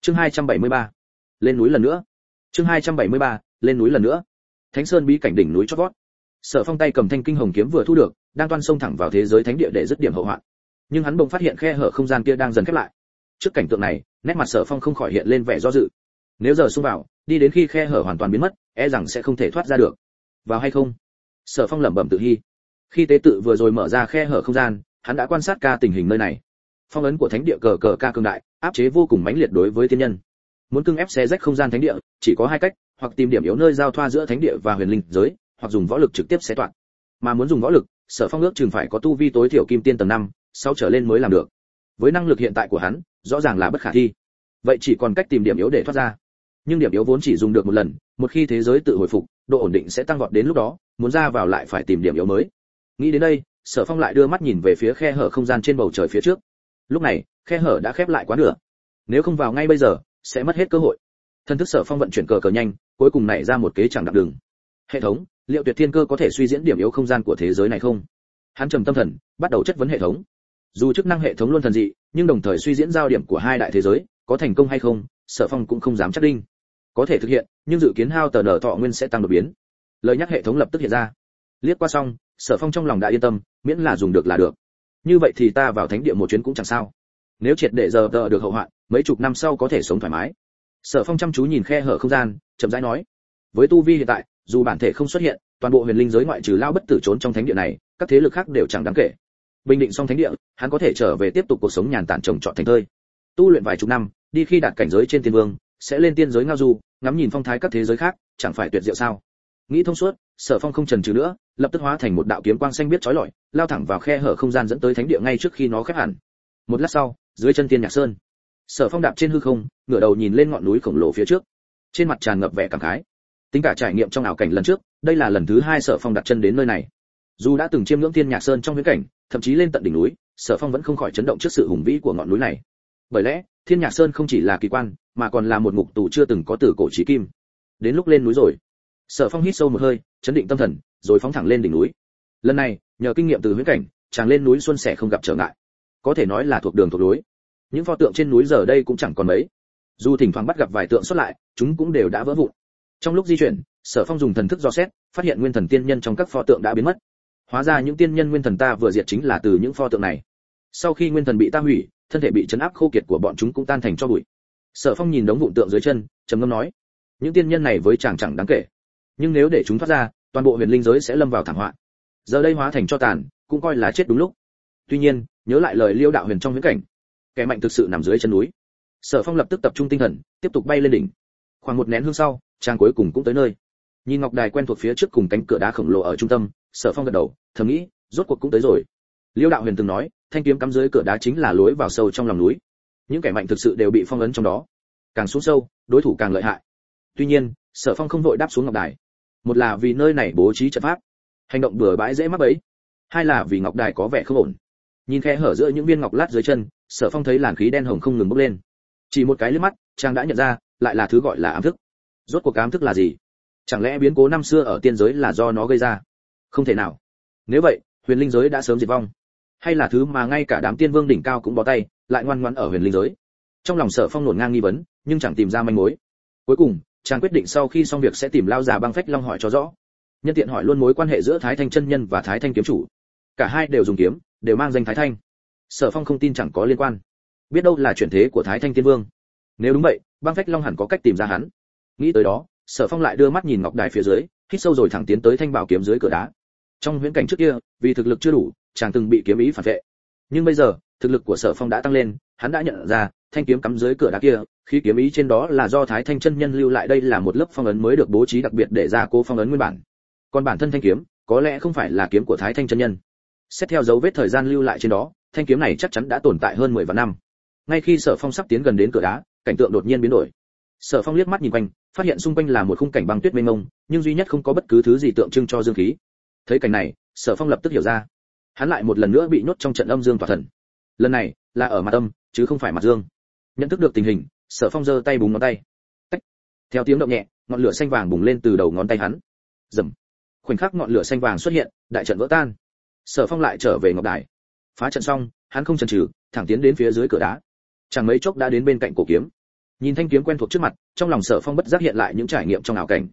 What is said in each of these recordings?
Chương 273. Lên núi lần nữa. Chương 273. Lên núi lần nữa. Thánh Sơn bí cảnh đỉnh núi chót vót. Sở Phong tay cầm thanh kinh hồng kiếm vừa thu được, đang toan xông thẳng vào thế giới thánh địa để dứt điểm hậu hoạn. Nhưng hắn bỗng phát hiện khe hở không gian kia đang dần khép lại. Trước cảnh tượng này, nét mặt Sở Phong không khỏi hiện lên vẻ do dự. Nếu giờ xông vào, đi đến khi khe hở hoàn toàn biến mất, e rằng sẽ không thể thoát ra được. Vào hay không? Sở Phong lẩm bẩm tự hi. Khi tế tự vừa rồi mở ra khe hở không gian, hắn đã quan sát ca tình hình nơi này. Phong ấn của thánh địa cờ ca cường đại, áp chế vô cùng mãnh liệt đối với thiên nhân. Muốn cưng ép xé rách không gian thánh địa, chỉ có hai cách, hoặc tìm điểm yếu nơi giao thoa giữa thánh địa và huyền linh giới, hoặc dùng võ lực trực tiếp xé toạc. Mà muốn dùng võ lực, Sở Phong ước chừng phải có tu vi tối thiểu kim tiên tầng 5, sau trở lên mới làm được. Với năng lực hiện tại của hắn, rõ ràng là bất khả thi. Vậy chỉ còn cách tìm điểm yếu để thoát ra. Nhưng điểm yếu vốn chỉ dùng được một lần, một khi thế giới tự hồi phục, độ ổn định sẽ tăng vọt, đến lúc đó, muốn ra vào lại phải tìm điểm yếu mới. Nghĩ đến đây, Sở Phong lại đưa mắt nhìn về phía khe hở không gian trên bầu trời phía trước. Lúc này, khe hở đã khép lại quá nửa. Nếu không vào ngay bây giờ, sẽ mất hết cơ hội. Thân thức Sở Phong vận chuyển cờ nhanh, cuối cùng nảy ra một kế chẳng đặc đường. Hệ thống, liệu Tuyệt Thiên Cơ có thể suy diễn điểm yếu không gian của thế giới này không? Hắn trầm tâm thần, bắt đầu chất vấn hệ thống. Dù chức năng hệ thống luôn thần dị, nhưng đồng thời suy diễn giao điểm của hai đại thế giới, có thành công hay không, Sở Phong cũng không dám chắc định. Có thể thực hiện, nhưng dự kiến hao tờ nở thọ nguyên sẽ tăng đột biến. Lời nhắc hệ thống lập tức hiện ra. Liếc qua xong, Sở Phong trong lòng đã yên tâm, miễn là dùng được là được. Như vậy thì ta vào thánh địa một chuyến cũng chẳng sao. Nếu triệt để giờ đỡ được hậu hoạn, mấy chục năm sau có thể sống thoải mái. Sở Phong chăm chú nhìn khe hở không gian, chậm rãi nói: với tu vi hiện tại, dù bản thể không xuất hiện, toàn bộ huyền linh giới ngoại trừ lao bất tử trốn trong thánh địa này, các thế lực khác đều chẳng đáng kể. Bình định xong thánh địa, hắn có thể trở về tiếp tục cuộc sống nhàn tản trồng trọt thành thơi. Tu luyện vài chục năm, đi khi đạt cảnh giới trên tiên vương, sẽ lên tiên giới ngao du, ngắm nhìn phong thái các thế giới khác, chẳng phải tuyệt diệu sao? Nghĩ thông suốt, Sở Phong không chần chừ nữa, lập tức hóa thành một đạo kiếm quang xanh biết chói lọi, lao thẳng vào khe hở không gian dẫn tới thánh địa ngay trước khi nó khép hẳn. Một lát sau, dưới chân Tiên Nhạc Sơn, Sở Phong đạp trên hư không, ngửa đầu nhìn lên ngọn núi khổng lồ phía trước, trên mặt tràn ngập vẻ cảm khái. Tính cả trải nghiệm trong ảo cảnh lần trước, đây là lần thứ hai Sở Phong đặt chân đến nơi này. Dù đã từng chiêm ngưỡng Tiên Nhạc Sơn trong viễn cảnh, thậm chí lên tận đỉnh núi, Sở Phong vẫn không khỏi chấn động trước sự hùng vĩ của ngọn núi này. Bởi lẽ, Thiên Nhạc Sơn không chỉ là kỳ quan, mà còn là một ngục tù chưa từng có từ cổ chí kim. Đến lúc lên núi rồi. Sở Phong hít sâu một hơi, chấn định tâm thần, rồi phóng thẳng lên đỉnh núi. Lần này, nhờ kinh nghiệm từ huyễn cảnh, chàng lên núi suôn sẻ không gặp trở ngại. Có thể nói là thuộc đường thuộc lối. Những pho tượng trên núi giờ đây cũng chẳng còn mấy. Dù thỉnh thoảng bắt gặp vài tượng xuất lại, chúng cũng đều đã vỡ vụn. Trong lúc di chuyển, Sở Phong dùng thần thức dò xét, phát hiện nguyên thần tiên nhân trong các pho tượng đã biến mất. Hóa ra những tiên nhân nguyên thần ta vừa diệt chính là từ những pho tượng này. Sau khi nguyên thần bị ta hủy, thân thể bị chấn áp khô kiệt của bọn chúng cũng tan thành tro bụi. Sở Phong nhìn đống vụn tượng dưới chân, trầm ngâm nói: những tiên nhân này với chàng chẳng đáng kể, nhưng nếu để chúng thoát ra, toàn bộ huyền linh giới sẽ lâm vào thảm họa. Giờ đây hóa thành cho tàn, cũng coi là chết đúng lúc. Tuy nhiên, nhớ lại lời Liêu đạo huyền trong viễn cảnh, kẻ mạnh thực sự nằm dưới chân núi. Sở Phong lập tức tập trung tinh thần, tiếp tục bay lên đỉnh. Khoảng một nén hương sau, chàng cuối cùng cũng tới nơi. Nhìn ngọc đài quen thuộc phía trước cùng cánh cửa đá khổng lồ ở trung tâm, Sở Phong gật đầu, thầm nghĩ, rốt cuộc cũng tới rồi. Liêu đạo huyền từng nói, thanh kiếm cắm dưới cửa đá chính là lối vào sâu trong lòng núi. Những kẻ mạnh thực sự đều bị phong ấn trong đó. Càng xuống sâu, đối thủ càng lợi hại. Tuy nhiên, Sở Phong không vội đáp xuống ngọc đài. Một là vì nơi này bố trí trận pháp, hành động bừa bãi dễ mắc bẫy. Hai là vì ngọc đài có vẻ không ổn. Nhìn khe hở giữa những viên ngọc lát dưới chân, Sở Phong thấy làn khí đen hồng không ngừng bốc lên. Chỉ một cái liếc mắt, chàng đã nhận ra, lại là thứ gọi là ám thức. Rốt cuộc ám thức là gì? Chẳng lẽ biến cố năm xưa ở tiên giới là do nó gây ra? Không thể nào. Nếu vậy, huyền linh giới đã sớm diệt vong. Hay là thứ mà ngay cả đám tiên vương đỉnh cao cũng bó tay, lại ngoan ngoãn ở huyền linh giới? Trong lòng Sở Phong nổn ngang nghi vấn, nhưng chẳng tìm ra manh mối. Cuối cùng, chàng quyết định sau khi xong việc sẽ tìm lao già băng phách long hỏi cho rõ. Nhân tiện hỏi luôn mối quan hệ giữa Thái Thanh chân nhân và Thái Thanh kiếm chủ. Cả hai đều dùng kiếm, đều mang danh Thái Thanh. Sở Phong không tin chẳng có liên quan. Biết đâu là chuyển thế của Thái Thanh tiên vương. Nếu đúng vậy, băng phách long hẳn có cách tìm ra hắn. Nghĩ tới đó, Sở Phong lại đưa mắt nhìn ngọc đài phía dưới, hít sâu rồi thẳng tiến tới thanh bảo kiếm dưới cửa đá. Trong huyễn cảnh trước kia, vì thực lực chưa đủ, chàng từng bị kiếm ý phản vệ. Nhưng bây giờ, thực lực của Sở Phong đã tăng lên, hắn đã nhận ra, thanh kiếm cắm dưới cửa đá kia, khí kiếm ý trên đó là do Thái Thanh chân nhân lưu lại, đây là một lớp phong ấn mới được bố trí đặc biệt để gia cố phong ấn nguyên bản. Còn bản thân thanh kiếm, có lẽ không phải là kiếm của Thái Thanh chân nhân. Xét theo dấu vết thời gian lưu lại trên đó, thanh kiếm này chắc chắn đã tồn tại hơn 10 vạn năm. Ngay khi Sở Phong sắp tiến gần đến cửa đá, cảnh tượng đột nhiên biến đổi. Sở Phong liếc mắt nhìn quanh, phát hiện xung quanh là một khung cảnh băng tuyết mênh mông, nhưng duy nhất không có bất cứ thứ gì tượng trưng cho dương khí. Thấy cảnh này, Sở Phong lập tức hiểu ra, hắn lại một lần nữa bị nhốt trong trận âm dương tỏa thần. Lần này là ở mặt âm, chứ không phải mặt dương. Nhận thức được tình hình, Sở Phong giơ tay búng ngón tay. Tách. Theo tiếng động nhẹ, ngọn lửa xanh vàng bùng lên từ đầu ngón tay hắn. Rầm. Khoảnh khắc ngọn lửa xanh vàng xuất hiện, đại trận vỡ tan. Sở Phong lại trở về ngọc đài. Phá trận xong, hắn không chần chừ, thẳng tiến đến phía dưới cửa đá. Chẳng mấy chốc đã đến bên cạnh cổ kiếm. Nhìn thanh kiếm quen thuộc trước mặt, trong lòng Sở Phong bất giác hiện lại những trải nghiệm trong ảo cảnh.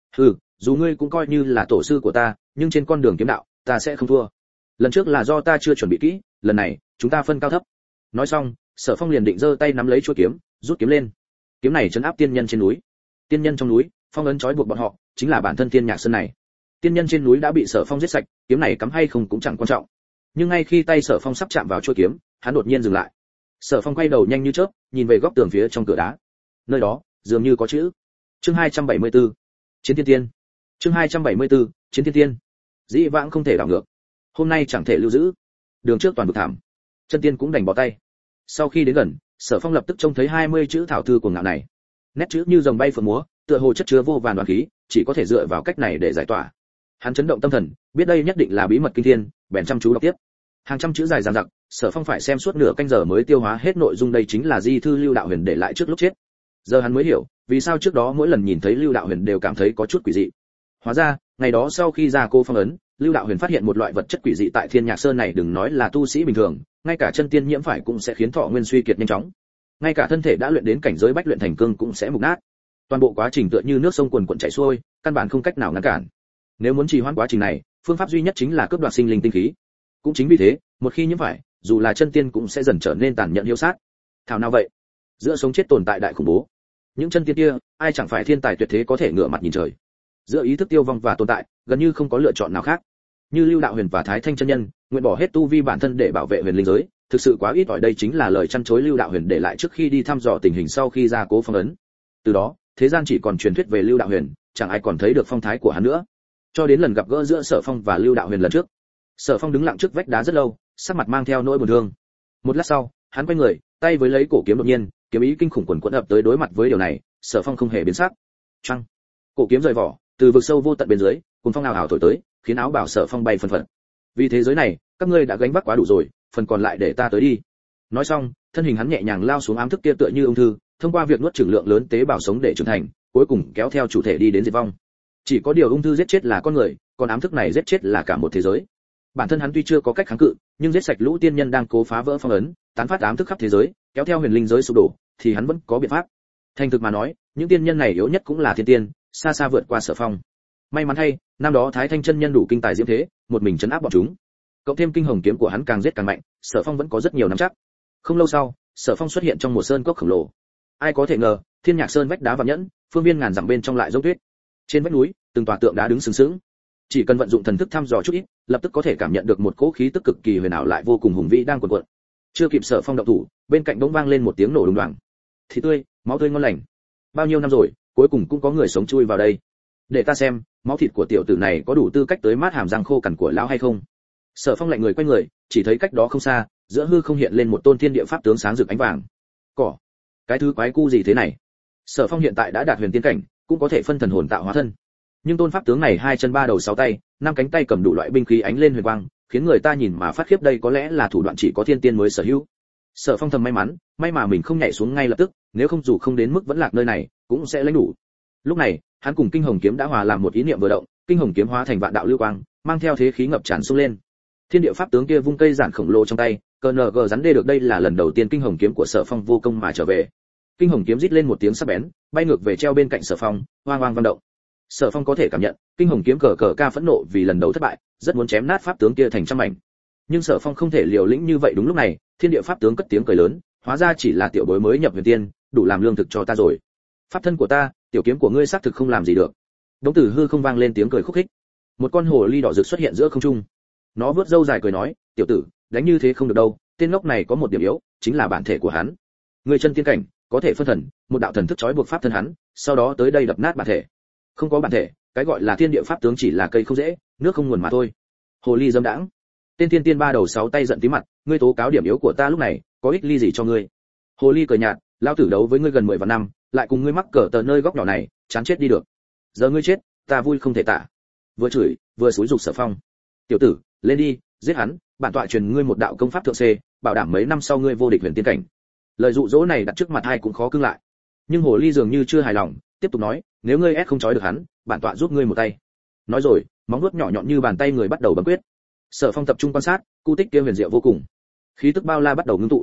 Dù ngươi cũng coi như là tổ sư của ta, nhưng trên con đường kiếm đạo, ta sẽ không thua. Lần trước là do ta chưa chuẩn bị kỹ, lần này, chúng ta phân cao thấp. Nói xong, Sở Phong liền định giơ tay nắm lấy chuôi kiếm, rút kiếm lên. Kiếm này trấn áp tiên nhân trên núi. Tiên nhân trong núi, phong ấn trói buộc bọn họ, chính là bản thân Tiên Nhạc Sơn này. Tiên nhân trên núi đã bị Sở Phong giết sạch, kiếm này cắm hay không cũng chẳng quan trọng. Nhưng ngay khi tay Sở Phong sắp chạm vào chuôi kiếm, hắn đột nhiên dừng lại. Sở Phong quay đầu nhanh như chớp, nhìn về góc tường phía trong cửa đá. Nơi đó, dường như có chữ. Chương 274. Chiến Thiên Tiên. Chương 274. Chiến Thiên Tiên. Dĩ vãng không thể đảo ngược, hôm nay chẳng thể lưu giữ. Đường trước toàn vực thảm, chân tiên cũng đành bỏ tay. Sau khi đến gần, Sở Phong lập tức trông thấy 20 chữ thảo thư của ngạo này. Nét chữ như rồng bay phượng múa, tựa hồ chất chứa vô vàn đoán khí, chỉ có thể dựa vào cách này để giải tỏa. Hắn chấn động tâm thần, biết đây nhất định là bí mật kinh thiên, bèn chăm chú đọc tiếp. Hàng trăm chữ dài dằng dặc, Sở Phong phải xem suốt nửa canh giờ mới tiêu hóa hết nội dung, đây chính là di thư Lưu Đạo Huyền để lại trước lúc chết. Giờ hắn mới hiểu, vì sao trước đó mỗi lần nhìn thấy Lưu Đạo Huyền đều cảm thấy có chút quỷ dị. Hóa ra, ngày đó sau khi ra cô phong ấn, Lưu Đạo Huyền phát hiện một loại vật chất quỷ dị tại Thiên Nhạc Sơn này, đừng nói là tu sĩ bình thường, ngay cả chân tiên nhiễm phải cũng sẽ khiến thọ nguyên suy kiệt nhanh chóng. Ngay cả thân thể đã luyện đến cảnh giới bách luyện thành cương cũng sẽ mục nát. Toàn bộ quá trình tựa như nước sông cuồn cuộn chảy xuôi, căn bản không cách nào ngăn cản. Nếu muốn trì hoãn quá trình này, phương pháp duy nhất chính là cướp đoạt sinh linh tinh khí. Cũng chính vì thế, một khi nhiễm phải, dù là chân tiên cũng sẽ dần trở nên tàn nhẫn hiếu sát. Thảo nào vậy? Giữa sống chết tồn tại đại khủng bố. Những chân tiên kia, ai chẳng phải thiên tài tuyệt thế có thể ngửa mặt nhìn trời. Giữa ý thức tiêu vong và tồn tại, gần như không có lựa chọn nào khác. Như Lưu Đạo Huyền và Thái Thanh chân nhân, nguyện bỏ hết tu vi bản thân để bảo vệ huyền linh giới, thực sự quá ít ỏi. Đây chính là lời chăn chối Lưu Đạo Huyền để lại trước khi đi thăm dò tình hình sau khi ra cố phong ấn. Từ đó, thế gian chỉ còn truyền thuyết về Lưu Đạo Huyền, chẳng ai còn thấy được phong thái của hắn nữa. Cho đến lần gặp gỡ giữa Sở Phong và Lưu Đạo Huyền lần trước, Sở Phong đứng lặng trước vách đá rất lâu, sắc mặt mang theo nỗi buồn thương. Một lát sau, hắn quay người, tay với lấy cổ kiếm, đột nhiên, kiếm ý kinh khủng quần quẫn ập tới. Đối mặt với điều này, Sở Phong không hề biến sắc. Chăng, cổ kiếm rời vỏ, từ vực sâu vô tận bên dưới, cuốn phong ào ào thổi tới, khiến áo bào Sở Phong bay phần phật. Vì thế giới này, các ngươi đã gánh vác quá đủ rồi, phần còn lại để ta tới đi. Nói xong, thân hình hắn nhẹ nhàng lao xuống ám thức kia, tựa như ung thư, thông qua việc nuốt chửng lượng lớn tế bào sống để trưởng thành, cuối cùng kéo theo chủ thể đi đến diệt vong. Chỉ có điều ung thư giết chết là con người, còn ám thức này giết chết là cả một thế giới. Bản thân hắn tuy chưa có cách kháng cự, nhưng giết sạch lũ tiên nhân đang cố phá vỡ phong ấn, tán phát ám thức khắp thế giới, kéo theo huyền linh giới sụp đổ, thì hắn vẫn có biện pháp. Thành thực mà nói, những tiên nhân này yếu nhất cũng là thiên tiên, xa xa vượt qua Sở Phong. May mắn thay, năm đó Thái Thanh chân nhân đủ kinh tài diễm thế, một mình trấn áp bọn chúng. Cộng thêm kinh hồng kiếm của hắn càng giết càng mạnh, Sở Phong vẫn có rất nhiều nắm chắc. Không lâu sau, Sở Phong xuất hiện trong một sơn cốc khổng lồ. Ai có thể ngờ, Thiên Nhạc Sơn vách đá vạn nhẫn, phương viên ngàn dặm bên trong lại giống tuyết. Trên vách núi, từng tòa tượng đá đứng sừng sững. Chỉ cần vận dụng thần thức thăm dò chút ít, lập tức có thể cảm nhận được một cỗ khí tức cực kỳ huyền ảo lại vô cùng hùng vĩ đang cuồn cuộn. Chưa kịp Sở Phong động thủ, bên cạnh bỗng vang lên một tiếng nổ đùng đoàng. Thịt tươi, máu tươi ngon lành. Bao nhiêu năm rồi, cuối cùng cũng có người sống chui vào đây. Để ta xem, máu thịt của tiểu tử này có đủ tư cách tới mát hàm răng khô cằn của lão hay không. Sở Phong lạnh người quay người, chỉ thấy cách đó không xa, giữa hư không hiện lên một tôn thiên địa pháp tướng sáng rực ánh vàng. Cỏ, cái thứ quái cu gì thế này? Sở Phong hiện tại đã đạt huyền tiên cảnh, cũng có thể phân thần hồn tạo hóa thân. Nhưng tôn pháp tướng này hai chân ba đầu sáu tay, năm cánh tay cầm đủ loại binh khí ánh lên huyền quang, khiến người ta nhìn mà phát khiếp. Đây có lẽ là thủ đoạn chỉ có thiên tiên mới sở hữu. Sở Phong thầm may mắn, may mà mình không nhảy xuống ngay lập tức, nếu không dù không đến mức vẫn lạc nơi này, cũng sẽ lãnh đủ. Lúc này, hắn cùng kinh hồng kiếm đã hòa làm một ý niệm vừa động, kinh hồng kiếm hóa thành vạn đạo lưu quang, mang theo thế khí ngập tràn xông lên. Thiên địa pháp tướng kia vung cây giản khổng lồ trong tay, CNG rắn đê được. Đây là lần đầu tiên kinh hồng kiếm của Sở Phong vô công mà trở về. Kinh hồng kiếm rít lên một tiếng sắc bén, bay ngược về treo bên cạnh Sở Phong, oang oang vang động. Sở Phong có thể cảm nhận, kinh hồng kiếm cờ ca phẫn nộ vì lần đầu thất bại, rất muốn chém nát pháp tướng kia thành trăm mảnh. Nhưng Sở Phong không thể liều lĩnh như vậy. Đúng lúc này, thiên địa pháp tướng cất tiếng cười lớn, hóa ra chỉ là tiểu bối mới nhập huyền tiên, đủ làm lương thực cho ta rồi. Pháp thân của ta, tiểu kiếm của ngươi xác thực không làm gì được. Đống tử hư không vang lên tiếng cười khúc khích. Một con hồ ly đỏ rực xuất hiện giữa không trung. Nó vớt râu dài cười nói, tiểu tử, đánh như thế không được đâu, tên ngốc này có một điểm yếu, chính là bản thể của hắn. Người chân tiên cảnh, có thể phân thần, một đạo thần thức trói buộc pháp thân hắn, sau đó tới đây đập nát bản thể. Không có bản thể, cái gọi là thiên địa pháp tướng chỉ là cây không dễ, nước không nguồn mà thôi. Hồ ly dâm đãng. Tên thiên tiên ba đầu sáu tay giận tí mặt, ngươi tố cáo điểm yếu của ta lúc này, có ích ly gì cho ngươi? Hồ ly cười nhạt, lão tử đấu với ngươi gần 10 vạn năm, lại cùng ngươi mắc cỡ tờ nơi góc nhỏ này, chán chết đi được. Giờ ngươi chết, ta vui không thể tả. Vừa chửi, vừa xúi giục Sở Phong. Tiểu tử, lên đi, giết hắn, bản tọa truyền ngươi một đạo công pháp thượng C, bảo đảm mấy năm sau ngươi vô địch huyền tiên cảnh. Lời dụ dỗ này đặt trước mặt hai cũng khó cứng lại. Nhưng hồ ly dường như chưa hài lòng, tiếp tục nói, nếu ngươi ép không trói được hắn, bản tọa giúp ngươi một tay. Nói rồi, móng vuốt nhỏ nhọn như bàn tay người bắt đầu bấm quyết. Sở Phong tập trung quan sát, cu tích kia huyền diệu vô cùng. Khí tức bao la bắt đầu ngưng tụ.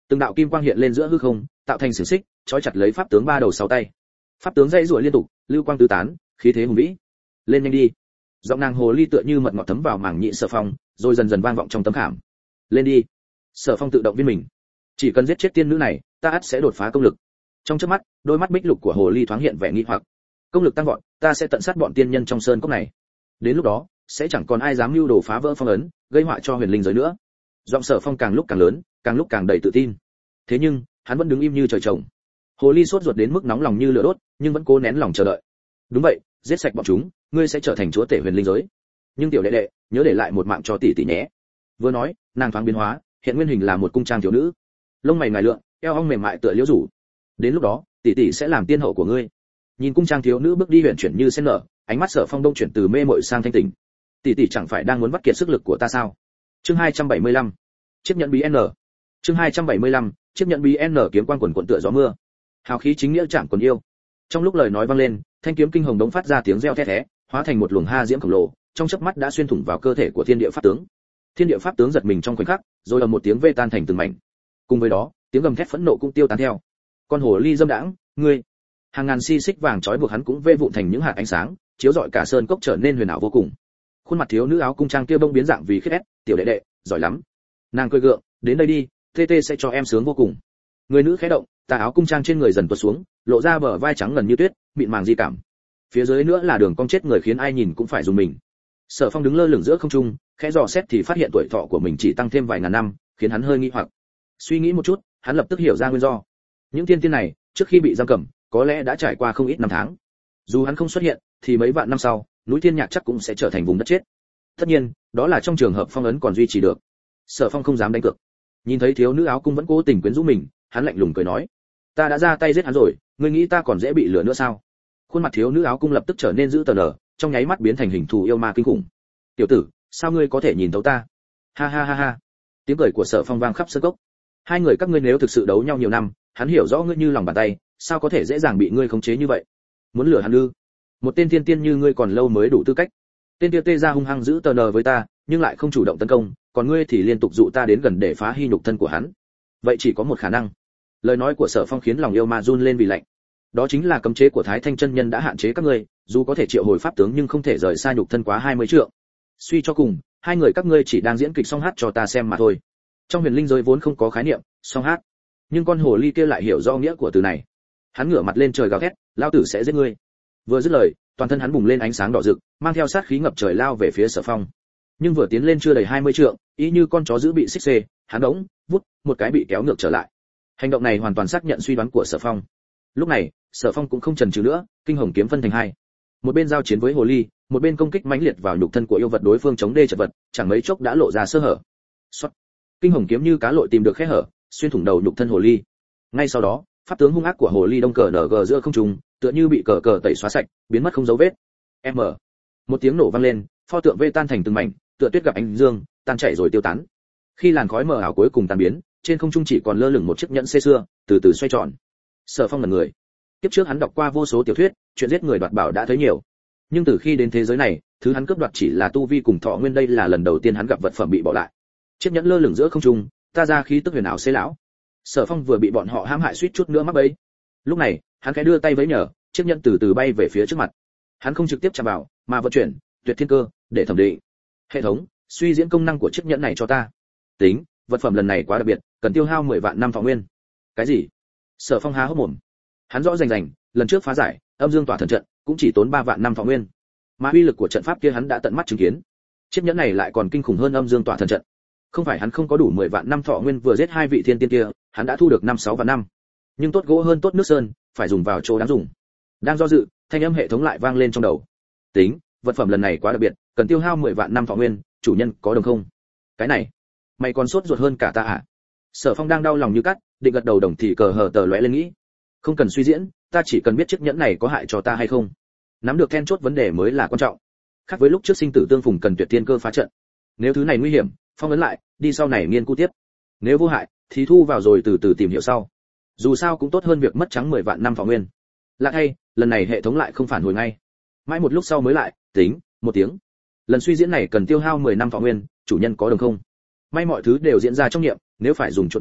Từng đạo kim quang hiện lên giữa hư không, tạo thành xiềng xích, trói chặt lấy pháp tướng ba đầu sáu tay. Pháp tướng dãy rủa liên tục, lưu quang tứ tán, khí thế hùng vĩ. Lên nhanh đi. Giọng nàng hồ ly tựa như mật ngọt thấm vào màng nhĩ Sở Phong, rồi dần dần vang vọng trong tấm khảm. Lên đi. Sở Phong tự động viên mình. Chỉ cần giết chết tiên nữ này, ta ắt sẽ đột phá công lực. Trong chớp mắt, đôi mắt bích lục của hồ ly thoáng hiện vẻ nghi hoặc. Công lực tăng vọt, ta sẽ tận sát bọn tiên nhân trong sơn cốc này. Đến lúc đó, sẽ chẳng còn ai dám mưu đồ phá vỡ phong ấn, gây họa cho huyền linh giới nữa. Giọng Sở Phong càng lúc càng lớn, càng lúc càng đầy tự tin. Thế nhưng, hắn vẫn đứng im như trời trồng. Hồ ly sốt ruột đến mức nóng lòng như lửa đốt, nhưng vẫn cố nén lòng chờ đợi. Đúng vậy, giết sạch bọn chúng, ngươi sẽ trở thành chúa tể huyền linh giới. Nhưng tiểu đệ đệ, nhớ để lại một mạng cho tỷ tỷ nhé. Vừa nói, nàng thoáng biến hóa, hiện nguyên hình là một cung trang thiếu nữ. Lông mày ngài lượn, eo ong mềm mại tựa liễu rủ. Đến lúc đó, tỷ tỷ sẽ làm tiên hậu của ngươi. Nhìn cung trang thiếu nữ bước đi huyền chuyển như sen nở, ánh mắt Sở Phong đông chuyển từ mê mội sang thanh tỉnh. Tỷ tỷ chẳng phải đang muốn vắt kiệt sức lực của ta sao? Chương 275. Chiếc nhẫn bí N. Chương 275. Chiếc nhẫn bí N kiếm quang quần quần tựa gió mưa. Hào khí chính nghĩa chạm quần yêu. Trong lúc lời nói vang lên, thanh kiếm kinh hồng đống phát ra tiếng reo thét thé, hóa thành một luồng ha diễm khổng lồ, trong chớp mắt đã xuyên thủng vào cơ thể của thiên địa pháp tướng. Thiên địa pháp tướng giật mình trong khoảnh khắc, rồi ầm một tiếng vê tan thành từng mảnh. Cùng với đó, tiếng gầm thét phẫn nộ cũng tiêu tán theo. Con hồ ly dâm đãng, ngươi! Hàng ngàn xi xích vàng trói buộc hắn cũng vê vụn thành những hạt ánh sáng, chiếu rọi cả sơn cốc trở nên huyền ảo vô cùng. Khuôn mặt thiếu nữ áo cung trang kia bông biến dạng vì khét ép, tiểu đệ đệ, giỏi lắm. Nàng cười gượng, đến đây đi, tê tê sẽ cho em sướng vô cùng. Người nữ khẽ động, tà áo cung trang trên người dần tuột xuống, lộ ra bờ vai trắng ngần như tuyết, mịn màng di cảm. Phía dưới nữa là đường cong chết người khiến ai nhìn cũng phải dùng mình. Sở Phong đứng lơ lửng giữa không trung, khẽ dò xét thì phát hiện tuổi thọ của mình chỉ tăng thêm vài ngàn năm, khiến hắn hơi nghi hoặc. Suy nghĩ một chút, hắn lập tức hiểu ra nguyên do. Những tiên tiên này, trước khi bị giam cầm, có lẽ đã trải qua không ít năm tháng. Dù hắn không xuất hiện, thì mấy vạn năm sau, núi Thiên Nhạc chắc cũng sẽ trở thành vùng đất chết. Tất nhiên, đó là trong trường hợp phong ấn còn duy trì được. Sở Phong không dám đánh cược. Nhìn thấy thiếu nữ áo cung vẫn cố tình quyến rũ mình, hắn lạnh lùng cười nói: "Ta đã ra tay giết hắn rồi, ngươi nghĩ ta còn dễ bị lừa nữa sao?" Khuôn mặt thiếu nữ áo cung lập tức trở nên dữ tợn nở, trong nháy mắt biến thành hình thù yêu ma kinh khủng. "Tiểu tử, sao ngươi có thể nhìn thấu ta?" Ha ha ha ha. Tiếng cười của Sở Phong vang khắp sơn cốc. Hai người các ngươi nếu thực sự đấu nhau nhiều năm, hắn hiểu rõ ngươi như lòng bàn tay, sao có thể dễ dàng bị ngươi khống chế như vậy? Muốn lừa hắn ư? Một tên thiên tiên như ngươi còn lâu mới đủ tư cách. Tên kia tê ra hung hăng giữ tờ nờ với ta, nhưng lại không chủ động tấn công, còn ngươi thì liên tục dụ ta đến gần để phá hy nhục thân của hắn. Vậy chỉ có một khả năng. Lời nói của Sở Phong khiến lòng yêu ma run lên vì lạnh. Đó chính là cấm chế của Thái Thanh chân nhân đã hạn chế các ngươi, dù có thể triệu hồi pháp tướng nhưng không thể rời xa nhục thân quá 20 trượng. Suy cho cùng, hai người các ngươi chỉ đang diễn kịch song hát cho ta xem mà thôi. Trong huyền linh giới vốn không có khái niệm song hát, nhưng con hồ ly kia lại hiểu rõ nghĩa của từ này. Hắn ngửa mặt lên trời gào thét, lao tử sẽ giết ngươi. Vừa dứt lời, toàn thân hắn bùng lên ánh sáng đỏ rực, mang theo sát khí ngập trời lao về phía Sở Phong. Nhưng vừa tiến lên chưa đầy 20 trượng, ý như con chó dữ bị xích xê, hắn đống, vút, một cái bị kéo ngược trở lại. Hành động này hoàn toàn xác nhận suy đoán của Sở Phong. Lúc này, Sở Phong cũng không chần chừ nữa, kinh hồng kiếm phân thành hai. Một bên giao chiến với hồ ly, một bên công kích mãnh liệt vào nhục thân của yêu vật đối phương chống đê chật vật, chẳng mấy chốc đã lộ ra sơ hở. Xoát. Kinh hồng kiếm như cá lội tìm được khe hở, xuyên thủng đầu nhục thân hồ ly. Ngay sau đó, pháp tướng hung ác của hồ ly đông cờ nở gờ giữa không trung, tựa như bị cờ tẩy xóa sạch, biến mất không dấu vết. M. Một tiếng nổ vang lên, pho tượng vê tan thành từng mảnh, tựa tuyết gặp ánh dương, tan chảy rồi tiêu tán. Khi làn khói mờ ảo cuối cùng tan biến, trên không trung chỉ còn lơ lửng một chiếc nhẫn xê xưa, từ từ xoay tròn. Sở Phong ngẩn người. Tiếp trước hắn đọc qua vô số tiểu thuyết, chuyện giết người đoạt bảo đã thấy nhiều. Nhưng từ khi đến thế giới này, thứ hắn cướp đoạt chỉ là tu vi cùng thọ nguyên, đây là lần đầu tiên hắn gặp vật phẩm bị bỏ lại. Chiếc nhẫn lơ lửng giữa không trung, ta ra khí tức huyền ảo xế lão. Sở Phong vừa bị bọn họ hãm hại suýt chút nữa mắc bẫy. Lúc này, hắn khẽ đưa tay với nhờ, chiếc nhẫn từ từ bay về phía trước mặt. Hắn không trực tiếp chạm vào, mà vận chuyển tuyệt thiên cơ để thẩm định. Hệ thống, suy diễn công năng của chiếc nhẫn này cho ta. Tính, vật phẩm lần này quá đặc biệt, cần tiêu hao 10 vạn năm thọ nguyên. Cái gì? Sở Phong há hốc mồm. Hắn rõ rành, lần trước phá giải âm dương tỏa thần trận cũng chỉ tốn 3 vạn năm thọ nguyên, mà uy lực của trận pháp kia hắn đã tận mắt chứng kiến. Chiếc nhẫn này lại còn kinh khủng hơn âm dương tỏa thần trận. Không phải hắn không có đủ 10 vạn năm thọ nguyên vừa giết hai vị thiên tiên kia, hắn đã thu được 5-6 vạn năm. Nhưng tốt gỗ hơn tốt nước sơn, phải dùng vào chỗ đáng dùng. Đang do dự, thanh âm hệ thống lại vang lên trong đầu. Tính, vật phẩm lần này quá đặc biệt, cần tiêu hao 10 vạn năm thọ nguyên, chủ nhân có đồng không? Cái này, mày còn sốt ruột hơn cả ta à? Sở Phong đang đau lòng như cắt, định gật đầu đồng thì cờ hờ tờ lóe lên nghĩ. Không cần suy diễn, ta chỉ cần biết chiếc nhẫn này có hại cho ta hay không. Nắm được then chốt vấn đề mới là quan trọng. Khác với lúc trước sinh tử tương phùng cần tuyệt thiên cơ phá trận. Nếu thứ này nguy hiểm, phong ấn lại, đi sau này nghiên cứu tiếp. Nếu vô hại, thì thu vào rồi từ từ tìm hiểu sau. Dù sao cũng tốt hơn việc mất trắng 10 vạn năm thọ nguyên. Lạ thay, lần này hệ thống lại không phản hồi ngay. Mãi một lúc sau mới lại, tính, một tiếng. Lần suy diễn này cần tiêu hao 10 năm thọ nguyên, chủ nhân có đồng không? May mọi thứ đều diễn ra trong niệm, nếu phải dùng chuột bấm,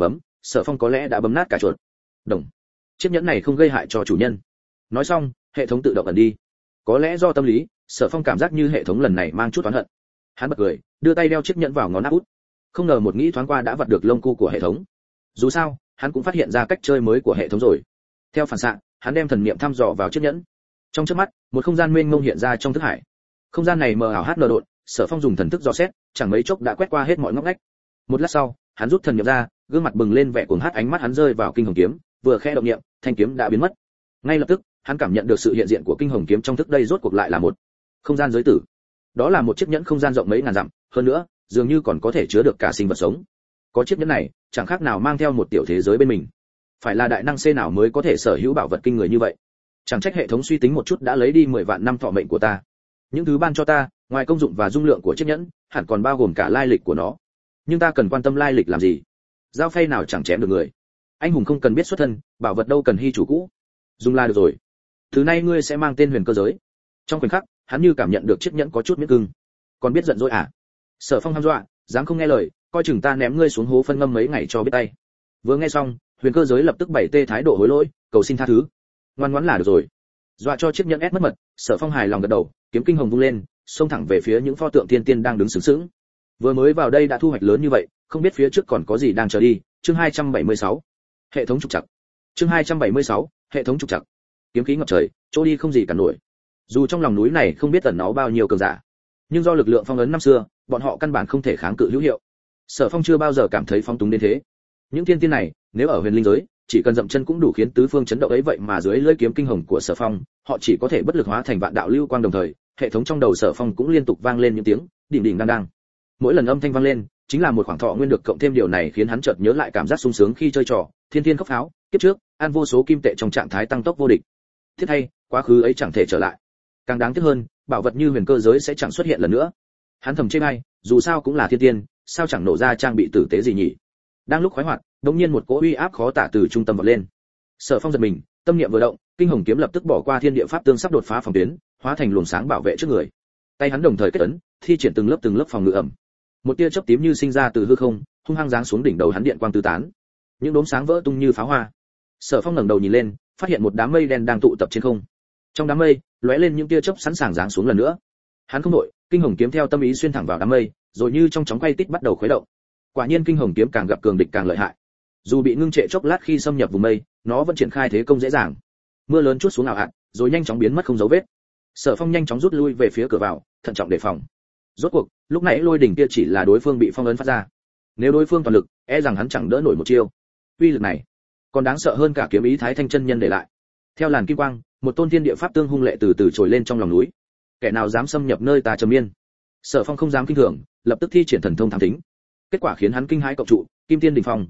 Sở Phong có lẽ đã bấm nát cả chuột. Đồng. Chiếc nhẫn này không gây hại cho chủ nhân. Nói xong, hệ thống tự động ẩn đi. Có lẽ do tâm lý, Sở Phong cảm giác như hệ thống lần này mang chút oán hận. Hắn bật cười, đưa tay đeo chiếc nhẫn vào ngón áp út. Không ngờ một nghĩ thoáng qua đã vặt được lông cu của hệ thống. Dù sao, hắn cũng phát hiện ra cách chơi mới của hệ thống rồi. Theo phản xạ, hắn đem thần niệm thăm dò vào chiếc nhẫn. Trong chớp mắt, một không gian mênh mông hiện ra trong thức hải. Không gian này mờ ảo hát nở độn, Sở Phong dùng thần thức dò xét, chẳng mấy chốc đã quét qua hết mọi ngóc ngách. Một lát sau, hắn rút thần niệm ra, gương mặt bừng lên vẻ cuồng hát, ánh mắt hắn rơi vào kinh hồng kiếm, vừa khẽ động niệm, thanh kiếm đã biến mất. Ngay lập tức, hắn cảm nhận được sự hiện diện của kinh hồng kiếm trong thức đây rốt cuộc lại là một không gian giới tử. Đó là một chiếc nhẫn không gian rộng mấy ngàn dặm, hơn nữa, dường như còn có thể chứa được cả sinh vật sống. Có chiếc nhẫn này, chẳng khác nào mang theo một tiểu thế giới bên mình. Phải là đại năng C nào mới có thể sở hữu bảo vật kinh người như vậy. Chẳng trách hệ thống suy tính một chút đã lấy đi 10 vạn năm thọ mệnh của ta. Những thứ ban cho ta, ngoài công dụng và dung lượng của chiếc nhẫn, hẳn còn bao gồm cả lai lịch của nó. Nhưng ta cần quan tâm lai lịch làm gì? Dao phay nào chẳng chém được người. Anh hùng không cần biết xuất thân, bảo vật đâu cần hy chủ cũ. Dùng là được rồi. Từ nay ngươi sẽ mang tên Huyền Cơ Giới. Trong khoảnh khắc, hắn như cảm nhận được chiếc nhẫn có chút miết cưng. Còn biết giận dỗi à? Sở Phong hăm dọa, dám không nghe lời, coi chừng ta ném ngươi xuống hố phân ngâm mấy ngày cho biết tay. Vừa nghe xong, Huyền Cơ Giới lập tức bày tê thái độ hối lỗi, cầu xin tha thứ. Ngoan ngoãn là được rồi. Dọa cho chiếc nhẫn ép mất mật, Sở Phong hài lòng gật đầu, kiếm kinh hồng vung lên, xông thẳng về phía những pho tượng tiên tiên đang đứng sướng sướng. Vừa mới vào đây đã thu hoạch lớn như vậy, không biết phía trước còn có gì đang chờ đi. Chương 276. Hệ thống trục trặc. Chương 276. Hệ thống trục trặc. Kiếm khí ngập trời, chỗ đi không gì cản nổi. Dù trong lòng núi này không biết ẩn náu bao nhiêu cường giả, nhưng do lực lượng phong ấn năm xưa, bọn họ căn bản không thể kháng cự hữu hiệu. Sở Phong chưa bao giờ cảm thấy phóng túng đến thế. Những tiên tiên này, nếu ở huyền linh giới, chỉ cần dậm chân cũng đủ khiến tứ phương chấn động ấy, vậy mà dưới lưỡi kiếm kinh hồng của Sở Phong, họ chỉ có thể bất lực hóa thành vạn đạo lưu quang. Đồng thời, hệ thống trong đầu Sở Phong cũng liên tục vang lên những tiếng đỉnh đỉnh đang đang. Mỗi lần âm thanh vang lên, chính là một khoảng thọ nguyên được cộng thêm, điều này khiến hắn chợt nhớ lại cảm giác sung sướng khi chơi trò thiên thiên khốc pháo, kiếp trước, ăn vô số kim tệ trong trạng thái tăng tốc vô địch. Thiết hay, quá khứ ấy chẳng thể trở lại. Càng đáng tiếc hơn, bảo vật như Huyền Cơ Giới sẽ chẳng xuất hiện lần nữa. Hắn thầm chê bai, dù sao cũng là thiên tiên, sao chẳng nổ ra trang bị tử tế gì nhỉ? Đang lúc khoái hoạt, đột nhiên một cỗ uy áp khó tả từ trung tâm vọt lên. Sở Phong giật mình, tâm niệm vừa động, kinh hồng kiếm lập tức bỏ qua thiên địa pháp tương sắp đột phá phòng tuyến, hóa thành luồng sáng bảo vệ trước người. Tay hắn đồng thời kết ấn, thi triển từng lớp phòng ngự ẩm. Một tia chớp tím như sinh ra từ hư không, hung hăng giáng xuống đỉnh đầu hắn, điện quang tứ tán. Những đốm sáng vỡ tung như pháo hoa. Sở Phong ngẩng đầu nhìn lên, phát hiện một đám mây đen đang tụ tập trên không. Trong đám mây, lóe lên những tia chớp sẵn sàng giáng xuống lần nữa. Hắn không đổi, kinh hồng kiếm theo tâm ý xuyên thẳng vào đám mây, rồi như trong chóng quay tít bắt đầu khuấy động. Quả nhiên kinh hồng kiếm càng gặp cường địch càng lợi hại. Dù bị ngưng trệ chốc lát khi xâm nhập vùng mây, nó vẫn triển khai thế công dễ dàng. Mưa lớn chút xuống ảo ạt, rồi nhanh chóng biến mất không dấu vết. Sở Phong nhanh chóng rút lui về phía cửa vào, thận trọng đề phòng. Rốt cuộc, lúc nãy lôi đỉnh kia chỉ là đối phương bị phong ấn phát ra. Nếu đối phương toàn lực, e rằng hắn chẳng đỡ nổi một chiêu. Uy lực này còn đáng sợ hơn cả kiếm ý Thái Thanh chân nhân để lại. Theo làn kim quang, một tôn thiên địa pháp tương hung lệ từ từ trồi lên trong lòng núi. Kẻ nào dám xâm nhập nơi ta trầm yên? Sở Phong không dám kinh thường, lập tức thi triển thần thông thám thính. Kết quả khiến hắn kinh hãi cộng trụ, Kim Tiên đỉnh phong,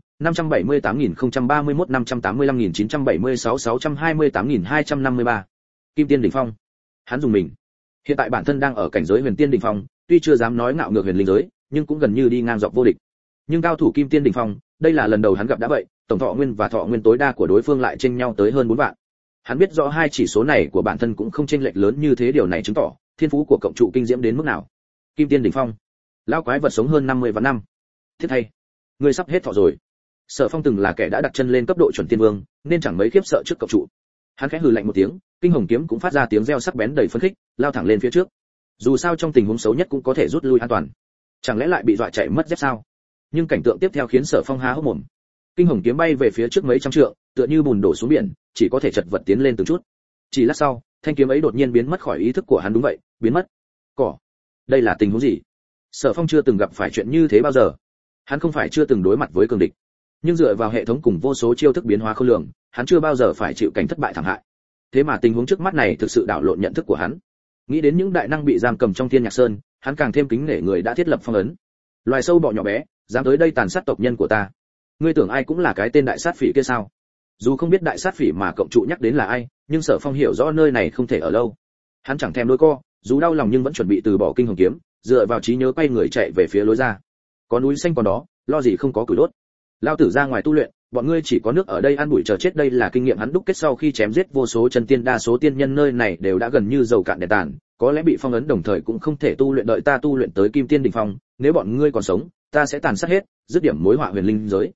578.031 585.976 628.253. Kim Tiên đỉnh phong. Hắn dùng mình. Hiện tại bản thân đang ở cảnh giới Huyền Tiên đỉnh phong, tuy chưa dám nói ngạo ngược huyền linh giới, nhưng cũng gần như đi ngang dọc vô địch. Nhưng cao thủ Kim Tiên đỉnh phong, đây là lần đầu hắn gặp đã vậy, tổng thọ nguyên và thọ nguyên tối đa của đối phương lại chênh nhau tới hơn 4 vạn. Hắn biết rõ hai chỉ số này của bản thân cũng không chênh lệch lớn như thế, điều này chứng tỏ thiên phú của cộng trụ kinh diễm đến mức nào. Kim Tiên đỉnh phong, lão quái vật sống hơn 50 vạn năm. Thiết thay, người sắp hết thọ rồi. Sở Phong từng là kẻ đã đặt chân lên cấp độ chuẩn tiên vương, nên chẳng mấy khiếp sợ trước cộng trụ. Hắn khẽ hừ lạnh một tiếng, kinh hồng kiếm cũng phát ra tiếng reo sắc bén đầy phấn khích, lao thẳng lên phía trước. Dù sao trong tình huống xấu nhất cũng có thể rút lui an toàn. Chẳng lẽ lại bị dọa chạy mất dép sao? Nhưng cảnh tượng tiếp theo khiến Sở Phong há hốc mồm. Kinh hồng kiếm bay về phía trước mấy trăm trượng, tựa như bùn đổ xuống biển, chỉ có thể chật vật tiến lên từng chút. Chỉ lát sau, thanh kiếm ấy đột nhiên biến mất khỏi ý thức của hắn. Đúng vậy, biến mất. Cỏ. Đây là tình huống gì? Sở Phong chưa từng gặp phải chuyện như thế bao giờ. Hắn không phải chưa từng đối mặt với cường địch, nhưng dựa vào hệ thống cùng vô số chiêu thức biến hóa khôn lường, hắn chưa bao giờ phải chịu cảnh thất bại thảm hại. Thế mà tình huống trước mắt này thực sự đảo lộn nhận thức của hắn. Nghĩ đến những đại năng bị giam cầm trong Thiên Nhạc Sơn, hắn càng thêm kính nể người đã thiết lập phong ấn. Loài sâu bọ nhỏ bé, dám tới đây tàn sát tộc nhân của ta. Ngươi tưởng ai cũng là cái tên đại sát phỉ kia sao? Dù không biết đại sát phỉ mà cộng trụ nhắc đến là ai, nhưng Sở Phong hiểu rõ nơi này không thể ở lâu. Hắn chẳng thèm đôi co, dù đau lòng nhưng vẫn chuẩn bị từ bỏ kinh hồng kiếm, dựa vào trí nhớ quay người chạy về phía lối ra. Có núi xanh còn đó, lo gì không có củi đốt. Lao tử ra ngoài tu luyện, bọn ngươi chỉ có nước ở đây ăn bụi chờ chết. Đây là kinh nghiệm hắn đúc kết sau khi chém giết vô số chân tiên, đa số tiên nhân nơi này đều đã gần như dầu cạn đèn tàn, có lẽ bị phong ấn đồng thời cũng không thể tu luyện. Đợi ta tu luyện tới Kim Tiên đỉnh phong, nếu bọn ngươi còn sống, ta sẽ tàn sát hết, dứt điểm mối họa huyền linh giới.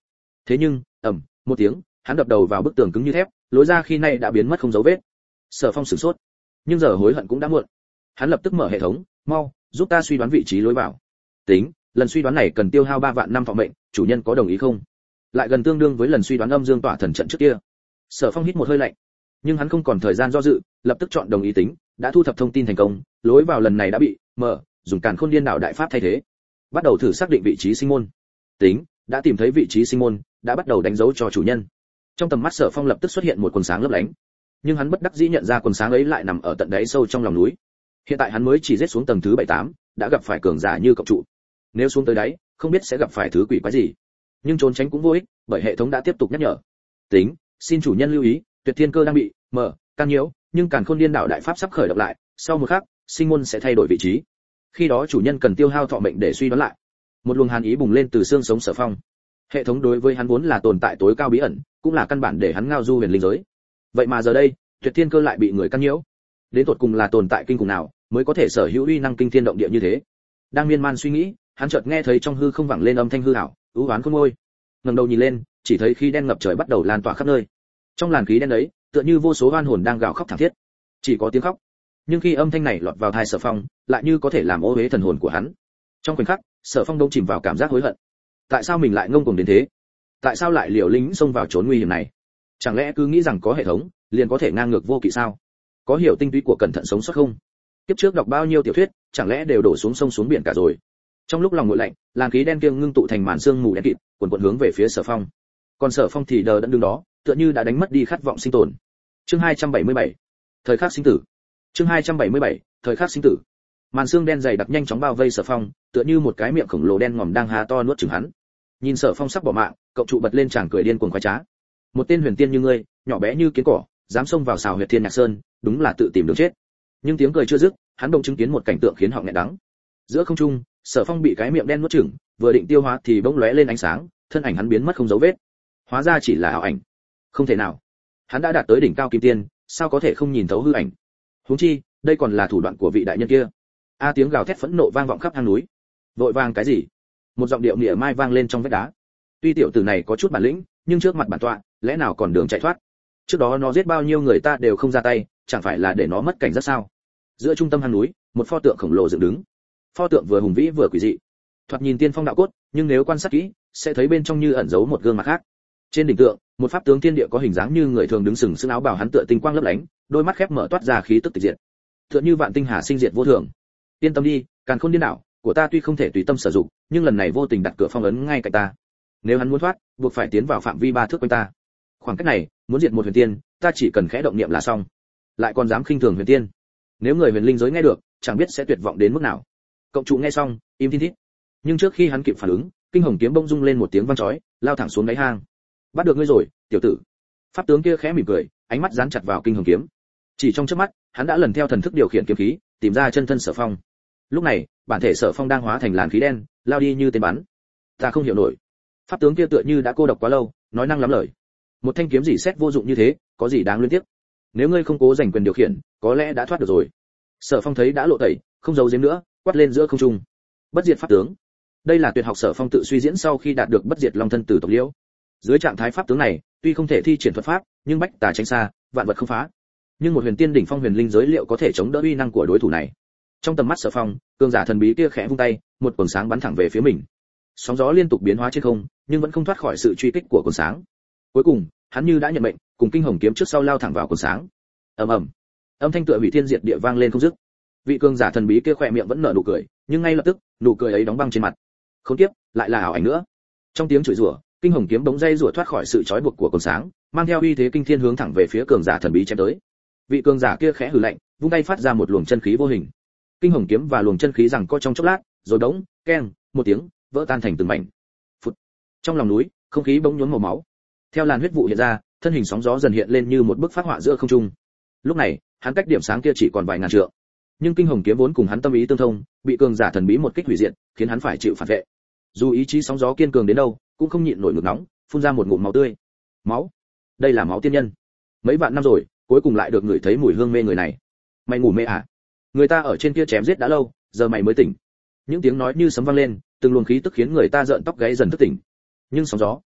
Thế nhưng, một tiếng, hắn đập đầu vào bức tường cứng như thép, lối ra khi nay đã biến mất không dấu vết. Sở Phong sửng sốt, nhưng giờ hối hận cũng đã muộn. Hắn lập tức mở hệ thống, mau, giúp ta suy đoán vị trí lối vào. Tính, lần suy đoán này cần tiêu hao 3 vạn năm thọ mệnh, chủ nhân có đồng ý không? Lại gần tương đương với lần suy đoán âm dương tỏa thần trận trước kia. Sở Phong hít một hơi lạnh, nhưng hắn không còn thời gian do dự, lập tức chọn đồng ý tính, đã thu thập thông tin thành công, lối vào lần này đã bị mở, dùng Càn Khôn Điên Đạo đại pháp thay thế. Bắt đầu thử xác định vị trí sinh môn. Tính, đã tìm thấy vị trí sinh môn, đã bắt đầu đánh dấu cho chủ nhân. Trong tầm mắt Sở Phong lập tức xuất hiện một quần sáng lấp lánh, nhưng hắn bất đắc dĩ nhận ra quần sáng ấy lại nằm ở tận đáy sâu trong lòng núi. Hiện tại hắn mới chỉ giết xuống tầng thứ 7-8, đã gặp phải cường giả như cộng trụ. Nếu xuống tới đáy, không biết sẽ gặp phải thứ quỷ quái gì. Nhưng trốn tránh cũng vô ích, bởi hệ thống đã tiếp tục nhắc nhở. Tính, xin chủ nhân lưu ý, Tuyệt Thiên Cơ đang bị can nhiễu, nhưng Càn Khôn Điên Đạo đại pháp sắp khởi động lại, sau một khắc, sinh môn sẽ thay đổi vị trí. Khi đó chủ nhân cần tiêu hao thọ mệnh để suy đoán lại. Một luồng hàn ý bùng lên từ xương sống Sở Phong. Hệ thống đối với hắn vốn là tồn tại tối cao bí ẩn, cũng là căn bản để hắn ngao du huyền linh giới. Vậy mà giờ đây, Tuyệt Thiên Cơ lại bị người can nhiễu. Đến tột cùng là tồn tại kinh khủng nào mới có thể sở hữu uy năng kinh thiên động địa như thế? Đang miên man suy nghĩ, hắn chợt nghe thấy trong hư không vẳng lên âm thanh hư ảo, ưu oán khôn ngôi. Ngẩng đầu nhìn lên, chỉ thấy khí đen ngập trời bắt đầu lan tỏa khắp nơi. Trong làn khí đen ấy, tựa như vô số oan hồn đang gào khóc thảm thiết. Chỉ có tiếng khóc. Nhưng khi âm thanh này lọt vào tai Sở Phong, lại như có thể làm ô uế thần hồn của hắn. Trong khoảnh khắc, Sở Phong đông chìm vào cảm giác hối hận. Tại sao mình lại ngông cuồng đến thế? Tại sao lại liều lĩnh xông vào trốn nguy hiểm này? Chẳng lẽ cứ nghĩ rằng có hệ thống, liền có thể ngang ngược vô kỵ sao? Có hiểu tinh túy của cẩn thận sống sót không? Kiếp trước đọc bao nhiêu tiểu thuyết, chẳng lẽ đều đổ xuống sông xuống biển cả rồi? Trong lúc lòng nguội lạnh, làn khí đen kia ngưng tụ thành màn sương mù đen kịt, cuồn hướng về phía Sở Phong. Còn Sở Phong thì đờ đẫn đứng đó, tựa như đã đánh mất đi khát vọng sinh tồn. Chương 277. Thời khắc sinh tử. Chương 277. Thời khắc sinh tử. Màn sương đen dày đặc nhanh chóng bao vây Sở Phong, tựa như một cái miệng khổng lồ đen ngòm đang há to nuốt chửng hắn. Nhìn Sở Phong sắp bỏ mạng, cậu trụ bật lên chàng cười điên cuồng khoái trá. Một tên huyền tiên như ngươi, nhỏ bé như kiến cỏ, dám xông vào xào huyệt Thiên Nhạc Sơn, đúng là tự tìm đường chết. Nhưng tiếng cười chưa dứt, hắn bỗng chứng kiến một cảnh tượng khiến họ nghẹn đắng. Giữa không trung, Sở Phong bị cái miệng đen nuốt chửng, vừa định tiêu hóa thì bỗng lóe lên ánh sáng, thân ảnh hắn biến mất không dấu vết. Hóa ra chỉ là ảo ảnh. Không thể nào. Hắn đã đạt tới đỉnh cao kim tiên, sao có thể không nhìn thấu hư ảnh? Huống chi, đây còn là thủ đoạn của vị đại nhân kia. A tiếng gào thét phẫn nộ vang vọng khắp hang núi. Vội vàng cái gì? Một giọng điệu nịa mai vang lên trong vách đá. Tuy tiểu tử này có chút bản lĩnh, nhưng trước mặt bản tọa, lẽ nào còn đường chạy thoát? Trước đó nó giết bao nhiêu người ta đều không ra tay, chẳng phải là để nó mất cảnh rất sao? Giữa trung tâm hang núi, một pho tượng khổng lồ dựng đứng. Pho tượng vừa hùng vĩ vừa quỷ dị. Thoạt nhìn tiên phong đạo cốt, nhưng nếu quan sát kỹ, sẽ thấy bên trong như ẩn giấu một gương mặt khác. Trên đỉnh tượng, một pháp tướng thiên địa có hình dáng như người thường đứng sừng sững, áo bào hắn tựa tinh quang lấp lánh, đôi mắt khép mở toát ra khí tức tịch diệt. Tựa như vạn tinh hà sinh diệt vô thường. Yên tâm đi, Càn Khôn Điên Đạo của ta tuy không thể tùy tâm sử dụng, nhưng lần này vô tình đặt cửa phong ấn ngay cạnh ta. Nếu hắn muốn thoát, buộc phải tiến vào phạm vi 3 thước quanh ta. Khoảng cách này, muốn diệt một huyền tiên, ta chỉ cần khẽ động niệm là xong. Lại còn dám khinh thường huyền tiên. Nếu người huyền linh giới nghe được, chẳng biết sẽ tuyệt vọng đến mức nào. Cộng chủ nghe xong, im thiên thít. Nhưng trước khi hắn kịp phản ứng, kinh hồng kiếm bỗng rung lên một tiếng vang chói, lao thẳng xuống đáy hang. Bắt được ngươi rồi, tiểu tử. Pháp tướng kia khẽ mỉm cười, ánh mắt dán chặt vào kinh hồng kiếm. Chỉ trong chớp mắt, hắn đã lần theo thần thức điều khiển kiếm khí, tìm ra chân thân Sở Phong. Lúc này, bản thể Sở Phong đang hóa thành làn khí đen, lao đi như tên bắn. Ta không hiểu nổi. Pháp tướng kia tựa như đã cô độc quá lâu, nói năng lắm lời. Một thanh kiếm gì xét vô dụng như thế, có gì đáng liên tiếp? Nếu ngươi không cố giành quyền điều khiển, có lẽ đã thoát được rồi. Sở Phong thấy đã lộ tẩy, không giấu giếm nữa, quát lên giữa không trung. Bất diệt pháp tướng. Đây là tuyệt học Sở Phong tự suy diễn sau khi đạt được bất diệt long thân tử tộc liễu. Dưới trạng thái pháp tướng này, tuy không thể thi triển thuật pháp, nhưng bách tà tránh xa, vạn vật không phá. Nhưng một huyền tiên đỉnh phong huyền linh giới liệu có thể chống đỡ uy năng của đối thủ này? Trong tầm mắt Sở Phong, cường giả thần bí kia khẽ vung tay, một quần sáng bắn thẳng về phía mình. Sóng gió liên tục biến hóa trên không, nhưng vẫn không thoát khỏi sự truy kích của quần sáng. Cuối cùng, hắn như đã nhận mệnh, cùng kinh hồng kiếm trước sau lao thẳng vào quần sáng. Ầm ầm, âm thanh tựa hủy thiên diệt địa vang lên không dứt. Vị cường giả thần bí kia khỏe miệng vẫn nở nụ cười, nhưng ngay lập tức, nụ cười ấy đóng băng trên mặt. Khốn kiếp, lại là ảo ảnh nữa. Trong tiếng chửi rủa, kinh hồng kiếm bỗng dây rủa thoát khỏi sự trói buộc của quần sáng, mang theo uy thế kinh thiên hướng thẳng về phía cường giả thần bí chém tới. Vị cường giả kia khẽ hừ lạnh, vung tay phát ra một luồng chân khí vô hình. Kinh hồng kiếm và luồng chân khí giằng co trong chốc lát, rồi bỗng, keng, một tiếng, vỡ tan thành từng mảnh. Phụt. Trong lòng núi, không khí bỗng nhuốm màu máu. Theo làn huyết vụ hiện ra, thân hình sóng gió dần hiện lên như một bức phác họa giữa không trung. Lúc này, hắn cách điểm sáng kia chỉ còn vài ngàn trượng. Nhưng kinh hồng kiếm vốn cùng hắn tâm ý tương thông, bị cường giả thần bí một kích hủy diệt, khiến hắn phải chịu phản vệ. Dù ý chí sóng gió kiên cường đến đâu, cũng không nhịn nổi ngực nóng, phun ra một ngụm máu tươi. Máu? Đây là máu tiên nhân. Mấy vạn năm rồi, cuối cùng lại được ngửi thấy mùi hương mê người này. Mày ngủ mê à? Người ta ở trên kia chém giết đã lâu, giờ mày mới tỉnh. Những tiếng nói như sấm vang lên, từng luồng khí tức khiến người ta rợn tóc gáy dần thức tỉnh. Nhưng sóng gió,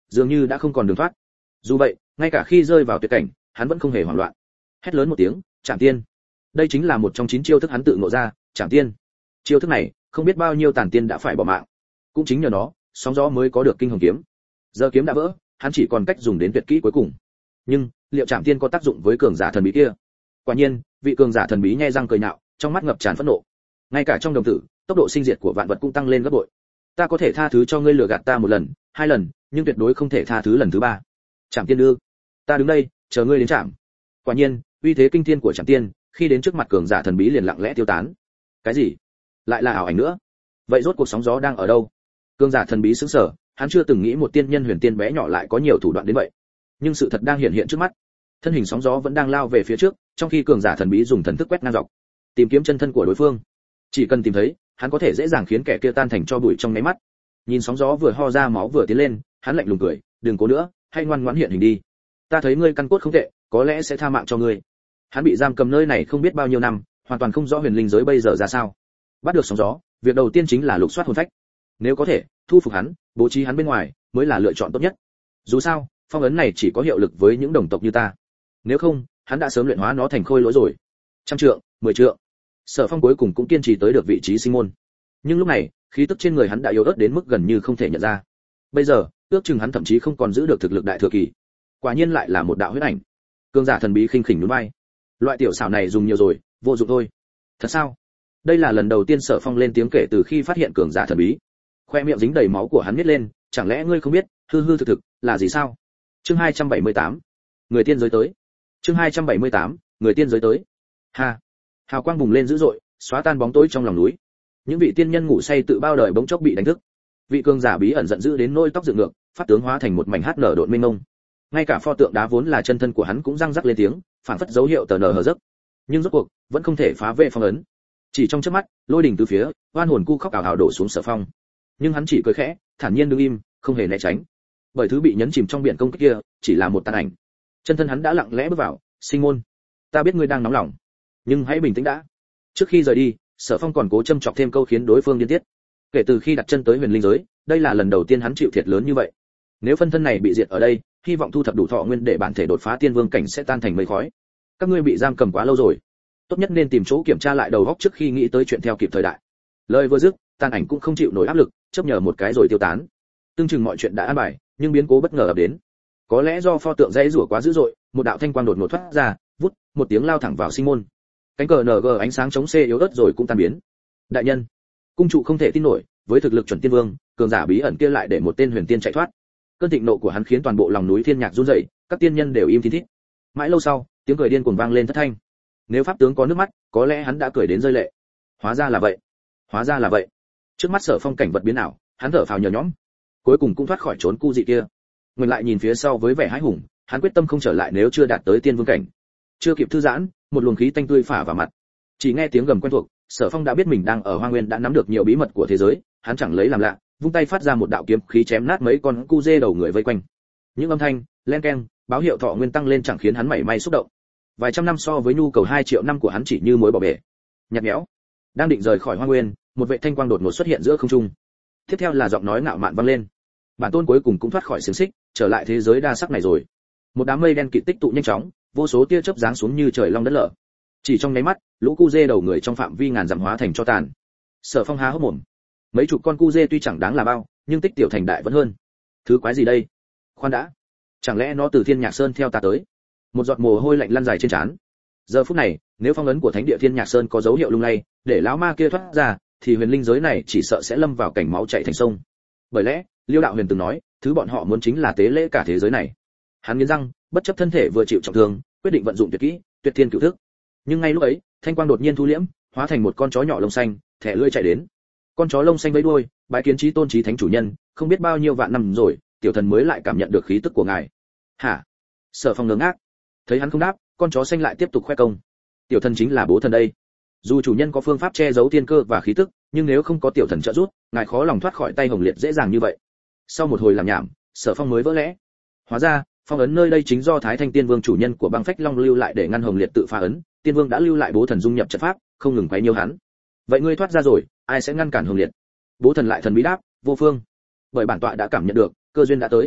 dường như đã không còn đường thoát. Dù vậy, ngay cả khi rơi vào tuyệt cảnh, hắn vẫn không hề hoảng loạn. Hét lớn một tiếng, Trảm Tiên. Đây chính là một trong 9 chiêu thức hắn tự ngộ ra, Trảm Tiên. Chiêu thức này, không biết bao nhiêu tàn tiên đã phải bỏ mạng. Cũng chính nhờ nó, sóng gió mới có được kinh hồng kiếm. Giờ kiếm đã vỡ, hắn chỉ còn cách dùng đến tuyệt kỹ cuối cùng. Nhưng, liệu Trảm Tiên có tác dụng với cường giả thần bí kia? Quả nhiên, vị cường giả thần bí nhe răng cười nhạo, trong mắt ngập tràn phẫn nộ. Ngay cả trong đồng tử, tốc độ sinh diệt của vạn vật cũng tăng lên gấp bội. Ta có thể tha thứ cho ngươi lừa gạt ta một lần, 2 lần, nhưng tuyệt đối không thể tha thứ lần thứ 3. Trảm Tiên ư? Ta đứng đây, chờ ngươi đến chạm. Quả nhiên, uy thế kinh thiên của Trảm Tiên, khi đến trước mặt cường giả thần bí liền lặng lẽ tiêu tán. Cái gì? Lại là ảo ảnh nữa? Vậy rốt cuộc sóng gió đang ở đâu? Cường giả thần bí sững sờ, hắn chưa từng nghĩ một tiên nhân huyền tiên bé nhỏ lại có nhiều thủ đoạn đến vậy. Nhưng sự thật đang hiện hiện trước mắt. Thân hình sóng gió vẫn đang lao về phía trước, trong khi cường giả thần bí dùng thần thức quét ngang dọc, tìm kiếm chân thân của đối phương. Chỉ cần tìm thấy, hắn có thể dễ dàng khiến kẻ kia tan thành tro bụi trong nháy mắt. Nhìn sóng gió vừa ho ra máu vừa tiến lên, hắn lạnh lùng cười, đừng cố nữa, hãy ngoan ngoãn hiện hình đi. Ta thấy ngươi căn cốt không tệ, có lẽ sẽ tha mạng cho ngươi. Hắn bị giam cầm nơi này không biết bao nhiêu năm, hoàn toàn không rõ huyền linh giới bây giờ ra sao. Bắt được sóng gió, việc đầu tiên chính là lục soát hồn phách. Nếu có thể, thu phục hắn, bố trí hắn bên ngoài, mới là lựa chọn tốt nhất. Dù sao, phong ấn này chỉ có hiệu lực với những đồng tộc như ta. Nếu không, hắn đã sớm luyện hóa nó thành khôi lỗi rồi. 100 trượng, 10 trượng. Sở Phong cuối cùng cũng kiên trì tới được vị trí sinh môn. Nhưng lúc này, khí tức trên người hắn đã yếu ớt đến mức gần như không thể nhận ra. Bây giờ, ước chừng hắn thậm chí không còn giữ được thực lực đại thừa kỳ. Quả nhiên lại là một đạo huyết ảnh. Cường giả thần bí khinh khỉnh nhún vai. Loại tiểu xảo này dùng nhiều rồi, vô dụng thôi. Thật sao? Đây là lần đầu tiên Sở Phong lên tiếng kể từ khi phát hiện cường giả thần bí. Khoe miệng dính đầy máu của hắn nhếch lên, chẳng lẽ ngươi không biết, hư hư thực thực là gì sao? Chương 278. Người tiên giới tới. Chương 278. Người tiên giới tới. Ha. Hào quang bùng lên dữ dội, xóa tan bóng tối trong lòng núi. Những vị tiên nhân ngủ say tự bao đời bỗng chốc bị đánh thức. Vị cường giả bí ẩn giận dữ đến nỗi tóc dựng ngược, pháp tướng hóa thành một mảnh hát nở độn mênh mông. Ngay cả pho tượng đá vốn là chân thân của hắn cũng răng rắc lên tiếng, phản phất dấu hiệu tờ nở hờ giấc. Nhưng rốt cuộc vẫn không thể phá vỡ phong ấn. Chỉ trong chớp mắt, lôi đỉnh từ phía, oan hồn cu khóc ảo ảo đổ xuống Sở Phong. Nhưng hắn chỉ cười khẽ, thản nhiên đứng im, không hề né tránh. Bởi thứ bị nhấn chìm trong biển công kích kia, chỉ là một tàn ảnh. Chân thân hắn đã lặng lẽ bước vào, sinh môn. Ta biết ngươi đang nóng lòng, nhưng hãy bình tĩnh đã. Trước khi rời đi, Sở Phong còn cố châm chọc thêm câu khiến đối phương điên tiết. Kể từ khi đặt chân tới huyền linh giới, đây là lần đầu tiên hắn chịu thiệt lớn như vậy. Nếu phân thân này bị diệt ở đây, hy vọng thu thập đủ thọ nguyên để bản thể đột phá tiên vương cảnh sẽ tan thành mây khói. Các ngươi bị giam cầm quá lâu rồi, tốt nhất nên tìm chỗ kiểm tra lại đầu óc trước khi nghĩ tới chuyện theo kịp thời đại. Lời vừa dứt, tàn ảnh cũng không chịu nổi áp lực, chớp nhờ một cái rồi tiêu tán. Tương chừng mọi chuyện đã an bài, nhưng biến cố bất ngờ ập đến. Có lẽ do pho tượng dãy rủa quá dữ dội, một đạo thanh quang đột ngột thoát ra, vút, một tiếng lao thẳng vào sinh môn. Cánh cờ NG ánh sáng chống C yếu ớt rồi cũng tan biến. Đại nhân, cung trụ không thể tin nổi, với thực lực chuẩn tiên vương, cường giả bí ẩn kia lại để một tên huyền tiên chạy thoát. Cơn thịnh nộ của hắn khiến toàn bộ lòng núi thiên nhạc run rẩy, các tiên nhân đều im thít thít. Mãi lâu sau, tiếng cười điên cuồng vang lên thất thanh. Nếu pháp tướng có nước mắt, có lẽ hắn đã cười đến rơi lệ. Hóa ra là vậy, hóa ra là vậy. Trước mắt Sở Phong cảnh vật biến ảo, hắn thở phào nhẹ nhõm, cuối cùng cũng thoát khỏi trốn cu dị kia. Ngoảnh lại nhìn phía sau với vẻ hãi hùng, hắn quyết tâm không trở lại nếu chưa đạt tới tiên vương cảnh. Chưa kịp thư giãn, một luồng khí tanh tươi phả vào mặt. Chỉ nghe tiếng gầm quen thuộc, Sở Phong đã biết mình đang ở Hoang Nguyên, đã nắm được nhiều bí mật của thế giới, hắn chẳng lấy làm lạ, vung tay phát ra một đạo kiếm khí chém nát mấy con cu dê đầu người vây quanh. Những âm thanh len keng báo hiệu thọ nguyên tăng lên chẳng khiến hắn mảy may xúc động. Vài trăm năm so với nhu cầu 2 triệu năm của hắn chỉ như muối bỏ bể. Nhạt nhẽo. Đang định rời khỏi Hoang Nguyên, một vệ thanh quang đột ngột xuất hiện giữa không trung. Tiếp theo là giọng nói ngạo mạn vang lên. Bản tôn cuối cùng cũng thoát khỏi xiềng xích, trở lại thế giới đa sắc này rồi. Một đám mây đen kịt tích tụ nhanh chóng, vô số tia chớp giáng xuống như trời long đất lở. Chỉ trong nháy mắt, lũ cu dê đầu người trong phạm vi ngàn dặm hóa thành tro tàn. Sở Phong há hốc mồm. Mấy chục con cu dê tuy chẳng đáng là bao, nhưng tích tiểu thành đại vẫn hơn. Thứ quái gì đây? Khoan đã, chẳng lẽ nó từ Thiên Nhạc Sơn theo ta tới? Một giọt mồ hôi lạnh lăn dài trên trán. Giờ phút này, nếu phong ấn của thánh địa Thiên Nhạc Sơn có dấu hiệu lung lay, để lão ma kia thoát ra, thì huyền linh giới này chỉ sợ sẽ lâm vào cảnh máu chảy thành sông. Bởi lẽ, Liêu đạo huyền từng nói, thứ bọn họ muốn chính là tế lễ cả thế giới này. Hắn nghiến răng, bất chấp thân thể vừa chịu trọng thương, quyết định vận dụng tuyệt kỹ, Tuyệt Thiên Cửu Thức. Nhưng ngay lúc ấy, thanh quang đột nhiên thu liễm, hóa thành một con chó nhỏ lông xanh, thẻ lưỡi chạy đến. Con chó lông xanh với đuôi, bái kiến chí tôn chí thánh chủ nhân, không biết bao nhiêu vạn năm rồi, tiểu thần mới lại cảm nhận được khí tức của ngài. Hả? Sở Phong ngớ ngác. Thấy hắn không đáp, con chó xanh lại tiếp tục khoe công. Tiểu thần chính là bố thần đây. Dù chủ nhân có phương pháp che giấu tiên cơ và khí tức, nhưng nếu không có tiểu thần trợ giúp, ngài khó lòng thoát khỏi tay Hồng Liệt dễ dàng như vậy. Sau một hồi làm nhảm, Sở Phong mới vỡ lẽ. Hóa ra, phong ấn nơi đây chính do Thái Thanh Tiên Vương chủ nhân của Băng Phách Long lưu lại để ngăn Hồng Liệt tự phá ấn, Tiên Vương đã lưu lại bố thần dung nhập trận pháp, không ngừng quấy nhiễu hắn. Vậy ngươi thoát ra rồi, ai sẽ ngăn cản Hồng Liệt? Bố thần lại thần bí đáp, vô phương. Bởi bản tọa đã cảm nhận được, cơ duyên đã tới.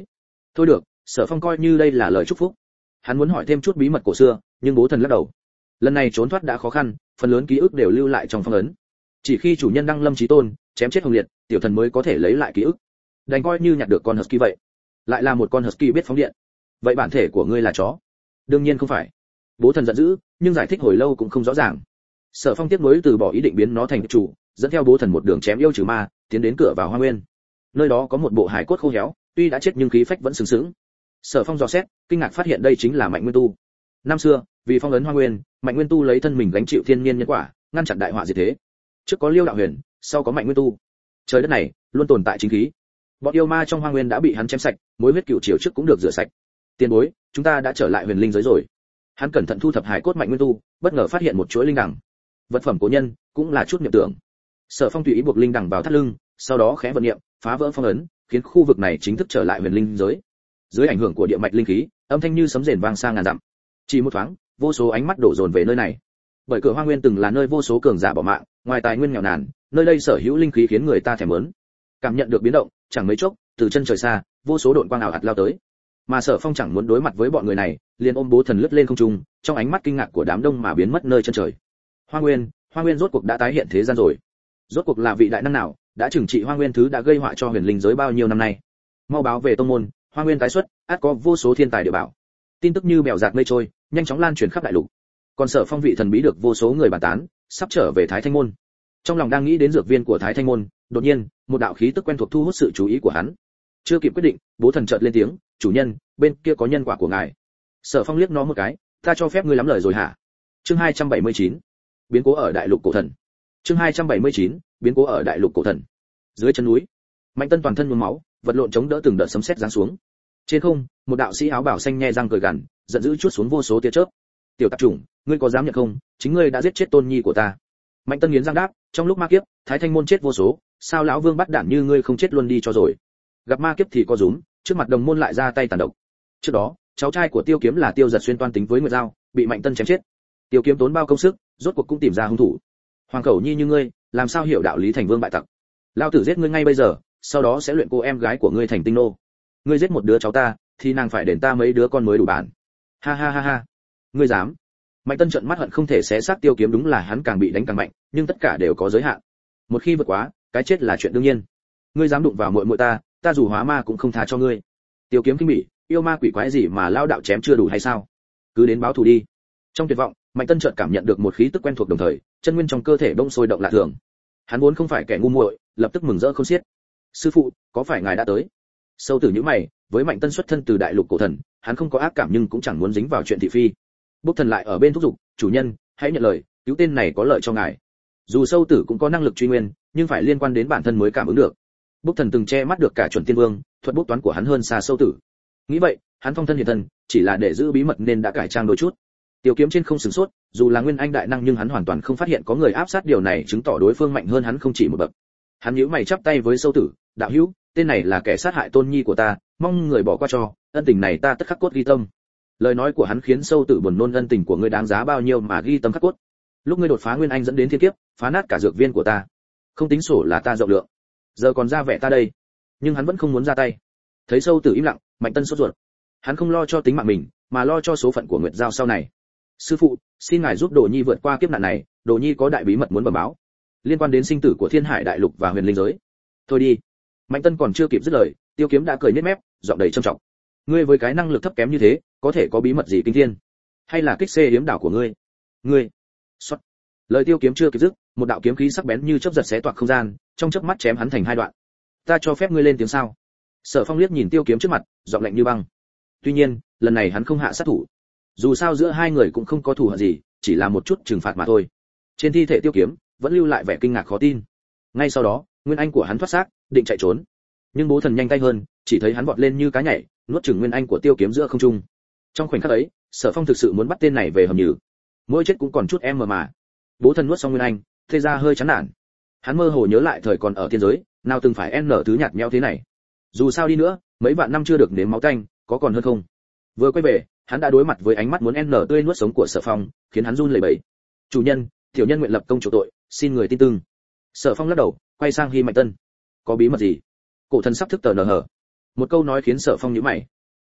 thôi được, Sở Phong coi như đây là lời chúc phúc. Hắn muốn hỏi thêm chút bí mật cổ xưa, nhưng bố thần lắc đầu. Lần này trốn thoát đã khó khăn, phần lớn ký ức đều lưu lại trong phong ấn. Chỉ khi chủ nhân đăng lâm chí tôn, chém chết hồng liệt, tiểu thần mới có thể lấy lại ký ức. Đành coi như nhặt được con husky vậy. Lại là một con husky biết phóng điện. Vậy bản thể của ngươi là chó? Đương nhiên không phải. Bố thần giận dữ, nhưng giải thích hồi lâu cũng không rõ ràng. Sở Phong tiếp nối từ bỏ ý định biến nó thành chủ, dẫn theo bố thần một đường chém yêu trừ ma, tiến đến cửa vào Hoa Nguyên. Nơi đó có một bộ hài cốt khô héo, tuy đã chết nhưng khí phách vẫn sừng sững. Sở Phong dò xét, kinh ngạc phát hiện đây chính là Mạnh Nguyên Tu. Năm xưa, vì phong ấn Hoa Nguyên, Mạnh Nguyên Tu lấy thân mình gánh chịu thiên nhiên nhân quả, ngăn chặn đại họa diệt thế. Trước có Liêu Đạo Huyền, sau có Mạnh Nguyên Tu. Trời đất này luôn tồn tại chính khí. Bọn yêu ma trong Hoa Nguyên đã bị hắn chém sạch, mối huyết cựu triều trước cũng được rửa sạch. Tiền bối, chúng ta đã trở lại huyền linh giới rồi. Hắn cẩn thận thu thập hài cốt Mạnh Nguyên Tu, bất ngờ phát hiện một chuỗi linh đằng. Vật phẩm cố nhân, cũng là chút niệm tưởng. Sở Phong tùy ý buộc linh đằng vào thắt lưng, sau đó khẽ vận niệm, phá vỡ phong ấn, khiến khu vực này chính thức trở lại huyền linh giới. Dưới ảnh hưởng của địa mạch linh khí, âm thanh như sấm rền vang xa ngàn dặm. Chỉ một thoáng, vô số ánh mắt đổ dồn về nơi này. Bởi cửa Hoa Nguyên từng là nơi vô số cường giả bỏ mạng, ngoài tài nguyên nghèo nàn, nơi đây sở hữu linh khí khiến người ta thèm muốn. Cảm nhận được biến động, chẳng mấy chốc, từ chân trời xa, vô số độn quang ảo ạt lao tới. Mà Sở Phong chẳng muốn đối mặt với bọn người này, liền ôm bố thần lướt lên không trung, trong ánh mắt kinh ngạc của đám đông mà biến mất nơi chân trời. Hoa Nguyên rốt cuộc đã tái hiện thế gian rồi. Rốt cuộc là vị đại năng nào đã trừng trị Hoa Nguyên thứ đã gây họa cho huyền linh giới bao nhiêu năm nay? Mau báo về tông môn, Hoa Nguyên tái xuất, ắt có vô số thiên tài địa bảo. Tin tức như bèo dạt mây trôi, nhanh chóng lan truyền khắp đại lục. Còn Sở Phong vị thần bí được vô số người bàn tán, sắp trở về Thái Thanh môn. Trong lòng đang nghĩ đến dược viên của Thái Thanh môn, đột nhiên, một đạo khí tức quen thuộc thu hút sự chú ý của hắn. Chưa kịp quyết định, bố thần chợt lên tiếng, "Chủ nhân, bên kia có nhân quả của ngài." Sở Phong liếc nó một cái, "Ta cho phép ngươi lắm lời rồi hả?" Chương 279. Biến cố ở đại lục cổ thần. Chương 279. Biến cố ở đại lục cổ thần. Dưới chân núi, Mạnh Tân toàn thân nhuốm máu, vật lộn chống đỡ từng đợt sấm sét giáng xuống. Trên không, một đạo sĩ áo bào xanh nhe răng cười gằn, giận dữ chuốt xuống vô số tia chớp. "Tiểu tạp chủng, ngươi có dám nhận không? Chính ngươi đã giết chết tôn nhi của ta." Mạnh Tân nghiến răng đáp, "Trong lúc ma kiếp, Thái Thanh môn chết vô số, sao lão vương bắt đản như ngươi không chết luôn đi cho rồi." Gặp ma kiếp thì có rúm, trước mặt đồng môn lại ra tay tàn độc. Trước đó, cháu trai của Tiêu Kiếm là Tiêu Giật xuyên toan tính với Nguyệt Giao, bị Mạnh Tân chém chết. Tiêu Kiếm tốn bao công sức, rốt cuộc cũng tìm ra hung thủ. Hoàng khẩu nhi như ngươi, làm sao hiểu đạo lý thành vương bại tặc? Lao tử giết ngươi ngay bây giờ, sau đó sẽ luyện cô em gái của ngươi thành tinh nô. Ngươi giết một đứa cháu ta, thì nàng phải đền ta mấy đứa con mới đủ bản. Ha ha ha ha. Ngươi dám? Mạnh Tân trợn mắt hận không thể xé xác Tiêu Kiếm, đúng là hắn càng bị đánh càng mạnh, nhưng tất cả đều có giới hạn. Một khi vượt quá, cái chết là chuyện đương nhiên. Ngươi dám đụng vào muội muội ta, ta dù hóa ma cũng không tha cho ngươi. Tiêu Kiếm kinh bỉ, yêu ma quỷ quái gì mà lao đạo chém chưa đủ hay sao? Cứ đến báo thù đi. Trong tuyệt vọng, Mạnh Tân chợt cảm nhận được một khí tức quen thuộc, đồng thời, chân nguyên trong cơ thể bỗng sôi động lạ thường. Hắn vốn không phải kẻ ngu muội, lập tức mừng rỡ không xiết. "Sư phụ, có phải ngài đã tới?" Sâu Tử nhíu mày, với Mạnh Tân xuất thân từ đại lục cổ thần, hắn không có ác cảm nhưng cũng chẳng muốn dính vào chuyện thị phi. Bốc Thần lại ở bên thúc giục, "Chủ nhân, hãy nhận lời, cứu tên này có lợi cho ngài." Dù Sâu Tử cũng có năng lực truy nguyên, nhưng phải liên quan đến bản thân mới cảm ứng được. Bốc Thần từng che mắt được cả chuẩn tiên vương, thuật bốc toán của hắn hơn xa Sâu Tử. Nghĩ vậy, hắn phong thân hiện thân, chỉ là để giữ bí mật nên đã cải trang đôi chút. Tiêu Kiếm trên không sửng sốt, dù là nguyên anh đại năng nhưng hắn hoàn toàn không phát hiện có người áp sát, điều này chứng tỏ đối phương mạnh hơn hắn không chỉ một bậc. Hắn nhíu mày chắp tay với Sâu Tử, "Đạo hữu, tên này là kẻ sát hại tôn nhi của ta, mong người bỏ qua cho, ân tình này ta tất khắc cốt ghi tâm." Lời nói của hắn khiến Sâu Tử buồn nôn, "Ân tình của ngươi đáng giá bao nhiêu mà ghi tâm khắc cốt? Lúc ngươi đột phá nguyên anh dẫn đến thiên kiếp, phá nát cả dược viên của ta, không tính sổ là ta rộng lượng, giờ còn ra vẻ ta đây." Nhưng hắn vẫn không muốn ra tay. Thấy Sâu Tử im lặng, Mạnh Tân sốt ruột. Hắn không lo cho tính mạng mình, mà lo cho số phận của Nguyệt Giao sau này. "Sư phụ, xin ngài giúp Đồ Nhi vượt qua kiếp nạn này, Đồ Nhi có đại bí mật muốn bẩm báo, liên quan đến sinh tử của Thiên Hải đại lục và huyền linh giới." "Thôi đi." Mạnh Tân còn chưa kịp dứt lời, Tiêu Kiếm đã cười nhếch mép, giọng đầy trầm trọng, "Ngươi với cái năng lực thấp kém như thế, có thể có bí mật gì kinh thiên? Hay là kích xê yếm đảo của ngươi?" "Ngươi." Xoát. Lời Tiêu Kiếm chưa kịp dứt, một đạo kiếm khí sắc bén như chớp giật xé toạc không gian, trong chớp mắt chém hắn thành hai đoạn. "Ta cho phép ngươi lên tiếng sao?" Sở Phong liếc nhìn Tiêu Kiếm trước mặt, giọng lạnh như băng. Tuy nhiên, lần này hắn không hạ sát thủ. Dù sao giữa hai người cũng không có thù hận gì, chỉ là một chút trừng phạt mà thôi. Trên thi thể Tiêu Kiếm vẫn lưu lại vẻ kinh ngạc khó tin. Ngay sau đó, nguyên anh của hắn thoát xác, định chạy trốn. Nhưng bố thần nhanh tay hơn, chỉ thấy hắn vọt lên như cá nhảy, nuốt chửng nguyên anh của Tiêu Kiếm giữa không trung. Trong khoảnh khắc ấy, Sở Phong thực sự muốn bắt tên này về hầm nhử. Mỗi chết cũng còn chút em mà. Bố thần nuốt xong nguyên anh, thế ra hơi chán nản. Hắn mơ hồ nhớ lại thời còn ở thiên giới, nào từng phải thứ nhạt nhẽo thế này. Dù sao đi nữa, mấy vạn năm chưa được nếm máu tanh, có còn hơn không? Vừa quay về, hắn đã đối mặt với ánh mắt muốn tươi nuốt sống của Sở Phong, khiến hắn run lẩy bẩy. "Chủ nhân, tiểu nhân nguyện lập công chuộc tội, xin người tin tương." Sở Phong lắc đầu, quay sang Hy Mạnh Tân. "Có bí mật gì?" Cổ thần sắp thức tờ nở hở. Một câu nói khiến Sở Phong nhíu mày.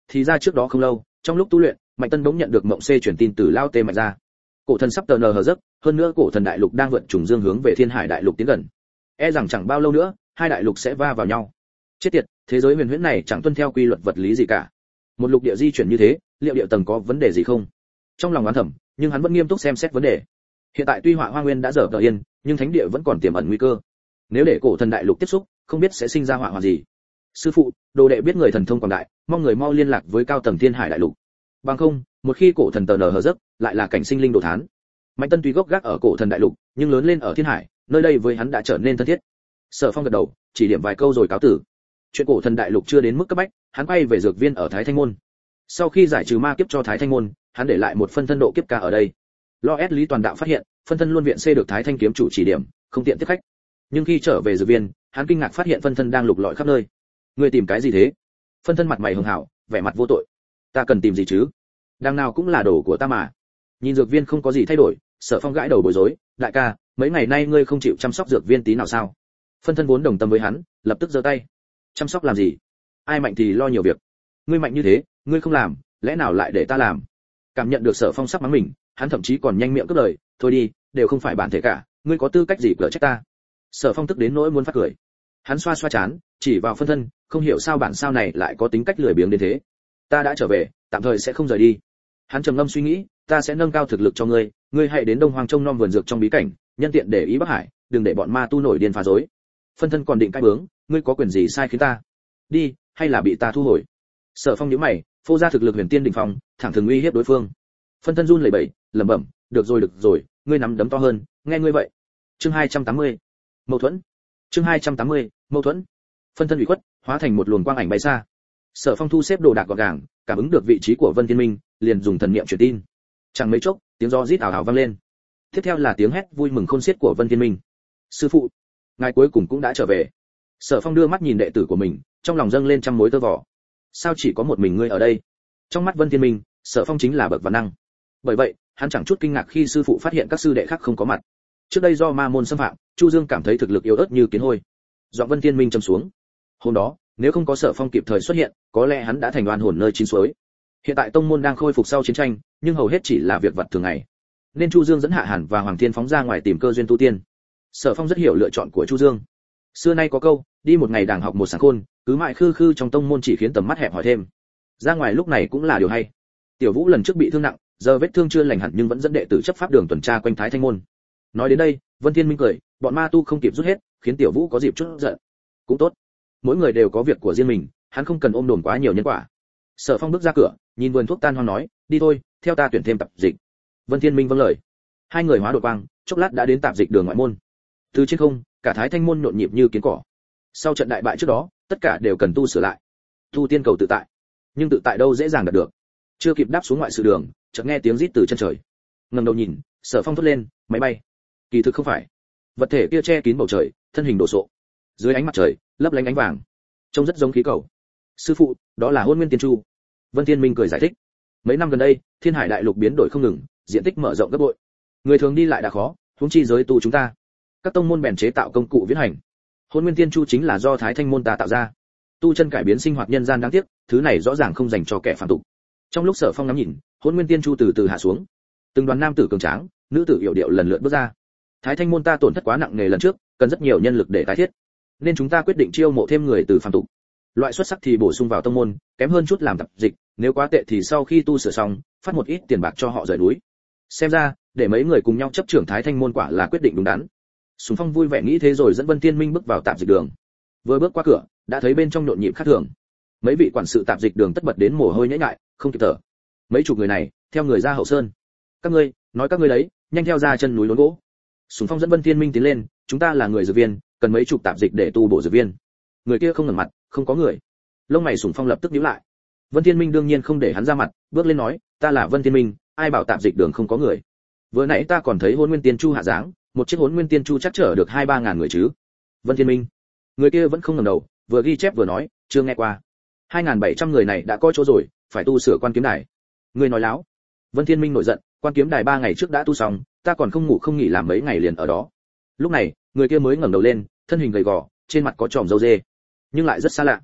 thì ra trước đó không lâu, trong lúc tu luyện, Mạnh Tân bỗng nhận được mộng C truyền tin từ Lao Tê Mạnh ra. Cổ thần sắp tờ nờ hờ giấc, hơn nữa cổ thần đại lục đang vượn trùng dương hướng về Thiên Hải đại lục tiến gần. E rằng chẳng bao lâu nữa, hai đại lục sẽ va vào nhau. Chết tiệt, thế giới huyền huyễn này chẳng tuân theo quy luật vật lý gì cả. Một lục địa di chuyển như thế, liệu địa tầng có vấn đề gì không? Trong lòng oán thầm, nhưng hắn vẫn nghiêm túc xem xét vấn đề. Hiện tại tuy Họa Hoa Nguyên đã dở tờ yên, nhưng thánh địa vẫn còn tiềm ẩn nguy cơ. Nếu để cổ thần đại lục tiếp xúc, không biết sẽ sinh ra họa hoa gì. Sư phụ, đồ đệ biết người thần thông quảng đại, mong người mau liên lạc với cao tầng Thiên Hải đại lục. Bằng không, một khi cổ thần tờ nở hờ giấc, lại là cảnh sinh linh đồ thán. Mạnh Tân tuy gốc gác ở cổ thần đại lục, nhưng lớn lên ở Thiên Hải, nơi đây với hắn đã trở nên thân thiết. Sở Phong gật đầu, chỉ điểm vài câu rồi cáo tử. Chuyện cổ thần đại lục chưa đến mức cấp bách, hắn quay về dược viên ở Thái Thanh môn. Sau khi giải trừ ma kiếp cho Thái Thanh môn, hắn để lại một phân thân độ kiếp ca ở đây. Lo ép Lý Toàn Đạo phát hiện, phân thân luôn viện C được Thái Thanh kiếm chủ chỉ điểm, không tiện tiếp khách. Nhưng khi trở về dược viên, hắn kinh ngạc phát hiện phân thân đang lục lọi khắp nơi. Ngươi tìm cái gì thế? Phân thân mặt mày hường hảo, vẻ mặt vô tội. Ta cần tìm gì chứ? Đằng nào cũng là đồ của ta mà. Nhìn dược viên không có gì thay đổi, Sở Phong gãi đầu bối rối. Đại ca, mấy ngày nay ngươi không chịu chăm sóc dược viên tí nào sao? Phân thân vốn đồng tâm với hắn, lập tức giơ tay. Chăm sóc làm gì? Ai mạnh thì lo nhiều việc. Ngươi mạnh như thế, ngươi không làm, lẽ nào lại để ta làm? Cảm nhận được Sở Phong sắp mắng mình, hắn thậm chí còn nhanh miệng cướp lời. Thôi đi, đều không phải bản thể cả, ngươi có tư cách gì cỡ trách ta? Sở Phong tức đến nỗi muốn phát cười. Hắn xoa xoa chán, chỉ vào phân thân, không hiểu sao bản sao này lại có tính cách lười biếng đến thế. Ta đã trở về, tạm thời sẽ không rời đi. Hắn trầm ngâm suy nghĩ, ta sẽ nâng cao thực lực cho ngươi, ngươi hãy đến Đông Hoang trông nom vườn dược trong bí cảnh, nhân tiện để ý Bắc Hải, đừng để bọn ma tu nổi điên phá rối. Phân thân còn định cãi bướng, ngươi có quyền gì sai khiến ta? Đi, hay là bị ta thu hồi? Sở Phong nhíu mày, phô ra thực lực huyền tiên đỉnh phong, thẳng thừng uy hiếp đối phương. Phân thân run lẩy bẩy, lẩm bẩm, được rồi, ngươi nắm đấm to hơn, nghe ngươi vậy. Chương 280. Mâu thuẫn. Chương 280. Mâu thuẫn. Phân thân ủy khuất, hóa thành một luồng quang ảnh bay xa. Sở Phong thu xếp đồ đạc gọn gàng, cảm ứng được vị trí của Vân Thiên Minh, liền dùng thần niệm truyền tin. Chẳng mấy chốc, tiếng gió rít ào ào vang lên. Tiếp theo là tiếng hét vui mừng khôn xiết của Vân Thiên Minh. Sư phụ, ngài cuối cùng cũng đã trở về. Sở Phong đưa mắt nhìn đệ tử của mình, trong lòng dâng lên trăm mối tơ vò. Sao chỉ có một mình ngươi ở đây? Trong mắt Vân Thiên Minh, Sở Phong chính là bậc vạn năng. Bởi vậy, hắn chẳng chút kinh ngạc khi sư phụ phát hiện các sư đệ khác không có mặt. Trước đây do ma môn xâm phạm, Chu Dương cảm thấy thực lực yếu ớt như kiến hôi. Giọng Vân Thiên Minh trầm xuống. Hôm đó, nếu không có Sở Phong kịp thời xuất hiện, có lẽ hắn đã thành oan hồn nơi chín suối. Hiện tại tông môn đang khôi phục sau chiến tranh, nhưng hầu hết chỉ là việc vặt thường ngày. Nên Chu Dương dẫn Hạ Hàn và Hoàng Thiên phóng ra ngoài tìm cơ duyên tu tiên. Sở Phong rất hiểu lựa chọn của Chu Dương. Xưa nay có câu, đi một ngày đàng học một sáng khôn, cứ mãi khư khư trong tông môn chỉ khiến tầm mắt hẹp hòi thêm. Ra ngoài lúc này cũng là điều hay. Tiểu Vũ lần trước bị thương nặng, giờ vết thương chưa lành hẳn nhưng vẫn dẫn đệ tử chấp pháp đường tuần tra quanh Thái Thanh môn. Nói đến đây, Vân Thiên Minh cười, bọn ma tu không kịp rút hết, khiến Tiểu Vũ có dịp chút giận. Cũng tốt, mỗi người đều có việc của riêng mình, hắn không cần ôm đồn quá nhiều nhân quả. Sở Phong bước ra cửa, nhìn vườn thuốc tan hoang nói, đi thôi, theo ta tuyển thêm tạp dịch. Vân Thiên Minh vâng lời. Hai người hóa đột quang, chốc lát đã đến tạp dịch đường ngoại môn. Từ trên không, cả Thái Thanh môn nhộn nhịp như kiến cỏ. Sau trận đại bại trước đó, tất cả đều cần tu sửa lại. Tu tiên cầu tự tại, nhưng tự tại đâu dễ dàng đạt được. Chưa kịp đáp xuống ngoại sự đường, chợt nghe tiếng rít từ chân trời. Ngẩng đầu nhìn, Sở Phong thốt lên, máy bay. Kỳ thực không phải. Vật thể kia che kín bầu trời, thân hình đồ sộ. Dưới ánh mặt trời, lấp lánh ánh vàng, trông rất giống khí cầu. Sư phụ, đó là Hôn Nguyên Tiên Chu. Vân Thiên Minh cười giải thích. Mấy năm gần đây, Thiên Hải đại lục biến đổi không ngừng, diện tích mở rộng gấp bội. Người thường đi lại đã khó, huống chi giới tu chúng ta. Các tông môn bèn chế tạo công cụ viễn hành. Hôn Nguyên Tiên Chu chính là do Thái Thanh môn ta tạo ra. Tu chân cải biến sinh hoạt nhân gian đáng tiếc, thứ này rõ ràng không dành cho kẻ phàm tục. Trong lúc Sở Phong ngắm nhìn, Hôn Nguyên Tiên Chu từ từ hạ xuống. Từng đoàn nam tử cường tráng, nữ tử yểu điệu lần lượt bước ra. Thái Thanh môn ta tổn thất quá nặng nề lần trước, cần rất nhiều nhân lực để tái thiết. Nên chúng ta quyết định chiêu mộ thêm người từ phàm tục. Loại xuất sắc thì bổ sung vào tông môn, kém hơn chút làm tập dịch, nếu quá tệ thì sau khi tu sửa xong, phát một ít tiền bạc cho họ rời núi. Xem ra, để mấy người cùng nhau chấp trưởng Thái Thanh môn quả là quyết định đúng đắn. Sùng Phong vui vẻ nghĩ thế rồi dẫn Vân Thiên Minh bước vào tạp dịch đường. Vừa bước qua cửa, đã thấy bên trong nhộn nhịp khác thường. Mấy vị quản sự tạp dịch đường tất bật đến mồ hôi nhễ nhại, không kịp thở. Mấy chục người này, theo người ra hậu sơn. Các ngươi, nói các ngươi đấy, nhanh theo ra chân núi đốn gỗ. Sùng Phong dẫn Vân Thiên Minh tiến lên, chúng ta là người dược viên, cần mấy chục tạp dịch để tu bổ dược viên. Người kia không ngẩng mặt, không có người. Lông mày Sùng Phong lập tức nhíu lại. Vân Thiên Minh đương nhiên không để hắn ra mặt, bước lên nói, ta là Vân Thiên Minh, ai bảo tạp dịch đường không có người. Vừa nãy ta còn thấy Hôn Nguyên Tiên Chu hạ dáng, một chiếc Hôn Nguyên Tiên Chu chắc chở được 2-3 ngàn người chứ. Vân Thiên Minh. Người kia vẫn không ngẩng đầu, vừa ghi chép vừa nói, chưa nghe qua. 2.700 người này đã có chỗ rồi, phải tu sửa quan kiếm đài. Người nói láo. Vân Thiên Minh nổi giận, quan kiếm đài 3 ngày trước đã tu xong, ta còn không ngủ không nghỉ làm mấy ngày liền ở đó. Lúc này, người kia mới ngẩng đầu lên, thân hình gầy gò, trên mặt có tròm râu dê, nhưng lại rất xa lạ.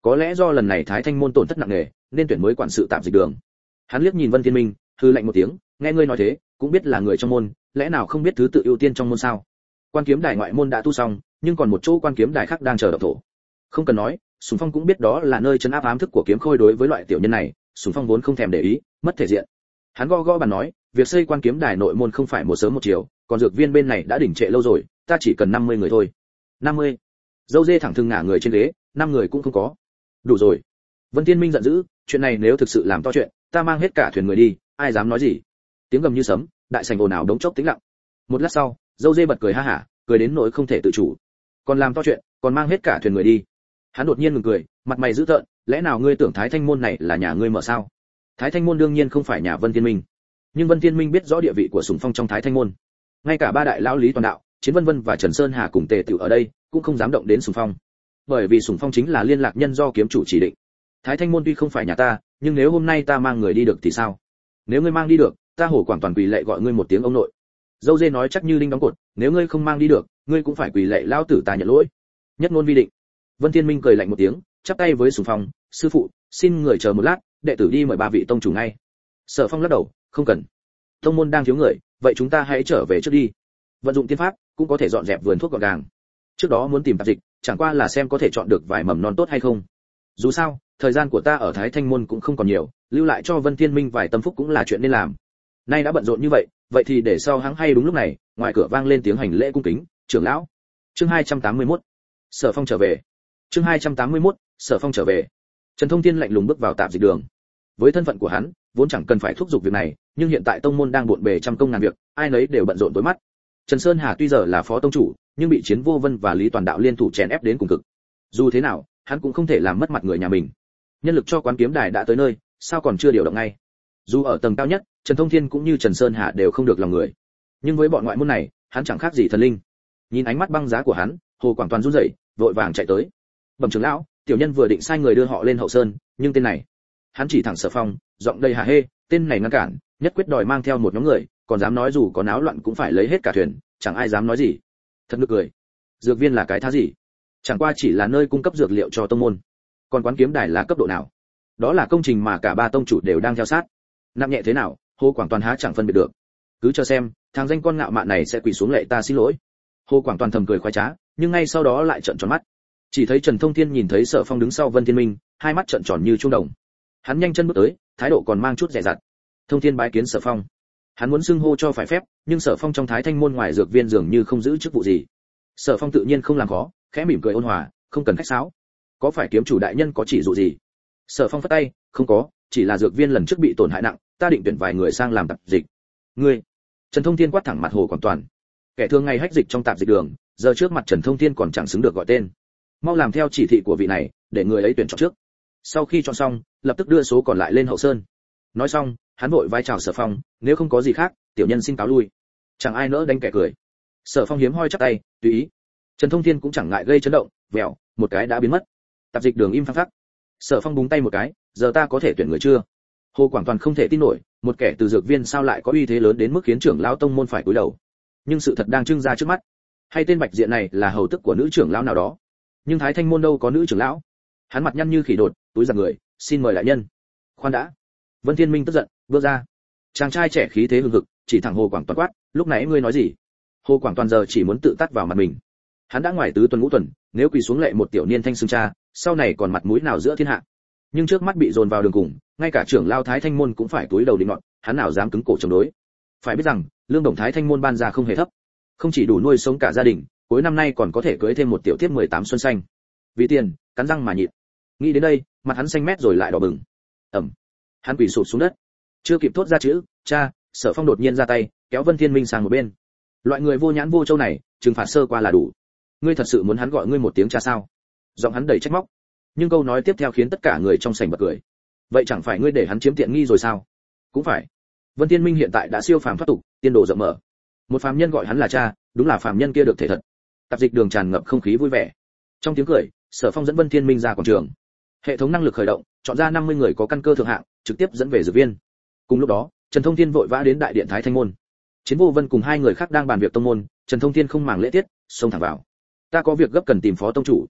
Có lẽ do lần này Thái Thanh môn tổn thất nặng nề, nên tuyển mới quản sự tạm dịch đường. Hắn liếc nhìn Vân Thiên Minh, hừ lạnh một tiếng, nghe ngươi nói thế, cũng biết là người trong môn, lẽ nào không biết thứ tự ưu tiên trong môn sao? Quan kiếm đài ngoại môn đã tu xong, nhưng còn một chỗ quan kiếm đài khác đang chờ động thổ. Không cần nói, Sùng Phong cũng biết đó là nơi trấn áp ám thức của kiếm khôi đối với loại tiểu nhân này, Sùng Phong vốn không thèm để ý, mất thể diện. Hắn gõ gõ bàn nói, việc xây quan kiếm đài nội môn không phải một sớm một chiều, còn dược viên bên này đã đỉnh trệ lâu rồi, ta chỉ cần 50 người thôi. 50? Dâu dê thẳng thừng ngả người trên ghế, 5 người cũng không có. Đủ rồi. Vân Thiên Minh giận dữ, chuyện này nếu thực sự làm to chuyện, ta mang hết cả thuyền người đi, ai dám nói gì? Tiếng gầm như sấm, đại sảnh ồn ào đống chốc tĩnh lặng. Một lát sau, dâu dê bật cười ha hả, cười đến nỗi không thể tự chủ. Còn làm to chuyện, còn mang hết cả thuyền người đi. Hắn đột nhiên ngừng cười, mặt mày dữ tợn, lẽ nào ngươi tưởng Thái Thanh môn này là nhà ngươi mở sao? Thái Thanh môn đương nhiên không phải nhà Vân Thiên Minh, nhưng Vân Thiên Minh biết rõ địa vị của Sùng Phong trong Thái Thanh môn. Ngay cả ba đại lão Lý Toàn Đạo, Chiến Vân Vân và Trần Sơn Hà cùng Tề Tựu ở đây, cũng không dám động đến Sùng Phong. Bởi vì Sùng Phong chính là liên lạc nhân do kiếm chủ chỉ định. Thái Thanh môn tuy không phải nhà ta, nhưng nếu hôm nay ta mang người đi được thì sao? Nếu ngươi mang đi được, ta Hồ Quảng Toàn quỳ lạy gọi ngươi một tiếng ông nội. Dâu dê nói chắc như đinh đóng cột, nếu ngươi không mang đi được, ngươi cũng phải quỳ lạy lão tử ta nhận lỗi. Nhất ngôn vi định. Vân Thiên Minh cười lạnh một tiếng, chắp tay với Sùng Phong, sư phụ, xin người chờ một lát, đệ tử đi mời ba vị tông chủ ngay. Sở Phong lắc đầu, không cần. Tông môn đang thiếu người, vậy chúng ta hãy trở về trước đi. Vận dụng tiên pháp, cũng có thể dọn dẹp vườn thuốc gọn gàng. Trước đó muốn tìm tạp dịch, chẳng qua là xem có thể chọn được vài mầm non tốt hay không. Dù sao, thời gian của ta ở Thái Thanh môn cũng không còn nhiều, lưu lại cho Vân Thiên Minh vài tâm phúc cũng là chuyện nên làm. Nay đã bận rộn như vậy, vậy thì để sau hắn hay đúng lúc này, ngoài cửa vang lên tiếng hành lễ cung kính, trưởng lão. Chương 281. Sở Phong trở về. Chương 281. Sở Phong trở về. Trần Thông Thiên lạnh lùng bước vào tạp dịch đường. Với thân phận của hắn, vốn chẳng cần phải thúc giục việc này, nhưng hiện tại tông môn đang bộn bề trăm công ngàn việc, ai nấy đều bận rộn tối mắt. Trần Sơn Hà tuy giờ là phó tông chủ, nhưng bị Chiến Vô Vân và Lý Toàn Đạo liên thủ chèn ép đến cùng cực. Dù thế nào, hắn cũng không thể làm mất mặt người nhà mình. Nhân lực cho quán kiếm đài đã tới nơi, sao còn chưa điều động ngay? Dù ở tầng cao nhất, Trần Thông Thiên cũng như Trần Sơn Hà đều không được lòng người. Nhưng với bọn ngoại môn này, hắn chẳng khác gì thần linh. Nhìn ánh mắt băng giá của hắn, Hồ Quảng Toàn run rẩy, vội vàng chạy tới. Bẩm trưởng lão, tiểu nhân vừa định sai người đưa họ lên hậu sơn, nhưng tên này, hắn chỉ thẳng Sở Phong, giọng đầy hả hê, tên này ngăn cản, nhất quyết đòi mang theo một nhóm người, còn dám nói dù có náo loạn cũng phải lấy hết cả thuyền, chẳng ai dám nói gì. Thật nực cười. Dược viên là cái thá gì? Chẳng qua chỉ là nơi cung cấp dược liệu cho tông môn. Còn quán kiếm đài là cấp độ nào? Đó là công trình mà cả ba tông chủ đều đang theo sát. Nặng nhẹ thế nào, Hồ Quảng Toàn há chẳng phân biệt được. Cứ cho xem, thằng danh con ngạo mạn này sẽ quỳ xuống lạy ta xin lỗi. Hồ Quảng Toàn thầm cười khoái trá, nhưng ngay sau đó lại trợn tròn mắt. Chỉ thấy Trần Thông Thiên nhìn thấy Sở Phong đứng sau Vân Thiên Minh, hai mắt trợn tròn như chuông đồng. Hắn nhanh chân bước tới, thái độ còn mang chút dè dặt. Thông Thiên bái kiến Sở Phong. Hắn muốn xưng hô cho phải phép, nhưng Sở Phong trong Thái Thanh môn ngoài dược viên dường như không giữ chức vụ gì. Sở Phong tự nhiên không làm khó, khẽ mỉm cười ôn hòa, không cần khách sáo. Có phải kiếm chủ đại nhân có chỉ dụ gì? Sở Phong phất tay, không có, chỉ là dược viên lần trước bị tổn hại nặng, ta định tuyển vài người sang làm tạp dịch. Ngươi? Trần Thông Thiên quát thẳng mặt Hồ Quảng Toàn. Kẻ thường ngày hách dịch trong tạp dịch đường, giờ trước mặt Trần Thông Thiên còn chẳng xứng được gọi tên. Mau làm theo chỉ thị của vị này, để người ấy tuyển chọn trước. Sau khi chọn xong, lập tức đưa số còn lại lên hậu sơn. Nói xong, hắn vội vai chào Sở Phong, nếu không có gì khác, tiểu nhân xin cáo lui. Chẳng ai nỡ đánh kẻ cười. Sở Phong hiếm hoi chắp tay, tùy ý. Trần Thông Thiên cũng chẳng ngại gây chấn động, vèo, một cái đã biến mất. Tạp dịch đường im phăng phắc. Sở Phong búng tay một cái, giờ ta có thể tuyển người chưa? Hồ Quảng Toàn không thể tin nổi, một kẻ từ dược viên sao lại có uy thế lớn đến mức khiến trưởng lão tông môn phải cúi đầu. Nhưng sự thật đang trưng ra trước mắt. Hay tên Bạch Diện này là hầu tức của nữ trưởng lão nào đó? Nhưng Thái Thanh môn đâu có nữ trưởng lão. Hắn mặt nhăn như khỉ đột, túi giật người, xin mời đại nhân. Khoan đã. Vân Thiên Minh tức giận, bước ra. Chàng trai trẻ khí thế hừng hực, chỉ thẳng Hồ Quảng Toàn quát, lúc nãy ngươi nói gì? Hồ Quảng Toàn giờ chỉ muốn tự tát vào mặt mình. Hắn đã ngoài tứ tuần ngũ tuần, nếu quỳ xuống lệ một tiểu niên thanh xưng cha, sau này còn mặt mũi nào giữa thiên hạ? Nhưng trước mắt bị dồn vào đường cùng, ngay cả trưởng lao Thái Thanh môn cũng phải túi đầu định nọt, hắn nào dám cứng cổ chống đối? Phải biết rằng, lương đồng Thái Thanh môn ban ra không hề thấp, không chỉ đủ nuôi sống cả gia đình, cuối năm nay còn có thể cưới thêm một tiểu thiếp 18 xuân xanh. Vì tiền, cắn răng mà nhịn. Nghĩ đến đây, mặt hắn xanh mét rồi lại đỏ bừng. Hắn quỳ sụp xuống đất. Chưa kịp thốt ra chữ cha, Sở Phong đột nhiên ra tay, kéo Vân Thiên Minh sang một bên. Loại người vô nhãn vô châu này, trừng phạt sơ qua là đủ. Ngươi thật sự muốn hắn gọi ngươi một tiếng cha sao? Giọng hắn đầy trách móc. Nhưng câu nói tiếp theo khiến tất cả người trong sảnh bật cười. Vậy chẳng phải ngươi để hắn chiếm tiện nghi rồi sao? Cũng phải. Vân Thiên Minh hiện tại đã siêu phàm thoát tục, tiên đồ rộng mở. Một phàm nhân gọi hắn là cha, đúng là phàm nhân kia được thể thật. Tạp dịch đường tràn ngập không khí vui vẻ. Trong tiếng cười, Sở Phong dẫn Vân Thiên Minh ra quảng trường. Hệ thống năng lực khởi động, chọn ra 50 người có căn cơ thượng hạng, trực tiếp dẫn về dược viên. Cùng lúc đó, Trần Thông Thiên vội vã đến đại điện Thái Thanh môn. Chiến Vô Vân cùng hai người khác đang bàn việc tông môn, Trần Thông Thiên không màng lễ tiết, xông thẳng vào. Ta có việc gấp cần tìm phó tông chủ.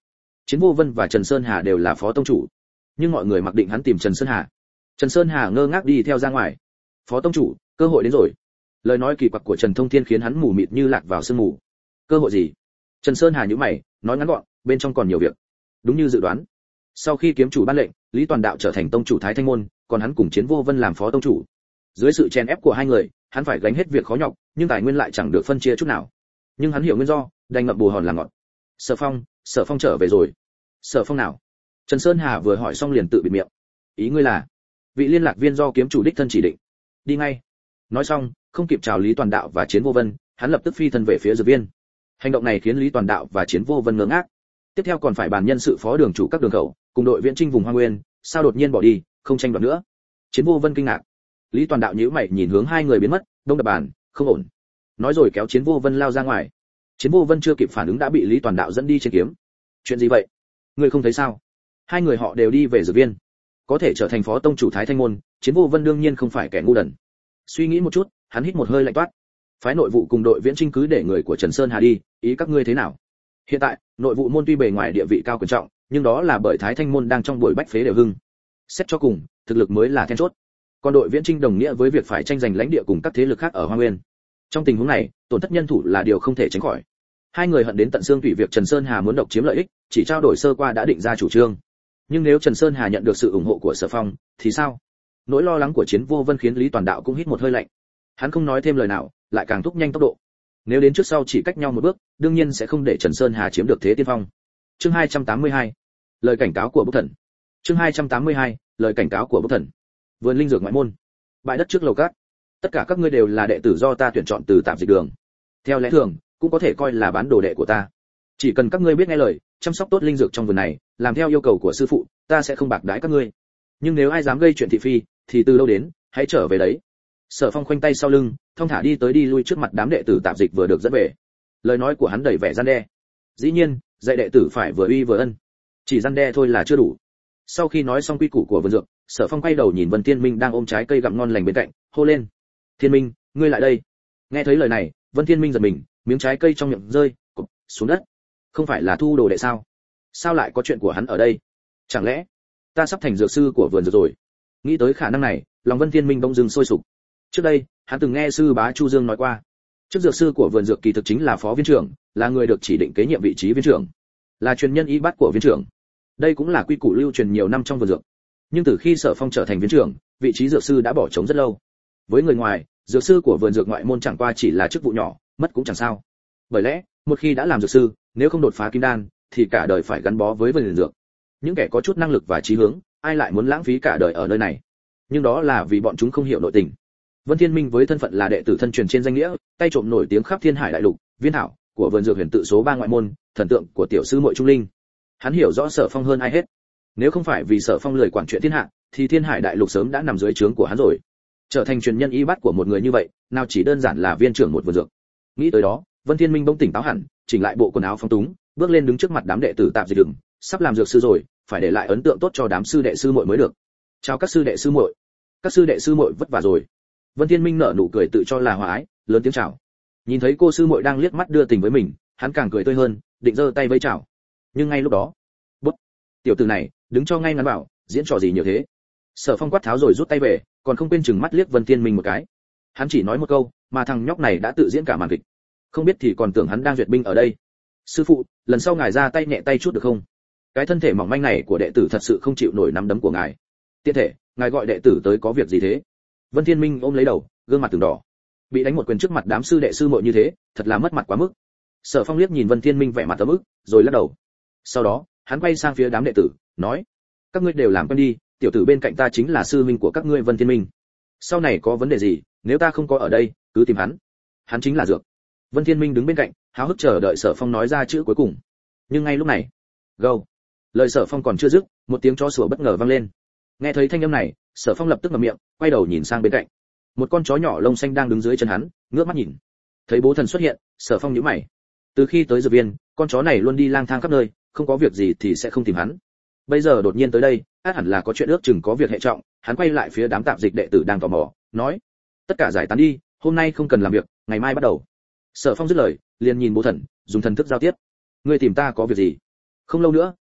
Chiến Vô Vân và Trần Sơn Hà đều là phó tông chủ, nhưng mọi người mặc định hắn tìm Trần Sơn Hà. Trần Sơn Hà ngơ ngác đi theo ra ngoài. Phó tông chủ, cơ hội đến rồi. Lời nói kỳ quặc của Trần Thông Thiên khiến hắn mù mịt như lạc vào sương mù. Cơ hội gì? Trần Sơn Hà nhíu mày, nói ngắn gọn, bên trong còn nhiều việc. Đúng như dự đoán, sau khi kiếm chủ ban lệnh, Lý Toàn Đạo trở thành tông chủ Thái Thanh môn, còn hắn cùng Chiến Vô Vân làm phó tông chủ. Dưới sự chen ép của hai người, hắn phải gánh hết việc khó nhọc, nhưng tài nguyên lại chẳng được phân chia chút nào. Nhưng hắn hiểu nguyên do, đành ngậm bù hòn làm ngọt. Sở Phong trở về rồi. Sở Phong nào? Trần Sơn Hà vừa hỏi xong liền tự bịt miệng. Ý ngươi là vị liên lạc viên do kiếm chủ đích thân chỉ định. Đi ngay. Nói xong, không kịp chào Lý Toàn Đạo và Chiến Vô Vân, hắn lập tức phi thân về phía dược viên. Hành động này khiến Lý Toàn Đạo và Chiến Vô Vân ngớ ngác. Tiếp theo còn phải bàn nhân sự phó đường chủ các đường khẩu, cùng đội viễn chinh vùng Hoa Nguyên, sao đột nhiên bỏ đi, không tranh đoạt nữa. Chiến Vô Vân kinh ngạc. Lý Toàn Đạo nhíu mày nhìn hướng hai người biến mất, đông đập bàn, không ổn. Nói rồi kéo Chiến Vô Vân lao ra ngoài. Chiến Vô Vân chưa kịp phản ứng đã bị Lý Toàn Đạo dẫn đi trên kiếm. Chuyện gì vậy? Ngươi không thấy sao? Hai người họ đều đi về dược viên. Có thể trở thành phó tông chủ Thái Thanh môn, Chiến Vô Vân đương nhiên không phải kẻ ngu đần. Suy nghĩ một chút, hắn hít một hơi lạnh toát. Phái nội vụ cùng đội viễn chinh cứ để người của Trần Sơn Hà đi, ý các ngươi thế nào? Hiện tại, nội vụ môn tuy bề ngoài địa vị cao quyền trọng, nhưng đó là bởi Thái Thanh môn đang trong buổi bách phế đều hưng. Xét cho cùng, thực lực mới là then chốt. Còn đội viễn chinh đồng nghĩa với việc phải tranh giành lãnh địa cùng các thế lực khác ở Hoa Nguyên. Trong tình huống này, tổn thất nhân thủ là điều không thể tránh khỏi. Hai người hận đến tận xương tủy việc Trần Sơn Hà muốn độc chiếm lợi ích, chỉ trao đổi sơ qua đã định ra chủ trương. Nhưng nếu Trần Sơn Hà nhận được sự ủng hộ của Sở Phong, thì sao? Nỗi lo lắng của Chiến Vô Vân khiến Lý Toàn Đạo cũng hít một hơi lạnh. Hắn không nói thêm lời nào, lại càng thúc nhanh tốc độ. Nếu đến trước sau chỉ cách nhau một bước, đương nhiên sẽ không để Trần Sơn Hà chiếm được thế tiên phong. Chương 282. Lời cảnh cáo của Bốc Thần. Chương 282. Lời cảnh cáo của Bốc Thần. Vườn linh dược ngoại môn. Bãi đất trước lầu cát. Tất cả các ngươi đều là đệ tử do ta tuyển chọn từ tạp dịch đường. Theo lẽ thường, cũng có thể coi là bán đồ đệ của ta. Chỉ cần các ngươi biết nghe lời, chăm sóc tốt linh dược trong vườn này, làm theo yêu cầu của sư phụ, ta sẽ không bạc đãi các ngươi. Nhưng nếu ai dám gây chuyện thị phi, thì từ đâu đến, hãy trở về đấy. Sở Phong khoanh tay sau lưng, thong thả đi tới đi lui trước mặt đám đệ tử tạp dịch vừa được dẫn về. Lời nói của hắn đầy vẻ gian đe. Dĩ nhiên, dạy đệ tử phải vừa uy vừa ân. Chỉ gian đe thôi là chưa đủ. Sau khi nói xong quy củ của vườn dược, Sở Phong quay đầu nhìn Vân Thiên Minh đang ôm trái cây gặm ngon lành bên cạnh, hô lên: "Thiên Minh, ngươi lại đây." Nghe thấy lời này, Vân Thiên Minh giật mình, miếng trái cây trong miệng rơi cụp xuống đất. Không phải là thu đồ đệ sao? Sao lại có chuyện của hắn ở đây? Chẳng lẽ ta sắp thành dược sư của vườn dược rồi? Nghĩ tới khả năng này, lòng Vân Thiên Minh bỗng dưng sôi sục. Trước đây, hắn từng nghe sư bá Chu Dương nói qua, chức dược sư của vườn dược kỳ thực chính là phó viên trưởng, là người được chỉ định kế nhiệm vị trí viên trưởng, là truyền nhân y bát của viên trưởng. Đây cũng là quy củ lưu truyền nhiều năm trong vườn dược. Nhưng từ khi Sở Phong trở thành viên trưởng, vị trí dược sư đã bỏ trống rất lâu. Với người ngoài, dược sư của vườn dược ngoại môn chẳng qua chỉ là chức vụ nhỏ, mất cũng chẳng sao. Bởi lẽ, một khi đã làm dược sư, nếu không đột phá kim đan, thì cả đời phải gắn bó với vườn dược. Những kẻ có chút năng lực và chí hướng, ai lại muốn lãng phí cả đời ở nơi này? Nhưng đó là vì bọn chúng không hiểu nội tình. Vân Thiên Minh với thân phận là đệ tử thân truyền trên danh nghĩa, tay trộm nổi tiếng khắp Thiên Hải đại lục, viên thảo của vườn dược huyền tự số 3 ngoại môn, thần tượng của tiểu sư muội Trung Linh. Hắn hiểu rõ Sở Phong hơn ai hết. Nếu không phải vì Sở Phong lười quản chuyện thiên hạ, thì Thiên Hải đại lục sớm đã nằm dưới trướng của hắn rồi. Trở thành truyền nhân y bát của một người như vậy, nào chỉ đơn giản là viên trưởng một vườn dược. Nghĩ tới đó, Vân Thiên Minh bỗng tỉnh táo hẳn, chỉnh lại bộ quần áo phóng túng, bước lên đứng trước mặt đám đệ tử tạp dịch đường, sắp làm dược sư rồi, phải để lại ấn tượng tốt cho đám sư đệ sư muội mới được. Chào các sư đệ sư muội. Các sư đệ sư muội vất vả rồi. Vân Thiên Minh nở nụ cười tự cho là hòa ái, lớn tiếng chào. Nhìn thấy cô sư muội đang liếc mắt đưa tình với mình, hắn càng cười tươi hơn, định giơ tay vẫy chào. Nhưng ngay lúc đó, bút, tiểu tử này, đứng cho ngay ngắn bảo, diễn trò gì nhiều thế? Sở Phong quát tháo rồi rút tay về, còn không quên chừng mắt liếc Vân Thiên Minh một cái. Hắn chỉ nói một câu, mà thằng nhóc này đã tự diễn cả màn kịch. Không biết thì còn tưởng hắn đang duyệt binh ở đây. Sư phụ, lần sau ngài ra tay nhẹ tay chút được không? Cái thân thể mỏng manh này của đệ tử thật sự không chịu nổi nắm đấm của ngài. Tiện thể, ngài gọi đệ tử tới có việc gì thế? Vân Thiên Minh ôm lấy đầu, gương mặt từng đỏ. Bị đánh một quyền trước mặt đám sư đệ sư muội như thế, thật là mất mặt quá mức. Sở Phong liếc nhìn Vân Thiên Minh vẻ mặt ấm ức, rồi lắc đầu. Sau đó, hắn quay sang phía đám đệ tử, nói: các ngươi đều làm quen đi, tiểu tử bên cạnh ta chính là sư huynh của các ngươi Vân Thiên Minh. Sau này có vấn đề gì, nếu ta không có ở đây, cứ tìm hắn. Hắn chính là dược. Vân Thiên Minh đứng bên cạnh, háo hức chờ đợi Sở Phong nói ra chữ cuối cùng. Nhưng ngay lúc này, gâu, lời Sở Phong còn chưa dứt, một tiếng chó sủa bất ngờ vang lên. Nghe thấy thanh âm này, Sở Phong lập tức ngậm miệng, quay đầu nhìn sang bên cạnh. Một con chó nhỏ lông xanh đang đứng dưới chân hắn, ngước mắt nhìn. Thấy bố thần xuất hiện, Sở Phong nhíu mày. Từ khi tới dược viên, con chó này luôn đi lang thang khắp nơi, không có việc gì thì sẽ không tìm hắn. Bây giờ đột nhiên tới đây, ắt hẳn là có chuyện ước chừng có việc hệ trọng. Hắn quay lại phía đám tạp dịch đệ tử đang tò mò, nói: tất cả giải tán đi, hôm nay không cần làm việc, ngày mai bắt đầu. Sở Phong dứt lời, liền nhìn bố thần, dùng thần thức giao tiếp. Ngươi tìm ta có việc gì? Không lâu nữa,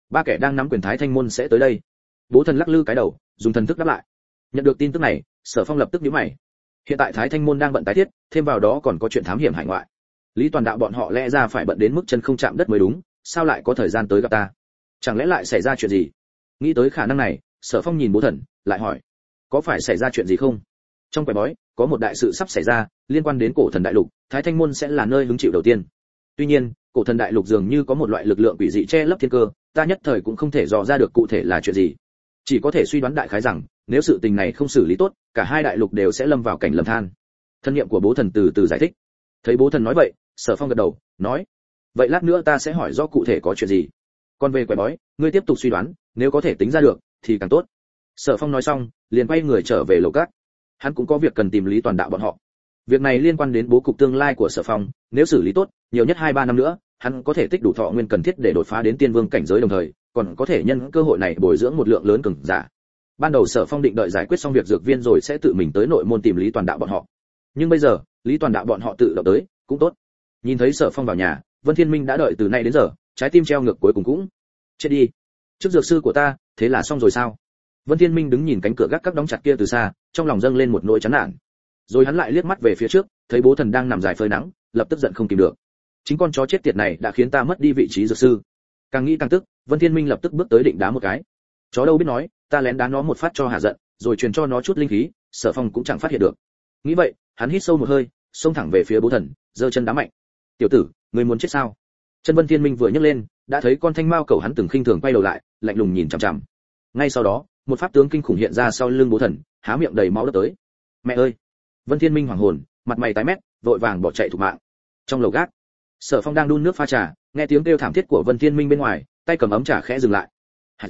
ba kẻ đang nắm quyền Thái Thanh môn sẽ tới đây. Bố thần lắc lư cái đầu, dùng thần thức đáp lại. Nhận được tin tức này, Sở Phong lập tức nhíu mày. Hiện tại Thái Thanh môn đang bận tái thiết, thêm vào đó còn có chuyện thám hiểm hải ngoại. Lý Toàn Đạo bọn họ lẽ ra phải bận đến mức chân không chạm đất mới đúng, sao lại có thời gian tới gặp ta? Chẳng lẽ lại xảy ra chuyện gì? Nghĩ tới khả năng này, Sở Phong nhìn bố thần, lại hỏi: có phải xảy ra chuyện gì không? Trong quẻ bói, có một đại sự sắp xảy ra, liên quan đến cổ thần đại lục, Thái Thanh môn sẽ là nơi hứng chịu đầu tiên. Tuy nhiên, cổ thần đại lục dường như có một loại lực lượng quỷ dị che lấp thiên cơ, ta nhất thời cũng không thể dò ra được cụ thể là chuyện gì. Chỉ có thể suy đoán đại khái rằng, nếu sự tình này không xử lý tốt, cả hai đại lục đều sẽ lâm vào cảnh lầm than. Thân niệm của bố thần từ từ giải thích. Thấy bố thần nói vậy, Sở Phong gật đầu, nói: vậy lát nữa ta sẽ hỏi rõ cụ thể có chuyện gì. Còn về quẻ bói, ngươi tiếp tục suy đoán, nếu có thể tính ra được thì càng tốt. Sở Phong nói xong, liền quay người trở về lầu cát. Hắn cũng có việc cần tìm Lý Toàn Đạo bọn họ. Việc này liên quan đến bố cục tương lai của Sở Phong, nếu xử lý tốt, nhiều nhất 2-3 năm nữa, hắn có thể tích đủ thọ nguyên cần thiết để đột phá đến tiên vương cảnh giới, đồng thời còn có thể nhân cơ hội này bồi dưỡng một lượng lớn cường giả. Ban đầu Sở Phong định đợi giải quyết xong việc dược viên rồi sẽ tự mình tới nội môn tìm Lý Toàn Đạo bọn họ. Nhưng bây giờ, Lý Toàn Đạo bọn họ tự động tới, cũng tốt. Nhìn thấy Sở Phong vào nhà, Vân Thiên Minh đã đợi từ nay đến giờ, trái tim treo ngược cuối cùng cũng chết đi. Trước dược sư của ta, thế là xong rồi sao? Vân Thiên Minh đứng nhìn cánh cửa gác các đóng chặt kia từ xa, trong lòng dâng lên một nỗi chán nản. Rồi hắn lại liếc mắt về phía trước, thấy bố thần đang nằm dài phơi nắng, lập tức giận không kìm được. Chính con chó chết tiệt này đã khiến ta mất đi vị trí dược sư. Càng nghĩ càng tức, Vân Thiên Minh lập tức bước tới định đá một cái. Chó đâu biết nói, ta lén đá nó một phát cho hạ giận, rồi truyền cho nó chút linh khí, Sở Phong cũng chẳng phát hiện được. Nghĩ vậy, hắn hít sâu một hơi, xông thẳng về phía bố thần, giơ chân đá mạnh. Tiểu tử, ngươi muốn chết sao? Chân Vân Thiên Minh vừa nhấc lên, đã thấy con thanh mao cầu hắn từng khinh thường quay đầu lại, lạnh lùng nhìn chằm chằm. Ngay sau đó, một pháp tướng kinh khủng hiện ra sau lưng bố thần, há miệng đầy máu đớp tới. Mẹ ơi! Vân Thiên Minh hoảng hồn, mặt mày tái mét, vội vàng bỏ chạy thục mạng. Trong lầu gác, Sở Phong đang đun nước pha trà, nghe tiếng kêu thảm thiết của Vân Thiên Minh bên ngoài, tay cầm ấm trà khẽ dừng lại.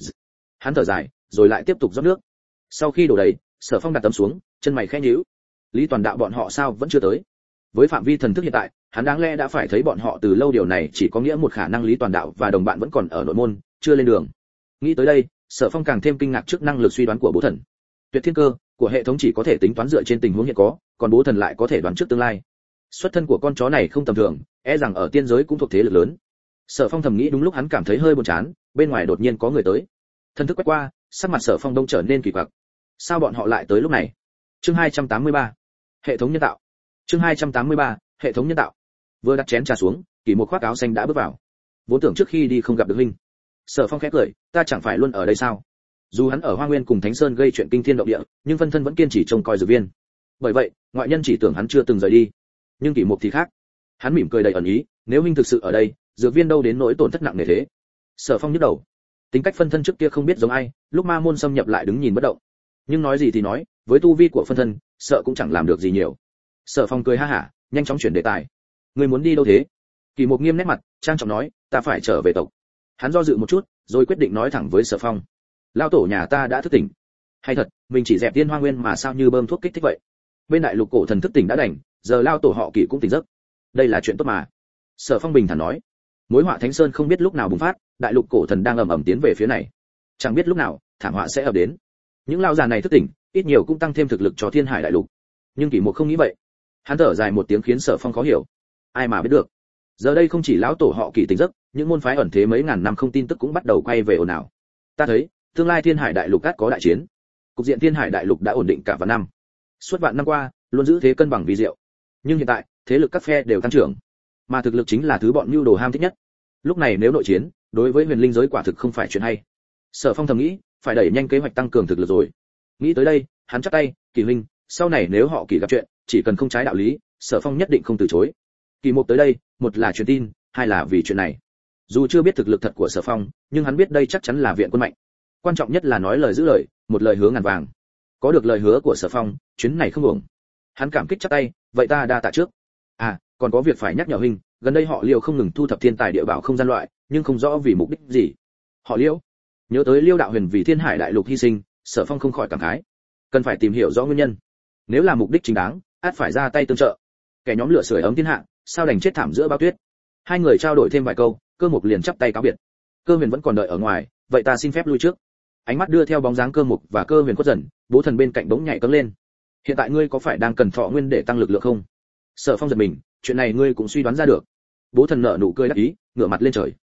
Hắn thở dài, rồi lại tiếp tục rót nước. Sau khi đổ đầy, Sở Phong đặt tấm xuống, chân mày khẽ nhíu. Lý Toàn Đạo bọn họ sao vẫn chưa tới? Với phạm vi thần thức hiện tại, hắn đáng lẽ đã phải thấy bọn họ từ lâu, điều này chỉ có nghĩa một khả năng Lý Toàn Đạo và đồng bạn vẫn còn ở nội môn, chưa lên đường. Nghĩ tới đây, Sở Phong càng thêm kinh ngạc trước năng lực suy đoán của bố thần. Tuyệt thiên cơ của hệ thống chỉ có thể tính toán dựa trên tình huống hiện có, còn bố thần lại có thể đoán trước tương lai. Xuất thân của con chó này không tầm thường, e rằng ở tiên giới cũng thuộc thế lực lớn. Sở Phong thầm nghĩ đúng lúc hắn cảm thấy hơi buồn chán, bên ngoài đột nhiên có người tới. Thần thức quét qua, sắc mặt Sở Phong đông trở nên kỳ quặc. Sao bọn họ lại tới lúc này? Chương 283. Hệ thống nhân tạo. Chương 283. Hệ thống nhân tạo. Vừa đặt chén trà xuống, Kỷ Một khoác áo xanh đã bước vào. Vốn tưởng trước khi đi không gặp được huynh. Sở Phong khẽ cười, ta chẳng phải luôn ở đây sao? Dù hắn ở Hoa Nguyên cùng Thánh Sơn gây chuyện kinh thiên động địa, nhưng phân thân vẫn kiên trì trông coi dược viên. Bởi vậy, ngoại nhân chỉ tưởng hắn chưa từng rời đi. Nhưng Kỷ Mục thì khác. Hắn mỉm cười đầy ẩn ý, nếu huynh thực sự ở đây, dược viên đâu đến nỗi tổn thất nặng nề thế. Sở Phong nhức đầu. Tính cách phân thân trước kia không biết giống ai, lúc ma môn xâm nhập lại đứng nhìn bất động. Nhưng nói gì thì nói, với tu vi của phân thân, sợ cũng chẳng làm được gì nhiều. Sở Phong cười ha hả, nhanh chóng chuyển đề tài. Người muốn đi đâu thế? Kỷ Mục nghiêm nét mặt, trang trọng nói, ta phải trở về tộc. Hắn do dự một chút, rồi quyết định nói thẳng với Sở Phong. Lao tổ nhà ta đã thức tỉnh. Hay thật, mình chỉ dẹp Tiên Hoa Nguyên mà sao như bơm thuốc kích thích vậy. Bên đại lục cổ thần thức tỉnh đã đành, giờ lao tổ họ Kỷ cũng tỉnh giấc. Đây là chuyện tốt mà. Sở Phong bình thản nói. Mối họa Thánh Sơn không biết lúc nào bùng phát, đại lục cổ thần đang ầm ầm tiến về phía này. Chẳng biết lúc nào, thảm họa sẽ ập đến. Những lao già này thức tỉnh, ít nhiều cũng tăng thêm thực lực cho Thiên Hải đại lục. Nhưng Kỷ Mục không nghĩ vậy. Hắn thở dài một tiếng khiến Sở Phong khó hiểu. Ai mà biết được. Giờ đây không chỉ lão tổ họ Kỷ tỉnh giấc, những môn phái ẩn thế mấy ngàn năm không tin tức cũng bắt đầu quay về ồn ào. Ta thấy, tương lai Thiên Hải đại lục có đại chiến. Cục diện Thiên Hải đại lục đã ổn định cả vạn năm. Suốt vạn năm qua, luôn giữ thế cân bằng vi diệu. Nhưng hiện tại, thế lực các phe đều tăng trưởng, mà thực lực chính là thứ bọn nhu đồ ham thích nhất. Lúc này nếu nội chiến, đối với huyền linh giới quả thực không phải chuyện hay. Sở Phong thầm nghĩ, phải đẩy nhanh kế hoạch tăng cường thực lực rồi. Nghĩ tới đây, hắn chắp tay, Kỷ huynh, sau này nếu họ Kỷ gặp chuyện, chỉ cần không trái đạo lý, Sở Phong nhất định không từ chối. Kỷ Mục tới đây, một là truyền tin, hai là vì chuyện này. Dù chưa biết thực lực thật của Sở Phong, nhưng hắn biết đây chắc chắn là viện quân mạnh. Quan trọng nhất là nói lời giữ lời, một lời hứa ngàn vàng. Có được lời hứa của Sở Phong, chuyến này không uổng. Hắn cảm kích chắp tay, vậy ta đa tạ trước. À, còn có việc phải nhắc nhở huynh, gần đây họ Liêu không ngừng thu thập thiên tài địa bảo không gian loại, nhưng không rõ vì mục đích gì. Họ Liêu? Nhớ tới Liêu đạo huyền vì Thiên Hải đại lục hy sinh, Sở Phong không khỏi cảm khái. Cần phải tìm hiểu rõ nguyên nhân. Nếu là mục đích chính đáng, ắt phải ra tay tương trợ. Kẻ nhóm lửa sưởi ấm thiên hạ, sao đành chết thảm giữa bao tuyết. Hai người trao đổi thêm vài câu, Cơ Mục liền chắp tay cáo biệt. Cơ Huyền vẫn còn đợi ở ngoài, vậy ta xin phép lui trước. Ánh mắt đưa theo bóng dáng Cơ Mục và Cơ Huyền khuất dần, bố thần bên cạnh bỗng nhảy cẫng lên. Hiện tại ngươi có phải đang cần thọ nguyên để tăng lực lượng không? Sở Phong giật mình, chuyện này ngươi cũng suy đoán ra được. Bố thần nở nụ cười đắc ý, ngửa mặt lên trời.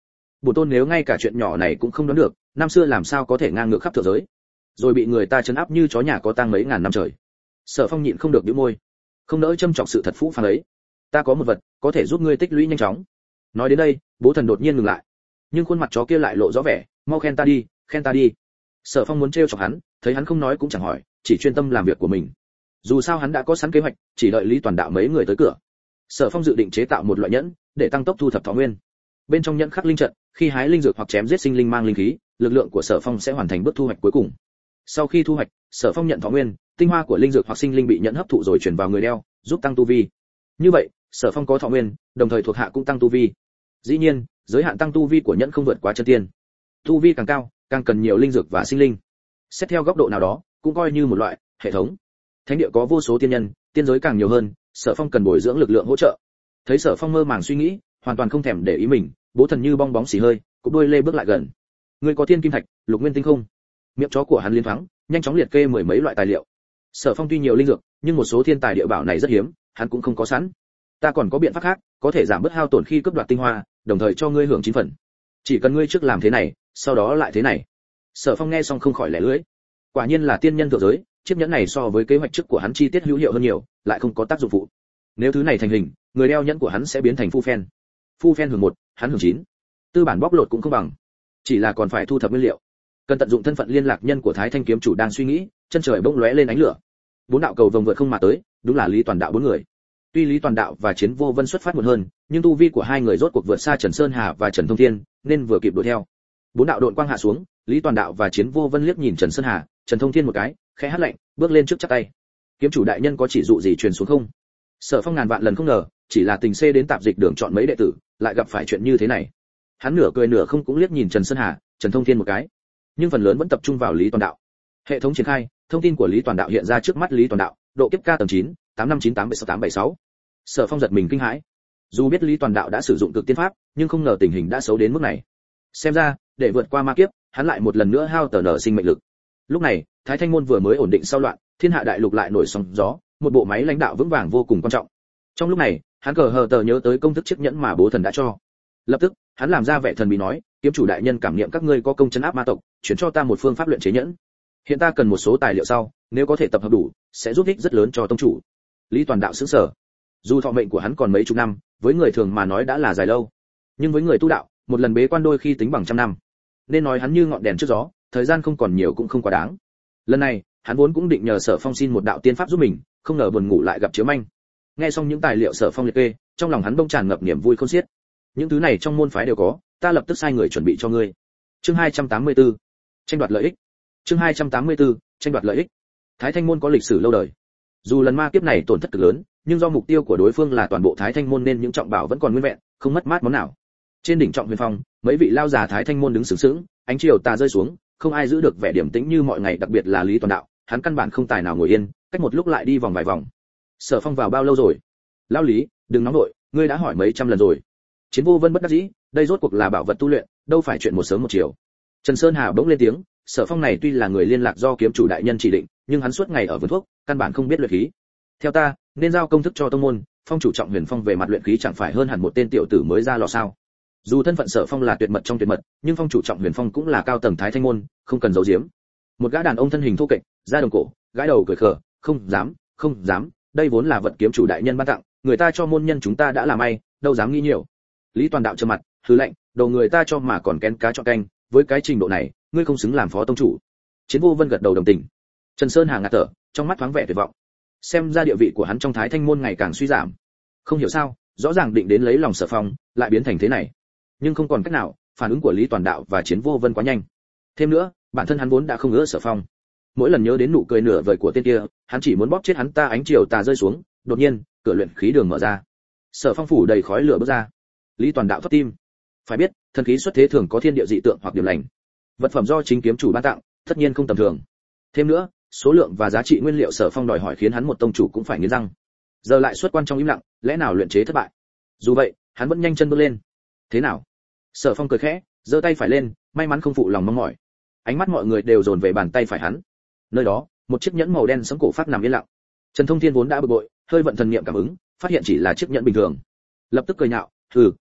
bổn tôn nếu ngay cả chuyện nhỏ này cũng không đoán được, năm xưa làm sao có thể ngang ngược khắp thượng giới, rồi bị người ta trấn áp như chó nhà có tang mấy ngàn năm trời. Sở Phong nhịn không được bĩu môi, không nỡ châm chọc sự thật phũ phàng ấy. Ta có một vật có thể giúp ngươi tích lũy nhanh chóng. Nói đến đây, Bố Thần đột nhiên ngừng lại, nhưng khuôn mặt chó kia lại lộ rõ vẻ, mau khen ta đi, khen ta đi. Sở Phong muốn trêu chọc hắn, thấy hắn không nói cũng chẳng hỏi, chỉ chuyên tâm làm việc của mình. Dù sao hắn đã có sẵn kế hoạch, chỉ đợi Lý Toàn Đạo mấy người tới cửa. Sở Phong dự định chế tạo một loại nhẫn để tăng tốc thu thập thọ nguyên. Bên trong nhẫn khắc linh trận, khi hái linh dược hoặc chém giết sinh linh mang linh khí, lực lượng của Sở Phong sẽ hoàn thành bước thu hoạch cuối cùng. Sau khi thu hoạch, Sở Phong nhận thọ nguyên, tinh hoa của linh dược hoặc sinh linh bị nhẫn hấp thụ rồi chuyển vào người đeo, giúp tăng tu vi. Như vậy, Sở Phong có thọ nguyên, đồng thời thuộc hạ cũng tăng tu vi. Dĩ nhiên, giới hạn tăng tu vi của nhẫn không vượt quá chân tiên. Tu vi càng cao, càng cần nhiều linh dược và sinh linh. Xét theo góc độ nào đó, cũng coi như một loại hệ thống. Thánh địa có vô số tiên nhân, tiên giới càng nhiều hơn, Sở Phong cần bồi dưỡng lực lượng hỗ trợ. Thấy Sở Phong mơ màng suy nghĩ, hoàn toàn không thèm để ý mình, Bố Thần như bong bóng xì hơi, cụp đuôi lê bước lại gần. Ngươi có thiên kim thạch, lục nguyên tinh không? Miệng chó của hắn liên thoáng, nhanh chóng liệt kê mười mấy loại tài liệu. Sở Phong tuy nhiều linh dược, nhưng một số thiên tài địa bảo này rất hiếm, hắn cũng không có sẵn. Ta còn có biện pháp khác, có thể giảm bớt hao tổn khi cướp đoạt tinh hoa, đồng thời cho ngươi hưởng 9 phần. Chỉ cần ngươi trước làm thế này, sau đó lại thế này. Sở Phong nghe xong không khỏi lẻ lưỡi. Quả nhiên là tiên nhân thượng giới, chiếc nhẫn này so với kế hoạch trước của hắn chi tiết hữu hiệu hơn nhiều, lại không có tác dụng phụ. Nếu thứ này thành hình, người đeo nhẫn của hắn sẽ biến thành phu phen. Phu phen hưởng 1, hắn hưởng 9. Tư bản bóc lột cũng không bằng, chỉ là còn phải thu thập nguyên liệu. Cần tận dụng thân phận liên lạc nhân của Thái Thanh kiếm chủ đang suy nghĩ, chân trời bỗng lóe lên ánh lửa. 4 đạo cầu vồng vượt không mà tới, đúng là Lý Toàn Đạo 4 người. Tuy Lý Toàn Đạo và Chiến Vô Vân xuất phát muộn hơn, nhưng tu vi của hai người rốt cuộc vượt xa Trần Sơn Hà và Trần Thông Thiên, nên vừa kịp đuổi theo. 4 đạo độn quang hạ xuống, Lý Toàn Đạo và Chiến Vô Vân liếc nhìn Trần Sơn Hà, Trần Thông Thiên một cái, khẽ hắt lạnh, bước lên trước chắp tay. Kiếm chủ đại nhân có chỉ dụ gì truyền xuống không? Sở Phong ngàn vạn lần không ngờ, chỉ là tình xê đến tạp dịch đường chọn mấy đệ tử, lại gặp phải chuyện như thế này. Hắn nửa cười nửa không cũng liếc nhìn Trần Sơn Hà, Trần Thông Thiên một cái, nhưng phần lớn vẫn tập trung vào Lý Toàn Đạo. Hệ thống triển khai, thông tin của Lý Toàn Đạo hiện ra trước mắt Lý Toàn Đạo, độ kiếp ca tầng 9, 85987676. Sở Phong giật mình kinh hãi. Dù biết Lý Toàn Đạo đã sử dụng cực tiên pháp, nhưng không ngờ tình hình đã xấu đến mức này. Xem ra, để vượt qua ma kiếp, hắn lại một lần nữa hao tổn nở sinh mệnh lực. Lúc này, Thái Thanh môn vừa mới ổn định sau loạn, thiên hạ đại lục lại nổi sóng gió, một bộ máy lãnh đạo vững vàng vô cùng quan trọng. Trong lúc này, hắn cờ hờ tờ nhớ tới công thức chiếc nhẫn mà Bố Thần đã cho. Lập tức, hắn làm ra vẻ thần bí nói, kiếm chủ đại nhân cảm niệm các ngươi có công trấn áp ma tộc, chuyển cho ta một phương pháp luyện chế nhẫn. Hiện ta cần một số tài liệu sau, nếu có thể tập hợp đủ, sẽ giúp ích rất lớn cho tông chủ. Lý Toàn Đạo sững sờ. Dù thọ mệnh của hắn còn mấy chục năm, với người thường mà nói đã là dài lâu, nhưng với người tu đạo, một lần bế quan đôi khi tính bằng trăm năm. Nên nói hắn như ngọn đèn trước gió, thời gian không còn nhiều cũng không quá đáng. Lần này, hắn vốn cũng định nhờ Sở Phong xin một đạo tiên pháp giúp mình, không ngờ buồn ngủ lại gặp chiếu manh. Nghe xong những tài liệu Sở Phong liệt kê, trong lòng hắn bỗng tràn ngập niềm vui không xiết. Những thứ này trong môn phái đều có, ta lập tức sai người chuẩn bị cho ngươi. Chương 284. Tranh đoạt lợi ích. Chương 284. Tranh đoạt lợi ích. Thái Thanh môn có lịch sử lâu đời. Dù lần ma kiếp này tổn thất cực lớn, nhưng do mục tiêu của đối phương là toàn bộ Thái Thanh môn nên những trọng bảo vẫn còn nguyên vẹn, không mất mát món nào. Trên đỉnh Trọng Huyền Phong, mấy vị lao già Thái Thanh môn đứng sướng sướng, ánh chiều tà rơi xuống, không ai giữ được vẻ điềm tĩnh như mọi ngày, đặc biệt là Lý Toàn Đạo, hắn căn bản không tài nào ngồi yên, cách một lúc lại đi vòng vài vòng. Sở Phong vào bao lâu rồi? Lão Lý, đừng nóng nội, ngươi đã hỏi mấy trăm lần rồi. Chiến Vô Vân bất đắc dĩ, đây rốt cuộc là bảo vật tu luyện, đâu phải chuyện một sớm một chiều. Trần Sơn Hà bỗng lên tiếng, Sở Phong này tuy là người liên lạc do kiếm chủ đại nhân chỉ định, nhưng hắn suốt ngày ở vườn thuốc, căn bản không biết luyện khí. Theo ta, nên giao công thức cho tông môn, phong chủ Trọng Huyền Phong về mặt luyện khí chẳng phải hơn hẳn một tên tiểu tử mới ra lò sao? Dù thân phận Sở Phong là tuyệt mật trong tuyệt mật, nhưng phong chủ Trọng Huyền Phong cũng là cao tầng Thái Thanh môn, không cần giấu giếm. Một gã đàn ông thân hình thô kệch, da đồng cổ, gãi đầu cười khờ, không dám, đây vốn là vật kiếm chủ đại nhân ban tặng, người ta cho môn nhân chúng ta đã là may, đâu dám nghĩ nhiều. Lý Toàn Đạo trầm mặt, hừ lạnh, đầu người ta cho mà còn kén cá chọn canh, với cái trình độ này, ngươi không xứng làm phó tông chủ. Chiến Vô Vân gật đầu đồng tình. Trần Sơn Hà ngạt thở, trong mắt thoáng vẻ tuyệt vọng. Xem ra địa vị của hắn trong Thái Thanh môn ngày càng suy giảm. Không hiểu sao, rõ ràng định đến lấy lòng Sở Phong, lại biến thành thế này. Nhưng không còn cách nào, phản ứng của Lý Toàn Đạo và Chiến Vô Vân quá nhanh. Thêm nữa, bản thân hắn vốn đã không ưa Sở Phong. Mỗi lần nhớ đến nụ cười nửa vời của tên kia, hắn chỉ muốn bóp chết hắn ta. Ánh chiều tà rơi xuống, đột nhiên, cửa luyện khí đường mở ra. Sở Phong phủ đầy khói lửa bước ra. Lý Toàn Đạo thót tim. Phải biết, thần khí xuất thế thường có thiên địa dị tượng hoặc điểm lành. Vật phẩm do chính kiếm chủ ban tặng, tất nhiên không tầm thường. Thêm nữa, số lượng và giá trị nguyên liệu Sở Phong đòi hỏi khiến hắn một tông chủ cũng phải nghiến răng. Giờ lại xuất quan trong im lặng, lẽ nào luyện chế thất bại? Dù vậy, hắn vẫn nhanh chân bước lên. Thế nào? Sở Phong cười khẽ, giơ tay phải lên, may mắn không phụ lòng mong mỏi. Ánh mắt mọi người đều dồn về bàn tay phải hắn. Nơi đó, một chiếc nhẫn màu đen sẫm cổ phát nằm yên lặng. Trần Thông Thiên vốn đã bực bội, hơi vận thần niệm cảm ứng, phát hiện chỉ là chiếc nhẫn bình thường. Lập tức cười nhạo,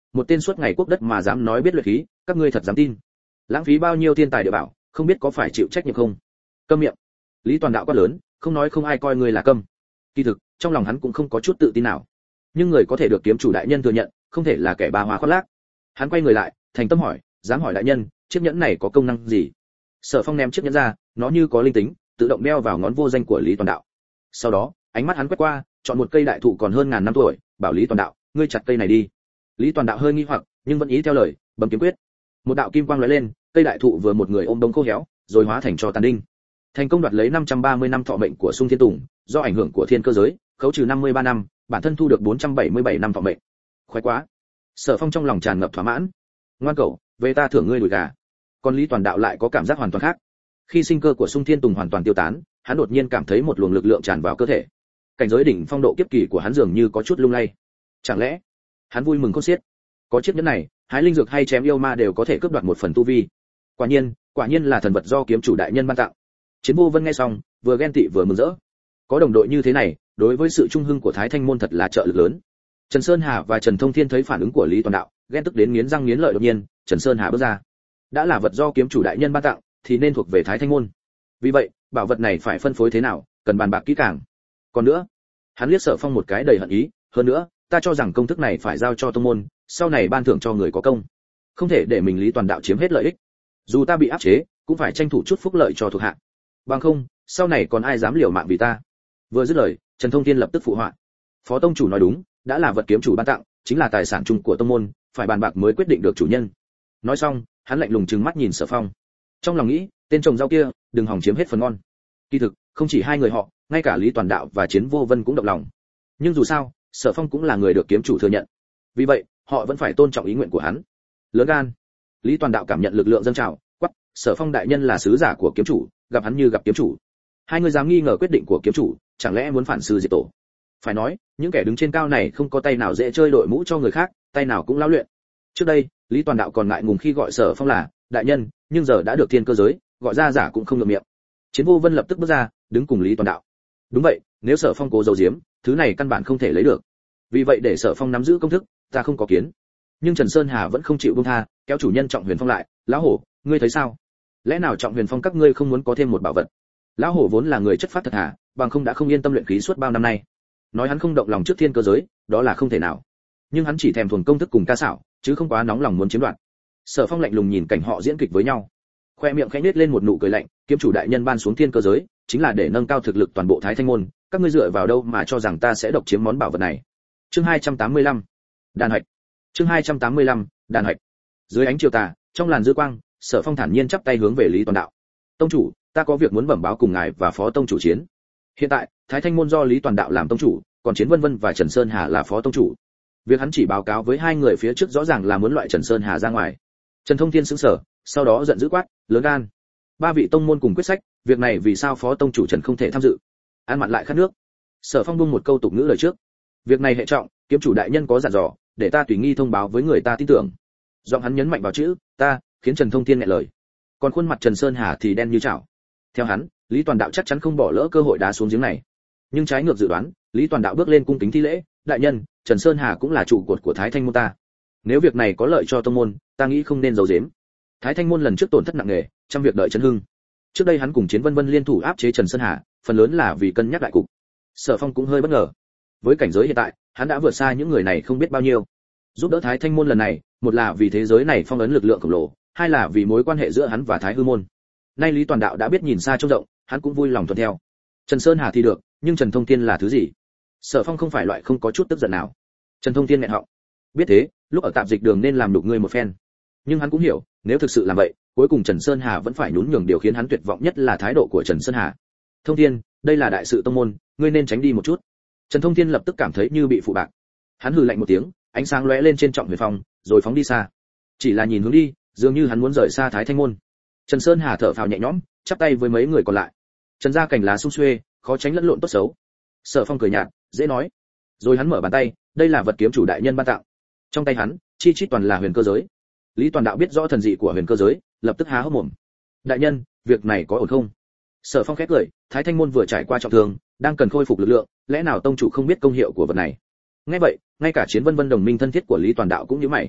một tên suốt ngày quốc đất mà dám nói biết luyện khí, các ngươi thật dám tin? Lãng phí bao nhiêu thiên tài địa bảo, không biết có phải chịu trách nhiệm không? Câm miệng. Lý Toàn Đạo quát lớn, không nói không ai coi ngươi là câm. Kỳ thực, trong lòng hắn cũng không có chút tự tin nào. Nhưng người có thể được kiếm chủ đại nhân thừa nhận, không thể là kẻ ba hoa khoác lác. Hắn quay người lại, thành tâm hỏi, dám hỏi đại nhân, chiếc nhẫn này có công năng gì? Sở Phong ném chiếc nhẫn ra, nó như có linh tính, tự động đeo vào ngón vô danh của Lý Toàn Đạo. Sau đó, ánh mắt hắn quét qua, chọn một cây đại thụ còn hơn ngàn năm tuổi, bảo Lý Toàn Đạo, ngươi chặt cây này đi. Lý Toàn Đạo hơi nghi hoặc, nhưng vẫn ý theo lời, bấm kiếm quyết. Một đạo kim quang lóe lên, cây đại thụ vừa một người ôm đống khô héo, rồi hóa thành tro tàn đinh. Thành công đoạt lấy 530 năm thọ mệnh của Sung Thiên Tùng, do ảnh hưởng của thiên cơ giới, khấu trừ 53 năm, bản thân thu được 477 năm thọ mệnh. Khoái quá. Sở Phong trong lòng tràn ngập thỏa mãn. Ngoan cẩu, về ta thưởng ngươi đùi gà. Còn Lý Toàn Đạo lại có cảm giác hoàn toàn khác. Khi sinh cơ của Sung Thiên Tùng hoàn toàn tiêu tán, hắn đột nhiên cảm thấy một luồng lực lượng tràn vào cơ thể. Cảnh giới đỉnh phong độ kiếp kỳ của hắn dường như có chút lung lay. Chẳng lẽ, hắn vui mừng khôn xiết. Có chiếc nhẫn này, hái linh dược hay chém yêu ma đều có thể cướp đoạt một phần tu vi. Quả nhiên là thần vật do kiếm chủ đại nhân ban tặng. Chiến Vô Vân nghe xong, vừa ghen tị vừa mừng rỡ. Có đồng đội như thế này, đối với sự trung hưng của Thái Thanh môn thật là trợ lực lớn. Trần Sơn Hà và Trần Thông Thiên thấy phản ứng của Lý Toàn Đạo, ghen tức đến nghiến răng nghiến lợi. Đột nhiên, Trần Sơn Hà bước ra. Đã là vật do kiếm chủ đại nhân ban tặng, thì nên thuộc về Thái Thanh môn. Vì vậy, bảo vật này phải phân phối thế nào, cần bàn bạc kỹ càng. Còn nữa, hắn liếc Sở Phong một cái đầy hận ý, hơn nữa, ta cho rằng công thức này phải giao cho tông môn, sau này ban thưởng cho người có công. Không thể để mình Lý Toàn Đạo chiếm hết lợi ích. Dù ta bị áp chế, cũng phải tranh thủ chút phúc lợi cho thuộc hạ. Bằng không, sau này còn ai dám liều mạng vì ta. Vừa dứt lời, Trần Thông Thiên lập tức phụ họa. Phó tông chủ nói đúng, đã là vật kiếm chủ ban tặng, chính là tài sản chung của tông môn, phải bàn bạc mới quyết định được chủ nhân. Nói xong, hắn lạnh lùng trừng mắt nhìn Sở Phong. Trong lòng nghĩ, tên trồng rau kia, đừng hòng chiếm hết phần ngon. Kỳ thực, không chỉ hai người họ, ngay cả Lý Toàn Đạo và Chiến Vô Vân cũng động lòng. Nhưng dù sao, Sở Phong cũng là người được kiếm chủ thừa nhận. Vì vậy, họ vẫn phải tôn trọng ý nguyện của hắn. Lớn gan. Lý Toàn Đạo cảm nhận lực lượng dâng trào, quắc, Sở Phong đại nhân là sứ giả của kiếm chủ, gặp hắn như gặp kiếm chủ. Hai người dám nghi ngờ quyết định của kiếm chủ, chẳng lẽ muốn phản sư diệt tổ? Phải nói, những kẻ đứng trên cao này không có tay nào dễ chơi đội mũ cho người khác, tay nào cũng lao luyện. Trước đây, Lý Toàn Đạo còn ngại ngùng khi gọi Sở Phong là đại nhân, nhưng giờ đã được thiên cơ giới, gọi ra giả cũng không ngượng miệng. Chiến Vô Vân lập tức bước ra, đứng cùng Lý Toàn Đạo. Đúng vậy, nếu Sở Phong cố giấu giếm, thứ này căn bản không thể lấy được. Vì vậy để Sở Phong nắm giữ công thức, ta không có kiến. Nhưng Trần Sơn Hà vẫn không chịu buông tha, kéo chủ nhân Trọng Huyền Phong lại, lão hổ, ngươi thấy sao? Lẽ nào Trọng Huyền Phong các ngươi không muốn có thêm một bảo vật? Lão hổ vốn là người chất phát thật thà, bằng không đã không yên tâm luyện khí suốt bao năm nay. Nói hắn không động lòng trước thiên cơ giới, đó là không thể nào. Nhưng hắn chỉ thèm thuần công thức cùng ca xảo, chứ không quá nóng lòng muốn chiếm đoạt. Sở Phong lạnh lùng nhìn cảnh họ diễn kịch với nhau, khoe miệng khẽ nhếch lên một nụ cười lạnh, kiếm chủ đại nhân ban xuống thiên cơ giới, chính là để nâng cao thực lực toàn bộ Thái Thanh môn, các ngươi dựa vào đâu mà cho rằng ta sẽ độc chiếm món bảo vật này? Chương 285, đàn hạch. Chương 285, đàn hạch. Dưới ánh chiều tà, trong làn dư quang, Sở Phong thản nhiên chắp tay hướng về Lý Toàn Đạo. Tông chủ, ta có việc muốn bẩm báo cùng ngài và phó tông chủ Chiến. Hiện tại, Thái Thanh môn do Lý Toàn Đạo làm tông chủ, còn Chiến Vân Vân và Trần Sơn Hà là phó tông chủ. Việc hắn chỉ báo cáo với hai người phía trước rõ ràng là muốn loại Trần Sơn Hà ra ngoài. Trần Thông Thiên sững sờ, sau đó giận dữ quát, lớn gan. Ba vị tông môn cùng quyết sách, việc này vì sao phó tông chủ Trần không thể tham dự? Ăn mặn lại khát nước. Sở Phong buông một câu tục ngữ lời trước. Việc này hệ trọng, kiếm chủ đại nhân có dặn dò, để ta tùy nghi thông báo với người ta tin tưởng. Giọng hắn nhấn mạnh vào chữ ta, khiến Trần Thông Thiên nghẹn lời. Còn khuôn mặt Trần Sơn Hà thì đen như chảo. Theo hắn, Lý Toàn Đạo chắc chắn không bỏ lỡ cơ hội đá xuống giếng này. Nhưng trái ngược dự đoán, Lý Toàn Đạo bước lên cung kính thi lễ, đại nhân, Trần Sơn Hà cũng là trụ cột của Thái Thanh môn ta. Nếu việc này có lợi cho tông môn, ta nghĩ không nên giấu giếm. Thái Thanh môn lần trước tổn thất nặng nề, trong việc đợi Trấn hưng. Trước đây hắn cùng Chiến Vân Vân liên thủ áp chế Trần Sơn Hà, phần lớn là vì cân nhắc đại cục. Sở Phong cũng hơi bất ngờ. Với cảnh giới hiện tại, hắn đã vượt xa những người này không biết bao nhiêu. Giúp đỡ Thái Thanh môn lần này, một là vì thế giới này phong ấn lực lượng khổng lồ, hai là vì mối quan hệ giữa hắn và Thái Hư môn. Nay Lý Toàn Đạo đã biết nhìn xa trông rộng, hắn cũng vui lòng thuận theo. Trần Sơn Hà thì được, nhưng Trần Thông Thiên là thứ gì? Sở Phong không phải loại không có chút tức giận nào. Trần Thông Thiên nghẹn họng. Biết thế, lúc ở tạp dịch đường nên làm đục ngươi một phen. Nhưng hắn cũng hiểu, nếu thực sự làm vậy, cuối cùng Trần Sơn Hà vẫn phải nhún nhường, điều khiến hắn tuyệt vọng nhất là thái độ của Trần Sơn Hà. Thông Thiên, đây là đại sự tông môn, ngươi nên tránh đi một chút. Trần Thông Thiên lập tức cảm thấy như bị phụ bạc. Hắn hừ lạnh một tiếng, ánh sáng lóe lên trên Trọng Huyền Phong, rồi phóng đi xa. Chỉ là nhìn hướng đi, dường như hắn muốn rời xa Thái Thanh môn. Trần Sơn Hà thở phào nhẹ nhõm, chắp tay với mấy người còn lại. Trần gia cảnh lá sum xuê, khó tránh lẫn lộn tốt xấu. Sở Phong cười nhạt, dễ nói. Rồi hắn mở bàn tay, đây là vật kiếm chủ đại nhân ban tặng. Trong tay hắn, chi chít toàn là huyền cơ giới. Lý Toàn Đạo biết rõ thần dị của huyền cơ giới, lập tức há hốc mồm. Đại nhân, việc này có ổn không? Sở Phong khẽ cười, Thái Thanh môn vừa trải qua trọng thương, đang cần khôi phục lực lượng, lẽ nào tông chủ không biết công hiệu của vật này? Nghe vậy, ngay cả Chiến Vân Vân đồng minh thân thiết của Lý Toàn Đạo cũng nhíu mày.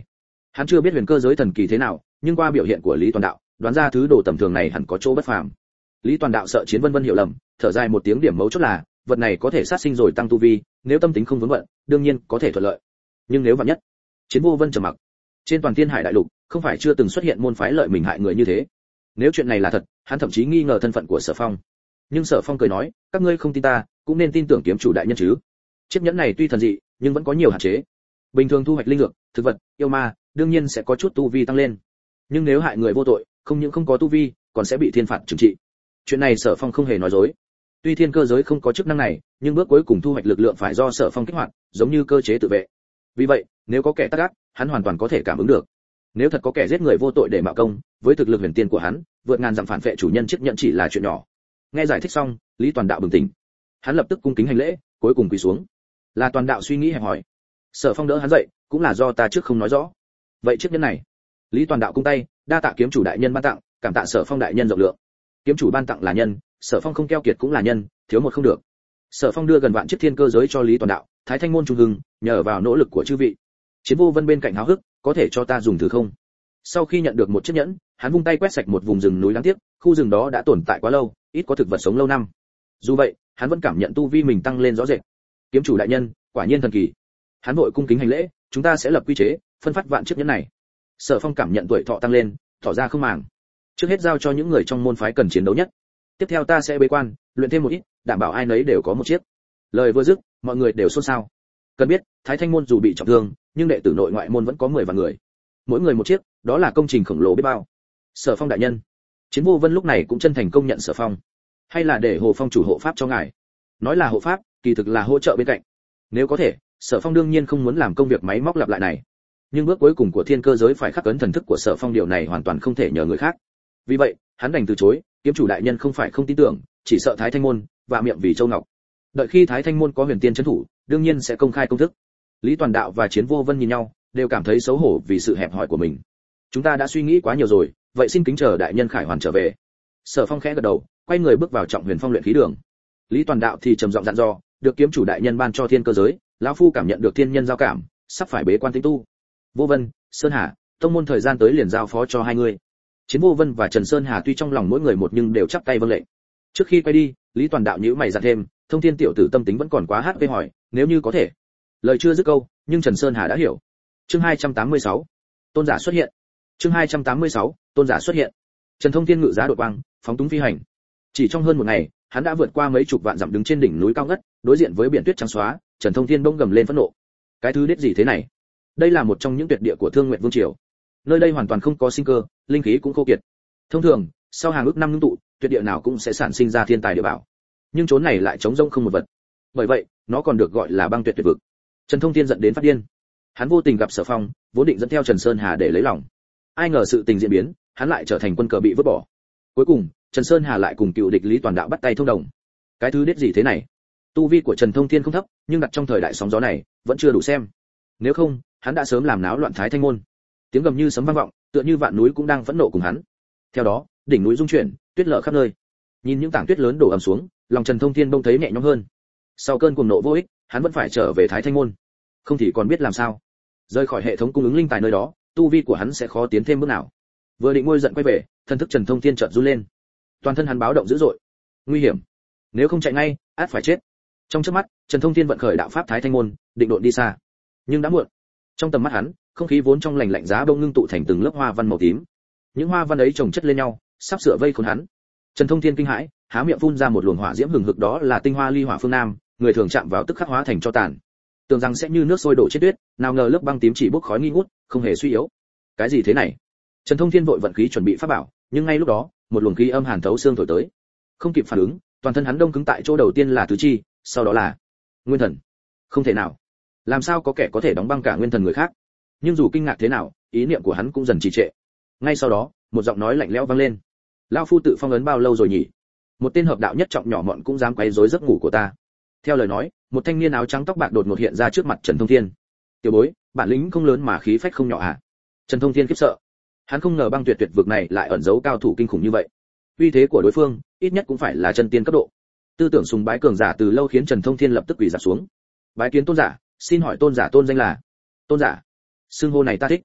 Hắn chưa biết huyền cơ giới thần kỳ thế nào, nhưng qua biểu hiện của Lý Toàn Đạo, đoán ra thứ đồ tầm thường này hẳn có chỗ bất phàm. Lý Toàn Đạo sợ Chiến Vân Vân hiểu lầm, thở dài một tiếng, điểm mấu chốt là vật này có thể sát sinh rồi tăng tu vi, nếu tâm tính không vướng bận, đương nhiên có thể thuận lợi. Nhưng nếu vạn nhất, Chiến Vô Vân trầm mặc. Trên toàn Thiên Hải đại lục, không phải chưa từng xuất hiện môn phái lợi mình hại người như thế. Nếu chuyện này là thật, hắn thậm chí nghi ngờ thân phận của Sở Phong. Nhưng Sở Phong cười nói, các ngươi không tin ta, cũng nên tin tưởng kiếm chủ đại nhân chứ. Chiếc nhẫn này tuy thần dị, nhưng vẫn có nhiều hạn chế. Bình thường thu hoạch linh dược, thực vật, yêu ma, đương nhiên sẽ có chút tu vi tăng lên. Nhưng nếu hại người vô tội, không những không có tu vi, còn sẽ bị thiên phạt trừng trị. Chuyện này Sở Phong không hề nói dối. Tuy thiên cơ giới không có chức năng này, nhưng bước cuối cùng thu hoạch lực lượng phải do Sở Phong kích hoạt, giống như cơ chế tự vệ. Vì vậy, nếu có kẻ tác ác, hắn hoàn toàn có thể cảm ứng được. Nếu thật có kẻ giết người vô tội để mạo công, với thực lực huyền tiên của hắn, vượt ngàn dặm phản vệ chủ nhân chiếc nhẫn chỉ là chuyện nhỏ. Nghe giải thích xong, Lý Toàn Đạo bừng tỉnh. Hắn lập tức cung kính hành lễ, cuối cùng quỳ xuống. Là Toàn Đạo suy nghĩ hẹp hỏi. Sở Phong đỡ hắn dậy, cũng là do ta trước không nói rõ. Vậy chiếc nhẫn này? Lý Toàn Đạo cung tay, đa tạ kiếm chủ đại nhân ban tặng, cảm tạ Sở Phong đại nhân rộng lượng. Kiếm chủ ban tặng là nhân, Sở Phong không keo kiệt cũng là nhân, thiếu một không được. Sở Phong đưa gần vạn chiếc thiên cơ giới cho Lý Toàn Đạo, Thái Thanh môn trung hưng, nhờ vào nỗ lực của chư vị. Chiến Vô Vân bên cạnh háo hức, có thể cho ta dùng thử không? Sau khi nhận được một chiếc nhẫn, hắn vung tay quét sạch một vùng rừng núi đáng tiếc, khu rừng đó đã tồn tại quá lâu, ít có thực vật sống lâu năm. Dù vậy, hắn vẫn cảm nhận tu vi mình tăng lên rõ rệt. Kiếm chủ đại nhân, quả nhiên thần kỳ. Hắn vội cung kính hành lễ, chúng ta sẽ lập quy chế, phân phát vạn chiếc nhẫn này. Sở Phong cảm nhận tuổi thọ tăng lên, tỏ ra không màng. Trước hết giao cho những người trong môn phái cần chiến đấu nhất. Tiếp theo ta sẽ bế quan, luyện thêm một ít, đảm bảo ai nấy đều có một chiếc. Lời vừa dứt, mọi người đều xôn xao. Cần biết, Thái Thanh môn dù bị trọng thương, nhưng đệ tử nội ngoại môn vẫn có 10 vạn người. Mỗi người một chiếc, đó là công trình khổng lồ biết bao. Sở Phong đại nhân. Chiến Vô Vân lúc này cũng chân thành công nhận Sở Phong. Hay là để Hồ Phong chủ hộ pháp cho ngài? Nói là hộ pháp, kỳ thực là hỗ trợ bên cạnh. Nếu có thể, Sở Phong đương nhiên không muốn làm công việc máy móc lặp lại này. Nhưng bước cuối cùng của thiên cơ giới phải khắc ấn thần thức của Sở Phong, điều này hoàn toàn không thể nhờ người khác. Vì vậy, hắn đành từ chối, kiếm chủ đại nhân không phải không tin tưởng, chỉ sợ Thái Thanh môn và miệng vì Châu Ngọc. Đợi khi Thái Thanh môn có huyền tiên trấn thủ, đương nhiên sẽ công khai công thức. Lý Toàn Đạo và Chiến Vô Vân nhìn nhau, đều cảm thấy xấu hổ vì sự hẹp hòi của mình. Chúng ta đã suy nghĩ quá nhiều rồi, vậy xin kính chờ đại nhân khải hoàn trở về. Sở Phong khẽ gật đầu, quay người bước vào Trọng Huyền Phong luyện khí đường. Lý Toàn Đạo thì trầm giọng dặn dò, được kiếm chủ đại nhân ban cho thiên cơ giới, lão phu cảm nhận được thiên nhân giao cảm, sắp phải bế quan tĩnh tu. Vô Vân, Sơn Hà, tông môn thời gian tới liền giao phó cho hai người. Chiến Vô Vân và Trần Sơn Hà tuy trong lòng mỗi người một nhưng đều chắp tay vâng lệnh. Trước khi quay đi, Lý Toàn Đạo nhíu mày dặn thêm, Thông Thiên tiểu tử tâm tính vẫn còn quá hắc, hỏi, nếu như có thể. Lời chưa dứt câu, nhưng Trần Sơn Hà đã hiểu. Chương 286, tôn giả xuất hiện. Chương 286, tôn giả xuất hiện. Trần Thông Thiên ngự giá đột quang, phóng túng phi hành. Chỉ trong hơn một ngày, hắn đã vượt qua mấy chục vạn dặm, đứng trên đỉnh núi cao ngất, đối diện với biển tuyết trắng xóa. Trần Thông Thiên bỗng gầm lên phẫn nộ. Cái thứ đết gì thế này? Đây là một trong những tuyệt địa của Thương Nguyện Vương triều. Nơi đây hoàn toàn không có sinh cơ, linh khí cũng khô kiệt. Thông thường, sau hàng ước năm ngưng tụ, tuyệt địa nào cũng sẽ sản sinh ra thiên tài địa bảo. Nhưng chốn này lại trống rỗng không một vật. Bởi vậy, nó còn được gọi là băng tuyệt tuyệt vực. Trần Thông Thiên giận đến phát điên. Hắn vô tình gặp Sở Phong, vốn định dẫn theo Trần Sơn Hà để lấy lòng. Ai ngờ sự tình diễn biến, hắn lại trở thành quân cờ bị vứt bỏ. Cuối cùng, Trần Sơn Hà lại cùng cựu địch Lý Toàn Đạo bắt tay thông đồng. Cái thứ đết gì thế này? Tu vi của Trần Thông Thiên không thấp, nhưng đặt trong thời đại sóng gió này, vẫn chưa đủ xem. Nếu không, hắn đã sớm làm náo loạn Thái Thanh môn. Tiếng gầm như sấm vang vọng, tựa như vạn núi cũng đang phẫn nộ cùng hắn. Theo đó, đỉnh núi rung chuyển, tuyết lở khắp nơi. Nhìn những tảng tuyết lớn đổ ầm xuống, lòng Trần Thông Thiên bỗng thấy nhẹ nhõm hơn. Sau cơn cuồng nộ vô ích, hắn vẫn phải trở về Thái Thanh môn. Không thì còn biết làm sao. Rời khỏi hệ thống cung ứng linh tài nơi đó, tu vi của hắn sẽ khó tiến thêm bước nào. Vừa định ngôi giận quay về, thân thức Trần Thông Thiên chợt run lên. Toàn thân hắn báo động dữ dội. Nguy hiểm. Nếu không chạy ngay, ắt phải chết. Trong chớp mắt, Trần Thông Thiên vận khởi đạo pháp Thái Thanh môn, định độn đi xa. Nhưng đã muộn. Trong tầm mắt hắn, không khí vốn trong lành lạnh giá bông ngưng tụ thành từng lớp hoa văn màu tím. Những hoa văn ấy chồng chất lên nhau, sắp sửa vây khốn hắn. Trần Thông Thiên kinh hãi, há miệng phun ra một luồng hỏa diễm hừng hực, đó là tinh hoa ly hỏa phương nam, người thường chạm vào tức khắc hóa thành tro tàn. Tưởng rằng sẽ như nước sôi đổ chết tuyết, nào ngờ lớp băng tím chỉ bốc khói nghi ngút, không hề suy yếu. Cái gì thế này? Trần Thông Thiên vội vận khí chuẩn bị pháp bảo, nhưng ngay lúc đó, một luồng khí âm hàn thấu xương thổi tới. Không kịp phản ứng, toàn thân hắn đông cứng tại chỗ, đầu tiên là tứ chi, sau đó là nguyên thần. Không thể nào, làm sao có kẻ có thể đóng băng cả nguyên thần người khác? Nhưng dù kinh ngạc thế nào, ý niệm của hắn cũng dần trì trệ. Ngay sau đó, một giọng nói lạnh lẽo vang lên. Lão phu tự phong ấn bao lâu rồi nhỉ? Một tên hợp đạo nhất trọng nhỏ mọn cũng dám quấy rối giấc ngủ của ta. Theo lời nói, một thanh niên áo trắng tóc bạc đột ngột hiện ra trước mặt Trần Thông Thiên. Tiểu bối, bản lĩnh không lớn mà khí phách không nhỏ à? Trần Thông Thiên khiếp sợ. Hắn không ngờ băng tuyệt tuyệt vực này lại ẩn giấu cao thủ kinh khủng như vậy. Uy thế của đối phương, ít nhất cũng phải là chân tiên cấp độ. Tư tưởng sùng bái cường giả từ lâu khiến Trần Thông Thiên lập tức quỳ rạp xuống. Bái kiến tôn giả, xin hỏi tôn giả tôn danh là? Tôn giả, xưng hô này ta thích.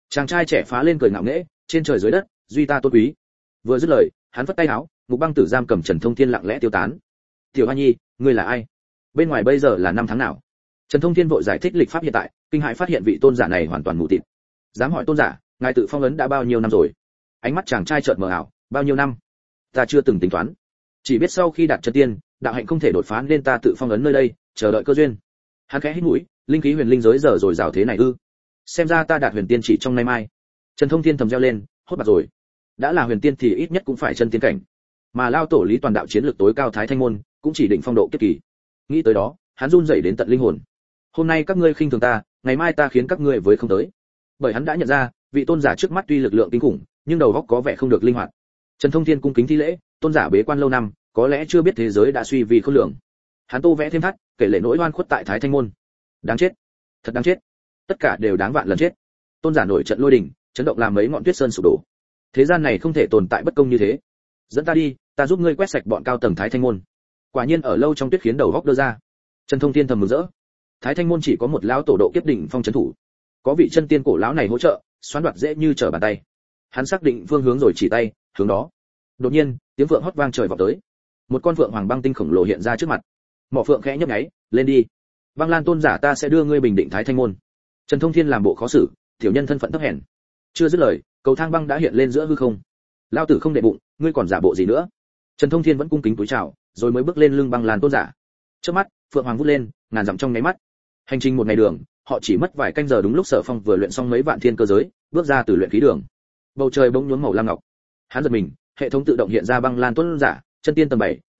Chàng trai trẻ phá lên cười ngạo nghễ, trên trời dưới đất, duy ta tôn quý. Vừa dứt lời, hắn vất tay áo, Ngục Băng Tử giam cầm Trần Thông Thiên lặng lẽ tiêu tán. Tiểu Hoa Nhi, ngươi là ai? Bên ngoài bây giờ là năm tháng nào? Trần Thông Thiên vội giải thích lịch pháp hiện tại, kinh hãi phát hiện vị tôn giả này hoàn toàn mù tịt. Dám hỏi tôn giả, ngài tự phong ấn đã bao nhiêu năm rồi? Ánh mắt chàng trai chợt mờ ảo, bao nhiêu năm? Ta chưa từng tính toán, chỉ biết sau khi đạt chân tiên, đạo hạnh không thể đột phá nên ta tự phong ấn nơi đây, chờ đợi cơ duyên. Hắn khẽ hít mũi, linh khí huyền linh giới giờ rồi rào thế này ư? Xem ra ta đạt huyền tiên chỉ trong nay mai. Trần Thông Thiên thầm reo lên, hốt bạc rồi. Đã là huyền tiên thì ít nhất cũng phải chân tiên cảnh, mà lao tổ Lý Toàn đạo chiến lược tối cao Thái Thanh môn, cũng chỉ định phong độ kiếp kỳ. Nghĩ tới đó, hắn run rẩy đến tận linh hồn. Hôm nay các ngươi khinh thường ta, ngày mai ta khiến các ngươi với không tới. Bởi hắn đã nhận ra, vị tôn giả trước mắt tuy lực lượng kinh khủng, nhưng đầu óc có vẻ không được linh hoạt. Trần Thông Thiên cung kính thi lễ, tôn giả bế quan lâu năm, có lẽ chưa biết thế giới đã suy vì khôn lường. Hắn tô vẽ thêm thắt, kể lể nỗi oan khuất tại Thái Thanh môn. Đáng chết, thật đáng chết, tất cả đều đáng vạn lần chết. Tôn giả nổi trận lôi đình, chấn động làm mấy ngọn tuyết sơn sụp đổ. Thế gian này không thể tồn tại bất công như thế. Dẫn ta đi, ta giúp ngươi quét sạch bọn cao tầng Thái Thanh môn. Quả nhiên ở lâu trong tuyết khiến đầu óc đơ ra. Trần Thông Thiên thầm mừng rỡ. Thái Thanh môn chỉ có một lão tổ độ kiếp đỉnh phong trấn thủ, có vị chân tiên cổ lão này hỗ trợ, xoán đoạt dễ như trở bàn tay. Hắn xác định phương hướng rồi chỉ tay, hướng đó. Đột nhiên, tiếng phượng hót vang trời vọng tới. Một con phượng hoàng băng tinh khổng lồ hiện ra trước mặt. Mỏ phượng khẽ nhấp nháy, lên đi. Băng Lan tôn giả ta sẽ đưa ngươi bình định Thái Thanh môn. Trần Thông Thiên làm bộ khó xử, tiểu nhân thân phận thấp hèn. Chưa dứt lời, cầu thang băng đã hiện lên giữa hư không. Lao tử không để bụng, ngươi còn giả bộ gì nữa? Trần Thông Thiên vẫn cung kính cúi chào, rồi mới bước lên lưng Băng Lan tôn giả. Trước mắt, phượng hoàng vút lên, ngàn dặm trong nháy mắt. Hành trình một ngày đường, họ chỉ mất vài canh giờ đúng lúc Sở Phong vừa luyện xong mấy vạn thiên cơ giới, bước ra từ luyện khí đường. Bầu trời bỗng nhuốm màu lam ngọc. Hắn giật mình, hệ thống tự động hiện ra Băng Lan tôn giả, chân tiên tầng 7,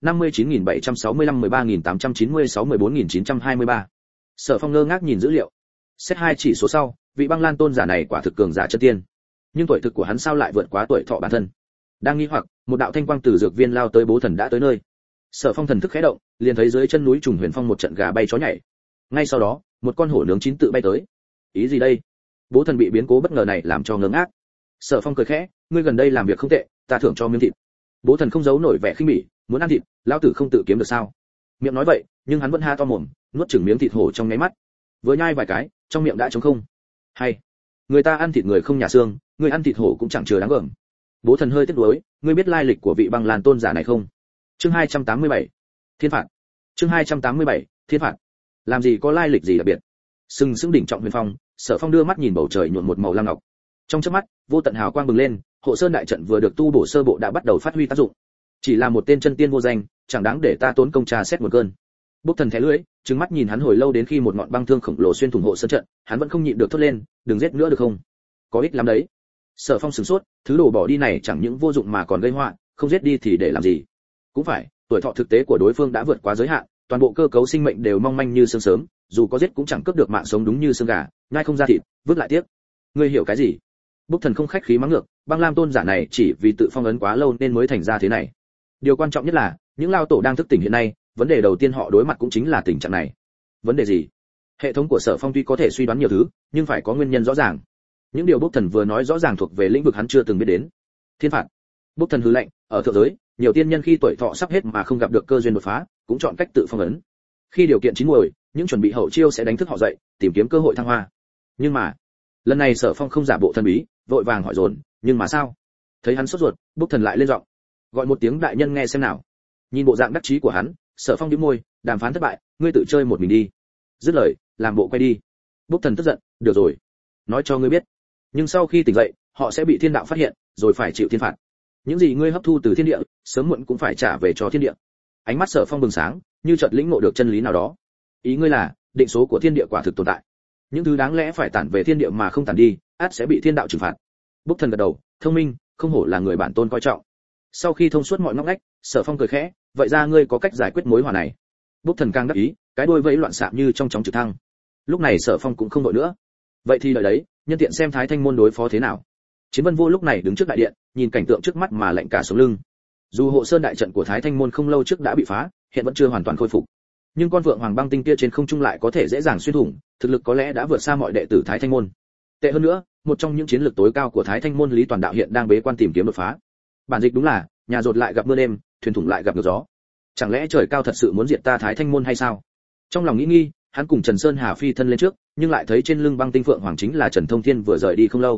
59765 13896 14923. Sở Phong ngơ ngác nhìn dữ liệu. Xét hai chỉ số sau, vị Băng Lan tôn giả này quả thực cường giả chân tiên. Nhưng tuổi thực của hắn sao lại vượt quá tuổi thọ bản thân? Đang nghi hoặc, một đạo thanh quang từ dược viên lao tới, Bố Thần đã tới nơi. Sở Phong thần thức khẽ động, liền thấy dưới chân núi Trùng Huyền Phong một trận gà bay chó nhảy. Ngay sau đó, một con hổ nướng chín tự bay tới. Ý gì đây? Bố Thần bị biến cố bất ngờ này làm cho ngớ ngác. Sở Phong cười khẽ, ngươi gần đây làm việc không tệ, ta thưởng cho miếng thịt. Bố Thần không giấu nổi vẻ khinh bỉ, muốn ăn thịt, lão tử không tự kiếm được sao? Miệng nói vậy, nhưng hắn vẫn ha to mồm, nuốt chửng miếng thịt hổ trong nháy mắt. Vừa nhai vài cái, trong miệng đã trống không. Hay, người ta ăn thịt người không nhà xương, người ăn thịt hổ cũng chẳng chừa đáng gờm. Bố Thần hơi tiếc nuối, ngươi biết lai lịch của vị Băng Lan tôn giả này không? Chương 287, Thiên phạt. Chương 287, Thiên phạt. Làm gì có lai lịch gì đặc biệt? Sừng sững đỉnh trọng huyền phong, Sở Phong đưa mắt nhìn bầu trời nhuộm một màu lam ngọc. Trong chớp mắt, vô tận hào quang bừng lên, Hộ Sơn đại trận vừa được tu bổ sơ bộ đã bắt đầu phát huy tác dụng. Chỉ là một tên chân tiên vô danh, chẳng đáng để ta tốn công tra xét một cơn. Bốc Thần thé lưỡi, trừng mắt nhìn hắn hồi lâu đến khi một ngọn băng thương khổng lồ xuyên thủng Hộ Sơn trận, hắn vẫn không nhịn được thốt lên, đừng giết nữa được không? Có ích lắm đấy. Sở Phong sửng sốt, thứ đồ bỏ đi này chẳng những vô dụng mà còn gây họa, không giết đi thì để làm gì? Cũng phải, tuổi thọ thực tế của đối phương đã vượt quá giới hạn, toàn bộ cơ cấu sinh mệnh đều mong manh như sương sớm, dù có giết cũng chẳng cướp được mạng sống đúng như xương gà, nhai không ra thịt, vứt lại tiếc. Ngươi hiểu cái gì? Bốc Thần không khách khí mắng ngược, Băng Lam tôn giả này chỉ vì tự phong ấn quá lâu nên mới thành ra thế này. Điều quan trọng nhất là, những lao tổ đang thức tỉnh hiện nay, vấn đề đầu tiên họ đối mặt cũng chính là tình trạng này. Vấn đề gì? Hệ thống của Sở Phong tuy có thể suy đoán nhiều thứ, nhưng phải có nguyên nhân rõ ràng. Những điều Bốc Thần vừa nói rõ ràng thuộc về lĩnh vực hắn chưa từng biết đến. Thiên phạt. Bốc Thần hừ lạnh, ở thượng giới, nhiều tiên nhân khi tuổi thọ sắp hết mà không gặp được cơ duyên đột phá, cũng chọn cách tự phong ấn. Khi điều kiện chín muồi, những chuẩn bị hậu chiêu sẽ đánh thức họ dậy, tìm kiếm cơ hội thăng hoa. Nhưng mà, lần này Sở Phong không giả bộ thần bí, vội vàng hỏi dồn, nhưng mà sao? Thấy hắn sốt ruột, Bốc Thần lại lên giọng, gọi một tiếng đại nhân nghe xem nào. Nhìn bộ dạng đắc chí của hắn, Sở Phong nhếch môi, đàm phán thất bại, ngươi tự chơi một mình đi. Dứt lời, làm bộ quay đi. Bốc Thần tức giận, được rồi, nói cho ngươi biết, nhưng sau khi tỉnh dậy, họ sẽ bị thiên đạo phát hiện, rồi phải chịu thiên phạt. Những gì ngươi hấp thu từ thiên địa, sớm muộn cũng phải trả về cho thiên địa. Ánh mắt Sở Phong bừng sáng, như chợt lĩnh ngộ được chân lý nào đó. Ý ngươi là, định số của thiên địa quả thực tồn tại. Những thứ đáng lẽ phải tản về thiên địa mà không tản đi, ắt sẽ bị thiên đạo trừng phạt. Bốc Thần gật đầu, thông minh, không hổ là người bản tôn coi trọng. Sau khi thông suốt mọi ngóc ngách, Sở Phong cười khẽ, vậy ra ngươi có cách giải quyết mối hòa này? Bốc Thần càng đắc ý, cái đuôi vẫy loạn xạ như trong chóng trực thăng. Lúc này Sở Phong cũng không đội nữa. Vậy thì đợi đấy, nhân tiện xem Thái Thanh môn đối phó thế nào. Chiến Vân Vô lúc này đứng trước đại điện, nhìn cảnh tượng trước mắt mà lạnh cả sống lưng. Dù Hộ Sơn đại trận của Thái Thanh môn không lâu trước đã bị phá, hiện vẫn chưa hoàn toàn khôi phục. Nhưng con vượng hoàng băng tinh kia trên không trung lại có thể dễ dàng xuyên thủng, thực lực có lẽ đã vượt xa mọi đệ tử Thái Thanh môn. Tệ hơn nữa, một trong những chiến lược tối cao của Thái Thanh môn Lý Toàn đạo hiện đang bế quan tìm kiếm đột phá. Bản dịch đúng là, nhà rột lại gặp mưa đêm, thuyền thủng lại gặp ngược gió. Chẳng lẽ trời cao thật sự muốn diệt ta Thái Thanh môn hay sao? Trong lòng nghĩ nghi, hắn cùng Trần Sơn Hà phi thân lên trước, nhưng lại thấy trên lưng băng tinh phượng hoàng chính là Trần Thông Thiên vừa rời đi không lâu.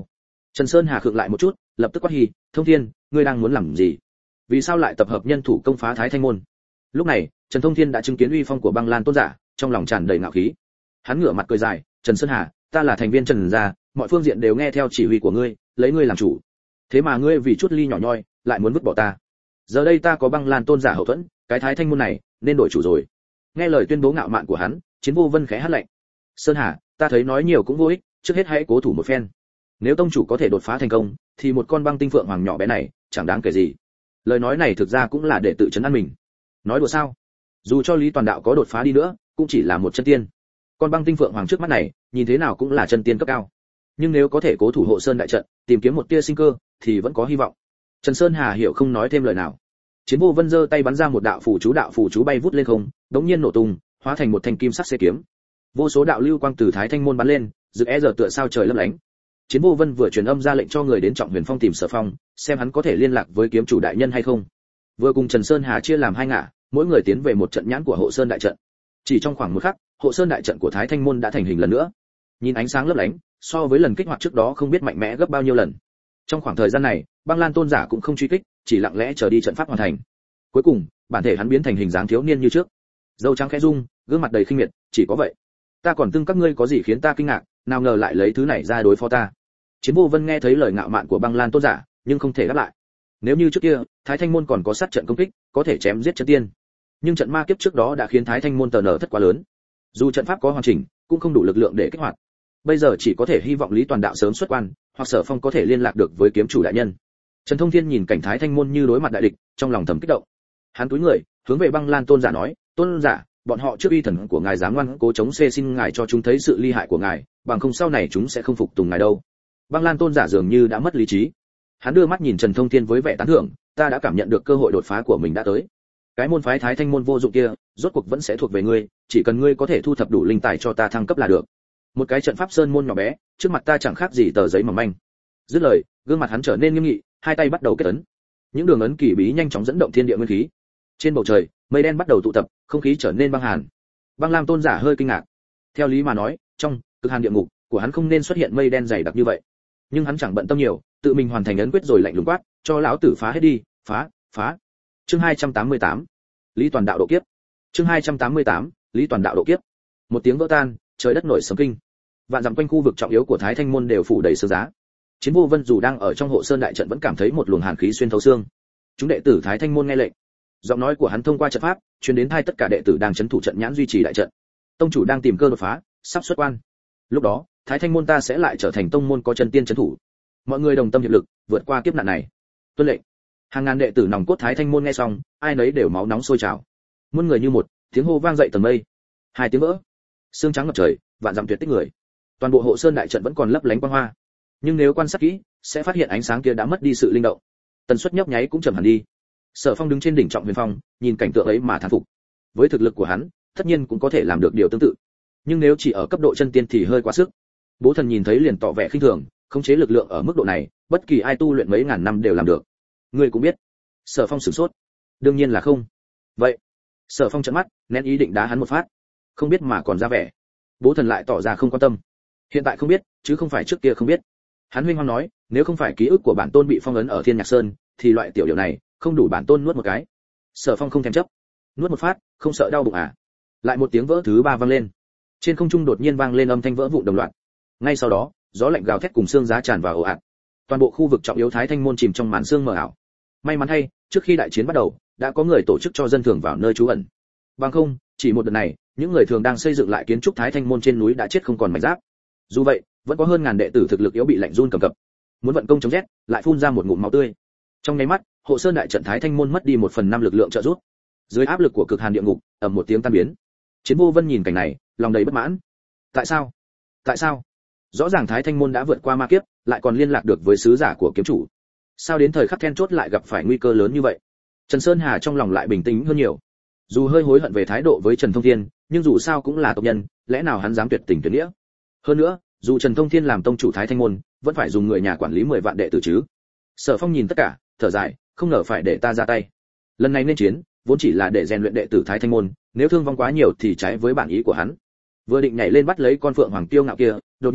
Trần Sơn Hà khựng lại một chút, lập tức quát hì, Thông Thiên, ngươi đang muốn làm gì? Vì sao lại tập hợp nhân thủ công phá Thái Thanh môn? Lúc này, Trần Thông Thiên đã chứng kiến uy phong của Băng Lan tôn giả, trong lòng tràn đầy ngạo khí. Hắn ngửa mặt cười dài, Trần Sơn Hà, ta là thành viên Trần gia, mọi phương diện đều nghe theo chỉ huy của ngươi, lấy ngươi làm chủ. Thế mà ngươi vì chút ly nhỏ nhoi, lại muốn vứt bỏ ta. Giờ đây ta có Băng Lan tôn giả hậu thuẫn, cái Thái Thanh môn này nên đổi chủ rồi. Nghe lời tuyên bố ngạo mạn của hắn, Chiến Vô Vân khẽ hắt lạnh. Sơn Hà, ta thấy nói nhiều cũng vô ích, trước hết hãy cố thủ một phen. Nếu tông chủ có thể đột phá thành công, thì một con băng tinh phượng hoàng nhỏ bé này chẳng đáng kể gì. Lời nói này thực ra cũng là để tự trấn an mình. Nói đùa sao? Dù cho Lý Toàn Đạo có đột phá đi nữa, cũng chỉ là một chân tiên. Con băng tinh phượng hoàng trước mắt này, nhìn thế nào cũng là chân tiên cấp cao. Nhưng nếu có thể cố thủ hộ sơn đại trận, tìm kiếm một tia sinh cơ, thì vẫn có hy vọng. Trần Sơn Hà hiểu không nói thêm lời nào. Chiến Vô Vân giơ tay bắn ra một đạo phù chú bay vút lên không, đống nhiên nổ tung, hóa thành một thanh kim sắc xê kiếm. Vô số đạo lưu quang từ Thái Thanh môn bắn lên, rực giờ tựa sao trời lấp lánh. Chiến Vô Vân vừa truyền âm ra lệnh cho người đến Trọng Huyền Phong tìm Sở Phong, xem hắn có thể liên lạc với kiếm chủ đại nhân hay không. Vừa cùng Trần Sơn Hà chia làm hai ngả, mỗi người tiến về một trận nhãn của hộ sơn đại trận. Chỉ trong khoảng một khắc, hộ sơn đại trận của Thái Thanh môn đã thành hình lần nữa. Nhìn ánh sáng lấp lánh, so với lần kích hoạt trước đó không biết mạnh mẽ gấp bao nhiêu lần. Trong khoảng thời gian này, Băng Lan tôn giả cũng không truy kích, chỉ lặng lẽ chờ đi trận pháp hoàn thành. Cuối cùng, bản thể hắn biến thành hình dáng thiếu niên như trước. Râu trắng khẽ rung, gương mặt đầy khinh miệt, chỉ có vậy. Ta còn tương các ngươi có gì khiến ta kinh ngạc, nào ngờ lại lấy thứ này ra đối phó ta. Chiến Vô Vân nghe thấy lời ngạo mạn của Băng Lan tôn giả, nhưng không thể đáp lại. Nếu như trước kia, Thái Thanh môn còn có sát trận công kích, có thể chém giết chân tiên. Nhưng trận ma kiếp trước đó đã khiến Thái Thanh môn tờ nở thất quá lớn. Dù trận pháp có hoàn chỉnh, cũng không đủ lực lượng để kích hoạt. Bây giờ chỉ có thể hy vọng Lý Toàn Đạo sớm xuất quan, hoặc Sở Phong có thể liên lạc được với kiếm chủ đại nhân. Trần Thông Thiên nhìn cảnh Thái Thanh môn như đối mặt đại địch, trong lòng thầm kích động. Hắn cúi người, hướng về Băng Lan tôn giả nói, tôn giả, bọn họ trước uy thần của ngài dám ngoan cố chống xê, xin ngài cho chúng thấy sự ly hại của ngài, bằng không sau này chúng sẽ không phục tùng ngài đâu. Băng Lan tôn giả dường như đã mất lý trí. Hắn đưa mắt nhìn Trần Thông Thiên với vẻ tán thưởng, ta đã cảm nhận được cơ hội đột phá của mình đã tới. Cái môn phái Thái Thanh môn vô dụng kia, rốt cuộc vẫn sẽ thuộc về ngươi, chỉ cần ngươi có thể thu thập đủ linh tài cho ta thăng cấp là được. Một cái trận pháp sơn môn nhỏ bé, trước mặt ta chẳng khác gì tờ giấy mỏng manh. Dứt lời, gương mặt hắn trở nên nghiêm nghị, hai tay bắt đầu kết ấn. Những đường ấn kỳ bí nhanh chóng dẫn động thiên địa nguyên khí. Trên bầu trời, mây đen bắt đầu tụ tập, không khí trở nên băng hàn. Băng Lam tôn giả hơi kinh ngạc. Theo lý mà nói, trong cực hàn địa ngục của hắn không nên xuất hiện mây đen dày đặc như vậy. Nhưng hắn chẳng bận tâm nhiều, tự mình hoàn thành ấn quyết rồi lạnh lùng quát, cho lão tử phá hết đi, phá. Chương 288. Lý Toàn Đạo độ kiếp. Chương 288. Lý Toàn Đạo độ kiếp. Một tiếng vỡ tan, trời đất nổi sấm kinh. Vạn dặm quanh khu vực trọng yếu của Thái Thanh môn đều phủ đầy sương giá. Chiến Vô Vân dù đang ở trong hộ sơn đại trận vẫn cảm thấy một luồng hàn khí xuyên thấu xương. Chúng đệ tử Thái Thanh môn nghe lệnh. Giọng nói của hắn thông qua trận pháp, truyền đến tai tất cả đệ tử đang trấn thủ trận nhãn duy trì đại trận. Tông chủ đang tìm cơ đột phá, sắp xuất quan. Lúc đó, Thái Thanh môn ta sẽ lại trở thành tông môn có chân tiên trấn thủ. Mọi người đồng tâm hiệp lực, vượt qua kiếp nạn này. Tuân lệnh. Hàng ngàn đệ tử nòng cốt Thái Thanh môn nghe xong, ai nấy đều máu nóng sôi trào. Muôn người như một, tiếng hô vang dậy tầng mây. Hai tiếng vỡ. Sương trắng ngập trời, vạn dặm tuyệt tích người. Toàn bộ hộ sơn đại trận vẫn còn lấp lánh quang hoa. Nhưng nếu quan sát kỹ, sẽ phát hiện ánh sáng kia đã mất đi sự linh động. Tần suất nhấp nháy cũng chậm hẳn đi. Sở Phong đứng trên đỉnh Trọng Huyền Phong, nhìn cảnh tượng ấy mà thán phục. Với thực lực của hắn, tất nhiên cũng có thể làm được điều tương tự. Nhưng nếu chỉ ở cấp độ chân tiên thì hơi quá sức. Bố Thần nhìn thấy liền tỏ vẻ khinh thường, khống chế lực lượng ở mức độ này, bất kỳ ai tu luyện mấy ngàn năm đều làm được. Ngươi cũng biết. Sở Phong sửng sốt. Đương nhiên là không. Vậy. Sở Phong trợn mắt, nén ý định đá hắn một phát. Không biết mà còn ra vẻ. Bố Thần lại tỏ ra không quan tâm. Hiện tại không biết, chứ không phải trước kia không biết. Hắn huynh hoang nói, nếu không phải ký ức của bản tôn bị phong ấn ở Thiên Nhạc Sơn, thì loại tiểu điều này không đủ bản tôn nuốt một cái. Sở Phong không thèm chấp. Nuốt một phát, không sợ đau bụng à? Lại một tiếng vỡ thứ ba vang lên. Trên không trung đột nhiên vang lên âm thanh vỡ vụn đồng loạt. Ngay sau đó, gió lạnh gào thét cùng sương giá tràn vào ồ ạt. Toàn bộ khu vực trọng yếu Thái Thanh môn chìm trong màn sương mờ ảo. May mắn thay, trước khi đại chiến bắt đầu, đã có người tổ chức cho dân thường vào nơi trú ẩn. Bằng không, chỉ một đợt này, những người thường đang xây dựng lại kiến trúc Thái Thanh môn trên núi đã chết không còn mảnh giáp. Dù vậy, vẫn có hơn ngàn đệ tử thực lực yếu bị lạnh run cầm cập. Muốn vận công chống rét, lại phun ra một ngụm máu tươi. Trong nháy mắt, hộ sơn đại trận Thái Thanh môn mất đi 1/5 lực lượng trợ giúp. Dưới áp lực của cực hàn địa ngục, ầm một tiếng tan biến. Chiến Vô Vân nhìn cảnh này, lòng đầy bất mãn. Tại sao? Rõ ràng Thái Thanh môn đã vượt qua ma kiếp, lại còn liên lạc được với sứ giả của kiếm chủ. Sao đến thời khắc then chốt lại gặp phải nguy cơ lớn như vậy? Trần Sơn Hà trong lòng lại bình tĩnh hơn nhiều. Dù hơi hối hận về thái độ với Trần Thông Thiên, nhưng dù sao cũng là tộc nhân, lẽ nào hắn dám tuyệt tình tuyệt nghĩa? Hơn nữa, dù Trần Thông Thiên làm tông chủ Thái Thanh môn, vẫn phải dùng người nhà quản lý 10 vạn đệ tử chứ. Sở Phong nhìn tất cả, thở dài, không ngờ phải để ta ra tay. Lần này nên chiến, vốn chỉ là để rèn luyện đệ tử Thái Thanh môn, nếu thương vong quá nhiều thì trái với bản ý của hắn. Vừa định nhảy lên bắt lấy con phượng hoàng tiêu ngạo kia, đột nhiên,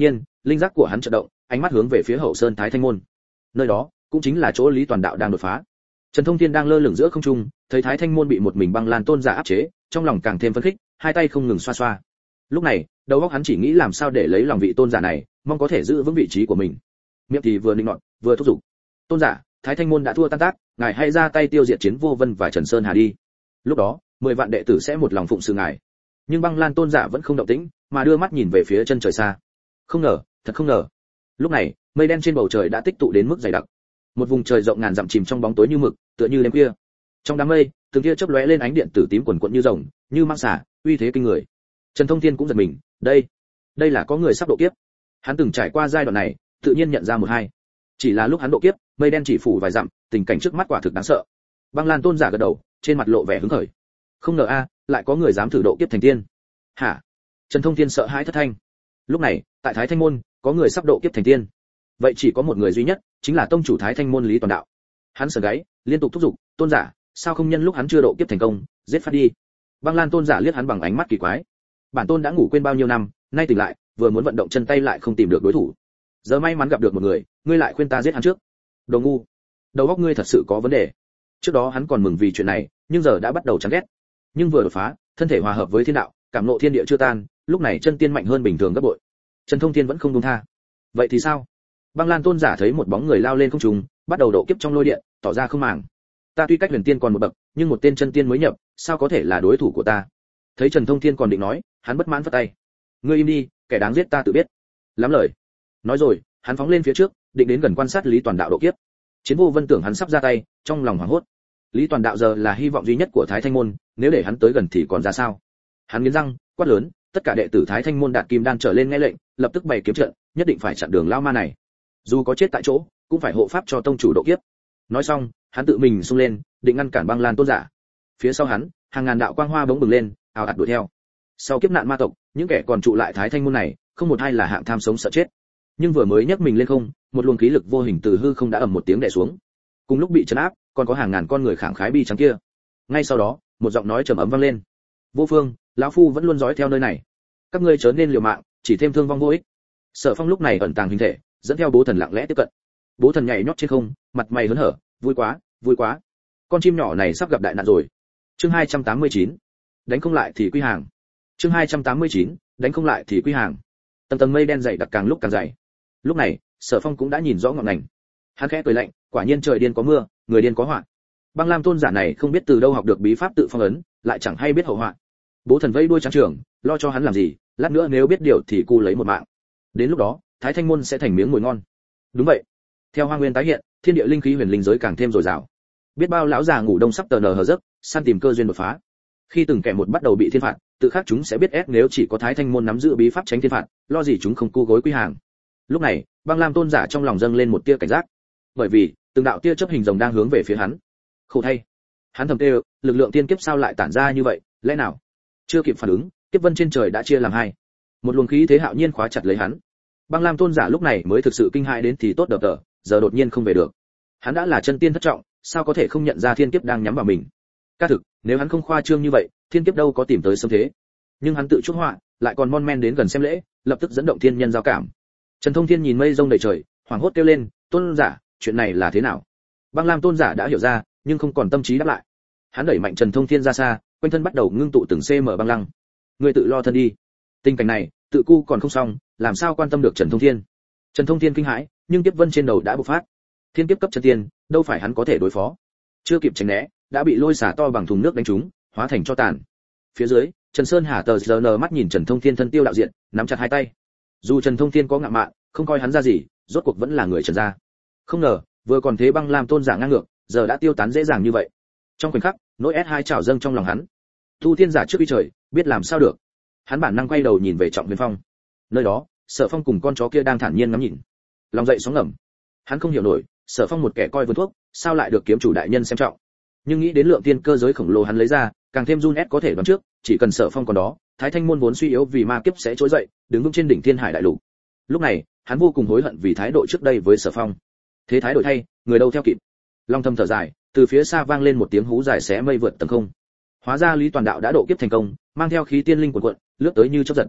linh giác của hắn chợt động, ánh mắt hướng về phía hậu sơn thái thanh môn. Nơi đó cũng chính là chỗ Lý Toàn Đạo đang đột phá. Trần Thông Thiên đang lơ lửng giữa không trung, thấy thái thanh môn bị một mình Băng Lan tôn giả áp chế, trong lòng càng thêm phấn khích, hai tay không ngừng xoa xoa. Lúc này, đầu óc hắn chỉ nghĩ làm sao để lấy lòng vị tôn giả này, mong có thể giữ vững vị trí của mình. Miệng thì vừa linh nọt, vừa thúc giục. Tôn giả, thái thanh môn đã thua tan tác, ngài hãy ra tay tiêu diệt Chiến Vô Vân và Trần Sơn Hà đi. Lúc đó, 10 vạn đệ tử sẽ một lòng phụng sự ngài. Nhưng Băng Lan tôn giả vẫn không động tĩnh, mà đưa mắt nhìn về phía chân trời xa. Không ngờ, thật không ngờ. Lúc này, mây đen trên bầu trời đã tích tụ đến mức dày đặc. Một vùng trời rộng ngàn dặm chìm trong bóng tối như mực, tựa như đêm khuya. Trong đám mây, từng tia chớp lóe lên ánh điện tử tím quần quật như rồng, như mang xả, uy thế kinh người. Trần Thông Thiên cũng giật mình, đây là có người sắp độ kiếp. Hắn từng trải qua giai đoạn này, tự nhiên nhận ra một hai. Chỉ là lúc hắn độ kiếp, mây đen chỉ phủ vài dặm, tình cảnh trước mắt quả thực đáng sợ. Băng Lan tôn giả gật đầu, trên mặt lộ vẻ hứng khởi. Không ngờ lại có người dám thử độ kiếp thành tiên. Hả? Trần Thông Thiên sợ hãi thất thanh. Lúc này, tại Thái Thanh môn, có người sắp độ kiếp thành tiên. Vậy chỉ có một người duy nhất, chính là tông chủ Thái Thanh môn Lý Toàn Đạo. Hắn sờ gáy, liên tục thúc giục, tôn giả, sao không nhân lúc hắn chưa độ kiếp thành công, giết phát đi. Băng Lan tôn giả liếc hắn bằng ánh mắt kỳ quái. Bản tôn đã ngủ quên bao nhiêu năm, nay tỉnh lại, vừa muốn vận động chân tay lại không tìm được đối thủ. Giờ may mắn gặp được một người, ngươi lại khuyên ta giết hắn trước. Đồ ngu, đầu óc ngươi thật sự có vấn đề. Trước đó hắn còn mừng vì chuyện này, nhưng giờ đã bắt đầu chán ghét. Nhưng vừa đột phá, thân thể hòa hợp với thiên đạo, cảm ngộ thiên địa chưa tan, lúc này chân tiên mạnh hơn bình thường gấp bội. Trần Thông Thiên vẫn không buông tha. Vậy thì sao? Băng Lan tôn giả thấy một bóng người lao lên không trung, bắt đầu độ kiếp trong lôi điện, tỏ ra không màng. Ta tuy cách huyền tiên còn một bậc, nhưng một tên chân tiên mới nhập, sao có thể là đối thủ của ta? Thấy Trần Thông Thiên còn định nói, hắn bất mãn vẫy tay. Ngươi im đi, kẻ đáng giết ta tự biết. Lắm lời. Nói rồi, hắn phóng lên phía trước, định đến gần quan sát Lý Toàn Đạo độ kiếp. Chiến Vô Vân tưởng hắn sắp ra tay, trong lòng hoảng hốt. Lý Toàn Đạo giờ là hy vọng duy nhất của Thái Thanh môn, nếu để hắn tới gần thì còn ra sao? Hắn nghiến răng, quát lớn, tất cả đệ tử Thái Thanh môn đạt kim đan trở lên nghe lệnh, lập tức bày kiếm trận, nhất định phải chặn đường lao ma này. Dù có chết tại chỗ, cũng phải hộ pháp cho tông chủ độ kiếp. Nói xong, hắn tự mình xung lên, định ngăn cản Băng Lan tôn giả. Phía sau hắn, hàng ngàn đạo quang hoa bỗng bừng lên, ào ạt đuổi theo. Sau kiếp nạn ma tộc, những kẻ còn trụ lại Thái Thanh môn này, không một ai là hạng tham sống sợ chết. Nhưng vừa mới nhấc mình lên không, một luồng khí lực vô hình từ hư không đã ầm một tiếng đè xuống. Cùng lúc bị trấn áp, còn có hàng ngàn con người khẳng khái bi trắng kia. Ngay sau đó, một giọng nói trầm ấm vang lên. Vô Phương, lão phu vẫn luôn dõi theo nơi này. Các ngươi chớ nên liều mạng, chỉ thêm thương vong vô ích. Sở Phong lúc này ẩn tàng hình thể, dẫn theo Bố Thần lặng lẽ tiếp cận. Bố Thần nhảy nhót trên không, mặt mày hớn hở, vui quá, vui quá. Con chim nhỏ này sắp gặp đại nạn rồi. Chương 289. Đánh không lại thì quy hàng. Chương 289. Đánh không lại thì quy hàng. Tầng tầng mây đen dày đặc càng lúc càng dày. Lúc này, Sở Phong cũng đã nhìn rõ ngọn ngành. Hắn khẽ cười lạnh, quả nhiên trời điên có mưa, người điên có họa. Băng Lam tôn giả này không biết từ đâu học được bí pháp tự phong ấn, lại chẳng hay biết hậu họa. Bố Thần vây đuôi trắng trường, lo cho hắn làm gì, lát nữa nếu biết điều thì cu lấy một mạng. Đến lúc đó, Thái Thanh môn sẽ thành miếng mồi ngon. Đúng vậy. Theo Hoang Nguyên tái hiện, thiên địa linh khí huyền linh giới càng thêm dồi dào. Biết bao lão già ngủ đông sắp tờ nờ hờ giấc, săn tìm cơ duyên đột phá. Khi từng kẻ một bắt đầu bị thiên phạt, tự khắc chúng sẽ biết ép nếu chỉ có Thái Thanh môn nắm giữ bí pháp tránh thiên phạt, lo gì chúng không cu gối quy hàng. Lúc này, Băng Lam tôn giả trong lòng dâng lên một tia cảnh giác, bởi vì từng đạo tia chớp hình rồng đang hướng về phía hắn. Khổ thay, hắn thầm kêu, lực lượng tiên kiếp sao lại tản ra như vậy, lẽ nào? Chưa kịp phản ứng, kiếp vân trên trời đã chia làm hai. Một luồng khí thế hạo nhiên khóa chặt lấy hắn. Băng Lam tôn giả lúc này mới thực sự kinh hãi đến thì tốt đập tở, giờ đột nhiên không về được. Hắn đã là chân tiên thất trọng, sao có thể không nhận ra thiên kiếp đang nhắm vào mình? Ca thực, nếu hắn không khoa trương như vậy, thiên kiếp đâu có tìm tới sớm thế. Nhưng hắn tự chuốc họa, lại còn mon men đến gần xem lễ, lập tức dẫn động thiên nhân giao cảm. Trần Thông Thiên nhìn mây rông đầy trời, hoảng hốt kêu lên, tôn giả, chuyện này là thế nào? Băng Lam tôn giả đã hiểu ra, nhưng không còn tâm trí đáp lại. Hắn đẩy mạnh Trần Thông Thiên ra xa, quanh thân bắt đầu ngưng tụ từng cm băng lăng. Ngươi tự lo thân đi. Tình cảnh này, tự cu còn không xong, làm sao quan tâm được Trần Thông Thiên? Trần Thông Thiên kinh hãi, nhưng kiếp vân trên đầu đã bộc phát. Thiên kiếp cấp chân tiên, đâu phải hắn có thể đối phó. Chưa kịp tránh né, đã bị lôi xả to bằng thùng nước đánh trúng, hóa thành tro tàn. Phía dưới, Trần Sơn Hà tờ giờ mắt nhìn Trần Thông Thiên thân tiêu đạo diện, nắm chặt hai tay. Dù Trần Thông Thiên có ngạo mạn, không coi hắn ra gì, rốt cuộc vẫn là người Trần gia. Không ngờ, vừa còn thế Băng Lam tôn giả ngang ngược, giờ đã tiêu tán dễ dàng như vậy. Trong khoảnh khắc, nỗi S2 trào dâng trong lòng hắn. Tu tiên giả trước uy trời, biết làm sao được. Hắn bản năng quay đầu nhìn về Trọng Huyền Phong. Nơi đó, Sở Phong cùng con chó kia đang thản nhiên ngắm nhìn. Lòng dậy sóng ngầm. Hắn không hiểu nổi, Sở Phong một kẻ coi vườn thuốc, sao lại được kiếm chủ đại nhân xem trọng. Nhưng nghĩ đến lượng tiên cơ giới khổng lồ hắn lấy ra, càng thêm run ép có thể đoán trước, chỉ cần Sở Phong còn đó, Thái Thanh môn vốn suy yếu vì ma kiếp sẽ trỗi dậy, đứng vững trên đỉnh Thiên Hải đại lục. Lúc này, hắn vô cùng hối hận vì thái độ trước đây với Sở Phong. Thế thái đổi thay, người đâu theo kịp. Long thâm thở dài, từ phía xa vang lên một tiếng hú dài xé mây vượt tầng không. Hóa ra Lý Toàn Đạo đã độ kiếp thành công, mang theo khí tiên linh cuộn cuộn, lướt tới như chớp giật.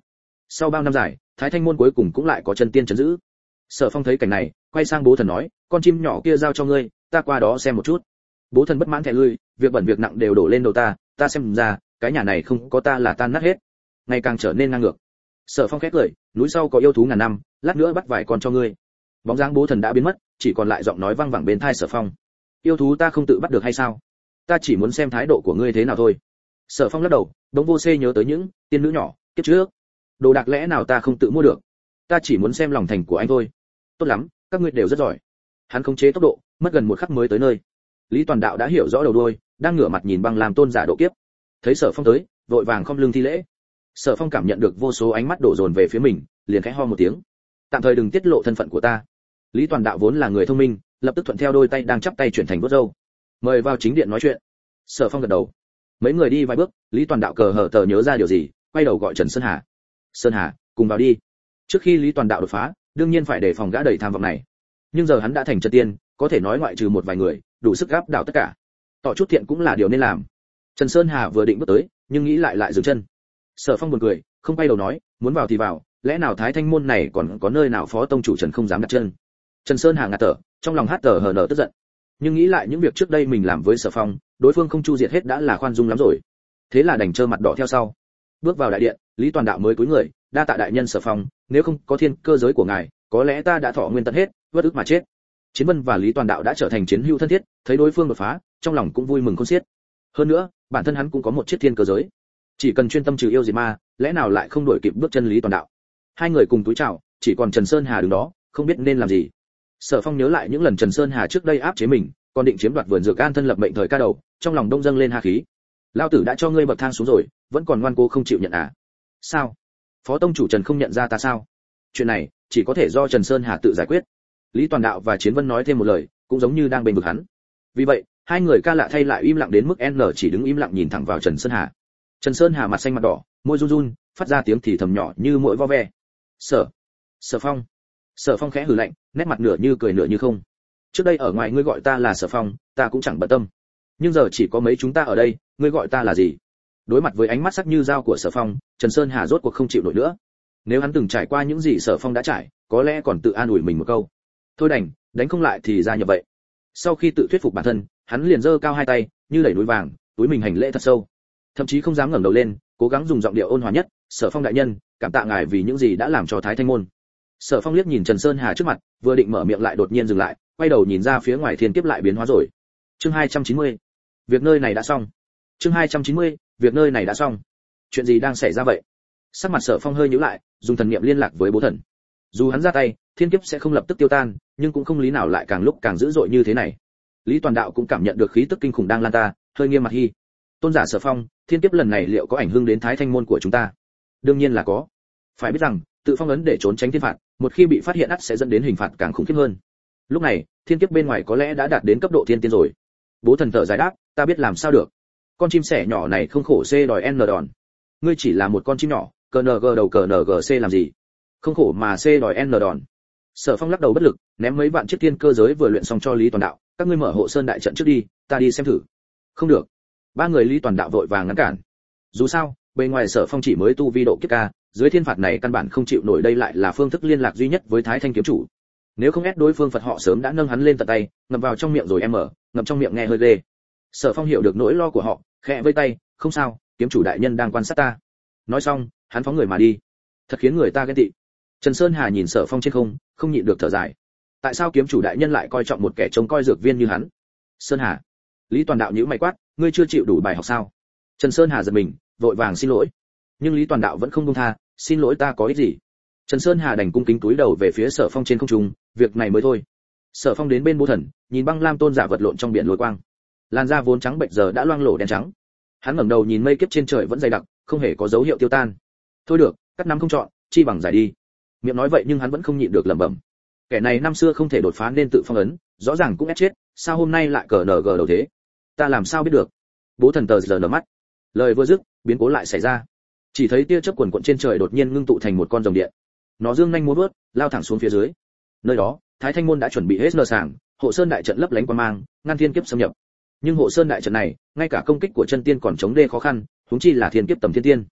Sau bao năm dài, Thái Thanh môn cuối cùng cũng lại có chân tiên trấn giữ. Sở Phong thấy cảnh này, quay sang Bố Thần nói, con chim nhỏ kia giao cho ngươi, ta qua đó xem một chút. Bố Thần bất mãn thẻ lui, việc bẩn việc nặng đều đổ lên đầu ta xem ra, cái nhà này không có ta là tan nát hết. Ngày càng trở nên ngang ngược. Sở Phong khét cười, núi sau có yêu thú ngàn năm, lát nữa bắt vài con cho ngươi. Bóng dáng Bố Thần đã biến mất, chỉ còn lại giọng nói vang vẳng bên tai Sở Phong. Yêu thú ta không tự bắt được hay sao? Ta chỉ muốn xem thái độ của ngươi thế nào thôi. Sở Phong lắc đầu, đống vô xê nhớ tới những tiên nữ nhỏ kiếp trước. Đồ đạc lẽ nào ta không tự mua được? Ta chỉ muốn xem lòng thành của anh thôi. Tốt lắm, các ngươi đều rất giỏi. Hắn khống chế tốc độ, mất gần một khắc mới tới nơi. Lý Toàn Đạo đã hiểu rõ đầu đuôi, đang ngửa mặt nhìn băng làm tôn giả độ kiếp. Thấy Sở Phong tới, vội vàng khom lưng thi lễ. Sở Phong cảm nhận được vô số ánh mắt đổ dồn về phía mình, liền khẽ ho một tiếng. Tạm thời đừng tiết lộ thân phận của ta. Lý Toàn Đạo vốn là người thông minh, lập tức thuận theo đôi tay đang chắp tay chuyển thành vuốt râu. Mời vào chính điện nói chuyện. Sở Phong gật đầu. Mấy người đi vài bước, Lý Toàn Đạo cờ hở tờ nhớ ra điều gì, quay đầu gọi Trần Sơn Hà. Sơn Hà, cùng vào đi. Trước khi Lý Toàn Đạo đột phá, đương nhiên phải đề phòng gã đầy tham vọng này. Nhưng giờ hắn đã thành chân tiên, có thể nói ngoại trừ một vài người, đủ sức gáp đảo tất cả. Tỏ chút thiện cũng là điều nên làm. Trần Sơn Hà vừa định bước tới, nhưng nghĩ lại dừng chân. Sở Phong buồn cười, không quay đầu nói, muốn vào thì vào, lẽ nào Thái Thanh môn này còn có nơi nào phó tông chủ Trần không dám đặt chân. Trần Sơn Hà ngạt thở, trong lòng hát tờ hờ nở tức giận. Nhưng nghĩ lại những việc trước đây mình làm với Sở Phong, đối phương không chu diệt hết đã là khoan dung lắm rồi. Thế là đành trơ mặt đỏ theo sau. Bước vào đại điện, Lý Toàn Đạo mới cúi người, đa tạ đại nhân Sở Phong, nếu không có thiên cơ giới của ngài, có lẽ ta đã thọ nguyên tận hết, vất ức mà chết. Chiến Vân và Lý Toàn Đạo đã trở thành chiến hữu thân thiết, thấy đối phương đột phá, trong lòng cũng vui mừng khôn xiết. Hơn nữa, bản thân hắn cũng có một chiếc thiên cơ giới, chỉ cần chuyên tâm trừ yêu diệt ma, lẽ nào lại không đuổi kịp bước chân Lý Toàn Đạo. Hai người cùng túi chào, chỉ còn Trần Sơn Hà đứng đó, không biết nên làm gì. Sở Phong nhớ lại những lần Trần Sơn Hà trước đây áp chế mình, còn định chiếm đoạt vườn dược an thân lập mệnh thời ca đầu, trong lòng đông dâng lên ha khí. Lão tử đã cho ngươi bậc thang xuống rồi, vẫn còn ngoan cố không chịu nhận à? Sao? Phó tông chủ Trần không nhận ra ta sao? Chuyện này chỉ có thể do Trần Sơn Hà tự giải quyết. Lý Toàn Đạo và Chiến Vân nói thêm một lời, cũng giống như đang bênh vực hắn. Vì vậy, hai người ca lạ thay lại im lặng đến mức N chỉ đứng im lặng nhìn thẳng vào Trần Sơn Hà. Trần Sơn Hà mặt xanh mặt đỏ, môi run run, phát ra tiếng thì thầm nhỏ như muỗi vo ve. Sở Phong. Sở Phong khẽ hừ lạnh, nét mặt nửa như cười nửa như không. Trước đây ở ngoài ngươi gọi ta là Sở Phong, ta cũng chẳng bận tâm. Nhưng giờ chỉ có mấy chúng ta ở đây, ngươi gọi ta là gì? Đối mặt với ánh mắt sắc như dao của Sở Phong, Trần Sơn Hà rốt cuộc không chịu nổi nữa. Nếu hắn từng trải qua những gì Sở Phong đã trải, có lẽ còn tự an ủi mình một câu. Thôi đánh không lại thì ra nhập vậy. Sau khi tự thuyết phục bản thân, hắn liền giơ cao hai tay, như đẩy núi vàng, túi mình hành lễ thật sâu. Thậm chí không dám ngẩng đầu lên, cố gắng dùng giọng điệu ôn hòa nhất, "Sở Phong đại nhân, cảm tạ ngài vì những gì đã làm cho Thái Thanh môn." Sở Phong liếc nhìn Trần Sơn Hà trước mặt, vừa định mở miệng lại đột nhiên dừng lại, quay đầu nhìn ra phía ngoài thiên kiếp lại biến hóa rồi. Chương 290. Việc nơi này đã xong. Chương 290. Việc nơi này đã xong. Chuyện gì đang xảy ra vậy? Sắc mặt Sở Phong hơi nhíu lại, dùng thần niệm liên lạc với Bố Thần. Dù hắn ra tay, thiên kiếp sẽ không lập tức tiêu tan, nhưng cũng không lý nào lại càng lúc càng dữ dội như thế này. Lý Toàn Đạo cũng cảm nhận được khí tức kinh khủng đang lan ta, hơi nghiêm mặt hi. Tôn giả Sở Phong, thiên kiếp lần này liệu có ảnh hưởng đến Thái Thanh môn của chúng ta? Đương nhiên là có. Phải biết rằng, tự phong ấn để trốn tránh thiên phạt, một khi bị phát hiện ắt sẽ dẫn đến hình phạt càng khủng khiếp hơn. Lúc này, thiên kiếp bên ngoài có lẽ đã đạt đến cấp độ thiên tiên rồi. Bố Thần thở dài đáp, ta biết làm sao được. Con chim sẻ nhỏ này không khổ c đòi n đòn. Ngươi chỉ là một con chim nhỏ, cờ ng đầu cờ ngc làm gì? Không khổ mà c đòi n đòn. Sở Phong lắc đầu bất lực, ném mấy vạn chiếc thiên cơ giới vừa luyện xong cho Lý Toàn Đạo, các ngươi mở hộ sơn đại trận trước đi, ta đi xem thử. Không được. Ba người Lý Toàn Đạo vội vàng ngăn cản. Dù sao, bên ngoài Sở Phong chỉ mới tu vi độ kiếp ca, dưới thiên phạt này căn bản không chịu nổi, đây lại là phương thức liên lạc duy nhất với Thái Thanh kiếm chủ. Nếu không ép đối phương Phật họ sớm đã nâng hắn lên tận tay, ngậm vào trong miệng rồi ngậm trong miệng nghe hơi ghê. Sở Phong hiểu được nỗi lo của họ, khẽ vây tay, không sao, kiếm chủ đại nhân đang quan sát ta. Nói xong, hắn phóng người mà đi. Thật khiến người ta ghen tị. Trần Sơn Hà nhìn Sở Phong trên không, không nhịn được thở dài. Tại sao kiếm chủ đại nhân lại coi trọng một kẻ trông coi dược viên như hắn? Sơn Hà. Lý Toàn Đạo nhíu mày quát, ngươi chưa chịu đủ bài học sao? Trần Sơn Hà giật mình, vội vàng xin lỗi. Nhưng Lý Toàn Đạo vẫn không buông tha, xin lỗi ta có ích gì? Trần Sơn Hà đành cung kính túi đầu về phía Sở Phong trên không trung, việc này mới thôi. Sở Phong đến bên Bố Thần, nhìn băng lam tôn giả vật lộn trong biển lôi quang. Làn da vốn trắng bệnh giờ đã loang lổ đen trắng. Hắn ngẩng đầu nhìn mây kiếp trên trời vẫn dày đặc, không hề có dấu hiệu tiêu tan. Thôi được, cắt nắm không chọn, chi bằng giải đi. Miệng nói vậy nhưng hắn vẫn không nhịn được lẩm bẩm. Kẻ này năm xưa không thể đột phá nên tự phong ấn, rõ ràng cũng ép chết, sao hôm nay lại cờ ng đầu thế? Ta làm sao biết được? Bố Thần tờ giờ nở mắt. Lời vừa dứt, biến cố lại xảy ra. Chỉ thấy tia chớp quần quần trên trời đột nhiên ngưng tụ thành một con rồng điện. Nó dương nhanh múa vớt, lao thẳng xuống phía dưới. Nơi đó, Thái Thanh môn đã chuẩn bị hết nơ sàng, hộ sơn đại trận lấp lánh quang mang, ngăn thiên kiếp xâm nhập. Nhưng hộ sơn đại trận này, ngay cả công kích của chân tiên còn chống đê khó khăn, huống chi là thiên kiếp tầm thiên tiên.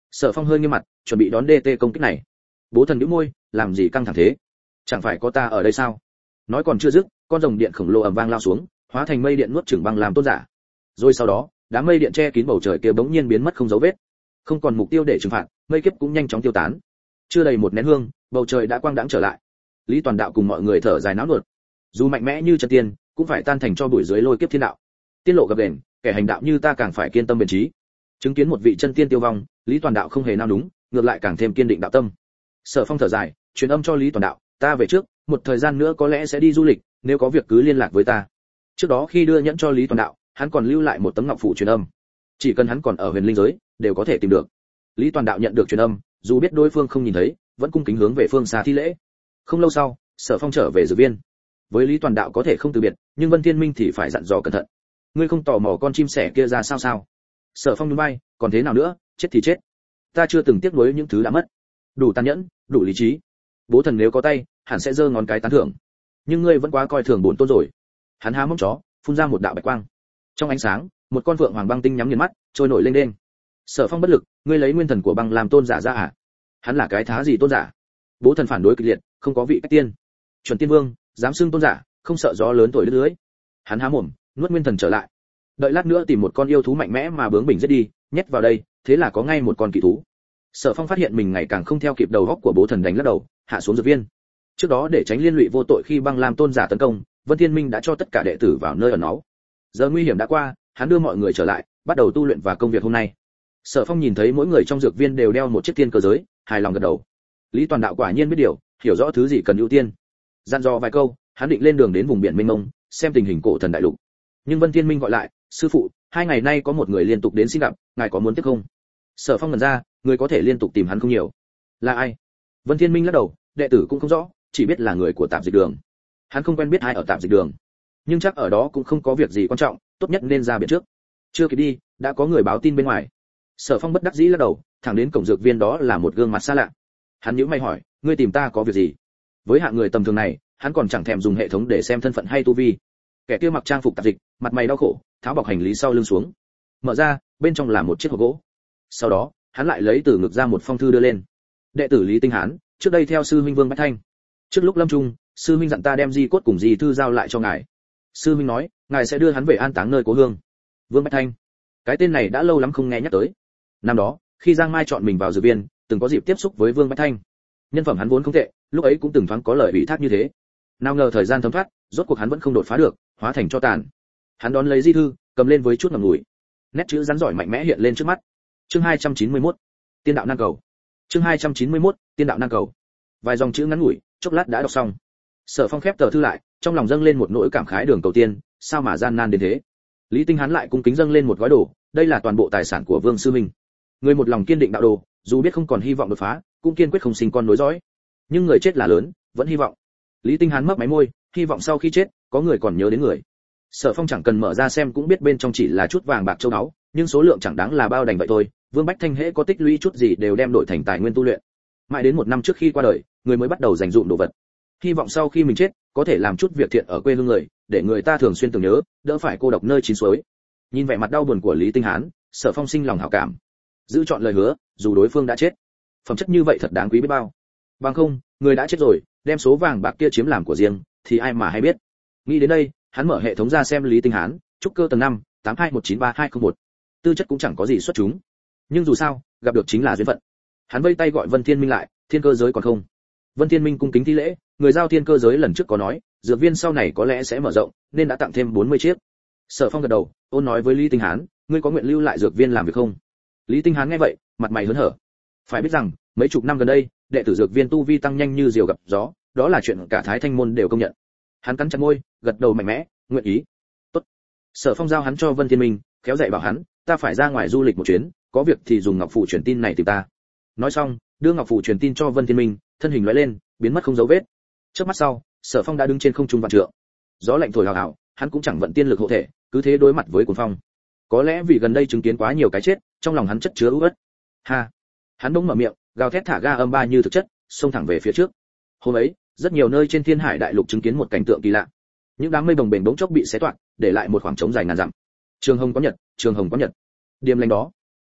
Sở Phong hơi nghiêm mặt, chuẩn bị đón DT công kích này. Bố Thần nhíu môi, làm gì căng thẳng thế? Chẳng phải có ta ở đây sao? Nói còn chưa dứt, con rồng điện khổng lồ ầm vang lao xuống, hóa thành mây điện nuốt chửng băng làm tôn giả. Rồi sau đó, đám mây điện che kín bầu trời kia bỗng nhiên biến mất không dấu vết. Không còn mục tiêu để trừng phạt, mây kiếp cũng nhanh chóng tiêu tán. Chưa đầy một nén hương, bầu trời đã quang đãng trở lại. Lý Toàn Đạo cùng mọi người thở dài náo nuột. Dù mạnh mẽ như chân tiên, cũng phải tan thành cho bụi dưới lôi kiếp thiên đạo. Tiên lộ gặp đền, kẻ hành đạo như ta càng phải kiên tâm bền chí. Chứng kiến một vị chân tiên tiêu vong, Lý Toàn Đạo không hề nao núng, ngược lại càng thêm kiên định đạo tâm. Sở Phong thở dài, truyền âm cho Lý Toàn Đạo, ta về trước, một thời gian nữa có lẽ sẽ đi du lịch, nếu có việc cứ liên lạc với ta. Trước đó khi đưa nhẫn cho Lý Toàn Đạo, hắn còn lưu lại một tấm ngọc phù truyền âm. Chỉ cần hắn còn ở huyền linh giới, đều có thể tìm được. Lý Toàn Đạo nhận được truyền âm, dù biết đối phương không nhìn thấy, vẫn cung kính hướng về phương xa thi lễ. Không lâu sau, Sở Phong trở về Dược Viên. Với Lý Toàn Đạo có thể không từ biệt, nhưng Vân Thiên Minh thì phải dặn dò cẩn thận. Ngươi không tò mò con chim sẻ kia ra sao? Sở Phong nhún vai, còn thế nào nữa, chết thì chết. Ta chưa từng tiếc nuối những thứ đã mất. Đủ tàn nhẫn, đủ lý trí. Bố Thần nếu có tay, hẳn sẽ giơ ngón cái tán thưởng. Nhưng ngươi vẫn quá coi thường bổn tôn rồi. Hắn há móng chó, phun ra một đạo bạch quang. Trong ánh sáng, một con vượng hoàng băng tinh nhắm nghiền mắt, trôi nổi lên đên. Sở Phong bất lực, ngươi lấy nguyên thần của băng làm tôn giả ra à? Hắn là cái thá gì tôn giả? Bố Thần phản đối kịch liệt, không có vị cách tiên. Chuẩn tiên vương, dám xưng tôn giả, không sợ gió lớn thổi đứt lưới. Hắn há mồm, nuốt nguyên thần trở lại. Đợi lát nữa tìm một con yêu thú mạnh mẽ mà bướng bỉnh giết đi, nhét vào đây, thế là có ngay một con kỳ thú. Sở Phong phát hiện mình ngày càng không theo kịp đầu óc của Bố Thần, đánh lắc đầu, hạ xuống Dược Viên. Trước đó để tránh liên lụy vô tội khi băng lam tôn giả tấn công, Vân Thiên Minh đã cho tất cả đệ tử vào nơi ẩn náu. Giờ nguy hiểm đã qua, hắn đưa mọi người trở lại, bắt đầu tu luyện và công việc hôm nay. Sở Phong nhìn thấy mỗi người trong Dược Viên đều đeo một chiếc tiên cơ giới, hài lòng gật đầu. Lý Toàn Đạo quả nhiên biết điều, hiểu rõ thứ gì cần ưu tiên. Dặn dò vài câu, hắn định lên đường đến vùng biển mênh mông, xem tình hình cổ thần đại lục. Nhưng Vân Thiên Minh gọi lại, sư phụ, 2 ngày nay có một người liên tục đến xin gặp, ngài có muốn tiếp không? Sở Phong ngẩn ra, người có thể liên tục tìm hắn không nhiều. Là ai? Vân Thiên Minh lắc đầu, đệ tử cũng không rõ, chỉ biết là người của Tạp Dịch Đường. Hắn không quen biết ai ở Tạp Dịch Đường, nhưng chắc ở đó cũng không có việc gì quan trọng, tốt nhất nên ra biển trước. Chưa kịp đi, đã có người báo tin bên ngoài. Sở Phong bất đắc dĩ lắc đầu, thẳng đến cổng Dược Viên đó là một gương mặt xa lạ. Hắn nhíu mày hỏi, ngươi tìm ta có việc gì? Với hạng người tầm thường này, hắn còn chẳng thèm dùng hệ thống để xem thân phận hay tu vi. Kẻ kia mặc trang phục tạp dịch, mặt mày đau khổ, tháo bọc hành lý sau lưng xuống. Mở ra, bên trong là một chiếc hộp gỗ. Sau đó, hắn lại lấy từ ngực ra một phong thư đưa lên. Đệ tử Lý Tinh Hán, trước đây theo sư huynh Vương Bách Thanh. Trước lúc lâm chung, sư huynh dặn ta đem di cốt cùng di thư giao lại cho ngài. Sư huynh nói, ngài sẽ đưa hắn về an táng nơi cố hương. Vương Bách Thanh, cái tên này đã lâu lắm không nghe nhắc tới. Năm đó, khi Giang Mai chọn mình vào Dược Viên, từng có dịp tiếp xúc với Vương Bách Thanh. Nhân phẩm hắn vốn không tệ, lúc ấy cũng từng thoáng có lời ủy thác như thế. Nào ngờ thời gian thấm thoát, rốt cuộc hắn vẫn không đột phá được, hóa thành cho tàn. Hắn đón lấy di thư, cầm lên với chút ngậm ngùi. Nét chữ rắn giỏi mạnh mẽ hiện lên trước mắt. Chương 291, Tiên đạo nan cầu. Chương 291, Tiên đạo nan cầu. Vài dòng chữ ngắn ngủi, chốc lát đã đọc xong. Sở Phong khép tờ thư lại, trong lòng dâng lên một nỗi cảm khái đường cầu tiên, sao mà gian nan đến thế. Lý Tinh Hán lại cung kính dâng lên một gói đồ, đây là toàn bộ tài sản của Vương sư minh. Người một lòng kiên định đạo đồ, dù biết không còn hy vọng đột phá, cũng kiên quyết không sinh con nối dõi. Nhưng người chết là lớn, vẫn hy vọng. Lý Tinh Hán mấp máy môi, hy vọng sau khi chết, có người còn nhớ đến người. Sở Phong chẳng cần mở ra xem cũng biết bên trong chỉ là chút vàng bạc châu báu, nhưng số lượng chẳng đáng là bao đành vậy thôi. Vương Bách Thanh hễ có tích lũy chút gì đều đem đổi thành tài nguyên tu luyện. Mãi đến 1 năm trước khi qua đời, người mới bắt đầu dành dụm đồ vật. Hy vọng sau khi mình chết, có thể làm chút việc thiện ở quê hương người, để người ta thường xuyên tưởng nhớ, đỡ phải cô độc nơi chín suối. Nhìn vẻ mặt đau buồn của Lý Tinh Hán, Sở Phong sinh lòng hảo cảm. Giữ chọn lời hứa, dù đối phương đã chết, phẩm chất như vậy thật đáng quý biết bao. Bằng không, người đã chết rồi, đem số vàng bạc kia chiếm làm của riêng, thì ai mà hay biết. Nghĩ đến đây, hắn mở hệ thống ra xem Lý Tinh Hán, trúc cơ tầng 5, 82193201. Tư chất cũng chẳng có gì xuất chúng, nhưng dù sao, gặp được chính là duyên phận. Hắn vây tay gọi Vân Thiên Minh lại, thiên cơ giới còn không? Vân Thiên Minh cung kính thi lễ, người giao thiên cơ giới lần trước có nói, dược viên sau này có lẽ sẽ mở rộng, nên đã tặng thêm 40 chiếc. Sở Phong gật đầu, ôn nói với Lý Tinh Hán, ngươi có nguyện lưu lại dược viên làm việc không? Lý Tinh Hán nghe vậy, mặt mày hớn hở. Phải biết rằng, mấy chục năm gần đây, đệ tử dược viên tu vi tăng nhanh như diều gặp gió, đó là chuyện cả Thái Thanh môn đều công nhận. Hắn cắn chặt môi, gật đầu mạnh mẽ, nguyện ý. Tốt. Sở Phong giao hắn cho Vân Thiên Minh, khéo dạy bảo hắn, ta phải ra ngoài du lịch một chuyến, có việc thì dùng ngọc phù truyền tin này tìm ta. Nói xong, đưa ngọc phù truyền tin cho Vân Thiên Minh, thân hình lóe lên, biến mất không dấu vết. Trước mắt sau, Sở Phong đã đứng trên không trung vạn trượng. Gió lạnh thổi hào hào, hắn cũng chẳng vận tiên lực hộ thể, cứ thế đối mặt với cuồng phong. Có lẽ vì gần đây chứng kiến quá nhiều cái chết, trong lòng hắn chất chứa u uất. Ha! Hắn bỗng mở miệng, gào thét thả ga âm ba như thực chất, xông thẳng về phía trước. Hôm ấy, rất nhiều nơi trên Thiên Hải đại lục chứng kiến một cảnh tượng kỳ lạ. Những đám mây bồng bềnh bỗng chốc bị xé toạc, để lại một khoảng trống dài ngàn dặm. Trường Hồng có nhật, Trường Hồng có nhật. Điềm lành đó,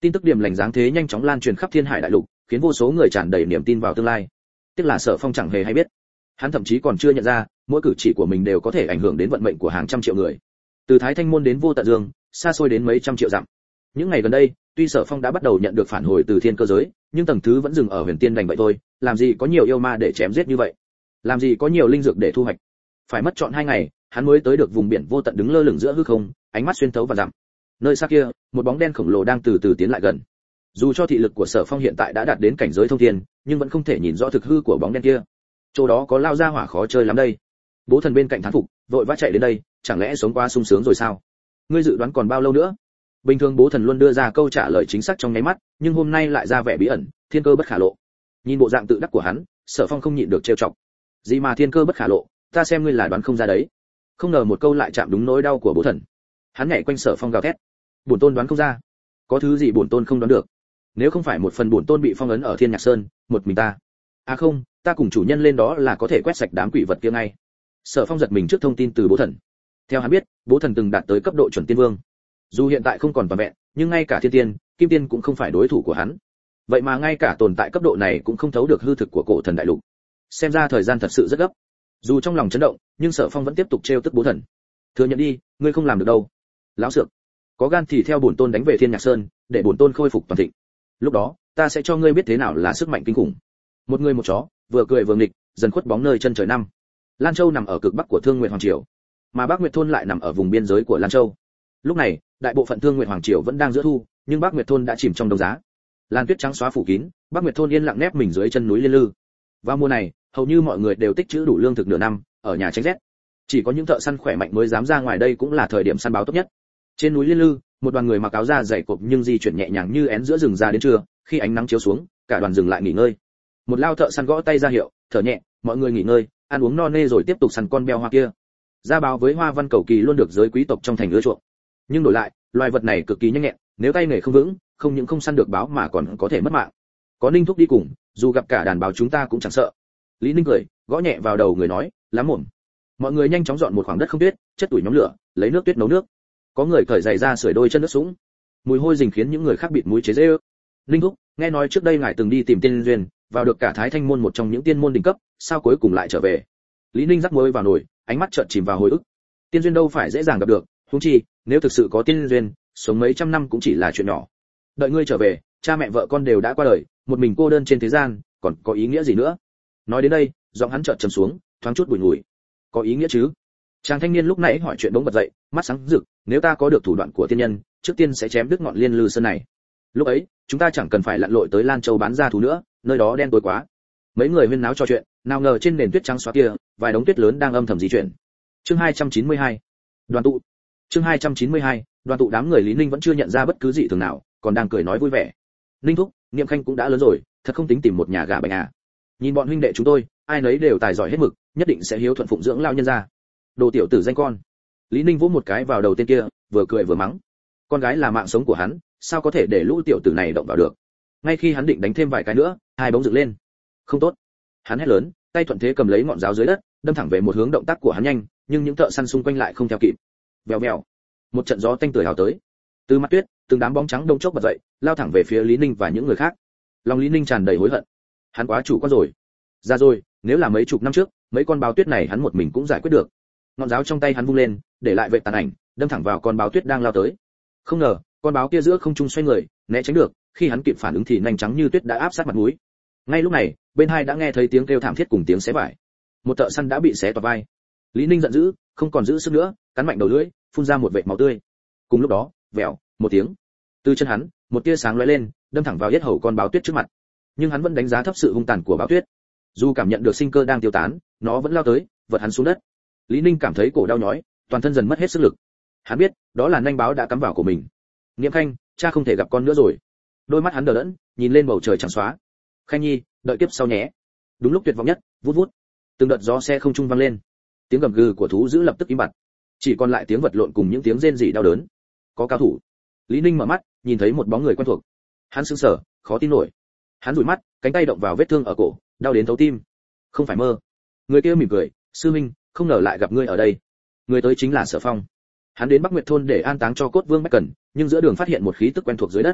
Tin tức điểm lành dáng thế nhanh chóng lan truyền khắp thiên hải đại lục, khiến vô số người tràn đầy niềm tin vào tương lai. Tiếc là Sở Phong chẳng hề hay biết, hắn thậm chí còn chưa nhận ra, mỗi cử chỉ của mình đều có thể ảnh hưởng đến vận mệnh của hàng trăm triệu người. Từ Thái Thanh môn đến Vô Tận Dương, xa xôi đến mấy trăm triệu dặm. Những ngày gần đây, tuy Sở Phong đã bắt đầu nhận được phản hồi từ thiên cơ giới, nhưng tầng thứ vẫn dừng ở huyền tiên đành vậy thôi, làm gì có nhiều yêu ma để chém giết như vậy, làm gì có nhiều linh dược để thu hoạch. Phải mất trọn 2 ngày, hắn mới tới được vùng biển vô tận đứng lơ lửng giữa hư không, ánh mắt xuyên thấu và dặm. Nơi xa kia, một bóng đen khổng lồ đang từ từ tiến lại gần. Dù cho thị lực của Sở Phong hiện tại đã đạt đến cảnh giới thông thiên, nhưng vẫn không thể nhìn rõ thực hư của bóng đen kia. Chỗ đó có lao ra hỏa khó chơi lắm đây. Bố Thần bên cạnh thán phục, vội vã chạy đến đây, chẳng lẽ sống quá sung sướng rồi sao? Ngươi dự đoán còn bao lâu nữa? Bình thường Bố Thần luôn đưa ra câu trả lời chính xác trong nháy mắt, nhưng hôm nay lại ra vẻ bí ẩn, thiên cơ bất khả lộ. Nhìn bộ dạng tự đắc của hắn, Sở Phong không nhịn được trêu chọc. Gì mà thiên cơ bất khả lộ, ta xem ngươi là đoán không ra đấy. Không ngờ một câu lại chạm đúng nỗi đau của Bố Thần. Hắn nhảy quanh Sở Phong gào thét, bổn tôn đoán không ra. Có thứ gì bổn tôn không đoán được? Nếu không phải một phần bổn tôn bị phong ấn ở Thiên Nhạc Sơn, một mình ta. À không, ta cùng chủ nhân lên đó là có thể quét sạch đám quỷ vật kia ngay. Sở Phong giật mình trước thông tin từ Bố Thần. Theo hắn biết, Bố Thần từng đạt tới cấp độ chuẩn tiên vương. Dù hiện tại không còn toàn vẹn, nhưng ngay cả thiên tiên, kim tiên cũng không phải đối thủ của hắn. Vậy mà ngay cả tồn tại cấp độ này cũng không thấu được hư thực của cổ thần đại lục. Xem ra thời gian thật sự rất gấp. Dù trong lòng chấn động, nhưng Sở Phong vẫn tiếp tục trêu tức Bố Thần. Thừa nhận đi, ngươi không làm được đâu. Lão xược, có gan thì theo bổn tôn đánh về Thiên Nhạc Sơn, để bổn tôn khôi phục toàn thịnh. Lúc đó, ta sẽ cho ngươi biết thế nào là sức mạnh kinh khủng. Một người một chó, vừa cười vừa nghịch, dần khuất bóng nơi chân trời năm. Lan Châu nằm ở cực bắc của Thương Nguyệt Hoàng Triều, mà Bắc Nguyệt thôn lại nằm ở vùng biên giới của Lan Châu. Lúc này, đại bộ phận Thương Nguyệt Hoàng Triều vẫn đang giữa thu, nhưng Bắc Nguyệt thôn đã chìm trong đông giá. Lan tuyết trắng xóa phủ kín, Bắc Nguyệt thôn yên lặng nép mình dưới chân núi Liên Lư. Vào mùa này, hầu như mọi người đều tích trữ đủ lương thực nửa năm, ở nhà tránh rét. Chỉ có những thợ săn khỏe mạnh mới dám ra ngoài, đây cũng là thời điểm săn báo tốt nhất. Trên núi Liên Lư, một đoàn người mặc áo da dày cộp nhưng di chuyển nhẹ nhàng như én giữa rừng ra đến trưa, khi ánh nắng chiếu xuống, cả đoàn dừng lại nghỉ ngơi. Một lao thợ săn gõ tay ra hiệu, thở nhẹ, mọi người nghỉ ngơi, ăn uống no nê rồi tiếp tục săn con beo hoa kia. Gia báo với hoa văn cầu kỳ luôn được giới quý tộc trong thành ưa chuộng. Nhưng đổi lại, loài vật này cực kỳ nhanh nhẹn, nếu tay nghề không vững, không những không săn được báo mà còn có thể mất mạng. Có Ninh thúc đi cùng, dù gặp cả đàn báo chúng ta cũng chẳng sợ. Lý Ninh cười, gõ nhẹ vào đầu người nói, lắm mồm. Mọi người nhanh chóng dọn một khoảng đất không tuyết, chất tuổi nhóm lửa, lấy nước tuyết nấu nước. Có người cởi giày ra sưởi đôi chân nước sũng. Mùi hôi rình khiến những người khác bịt mũi chế giễu. Ninh thúc, nghe nói trước đây ngài từng đi tìm tiên duyên, vào được cả Thái Thanh môn một trong những tiên môn đỉnh cấp, sao cuối cùng lại trở về? Lý Ninh rắc muối vào nồi, ánh mắt chợt chìm vào hồi ức. Tiên duyên đâu phải dễ dàng gặp được, huống chi, nếu thực sự có tiên duyên, sống mấy trăm năm cũng chỉ là chuyện nhỏ. Đợi ngươi trở về, cha mẹ vợ con đều đã qua đời, một mình cô đơn trên thế gian, còn có ý nghĩa gì nữa? Nói đến đây, giọng hắn chợt trầm xuống, thoáng chút bùi ngùi. Có ý nghĩa chứ? Chàng thanh niên lúc nãy hỏi chuyện bỗng bật dậy, mắt sáng rực, nếu ta có được thủ đoạn của tiên nhân, trước tiên sẽ chém đứt ngọn Liên Lư sơn này. Lúc ấy, chúng ta chẳng cần phải lặn lội tới Lan Châu bán ra thú nữa, nơi đó đen tối quá. Mấy người huyên náo trò chuyện, nào ngờ trên nền tuyết trắng xóa kia, vài đống tuyết lớn đang âm thầm di chuyển. Chương 292. Đoàn tụ. Chương 292. Đoàn tụ. Đám người Lý Ninh vẫn chưa nhận ra bất cứ dị thường nào, còn đang cười nói vui vẻ. Ninh thúc, Niệm Khanh cũng đã lớn rồi, thật không tính tìm một nhà gà bành à? Nhìn bọn huynh đệ chúng tôi, ai nấy đều tài giỏi hết mực, nhất định sẽ hiếu thuận phụng dưỡng lao nhân gia. Đồ tiểu tử danh con. Lý Ninh vỗ một cái vào đầu tên kia, vừa cười vừa mắng. Con gái là mạng sống của hắn, sao có thể để lũ tiểu tử này động vào được? Ngay khi hắn định đánh thêm vài cái nữa, hai bóng dựng lên. Không tốt. Hắn hét lớn, tay thuận thế cầm lấy ngọn giáo dưới đất, đâm thẳng về một hướng, động tác của hắn nhanh, nhưng những thợ săn xung quanh lại không theo kịp. Vèo vèo. Một trận gió tanh tưởi hào tới. Từ mặt tuyết, từng đám bóng trắng đông chốc bật dậy, lao thẳng về phía Lý Ninh và những người khác. Lòng Lý Ninh tràn đầy hối hận. Hắn quá chủ quan rồi. Ra rồi, nếu là mấy chục năm trước, mấy con báo tuyết này hắn một mình cũng giải quyết được. Ngọn giáo trong tay hắn vung lên, để lại vệ tàn ảnh, đâm thẳng vào con báo tuyết đang lao tới. Không ngờ, con báo kia giữa không trung xoay người, né tránh được, khi hắn kịp phản ứng thì nanh trắng như tuyết đã áp sát mặt mũi. Ngay lúc này, bên hai đã nghe thấy tiếng kêu thảm thiết cùng tiếng xé vải. Một thợ săn đã bị xé toạc vai. Lý Ninh giận dữ, không còn giữ sức nữa, cắn mạnh đầu lưỡi, phun ra một vệt máu tươi. Cùng lúc đó, vèo, một tiếng, từ chân hắn, một tia sáng lóe lên, đâm thẳng vào yết hầu con báo tuyết trước mặt. Nhưng hắn vẫn đánh giá thấp sự hung tàn của báo tuyết. Dù cảm nhận được sinh cơ đang tiêu tán, nó vẫn lao tới, vật hắn xuống đất. Lý Ninh cảm thấy cổ đau nhói, toàn thân dần mất hết sức lực. Hắn biết, đó là nanh báo đã cắm vào của mình. Niệm Khanh, cha không thể gặp con nữa rồi. Đôi mắt hắn đờ đẫn, nhìn lên bầu trời trắng xóa. Khanh nhi, đợi kiếp sau nhé. Đúng lúc tuyệt vọng nhất, vút vút, từng đợt gió xe không trung vang lên. Tiếng gầm gừ của thú dữ lập tức im bặt, chỉ còn lại tiếng vật lộn cùng những tiếng rên rỉ đau đớn. Có cao thủ. Lý Ninh mở mắt, nhìn thấy một bóng người quen thuộc. Hắn sững sờ, khó tin nổi. Hắn dụi mắt, cánh tay động vào vết thương ở cổ, đau đến thấu tim. Không phải mơ. Người kia mỉm cười, sư huynh, không ngờ lại gặp ngươi ở đây. Người tới chính là Sở Phong. Hắn đến Bắc Nguyệt thôn để an táng cho cốt Vương Bách Cẩn, nhưng giữa đường phát hiện một khí tức quen thuộc dưới đất.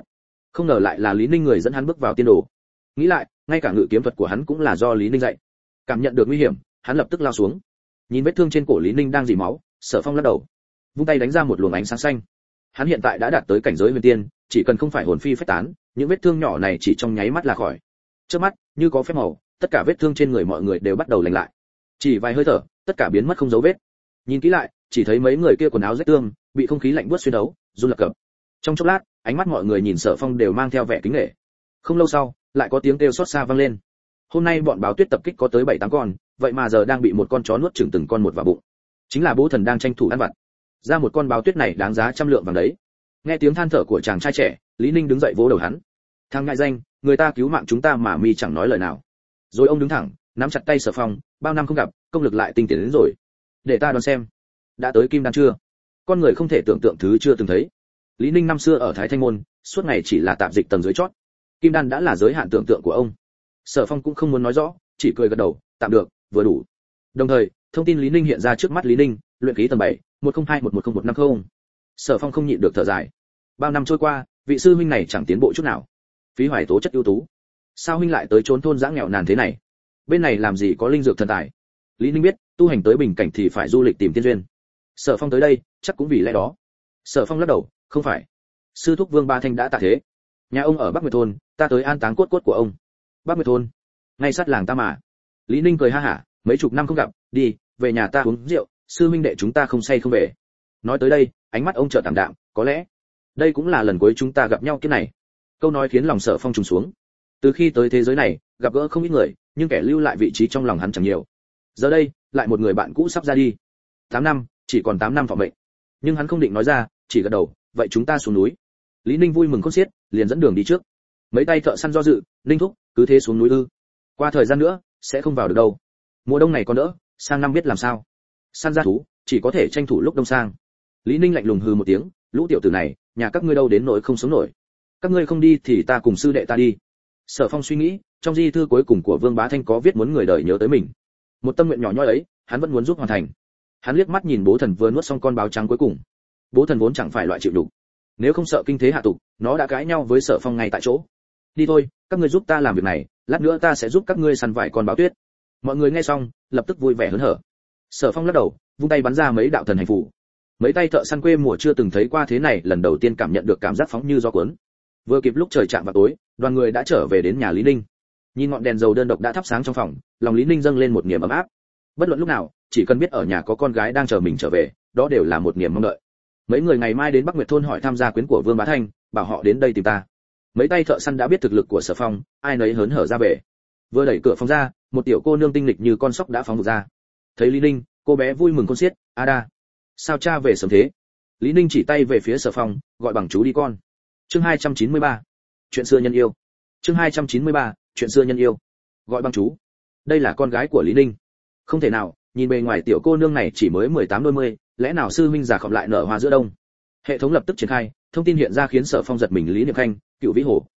Không ngờ lại là Lý Ninh người dẫn hắn bước vào tiên đồ. Nghĩ lại, ngay cả ngự kiếm thuật của hắn cũng là do Lý Ninh dạy. Cảm nhận được nguy hiểm, hắn lập tức lao xuống. Nhìn vết thương trên cổ Lý Ninh đang rỉ máu, Sở Phong lắc đầu, vung tay đánh ra một luồng ánh sáng xanh. Hắn hiện tại đã đạt tới cảnh giới huyền tiên, chỉ cần không phải hồn phi phách tán, những vết thương nhỏ này chỉ trong nháy mắt là khỏi. Trước mắt, như có phép màu, tất cả vết thương trên người mọi người đều bắt đầu lành lại. Chỉ vài hơi thở, tất cả biến mất không dấu vết. Nhìn kỹ lại, chỉ thấy mấy người kia quần áo rách tương, bị không khí lạnh buốt xuyên đấu, run lập cập. Trong chốc lát, ánh mắt mọi người nhìn Sở Phong đều mang theo vẻ kính nể. Không lâu sau, lại có tiếng kêu xót xa vang lên. Hôm nay bọn báo tuyết tập kích có tới 7-8 con, vậy mà giờ đang bị một con chó nuốt chửng từng con một vào bụng. Chính là Bố Thần đang tranh thủ ăn vặt. Ra một con báo tuyết này đáng giá 100 lượng vàng đấy. Nghe tiếng than thở của chàng trai trẻ, Lý Ninh đứng dậy vỗ đầu hắn. Thằng ngại danh, người ta cứu mạng chúng ta mà mi chẳng nói lời nào. Rồi ông đứng thẳng, nắm chặt tay Sở Phong, bao năm không gặp, công lực lại tinh tiến đến rồi. Để ta đoán xem, đã tới kim đan chưa? Con người không thể tưởng tượng thứ chưa từng thấy. Lý Ninh năm xưa ở Thái Thanh môn, suốt ngày chỉ là tạp dịch tầng dưới chót. Kim đan đã là giới hạn tưởng tượng của ông. Sở Phong cũng không muốn nói rõ, chỉ cười gật đầu, tạm được, vừa đủ. Đồng thời, thông tin Lý Ninh hiện ra trước mắt Lý Ninh, luyện khí tầng 7, 102110150. Sở Phong không nhịn được thở dài. Bao năm trôi qua, vị sư huynh này chẳng tiến bộ chút nào. Phí hoài tố chất ưu tú, sao huynh lại tới trốn thôn dã nghèo nàn thế này? Bên này làm gì có linh dược thần tài? Lý Ninh biết, tu hành tới bình cảnh thì phải du lịch tìm tiên duyên. Sở Phong tới đây, chắc cũng vì lẽ đó. Sở Phong lắc đầu, không phải. Sư thúc Vương Ba Thanh đã tạ thế. Nhà ông ở Bắc Nguyệt thôn, ta tới an táng cốt của ông. Bắc Nguyệt thôn, ngay sát làng ta mà. Lý Ninh cười ha hả, mấy chục năm không gặp, đi, về nhà ta uống rượu, sư huynh đệ chúng ta không say không về. Nói tới đây, ánh mắt ông chợt tạm đạm, có lẽ đây cũng là lần cuối chúng ta gặp nhau kiếp này. Câu nói khiến lòng Sở Phong trùng xuống. Từ khi tới thế giới này, gặp gỡ không ít người, nhưng kẻ lưu lại vị trí trong lòng hắn chẳng nhiều. Giờ đây, lại một người bạn cũ sắp ra đi. 8 năm, chỉ còn 8 năm thọ mệnh. Nhưng hắn không định nói ra, chỉ gật đầu, vậy chúng ta xuống núi. Lý Ninh vui mừng khôn xiết, liền dẫn đường đi trước. Mấy tay thợ săn do dự, Ninh thúc, cứ thế xuống núi ư? Qua thời gian nữa, sẽ không vào được đâu. Mùa đông này còn đỡ, sang năm biết làm sao. Săn ra thú, chỉ có thể tranh thủ lúc đông sang. Lý Ninh lạnh lùng hừ một tiếng, lũ tiểu tử này, nhà các ngươi đâu đến nỗi không sống nổi. Các ngươi không đi thì ta cùng sư đệ ta đi. Sở Phong suy nghĩ, trong di thư cuối cùng của Vương Bá Thanh có viết muốn người đời nhớ tới mình. Một tâm nguyện nhỏ nhoi ấy, hắn vẫn muốn giúp hoàn thành. Hắn liếc mắt nhìn Bố Thần vừa nuốt xong con báo trắng cuối cùng. Bố Thần vốn chẳng phải loại chịu đủ, nếu không sợ kinh thế hạ tục, nó đã cãi nhau với Sở Phong ngay tại chỗ. Đi thôi, các ngươi giúp ta làm việc này, lát nữa ta sẽ giúp các ngươi săn vài con báo tuyết. Mọi người nghe xong, lập tức vui vẻ hớn hở. Sở Phong lắc đầu, vung tay bắn ra mấy đạo thần hành phù. Mấy tay thợ săn quê mùa chưa từng thấy qua thế này, lần đầu tiên cảm nhận được cảm giác phóng như gió cuốn. Vừa kịp lúc trời chạm vào tối, đoàn người đã trở về đến nhà Lý Ninh. Nhìn ngọn đèn dầu đơn độc đã thắp sáng trong phòng, lòng Lý Ninh dâng lên một niềm ấm áp. Bất luận lúc nào, chỉ cần biết ở nhà có con gái đang chờ mình trở về, đó đều là một niềm mong đợi. Mấy người ngày mai đến Bắc Nguyệt thôn hỏi tham gia quyến của Vương Bá Thanh, bảo họ đến đây tìm ta. Mấy tay thợ săn đã biết thực lực của Sở Phong, ai nấy hớn hở ra về. Vừa đẩy cửa phòng ra, một tiểu cô nương tinh lịch như con sóc đã phóng ra. Thấy Lý Ninh, cô bé vui mừng khôn xiết, "Ada, sao cha về sớm thế?" Lý Ninh chỉ tay về phía Sở Phong, gọi bằng chú đi con. Chương 293. Chuyện xưa nhân yêu. Chương 293. Chuyện xưa nhân yêu. Gọi bằng chú. Đây là con gái của Lý Ninh. Không thể nào, nhìn bề ngoài tiểu cô nương này chỉ mới 18 đôi mươi, lẽ nào sư huynh già khọm lại nở hoa giữa đông. Hệ thống lập tức triển khai, thông tin hiện ra khiến Sở Phong giật mình. Lý Niệm Khanh, Cựu Vĩ Hồ,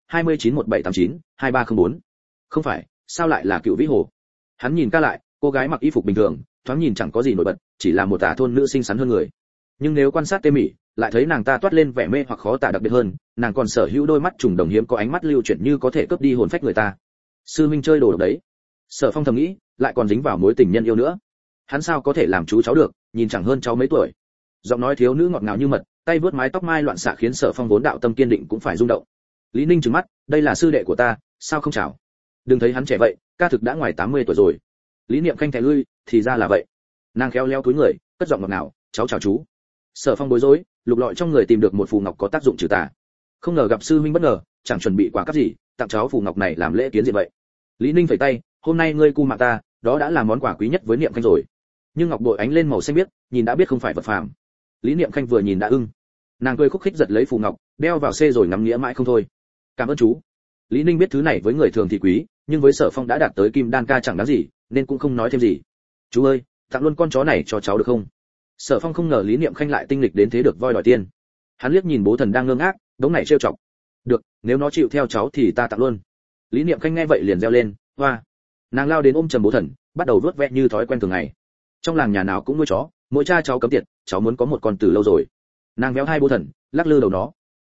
291789-2304. Không phải, sao lại là Cựu Vĩ Hồ? Hắn nhìn ca lại, cô gái mặc y phục bình thường, thoáng nhìn chẳng có gì nổi bật, chỉ là một tả thôn nữ xinh xắn hơn người. Nhưng nếu quan sát tỉ mỉ, lại thấy nàng ta toát lên vẻ mê hoặc khó tả, đặc biệt hơn, nàng còn sở hữu đôi mắt trùng đồng hiếm có ánh mắt lưu chuyển như có thể cướp đi hồn phách người ta. Sư huynh chơi đồ độc đấy. Sở Phong thầm nghĩ, lại còn dính vào mối tình nhân yêu nữa. Hắn sao có thể làm chú cháu được, nhìn chẳng hơn cháu mấy tuổi. Giọng nói thiếu nữ ngọt ngào như mật, tay vớt mái tóc mai loạn xạ khiến Sở Phong vốn đạo tâm kiên định cũng phải rung động. Lý Ninh trừng mắt, đây là sư đệ của ta, sao không chào? Đừng thấy hắn trẻ vậy, ca thực đã ngoài 80 tuổi rồi. Lý Niệm Khanh thẻ lui, thì ra là vậy. Nàng khéo léo cúi người, cất giọng ngọt ngào, cháu chào chú. Sở Phong bối rối, lục lọi trong người tìm được một phù ngọc có tác dụng trừ tà. Không ngờ gặp sư huynh bất ngờ, chẳng chuẩn bị quà cáp gì, tặng cháu phù ngọc này làm lễ kiến diện vậy. Lý Ninh phẩy tay, hôm nay ngươi cu mạng ta, đó đã là món quà quý nhất với Niệm Khanh rồi. Nhưng ngọc bội ánh lên màu xanh biếc, nhìn đã biết không phải vật phàm. Lý Niệm Khanh vừa nhìn đã ưng. Nàng cười khúc khích giật lấy phù ngọc, đeo vào xê rồi ngắm nghĩa mãi không thôi. Cảm ơn chú. Lý Ninh biết thứ này với người thường thì quý, nhưng với Sở Phong đã đạt tới kim đan ca chẳng đáng gì, nên cũng không nói thêm gì. Chú ơi, tặng luôn con chó này cho cháu được không? Sở Phong không ngờ Lý Niệm Khanh lại tinh lịch đến thế, được voi đòi tiên. Hắn liếc nhìn Bố Thần đang ngơ ngác, đống này trêu chọc. Được, nếu nó chịu theo cháu thì ta tặng luôn. Lý Niệm Khanh nghe vậy liền reo lên, hoa. Nàng lao đến ôm chầm Bố Thần, bắt đầu vuốt ve như thói quen thường ngày. Trong làng nhà nào cũng nuôi chó, mỗi cha cháu cấm tiệt, cháu muốn có một con từ lâu rồi. Nàng véo hai Bố Thần, lắc lư đầu nó.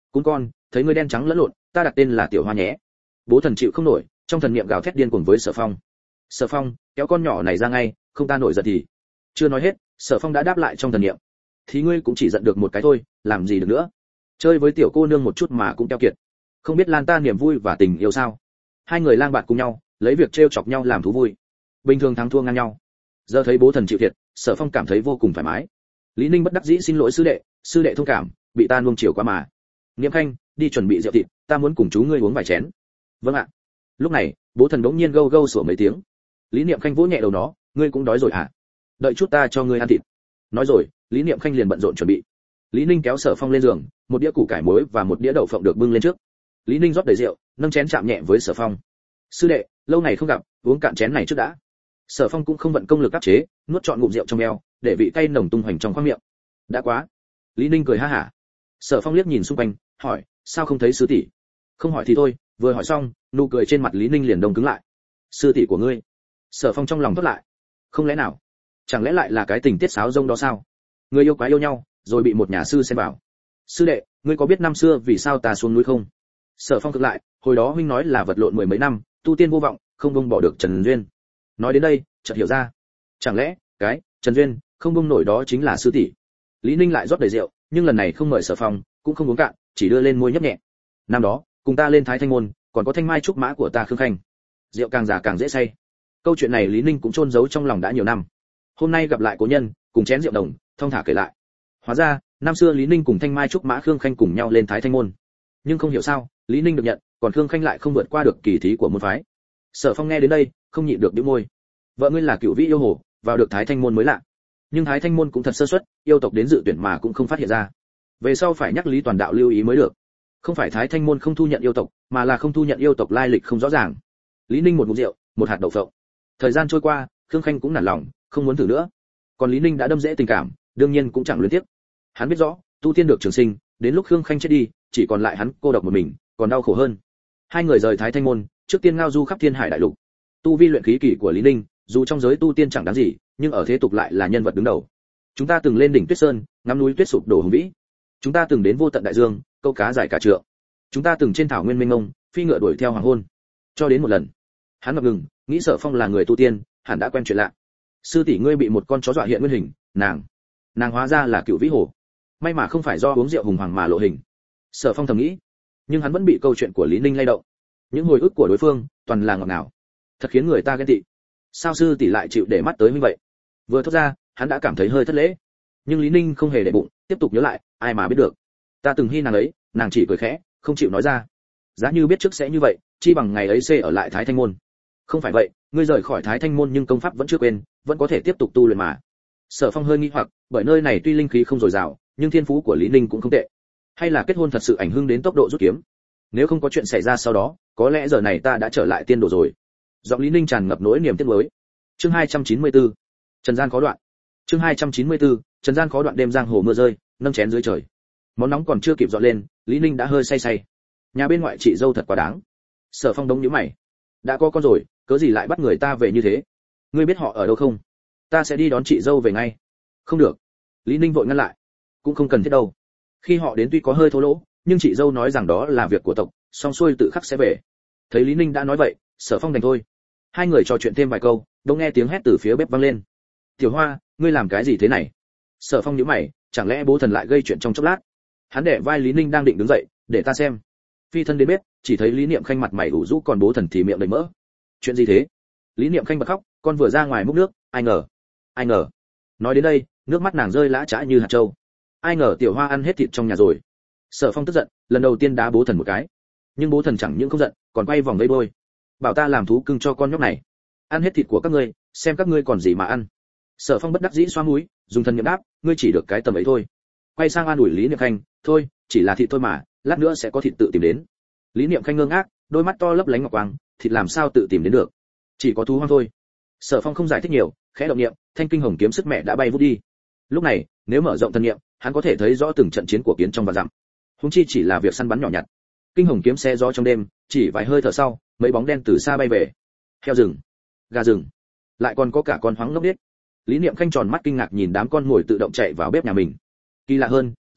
Cũng con, thấy ngươi đen trắng lẫn lộn, ta đặt tên là Tiểu Hoa nhé. Bố thần chịu không nổi, trong thần niệm gào thét điên cuồng với Sở Phong. Sở Phong, kéo con nhỏ này ra ngay, không ta nổi giận thì. Chưa nói hết, Sở Phong đã đáp lại trong thần niệm. Thì ngươi cũng chỉ giận được một cái thôi, làm gì được nữa. Chơi với tiểu cô nương một chút mà cũng keo kiệt. Không biết lan ta niềm vui và tình yêu sao? Hai người lang bạt cùng nhau, lấy việc trêu chọc nhau làm thú vui. Bình thường thắng thua ngang nhau. Giờ thấy bố thần chịu thiệt, Sở Phong cảm thấy vô cùng thoải mái. Lý Ninh bất đắc dĩ xin lỗi sư đệ thông cảm, bị ta nuông chiều quá mà. Niệm Khanh, đi chuẩn bị rượu thịt, ta muốn cùng chú ngươi uống vài chén. Vâng ạ. Lúc này, bố thần đống nhiên gâu gâu sủa mấy tiếng. Lý Niệm Khanh vỗ nhẹ đầu nó, ngươi cũng đói rồi hả? Đợi chút ta cho ngươi ăn thịt. Nói rồi, Lý Niệm Khanh liền bận rộn chuẩn bị. Lý Ninh kéo Sở Phong lên giường, một đĩa củ cải muối và một đĩa đậu phộng được bưng lên trước. Lý Ninh rót đầy rượu, nâng chén chạm nhẹ với Sở Phong. Sư đệ, lâu ngày không gặp, uống cạn chén này trước đã. Sở Phong cũng không vận công lực áp chế, nuốt trọn ngụm rượu trong eo, để vị cay nồng tung hoành trong khoang miệng. Đã quá. Lý Ninh cười ha hả. Sở Phong liếc nhìn xung quanh, hỏi, sao không thấy sư tỷ? Không hỏi thì thôi, vừa hỏi xong, nụ cười trên mặt Lý Ninh liền đông cứng lại. Sư tỷ của ngươi? Sở Phong trong lòng thốt lại. Không lẽ nào? Chẳng lẽ lại là cái tình tiết sáo rông đó sao? Người yêu quá yêu nhau, rồi bị một nhà sư xen vào. Sư đệ, ngươi có biết năm xưa vì sao ta xuống núi không? Sở Phong cực lại, hồi đó huynh nói là vật lộn mười mấy năm, tu tiên vô vọng, không bông bỏ được Trần Duyên. Nói đến đây, chợt hiểu ra. Chẳng lẽ, cái Trần Duyên không bông nổi đó chính là sư tỷ? Lý Ninh lại rót đầy rượu, nhưng lần này không mời Sở Phong, cũng không uống cạn, chỉ đưa lên môi nhấp nhẹ. Năm đó, cùng ta lên Thái Thanh môn, còn có thanh mai trúc mã của ta Khương Khanh. Rượu càng già càng dễ say. Câu chuyện này Lý Ninh cũng chôn giấu trong lòng đã nhiều năm. Hôm nay gặp lại cố nhân, cùng chén rượu đồng, thong thả kể lại. Hóa ra, năm xưa Lý Ninh cùng thanh mai trúc mã Khương Khanh cùng nhau lên Thái Thanh môn. Nhưng không hiểu sao, Lý Ninh được nhận, còn Khương Khanh lại không vượt qua được kỳ thí của môn phái. Sở Phong nghe đến đây, không nhịn được bĩu môi. Vợ ngươi là cựu vĩ yêu hồ, vào được Thái Thanh môn mới lạ. Nhưng Thái Thanh môn cũng thật sơ suất, yêu tộc đến dự tuyển mà cũng không phát hiện ra. Về sau phải nhắc Lý Toàn đạo lưu ý mới được. Không phải Thái Thanh môn không thu nhận yêu tộc, mà là không thu nhận yêu tộc lai lịch không rõ ràng. Lý Ninh một ngụm rượu, một hạt đậu phộng. Thời gian trôi qua, Khương Khanh cũng nản lòng, không muốn thử nữa. Còn Lý Ninh đã đâm rễ tình cảm, đương nhiên cũng chẳng luyến tiếc. Hắn biết rõ, tu tiên được trường sinh, đến lúc Khương Khanh chết đi, chỉ còn lại hắn cô độc một mình, còn đau khổ hơn. Hai người rời Thái Thanh môn, trước tiên ngao du khắp thiên hải đại lục. Tu vi luyện khí kỳ của Lý Ninh, dù trong giới tu tiên chẳng đáng gì, nhưng ở thế tục lại là nhân vật đứng đầu. Chúng ta từng lên đỉnh Tuyết Sơn, ngắm núi tuyết sụp đổ hùng vĩ. Chúng ta từng đến vô tận đại dương, câu cá dài cả trượng. Chúng ta từng trên thảo nguyên mênh mông, phi ngựa đuổi theo hoàng hôn. Cho đến một lần, hắn ngập ngừng, nghĩ Sở Phong là người tu tiên, hẳn đã quen chuyện lạ. Sư tỷ ngươi bị một con chó dọa hiện nguyên hình, nàng hóa ra là cựu vĩ hồ. May mà không phải do uống rượu hùng hoàng mà lộ hình. Sở Phong thầm nghĩ, nhưng hắn vẫn bị câu chuyện của Lý Ninh lay động. Những hồi ức của đối phương toàn là ngọt ngào, thật khiến người ta ghen tị. Sao sư tỷ lại chịu để mắt tới như vậy? Vừa thốt ra, hắn đã cảm thấy hơi thất lễ. Nhưng Lý Ninh không hề để bụng, tiếp tục nhớ lại, ai mà biết được. Ta từng hy nàng ấy, nàng chỉ cười khẽ, không chịu nói ra. Giá như biết trước sẽ như vậy, chi bằng ngày ấy xê ở lại Thái Thanh môn. Không phải vậy, ngươi rời khỏi Thái Thanh môn nhưng công pháp vẫn chưa quên, vẫn có thể tiếp tục tu luyện mà. Sở Phong hơi nghi hoặc, bởi nơi này tuy linh khí không dồi dào, nhưng thiên phú của Lý Ninh cũng không tệ. Hay là kết hôn thật sự ảnh hưởng đến tốc độ rút kiếm? Nếu không có chuyện xảy ra sau đó, có lẽ giờ này ta đã trở lại tiên đồ rồi. Giọng Lý Ninh tràn ngập nỗi niềm tiếc nuối. Chương 294. Trần gian khó đoạn. Chương 294. Trần gian khó đoạn, đêm giang hồ mưa rơi, nâng chén dưới trời. Món nóng còn chưa kịp dọn lên, Lý Ninh đã hơi say. Nhà bên ngoại chị dâu thật quá đáng. Sở Phong đống nhíu mày. Đã có con rồi, cớ gì lại bắt người ta về như thế? Ngươi biết họ ở đâu không? Ta sẽ đi đón chị dâu về ngay. Không được. Lý Ninh vội ngăn lại. Cũng không cần thiết đâu. Khi họ đến tuy có hơi thô lỗ, nhưng chị dâu nói rằng đó là việc của tộc, xong xuôi tự khắc sẽ về. Thấy Lý Ninh đã nói vậy, Sở Phong đành thôi. Hai người trò chuyện thêm vài câu, đông nghe tiếng hét từ phía bếp vang lên. Tiểu Hoa, ngươi làm cái gì thế này? Sở Phong nhíu mày, chẳng lẽ bố thần lại gây chuyện trong chốc lát? Hắn đè vai Lý Ninh đang định đứng dậy, để ta xem. Phi thân đến bếp, chỉ thấy Lý Niệm Khanh mặt mày ủ rũ, còn bố thần thì miệng đầy mỡ. Chuyện gì thế? Lý Niệm Khanh bật khóc, con vừa ra ngoài múc nước, ai ngờ. Nói đến đây, nước mắt nàng rơi lã chã như hạt châu. Ai ngờ Tiểu Hoa ăn hết thịt trong nhà rồi. Sở Phong tức giận, lần đầu tiên đá bố thần một cái. Nhưng bố thần chẳng những không giận, còn quay vòng vây bôi. Bảo ta làm thú cưng cho con nhóc này. Ăn hết thịt của các ngươi, xem các ngươi còn gì mà ăn. Sở Phong bất đắc dĩ xoa mũi, dùng thần niệm đáp, ngươi chỉ được cái tầm ấy thôi. Quay sang an ủi Lý Niệm Khanh, thôi, chỉ là thịt thôi mà, lát nữa sẽ có thịt tự tìm đến. Lý Niệm Khanh ngơ ngác, đôi mắt to lấp lánh ngọc quang, thịt làm sao tự tìm đến được? Chỉ có thú hoang thôi. Sở Phong không giải thích nhiều, khẽ động niệm, thanh kinh hồng kiếm sức mẹ đã bay vút đi. Lúc này, nếu mở rộng thần niệm, hắn có thể thấy rõ từng trận chiến của kiến trong và dặm. Huống chi chỉ là việc săn bắn nhỏ nhặt. Kinh hồng kiếm xe gió trong đêm, chỉ vài hơi thở sau, mấy bóng đen từ xa bay về. Heo rừng, gà rừng, lại còn có cả con hoáng ngốc điếc. Lý Niệm Khanh tròn mắt kinh ngạc nhìn đám con ngồi tự động chạy vào bếp nhà mình. Kỳ lạ hơn,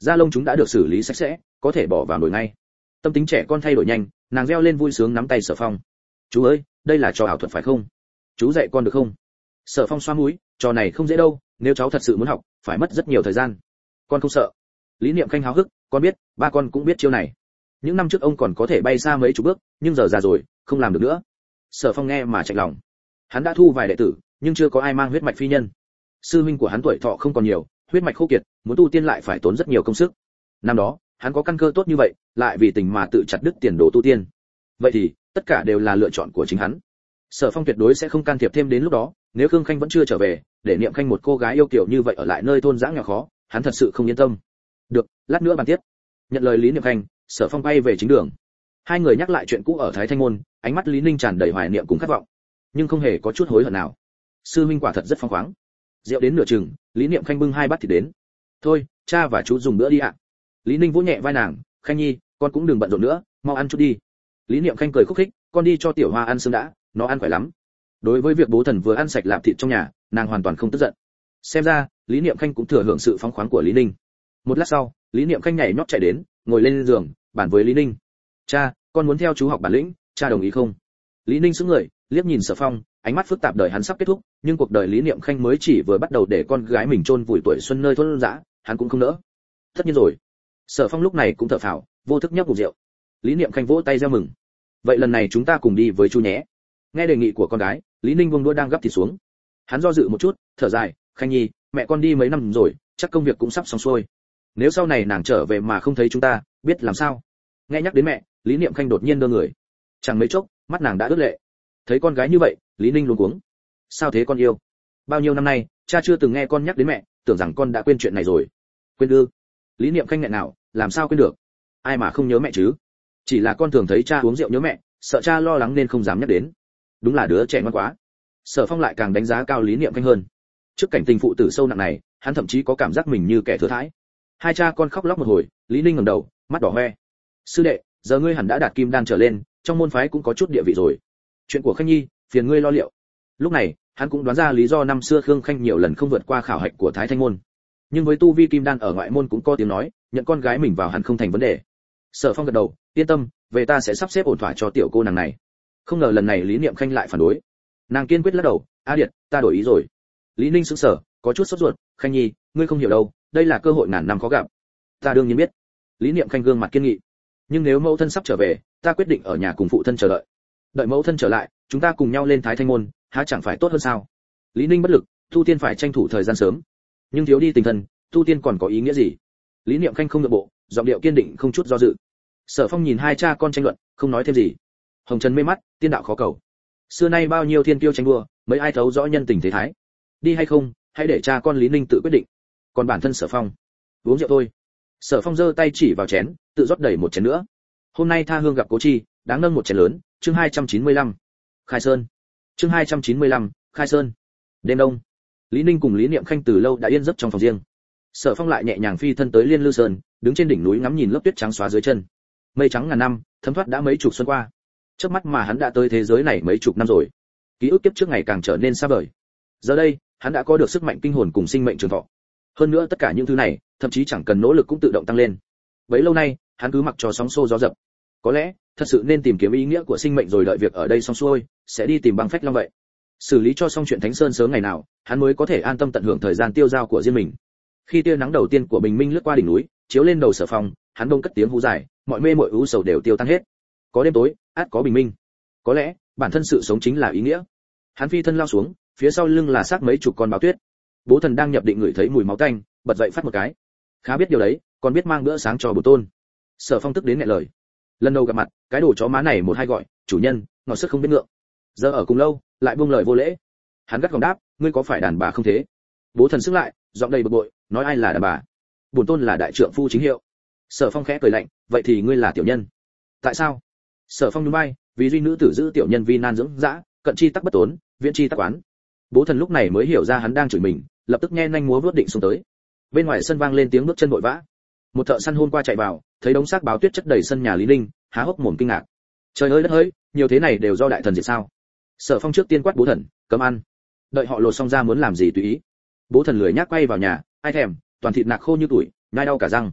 da lông chúng đã được xử lý sạch sẽ, có thể bỏ vào nồi ngay. Tâm tính trẻ con thay đổi nhanh, nàng reo lên vui sướng nắm tay Sở Phong. Chú ơi, đây là trò ảo thuật phải không? Chú dạy con được không? Sở Phong xoa mũi, trò này không dễ đâu, nếu cháu thật sự muốn học, phải mất rất nhiều thời gian. Con không sợ. Lý Niệm Khanh háo hức, con biết, ba con cũng biết chiêu này. Những năm trước ông còn có thể bay xa mấy chục bước, nhưng giờ già rồi, không làm được nữa. Sở Phong nghe mà chạnh lòng. Hắn đã thu vài đệ tử, nhưng chưa có ai mang huyết mạch phi nhân. Sư huynh của hắn tuổi thọ không còn nhiều, huyết mạch khô kiệt, muốn tu tiên lại phải tốn rất nhiều công sức. Năm đó, hắn có căn cơ tốt như vậy, lại vì tình mà tự chặt đứt tiền đồ tu tiên. Vậy thì, tất cả đều là lựa chọn của chính hắn. Sở Phong tuyệt đối sẽ không can thiệp thêm đến lúc đó, nếu Khương Khanh vẫn chưa trở về, để Niệm Khanh một cô gái yêu kiều như vậy ở lại nơi thôn dã nghèo khó, hắn thật sự không yên tâm. Được, lát nữa bàn tiếp. Nhận lời Lý Niệm Khanh, Sở Phong bay về chính đường. Hai người nhắc lại chuyện cũ ở Thái Thanh môn, ánh mắt Lý Ninh tràn đầy hoài niệm cùng khát vọng, nhưng không hề có chút hối hận nào. Sư huynh quả thật rất phóng khoáng. Rượu đến nửa chừng, Lý Niệm Khanh bưng hai bát thịt đến. Thôi, cha và chú dùng bữa đi ạ. Lý Ninh vỗ nhẹ vai nàng, Khanh nhi, con cũng đừng bận rộn nữa, mau ăn chút đi. Lý Niệm Khanh cười khúc khích, con đi cho Tiểu Hoa ăn xương đã, nó ăn khỏe lắm. Đối với việc bố thần vừa ăn sạch lạp thịt trong nhà, nàng hoàn toàn không tức giận. Xem ra, Lý Niệm Khanh cũng thừa hưởng sự phóng khoáng của Lý Ninh. Một lát sau, Lý Niệm Khanh nhảy nhót chạy đến, ngồi lên giường, bàn với Lý Ninh. Cha, con muốn theo chú học bản lĩnh, cha đồng ý không? Lý Ninh sững người, liếc nhìn Sở Phong, ánh mắt phức tạp, đời hắn sắp kết thúc, nhưng cuộc đời Lý Niệm Khanh mới chỉ vừa bắt đầu, để con gái mình chôn vùi tuổi xuân nơi thôn dã, hắn cũng không nỡ. Tất nhiên rồi. Sở Phong lúc này cũng thở phào, vô thức nhấp ngụm rượu. Lý Niệm Khanh vỗ tay reo mừng. Vậy lần này chúng ta cùng đi với chú nhé. Nghe đề nghị của con gái, Lý Ninh buông đũa đang gắp thịt xuống. Hắn do dự một chút, thở dài, Khanh nhi, mẹ con đi mấy năm rồi, chắc công việc cũng sắp xong xuôi. Nếu sau này nàng trở về mà không thấy chúng ta, biết làm sao? Nghe nhắc đến mẹ, Lý Niệm Khanh đột nhiên đơ người. Chẳng mấy chốc, mắt nàng đã ướt lệ. Thấy con gái như vậy, Lý Ninh luống cuống. Sao thế con yêu? Bao nhiêu năm nay, cha chưa từng nghe con nhắc đến mẹ, tưởng rằng con đã quên chuyện này rồi. Quên ư? Lý Niệm Khanh nghẹn nào, làm sao quên được? Ai mà không nhớ mẹ chứ? Chỉ là con thường thấy cha uống rượu nhớ mẹ, sợ cha lo lắng nên không dám nhắc đến. Đúng là đứa trẻ ngoan quá. Sở Phong lại càng đánh giá cao Lý Niệm Khanh hơn. Trước cảnh tình phụ tử sâu nặng này, hắn thậm chí có cảm giác mình như kẻ thừa thãi. Hai cha con khóc lóc một hồi, Lý Ninh ngẩng đầu, mắt đỏ hoe. Sư đệ, giờ ngươi hẳn đã đạt kim đan trở lên, trong môn phái cũng có chút địa vị rồi. Chuyện của Khanh nhi, phiền ngươi lo liệu. Lúc này, hắn cũng đoán ra lý do năm xưa Khương Khanh nhiều lần không vượt qua khảo hạch của Thái Thanh môn. Nhưng với tu vi kim đan ở ngoại môn cũng có tiếng nói, nhận con gái mình vào hẳn không thành vấn đề. Sở Phong gật đầu, yên tâm, về ta sẽ sắp xếp ổn thỏa cho tiểu cô nàng này. Không ngờ lần này Lý Niệm Khanh lại phản đối. Nàng kiên quyết lắc đầu, A Điệt, ta đổi ý rồi. Lý Ninh sững sờ, có chút sốt ruột, Khanh nhi, ngươi không hiểu đâu, đây là cơ hội ngàn năm khó gặp. Ta đương nhiên biết. Lý Niệm Khanh gương mặt kiên nghị. Nhưng nếu mẫu thân sắp trở về, ta quyết định ở nhà cùng phụ thân chờ đợi. Đợi mẫu thân trở lại, chúng ta cùng nhau lên Thái Thanh môn, há chẳng phải tốt hơn sao? Lý Ninh bất lực, tu tiên phải tranh thủ thời gian sớm. Nhưng thiếu đi tình thân, tu tiên còn có ý nghĩa gì? Lý Niệm Khanh không nhượng bộ, giọng điệu kiên định không chút do dự. Sở Phong nhìn hai cha con tranh luận, không nói thêm gì. Hồng trần mê mắt, tiên đạo khó cầu. Xưa nay bao nhiêu thiên kiêu tranh đua, mấy ai thấu rõ nhân tình thế thái. Đi hay không, hãy để cha con Lý Ninh tự quyết định. Còn bản thân Sở Phong, uống rượu thôi. Sở Phong giơ tay chỉ vào chén, tự rót đầy một chén nữa. Hôm nay tha hương gặp cố chi, đáng nâng một chén lớn. Chương 295. Khai Sơn. Chương 295. Khai Sơn. Đêm đông, Lý Ninh cùng Lý Niệm Khanh từ lâu đã yên giấc trong phòng riêng. Sở Phong lại nhẹ nhàng phi thân tới Liên Lư Sơn, đứng trên đỉnh núi ngắm nhìn lớp tuyết trắng xóa dưới chân. Mây trắng ngàn năm, thấm thoát đã mấy chục xuân qua. Trước mắt mà hắn đã tới thế giới này mấy chục năm rồi. Ký ức kiếp trước ngày càng trở nên xa vời. Giờ đây, hắn đã có được sức mạnh kinh hồn cùng sinh mệnh trường thọ. Hơn nữa tất cả những thứ này, thậm chí chẳng cần nỗ lực cũng tự động tăng lên. Bấy lâu nay, hắn cứ mặc cho sóng xô gió dập. Có lẽ, thật sự nên tìm kiếm ý nghĩa của sinh mệnh rồi đợi việc ở đây xong xuôi, sẽ đi tìm băng phách long vậy. Xử lý cho xong chuyện Thánh Sơn sớm ngày nào, hắn mới có thể an tâm tận hưởng thời gian tiêu dao của riêng mình. Khi tia nắng đầu tiên của bình minh lướt qua đỉnh núi, chiếu lên đầu Sở Phong, hắn bỗng cất tiếng hú dài, mọi mê mọi u sầu đều tiêu tan hết. Có đêm tối, ắt có bình minh. Có lẽ, bản thân sự sống chính là ý nghĩa. Hắn phi thân lao xuống, phía sau lưng là xác mấy chục con báo tuyết. Bố thần đang nhập định ngửi thấy mùi máu tanh, bật dậy phát một cái. Khá biết điều đấy, còn biết mang bữa sáng cho bổ tôn. Sở Phong tức đến nghẹn lời. Lần đầu gặp mặt, cái đồ chó má này một hai gọi, chủ nhân, ngọt sức không biết ngượng. Giờ ở cùng lâu, lại buông lời vô lễ. Hắn gắt gỏng đáp, ngươi có phải đàn bà không thế? Bố thần sững lại, giọng đầy bực bội, nói ai là đàn bà? Bổn tôn là đại trượng phu chính hiệu. Sở Phong khẽ cười lạnh, vậy thì ngươi là tiểu nhân. Tại sao? Sở Phong nhún vai, vì duy nữ tử giữ tiểu nhân vi nan dưỡng dã, cận chi tắc bất tốn, viễn chi tắc oán. Bố thần lúc này mới hiểu ra hắn đang chửi mình, lập tức nhe nhanh múa vuốt định xuống tới. Bên ngoài sân vang lên tiếng bước chân vội vã. Một thợ săn hôm qua chạy vào, thấy đống xác báo tuyết chất đầy sân nhà Lý Ninh, há hốc mồm kinh ngạc. Trời ơi đất ơi, nhiều thế này đều do đại thần diệt sao? Sở Phong trước tiên quát bố thần, cấm ăn. Đợi họ lột xong ra muốn làm gì tùy ý. Bố thần lười nhác quay vào nhà, ai thèm, toàn thịt nạc khô như tuổi, nhai đau cả răng.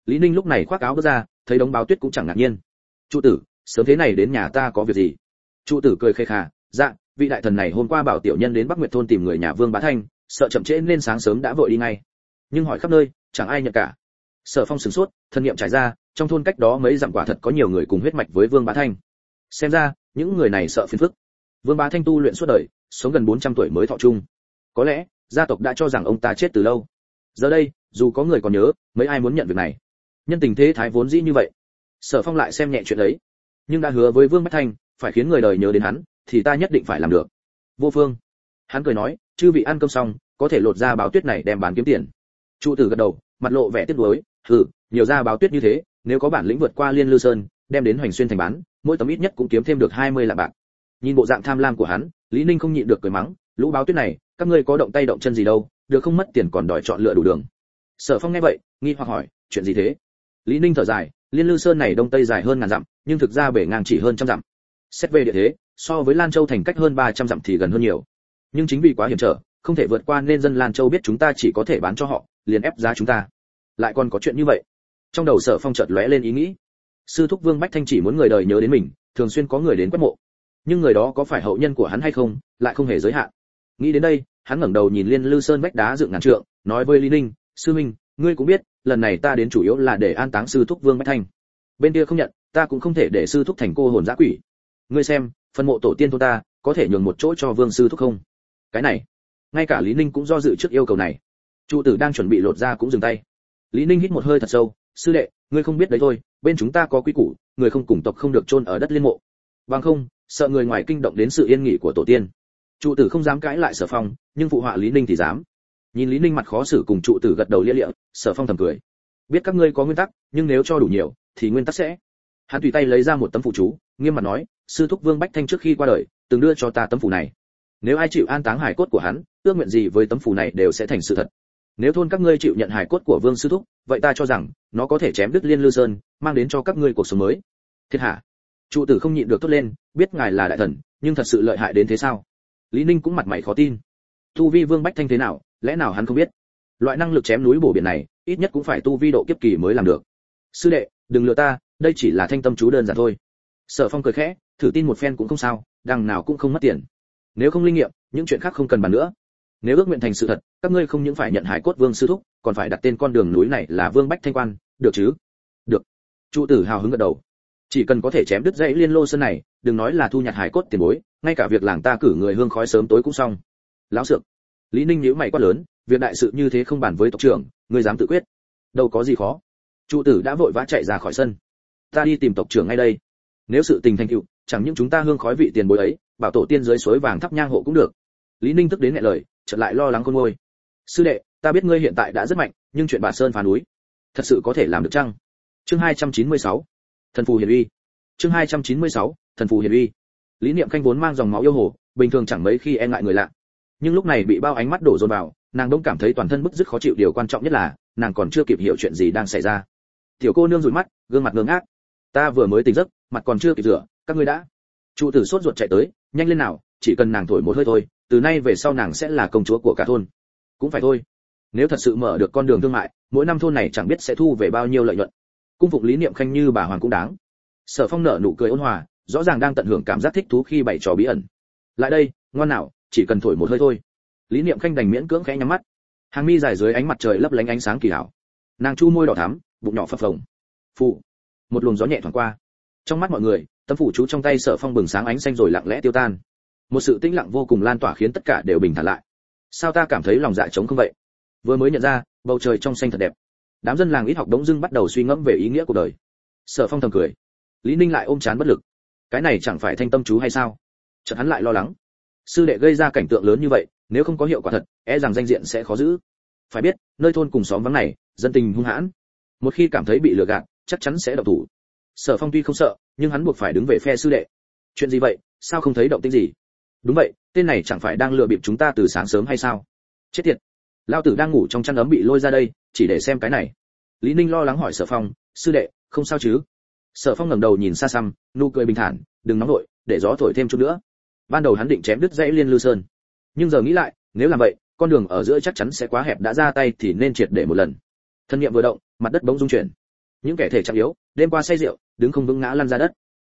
Lý Ninh lúc này khoác áo bước ra, thấy đống báo tuyết cũng chẳng ngạc nhiên. Trụ tử, sớm thế này đến nhà ta có việc gì? Trụ tử cười khê khà, dạ, vị đại thần này hôm qua bảo tiểu nhân đến Bắc Nguyệt thôn tìm người nhà Vương Bá Thanh, sợ chậm trễ nên sáng sớm đã vội đi ngay. Nhưng hỏi khắp nơi, chẳng ai nhận cả. Sở Phong sửng sốt, thân niệm trải ra, trong thôn cách đó mấy dặm quả thật có nhiều người cùng huyết mạch với Vương Bá Thanh. Xem ra, những người này sợ phiền phức. Vương Bá Thanh tu luyện suốt đời, sống gần 400 tuổi mới thọ chung. Có lẽ, gia tộc đã cho rằng ông ta chết từ lâu. Giờ đây, dù có người còn nhớ, mấy ai muốn nhận việc này. Nhân tình thế thái vốn dĩ như vậy. Sở Phong lại xem nhẹ chuyện ấy, nhưng đã hứa với Vương Bá Thanh, phải khiến người đời nhớ đến hắn, thì ta nhất định phải làm được. Vô Phương, hắn cười nói, chư vị ăn cơm xong, có thể lột ra báo tuyết này đem bán kiếm tiền. Trụ tử gật đầu, mặt lộ vẻ tiếc nuối, nhiều ra báo tuyết như thế, nếu có bản lĩnh vượt qua Liên Lư Sơn, đem đến Hoành Xuyên thành bán, mỗi tấm ít nhất cũng kiếm thêm được 20 lạng bạc. Nhìn bộ dạng tham lam của hắn, Lý Ninh không nhịn được cười mắng, lũ báo tuyết này, các ngươi có động tay động chân gì đâu, được không mất tiền còn đòi chọn lựa đủ đường. Sở Phong nghe vậy, nghi hoặc hỏi, chuyện gì thế? Lý Ninh thở dài, Liên Lư Sơn này đông tây dài hơn ngàn dặm, nhưng thực ra bể ngang chỉ hơn trăm dặm. Xét về địa thế, so với Lan Châu thành cách hơn 300 dặm thì gần hơn nhiều. Nhưng chính vì quá hiểm trở, không thể vượt qua nên dân Lan Châu biết chúng ta chỉ có thể bán cho họ, liền ép giá chúng ta. Lại còn có chuyện như vậy. Trong đầu Sở Phong chợt lóe lên ý nghĩ. Sư thúc Vương Bách Thanh chỉ muốn người đời nhớ đến mình, thường xuyên có người đến quét mộ. Nhưng người đó có phải hậu nhân của hắn hay không, lại không hề giới hạn. Nghĩ đến đây, hắn ngẩng đầu nhìn Liên Lư Sơn vách đá dựng ngàn trượng, nói với Lý Ninh, sư minh, ngươi cũng biết, lần này ta đến chủ yếu là để an táng sư thúc Vương Bách Thanh. Bên kia không nhận, ta cũng không thể để sư thúc thành cô hồn dã quỷ. Ngươi xem, phần mộ tổ tiên thôn ta, có thể nhường một chỗ cho Vương sư thúc không? Cái này, ngay cả Lý Ninh cũng do dự trước yêu cầu này. Trụ tử đang chuẩn bị lột ra cũng dừng tay. Lý Ninh hít một hơi thật sâu, sư đệ, ngươi không biết đấy thôi, bên chúng ta có quy củ, người không cùng tộc không được chôn ở đất liên mộ. Bằng không, sợ người ngoài kinh động đến sự yên nghỉ của tổ tiên. Trụ tử không dám cãi lại Sở Phong, nhưng phụ họa Lý Ninh thì dám. Nhìn Lý Ninh mặt khó xử cùng trụ tử gật đầu lia lịa, Sở Phong thầm cười. Biết các ngươi có nguyên tắc, nhưng nếu cho đủ nhiều, thì nguyên tắc sẽ. Hắn tùy tay lấy ra một tấm phụ chú, nghiêm mặt nói, sư thúc Vương Bách Thanh trước khi qua đời, từng đưa cho ta tấm phù này. Nếu ai chịu an táng hài cốt của hắn, ước nguyện gì với tấm phù này đều sẽ thành sự thật. Nếu thôn các ngươi chịu nhận hài cốt của Vương sư thúc, vậy ta cho rằng nó có thể chém đứt Liên Lư Sơn, mang đến cho các ngươi cuộc sống mới. Thiệt hả? Trụ tử không nhịn được thốt lên, biết ngài là đại thần, nhưng thật sự lợi hại đến thế sao? Lý Ninh cũng mặt mày khó tin. Tu vi Vương Bách Thanh thế nào, lẽ nào hắn không biết? Loại năng lực chém núi bổ biển này, ít nhất cũng phải tu vi độ kiếp kỳ mới làm được. Sư đệ, đừng lừa ta, đây chỉ là thanh tâm chú đơn giản thôi. Sở Phong cười khẽ, thử tin một phen cũng không sao, đằng nào cũng không mất tiền. Nếu không linh nghiệm, những chuyện khác không cần bàn nữa. Nếu ước nguyện thành sự thật, các ngươi không những phải nhận hải cốt Vương sư thúc, còn phải đặt tên con đường núi này là Vương Bách Thanh Quan, được chứ? Được. Trụ tử hào hứng gật đầu. Chỉ cần có thể chém đứt dãy Liên Lô Sơn này, đừng nói là thu nhặt hải cốt tiền bối, ngay cả việc làng ta cử người hương khói sớm tối cũng xong. Lão sượng. Lý Ninh nhíu mày quát lớn, việc đại sự như thế không bàn với tộc trưởng, ngươi dám tự quyết? Đâu có gì khó. Trụ tử đã vội vã chạy ra khỏi sân. Ta đi tìm tộc trưởng ngay đây. Nếu sự tình thành tựu, chẳng những chúng ta hương khói vị tiền bối ấy, bảo tổ tiên dưới suối vàng thắp nhang hộ cũng được. Lý Ninh tức đến nghẹn lời, chợt lại lo lắng khôn nguôi. Sư đệ, ta biết ngươi hiện tại đã rất mạnh, nhưng chuyện Bà Sơn phá núi, thật sự có thể làm được chăng? Chương 296, thần phù hiển uy. Chương 296, thần phù hiển uy. Lý Niệm Khanh vốn mang dòng máu yêu hồ, bình thường chẳng mấy khi e ngại người lạ, nhưng lúc này bị bao ánh mắt đổ dồn vào, nàng đông cảm thấy toàn thân bức rứt khó chịu. Điều quan trọng nhất là nàng còn chưa kịp hiểu chuyện gì đang xảy ra. Tiểu cô nương dụi mắt, gương mặt ngơ ngác. Ta vừa mới tỉnh giấc, mặt còn chưa kịp rửa, các ngươi đã. Trụ tử sốt ruột chạy tới, nhanh lên nào, chỉ cần nàng thổi một hơi thôi, từ nay về sau nàng sẽ là công chúa của cả thôn. Cũng phải thôi, nếu thật sự mở được con đường thương mại, mỗi năm thôn này chẳng biết sẽ thu về bao nhiêu lợi nhuận. Cung phụng Lý Niệm Khanh như bà hoàng cũng đáng. Sở Phong nở nụ cười ôn hòa, rõ ràng đang tận hưởng cảm giác thích thú khi bày trò bí ẩn. Lại đây, ngoan nào, chỉ cần thổi một hơi thôi. Lý Niệm Khanh đành miễn cưỡng khẽ nhắm mắt. Hàng mi dài dưới ánh mặt trời lấp lánh ánh sáng kỳ hảo. Nàng chu môi đỏ thắm, bụng nhỏ phập phồng. Phụ. Một luồng gió nhẹ thoảng qua. Trong mắt mọi người, tấm phủ chú trong tay Sở Phong bừng sáng ánh xanh rồi lặng lẽ tiêu tan. Một sự tĩnh lặng vô cùng lan tỏa khiến tất cả đều bình thản lại. Sao ta cảm thấy lòng dạ trống không vậy? Vừa mới nhận ra, bầu trời trong xanh thật đẹp. Đám dân làng ít học đống dưng bắt đầu suy ngẫm về ý nghĩa của đời. Sở Phong thầm cười. Lý Ninh lại ôm chán bất lực. Cái này chẳng phải thanh tâm chú hay sao? Chợt hắn lại lo lắng. Sư đệ gây ra cảnh tượng lớn như vậy, nếu không có hiệu quả thật, e rằng danh diện sẽ khó giữ. Phải biết, nơi thôn cùng xóm vắng này, dân tình hung hãn. Một khi cảm thấy bị lừa gạt, chắc chắn sẽ động thủ. Sở Phong tuy không sợ, nhưng hắn buộc phải đứng về phe sư đệ. Chuyện gì vậy, sao không thấy động tĩnh gì? Đúng vậy, tên này chẳng phải đang lừa bịp chúng ta từ sáng sớm hay sao? Chết tiệt, lao tử đang ngủ trong chăn ấm bị lôi ra đây, chỉ để xem cái này. Lý Ninh lo lắng hỏi Sở Phong, sư đệ, không sao chứ? Sở Phong ngẩng đầu nhìn xa xăm, nụ cười bình thản, đừng nóng nội, để gió thổi thêm chút nữa. Ban đầu hắn định chém đứt dãy Liên Lư Sơn, nhưng giờ nghĩ lại, nếu làm vậy, con đường ở giữa chắc chắn sẽ quá hẹp, đã ra tay thì nên triệt để một lần. Thân niệm vừa động, mặt đất bỗng rung chuyển. những kẻ thể trạng yếu đêm qua say rượu đứng không vững ngã lăn ra đất.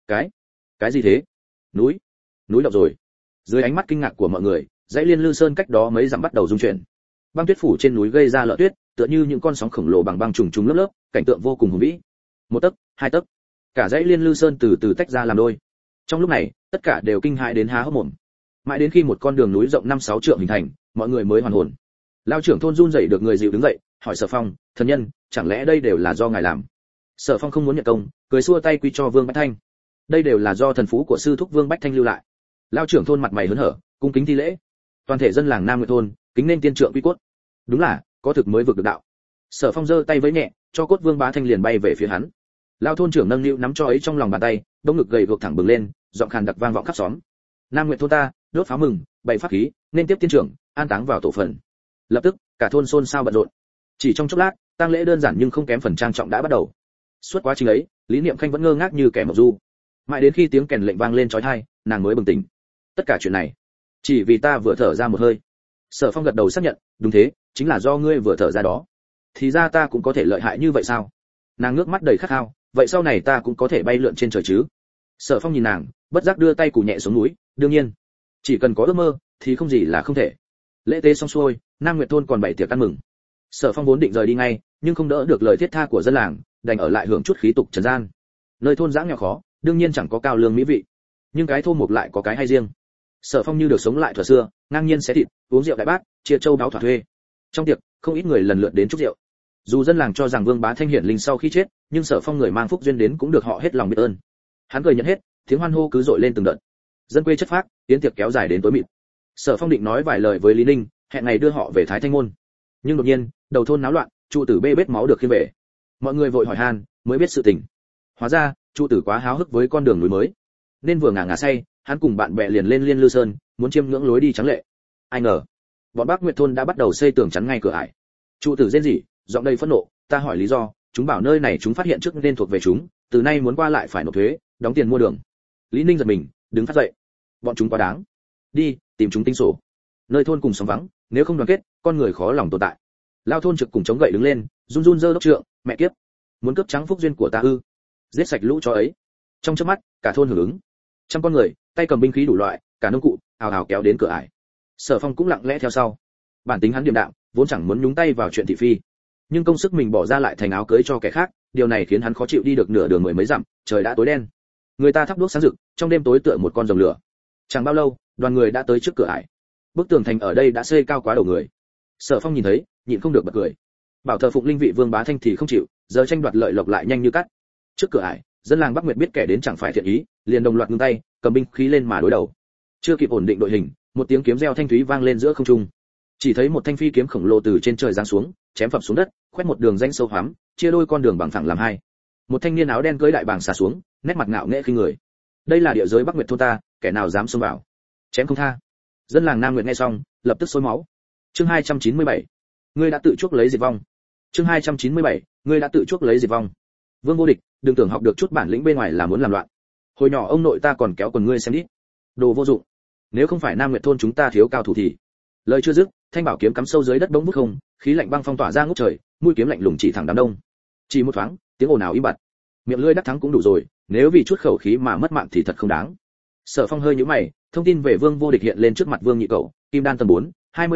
Cái gì thế? Núi động rồi. Dưới ánh mắt kinh ngạc của mọi người, dãy Liên Lư Sơn cách đó mấy dặm bắt đầu rung chuyển. Băng tuyết phủ trên núi gây ra lở tuyết, tựa như những con sóng khổng lồ bằng băng trùng trùng lớp lớp, cảnh tượng vô cùng hùng vĩ. 1 tấc, 2 tấc, cả dãy Liên Lư Sơn từ từ tách ra làm đôi. Trong lúc này, tất cả đều kinh hãi đến há hốc mồm. Mãi đến khi một con đường núi rộng 5-6 trượng hình thành, mọi người mới hoàn hồn. Lao trưởng thôn run rẩy được người dịu đứng dậy, hỏi Sở Phong, "Thần nhân, chẳng lẽ đây đều là do ngài làm?" Sở Phong không muốn nhận công, cười xua tay quy cho Vương Bách Thanh. "Đây đều là do thần phú của sư thúc Vương Bách Thanh lưu lại." Lao trưởng thôn mặt mày hớn hở, cung kính thi lễ. Toàn thể dân làng Nam Nguyệt thôn kính nên tiên trượng quy cốt. Đúng là có thực mới vực được đạo. Sở Phong giơ tay với nhẹ, cho cốt Vương Bá Thanh liền bay về phía hắn. Lao thôn trưởng nâng niu nắm cho ấy trong lòng bàn tay, đống ngực gầy guộc thẳng bừng lên, giọng khàn đặc vang vọng khắp xóm. "Nam Nguyệt thôn ta, đốt pháo mừng, bày pháp khí, nên tiếp tiên trưởng, an táng vào tổ phần." Lập tức, cả thôn xôn xao bận rộn. Chỉ trong chốc lát, tang lễ đơn giản nhưng không kém phần trang trọng đã bắt đầu. Suốt quá trình ấy, Lý Niệm Khanh vẫn ngơ ngác như kẻ mộng du. Mãi đến khi tiếng kèn lệnh vang lên chói tai, nàng mới bừng tỉnh. Tất cả chuyện này, chỉ vì ta vừa thở ra một hơi. Sở Phong gật đầu xác nhận, đúng thế, chính là do ngươi vừa thở ra đó. Thì ra ta cũng có thể lợi hại như vậy sao? Nàng ngước mắt đầy khát khao, vậy sau này ta cũng có thể bay lượn trên trời chứ? Sở Phong nhìn nàng, bất giác đưa tay cù nhẹ xuống núi, đương nhiên, chỉ cần có ước mơ thì không gì là không thể. Lễ tế xong xuôi, Nam Nguyệt thôn còn bày tiệc ăn mừng. Sở Phong vốn định rời đi ngay, nhưng không đỡ được lời thiết tha của dân làng, đành ở lại hưởng chút khí tục trần gian. Nơi thôn dã nghèo khó, đương nhiên chẳng có cao lương mỹ vị, nhưng cái thô mộc lại có cái hay riêng. Sở Phong như được sống lại thuở xưa, ngang nhiên xé thịt, uống rượu đại bát, chia châu đáo thỏa thuê. Trong tiệc, không ít người lần lượt đến chúc rượu. Dù dân làng cho rằng Vương Bá Thanh hiển linh sau khi chết, nhưng Sở Phong người mang phúc duyên đến cũng được họ hết lòng biết ơn. Hắn cười nhận hết, tiếng hoan hô cứ dội lên từng đợt. Dân quê chất phác, yến tiệc kéo dài đến tối mịt. Sở Phong định nói vài lời với Lý Ninh, hẹn ngày đưa họ về Thái Thanh môn. Nhưng đột nhiên, đầu thôn náo loạn, trụ tử bê bết máu được khiêng về. Mọi người vội hỏi han, mới biết sự tình. Hóa ra, trụ tử quá háo hức với con đường núi mới, nên vừa ngả say, hắn cùng bạn bè liền lên Liên Lư Sơn, muốn chiêm ngưỡng lối đi trắng lệ. Ai ngờ, bọn Bắc Nguyệt thôn đã bắt đầu xây tường chắn ngay cửa ải. Trụ tử rên rỉ, giọng đầy phẫn nộ, ta hỏi lý do, chúng bảo nơi này chúng phát hiện trước nên thuộc về chúng, từ nay muốn qua lại phải nộp thuế, đóng tiền mua đường. Lý Ninh giật mình, đứng phát dậy. Bọn chúng quá đáng. Đi, tìm chúng tính sổ. Nơi thôn cùng sóng vắng, nếu không đoàn kết, con người khó lòng tồn tại. Lao thôn trực cùng chống gậy đứng lên, run run giơ đốc trượng, mẹ kiếp, muốn cướp trắng phúc duyên của ta ư? Giết sạch lũ chó ấy. Trong chớp mắt, cả thôn hưởng ứng. Trăm con người, tay cầm binh khí đủ loại, cả nông cụ, ào ào kéo đến cửa ải. Sở Phong cũng lặng lẽ theo sau. Bản tính hắn điềm đạm, vốn chẳng muốn nhúng tay vào chuyện thị phi, nhưng công sức mình bỏ ra lại thành áo cưới cho kẻ khác, điều này khiến hắn khó chịu đi được nửa đường mười mấy dặm, trời đã tối đen. Người ta thắp đuốc sáng rực, trong đêm tối tựa một con rồng lửa. Chẳng bao lâu, đoàn người đã tới trước cửa ải. Bức tường thành ở đây đã xây cao quá đầu người. Sở Phong nhìn thấy, nhịn không được bật cười. Bảo thờ phụng linh vị Vương Bá Thanh thì không chịu, giờ tranh đoạt lợi lộc lại nhanh như cắt. Trước cửa ải, dân làng Bắc Nguyệt biết kẻ đến chẳng phải thiện ý, liền đồng loạt ngưng tay, cầm binh khí lên mà đối đầu. Chưa kịp ổn định đội hình, một tiếng kiếm reo thanh thúy vang lên giữa không trung. Chỉ thấy một thanh phi kiếm khổng lồ từ trên trời giáng xuống, chém phập xuống đất, khoét một đường rãnh sâu hoắm, chia đôi con đường bằng phẳng làm hai. Một thanh niên áo đen cưỡi đại bàng xà xuống, nét mặt ngạo nghễ khinh người. Đây là địa giới Bắc Nguyệt thôn ta, kẻ nào dám xông vào, chém không tha. Dân làng Nam Nguyệt nghe xong, lập tức sôi máu. Chương 297. Ngươi đã tự chuốc lấy diệt vong. Chương 297. Ngươi đã tự chuốc lấy diệt vong. Vương Vô Địch, đừng tưởng học được chút bản lĩnh bên ngoài là muốn làm loạn. Hồi nhỏ ông nội ta còn kéo quần ngươi xem đi. Đồ vô dụng. Nếu không phải Nam Nguyệt thôn chúng ta thiếu cao thủ thì. Lời chưa dứt, thanh bảo kiếm cắm sâu dưới đất bỗng vút không, khí lạnh băng phong tỏa ra ngút trời, mũi kiếm lạnh lùng chỉ thẳng đám đông. Chỉ một thoáng, tiếng ồn ào im bặt. Miệng lưỡi đắc thắng cũng đủ rồi, nếu vì chút khẩu khí mà mất mạng thì thật không đáng. Sở Phong hơi nhíu mày, thông tin về Vương Vô Địch hiện lên trước mặt Vương Nhị Cẩu, Kim Đan tầng 4,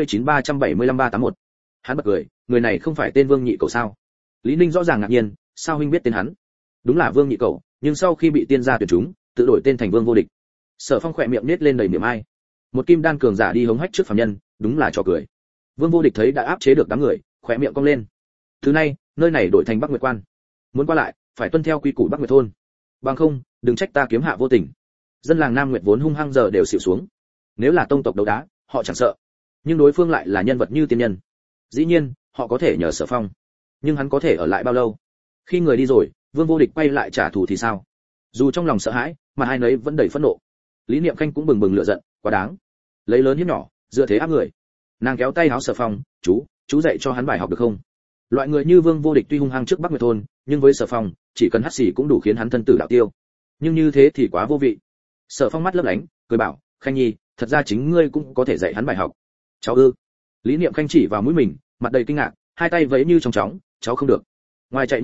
29375-381. Hắn bật cười, người này không phải tên Vương Nhị Cẩu sao? Lý Ninh rõ ràng ngạc nhiên, sao huynh biết tên hắn? Đúng là Vương Nhị Cẩu, nhưng sau khi bị tiên gia tuyển chúng, tự đổi tên thành Vương Vô Địch. Sở Phong khỏe miệng nết lên đầy mỉa mai. Một kim đan cường giả đi hống hách trước phàm nhân, đúng là trò cười. Vương Vô Địch thấy đã áp chế được đám người, khỏe miệng cong lên. Thứ này, nơi này đổi thành Bắc Nguyệt quan. Muốn qua lại, phải tuân theo quy củ Bắc Nguyệt thôn. Bằng không, đừng trách ta kiếm hạ vô tình. Dân làng Nam Nguyệt vốn hung hăng giờ đều xỉu xuống. Nếu là tông tộc đấu đá, họ chẳng sợ. Nhưng đối phương lại là nhân vật như tiên nhân. Dĩ nhiên, họ có thể nhờ Sở Phong. Nhưng hắn có thể ở lại bao lâu? Khi người đi rồi, Vương Vô Địch quay lại trả thù thì sao? Dù trong lòng sợ hãi, mà hai nấy vẫn đầy phẫn nộ. Lý Niệm Khanh cũng bừng bừng lửa giận, quá đáng. Lấy lớn hiếp nhỏ, dựa thế áp người. Nàng kéo tay áo Sở Phong, chú dạy cho hắn bài học được không? Loại người như Vương Vô Địch tuy hung hăng trước Bắc Nguyệt thôn, nhưng với Sở Phong, chỉ cần hắt xì cũng đủ khiến hắn thân tử đạo tiêu. Nhưng như thế thì quá vô vị. Sở Phong mắt lấp lánh, cười bảo, Khanh Nhi, thật ra chính ngươi cũng có thể dạy hắn bài học. Cháu ư? Lý Niệm Khanh chỉ vào mũi mình, mặt đầy kinh ngạc, hai tay vẫy như trong chóng, cháu không được. Ngoài chạy nhanh ra,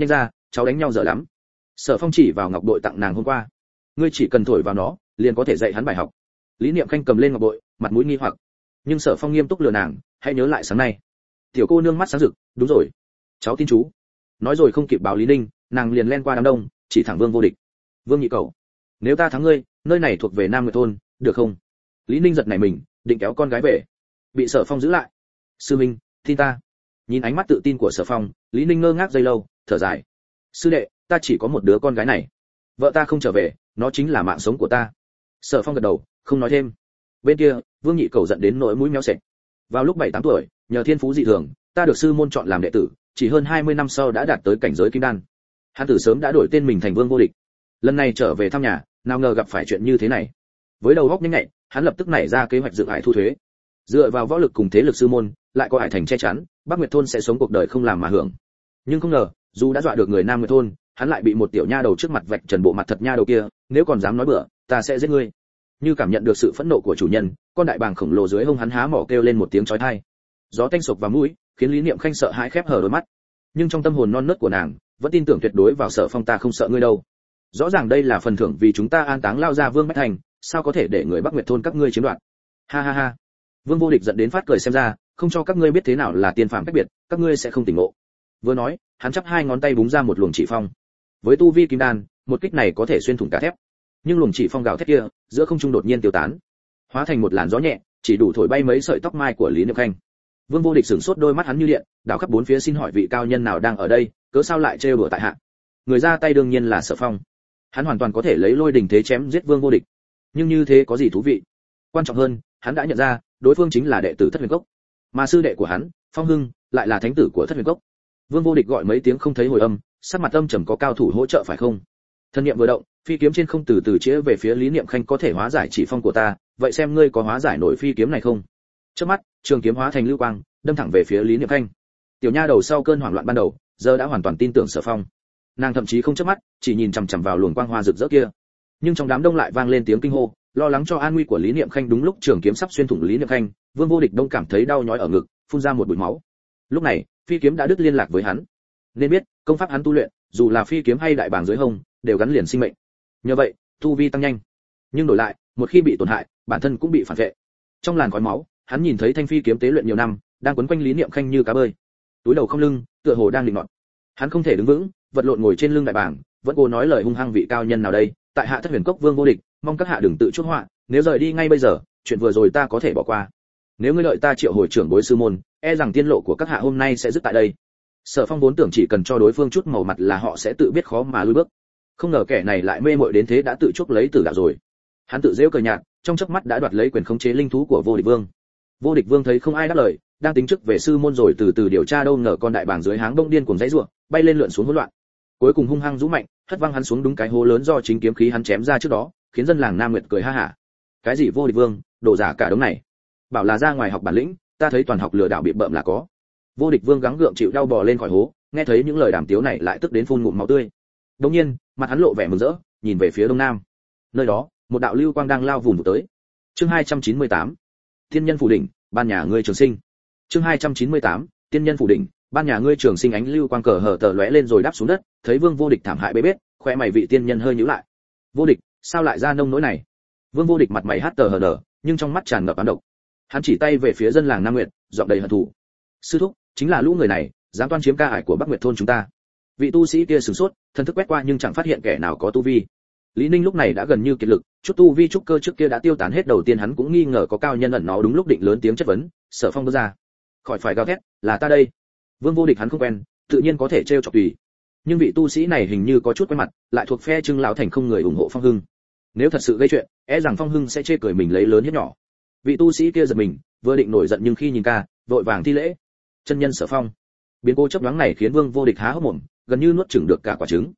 cháu đánh nhau dở lắm. Sở Phong chỉ vào ngọc bội tặng nàng hôm qua. Ngươi chỉ cần thổi vào nó, liền có thể dạy hắn bài học. Lý Niệm Khanh cầm lên ngọc bội, mặt mũi nghi hoặc. Nhưng Sở Phong nghiêm túc lừa nàng, hãy nhớ lại sáng nay. Tiểu cô nương mắt sáng rực, đúng rồi, cháu tin chú. Nói rồi không kịp báo Lý Ninh, nàng liền len qua đám đông, chỉ thẳng Vương Vô Địch. Vương nhị cậu, nếu ta thắng ngươi, nơi này thuộc về Nam Nguyệt thôn, được không? Lý Ninh giật nảy mình, định kéo con gái về, bị Sở Phong giữ lại. Sư minh, tin ta. Nhìn ánh mắt tự tin của Sở Phong, Lý Ninh ngơ ngác giây lâu, thở dài. Sư đệ, ta chỉ có một đứa con gái này, vợ ta không trở về, nó chính là mạng sống của ta. Sở Phong gật đầu, không nói thêm. Bên kia, Vương nhị cầu giận đến nỗi mũi méo sệt. Vào lúc 7-8 tuổi, nhờ thiên phú dị thường, ta được sư môn chọn làm đệ tử, chỉ hơn 20 năm sau đã đạt tới cảnh giới kim đan. Hắn từ sớm đã đổi tên mình thành Vương Vô Địch. Lần này trở về thăm nhà, nào ngờ gặp phải chuyện như thế này. Với đầu óc nhanh nhạy, hắn lập tức nảy ra kế hoạch dựng ải thu thuế. Dựa vào võ lực cùng thế lực sư môn, lại có ải thành che chắn, Bắc Nguyệt thôn sẽ sống cuộc đời không làm mà hưởng. Nhưng không ngờ, dù đã dọa được người Nam Nguyệt thôn, hắn lại bị một tiểu nha đầu trước mặt vạch trần bộ mặt thật nha đầu kia, nếu còn dám nói bừa, ta sẽ giết ngươi. Như cảm nhận được sự phẫn nộ của chủ nhân, con đại bàng khổng lồ dưới hông hắn há mỏ kêu lên một tiếng chói tai. Gió tanh sộc vào mũi, khiến Lý Niệm Khanh sợ hãi khép hờ đôi mắt. Nhưng trong tâm hồn non nớt của nàng, vẫn tin tưởng tuyệt đối vào Sở Phong, ta không sợ ngươi đâu. Rõ ràng đây là phần thưởng vì chúng ta an táng lao ra Vương Bách Thành, sao có thể để người Bắc Nguyệt thôn các ngươi chiếm đoạt? Ha ha ha. Vương Vô Địch giận đến phát cười, xem ra không cho các ngươi biết thế nào là tiên phàm cách biệt, các ngươi sẽ không tỉnh ngộ. Vừa nói, hắn chắp hai ngón tay búng ra một luồng chỉ phong. Với tu vi kim đan, một kích này có thể xuyên thủng cả thép. Nhưng luồng chỉ phong gào thét kia, giữa không trung đột nhiên tiêu tán, hóa thành một làn gió nhẹ, chỉ đủ thổi bay mấy sợi tóc mai của Lý Niệm Khanh. Vương Vô Địch sửng sốt, đôi mắt hắn như điện, đảo khắp bốn phía, xin hỏi vị cao nhân nào đang ở đây, cớ sao lại trêu đùa tại hạ? Người ra tay đương nhiên là Sở Phong. Hắn hoàn toàn có thể lấy lôi đình thế chém giết Vương Vô Địch, nhưng như thế có gì thú vị? Quan trọng hơn, hắn đã nhận ra, đối phương chính là đệ tử Thất Huyền Cốc, mà sư đệ của hắn, Phong Hưng, lại là thánh tử của Thất Huyền Cốc. Vương Vô Địch gọi mấy tiếng không thấy hồi âm, sắc mặt âm trầm, có cao thủ hỗ trợ phải không? Thân niệm vừa động, phi kiếm trên không từ từ chĩa về phía Lý Niệm Khanh, có thể hóa giải chỉ phong của ta, vậy xem ngươi có hóa giải nổi phi kiếm này không? Trước mắt, trường kiếm hóa thành lưu quang, đâm thẳng về phía Lý Niệm Khanh. Tiểu nha đầu sau cơn hoảng loạn ban đầu, giờ đã hoàn toàn tin tưởng Sở Phong. Nàng thậm chí không chớp mắt, chỉ nhìn chằm chằm vào luồng quang hoa rực rỡ kia. Nhưng trong đám đông lại vang lên tiếng kinh hô, lo lắng cho an nguy của Lý Niệm Khanh. Đúng lúc trường kiếm sắp xuyên thủng Lý Niệm Khanh, Vương Vô Địch đông cảm thấy đau nhói ở ngực, phun ra một bụi máu. Lúc này, phi kiếm đã đứt liên lạc với hắn. Nên biết, công pháp hắn tu luyện, dù là phi kiếm hay đại bàng dưới hông, đều gắn liền sinh mệnh. Nhờ vậy, tu vi tăng nhanh. Nhưng đổi lại, một khi bị tổn hại, bản thân cũng bị phản vệ. Trong làn khói máu, hắn nhìn thấy thanh phi kiếm tế luyện nhiều năm, đang quấn quanh Lý Niệm Khanh như cá bơi. Túi đầu không lưng, tựa hồ đang định nọt. Hắn không thể đứng vững, vật lộn ngồi trên lưng đại bàng, vẫn cố nói lời hung hăng, vị cao nhân nào đây, tại hạ Thất Huyền Cốc Vương Vô Địch, mong các hạ đừng tự chuốc họa, nếu rời đi ngay bây giờ, chuyện vừa rồi ta có thể bỏ qua. Nếu ngươi đợi ta triệu hồi trưởng bối sư môn, e rằng tiên lộ của các hạ hôm nay sẽ dứt tại đây. Sở Phong vốn tưởng chỉ cần cho đối phương chút màu mặt là họ sẽ tự biết khó mà lùi bước, không ngờ kẻ này lại mê muội đến thế, đã tự chuốc lấy tử đạo rồi. Hắn tự giễu cười nhạt, trong chớp mắt đã đoạt lấy quyền khống chế linh thú của Vô Địch Vương. Vô Địch Vương thấy không ai đáp lời, đang tính trước về sư môn rồi từ từ điều tra, đâu ngờ con đại bàng dưới háng đông điên cuồng dãy rủa, bay lên lượn xuống hỗn loạn. Cuối cùng hung hăng rũ mạnh, hất văng hắn xuống đúng cái hố lớn do chính kiếm khí hắn chém ra trước đó, khiến dân làng Nam Nguyệt cười ha hả. Cái gì Vô Địch Vương, đổ giả cả đống này. Bảo là ra ngoài học bản lĩnh, ta thấy toàn học lừa đảo bị bợm là có. Vô Địch Vương gắng gượng chịu đau bò lên khỏi hố, nghe thấy những lời đàm tiếu này lại tức đến phun ngụm máu tươi. Đột nhiên, mặt hắn lộ vẻ mừng rỡ, nhìn về phía đông nam. Nơi đó, một đạo lưu quang đang lao vùn vụt tới. Chương 298. Tiên nhân phủ đỉnh, ban nhà ngươi trường sinh. Chương 298. Tiên nhân phủ đỉnh, ban nhà ngươi trường sinh. Ánh lưu quang cờ hở tờ lóe lên rồi đáp xuống đất, thấy Vương Vô Địch thảm hại bê bết, khoe mày vị tiên nhân hơi nhíu lại. Vô Địch, sao lại ra nông nỗi này? Vương Vô Địch mặt mày hắt tờ hờ đờ, nhưng trong mắt tràn ngập ám độc. Hắn chỉ tay về phía dân làng Nam Nguyệt, giọng đầy hận thù. Sư thúc, chính là lũ người này, dám toan chiếm ca ải của Bắc Nguyệt thôn chúng ta. Vị tu sĩ kia sửng sốt, thần thức quét qua nhưng chẳng phát hiện kẻ nào có tu vi. Lý Ninh lúc này đã gần như kiệt lực, chút tu vi trúc cơ trước kia đã tiêu tán hết. Đầu tiên hắn cũng nghi ngờ có cao nhân ẩn nó, đúng lúc định lớn tiếng chất vấn, Sở Phong đưa ra. Khỏi phải gào thét, là ta đây. Vương Vô Địch hắn không quen, tự nhiên có thể trêu chọc tùy. Nhưng vị tu sĩ này hình như có chút quen mặt, lại thuộc phe Trưng lão thành, không người ủng hộ Phong Hưng. Nếu thật sự gây chuyện, e rằng Phong Hưng sẽ chê cười mình lấy lớn hiếp nhỏ. Vị tu sĩ kia giật mình, vừa định nổi giận nhưng khi nhìn ca, vội vàng thi lễ. Chân nhân Sở Phong. Biến cố chớp nhoáng này khiến Vương Vô Địch há hốc mồm, gần như nuốt chửng được cả quả trứng.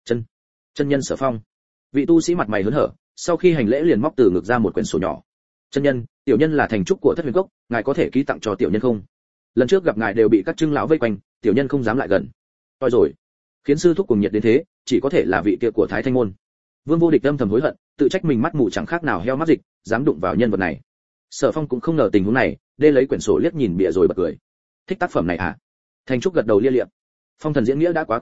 Chân nhân Sở Phong. Vị tu sĩ mặt mày hớn hở, sau khi hành lễ liền móc từ ngực ra một quyển sổ nhỏ. Chân nhân, tiểu nhân là thành trúc của Thất Huyền Cốc, ngài có thể ký tặng cho tiểu nhân không? Lần trước gặp ngài đều bị các Trưng lão vây quanh, tiểu nhân không dám lại gần. Thôi rồi, khiến sư thúc cùng nhiệt đến thế, chỉ có thể là vị kia của Thái Thanh môn. Vương Vô Địch âm thầm hối hận, tự trách mình mắt mù chẳng khác nào heo mắt dịch, dám đụng vào nhân vật này. Sở Phong cũng không ngờ tình huống này, đê lấy quyển sổ liếc nhìn bìa rồi bật cười. Thích tác phẩm này à? Thành trúc gật đầu lia liệm. Phong thần diễn nghĩa đã quá cũ rồi,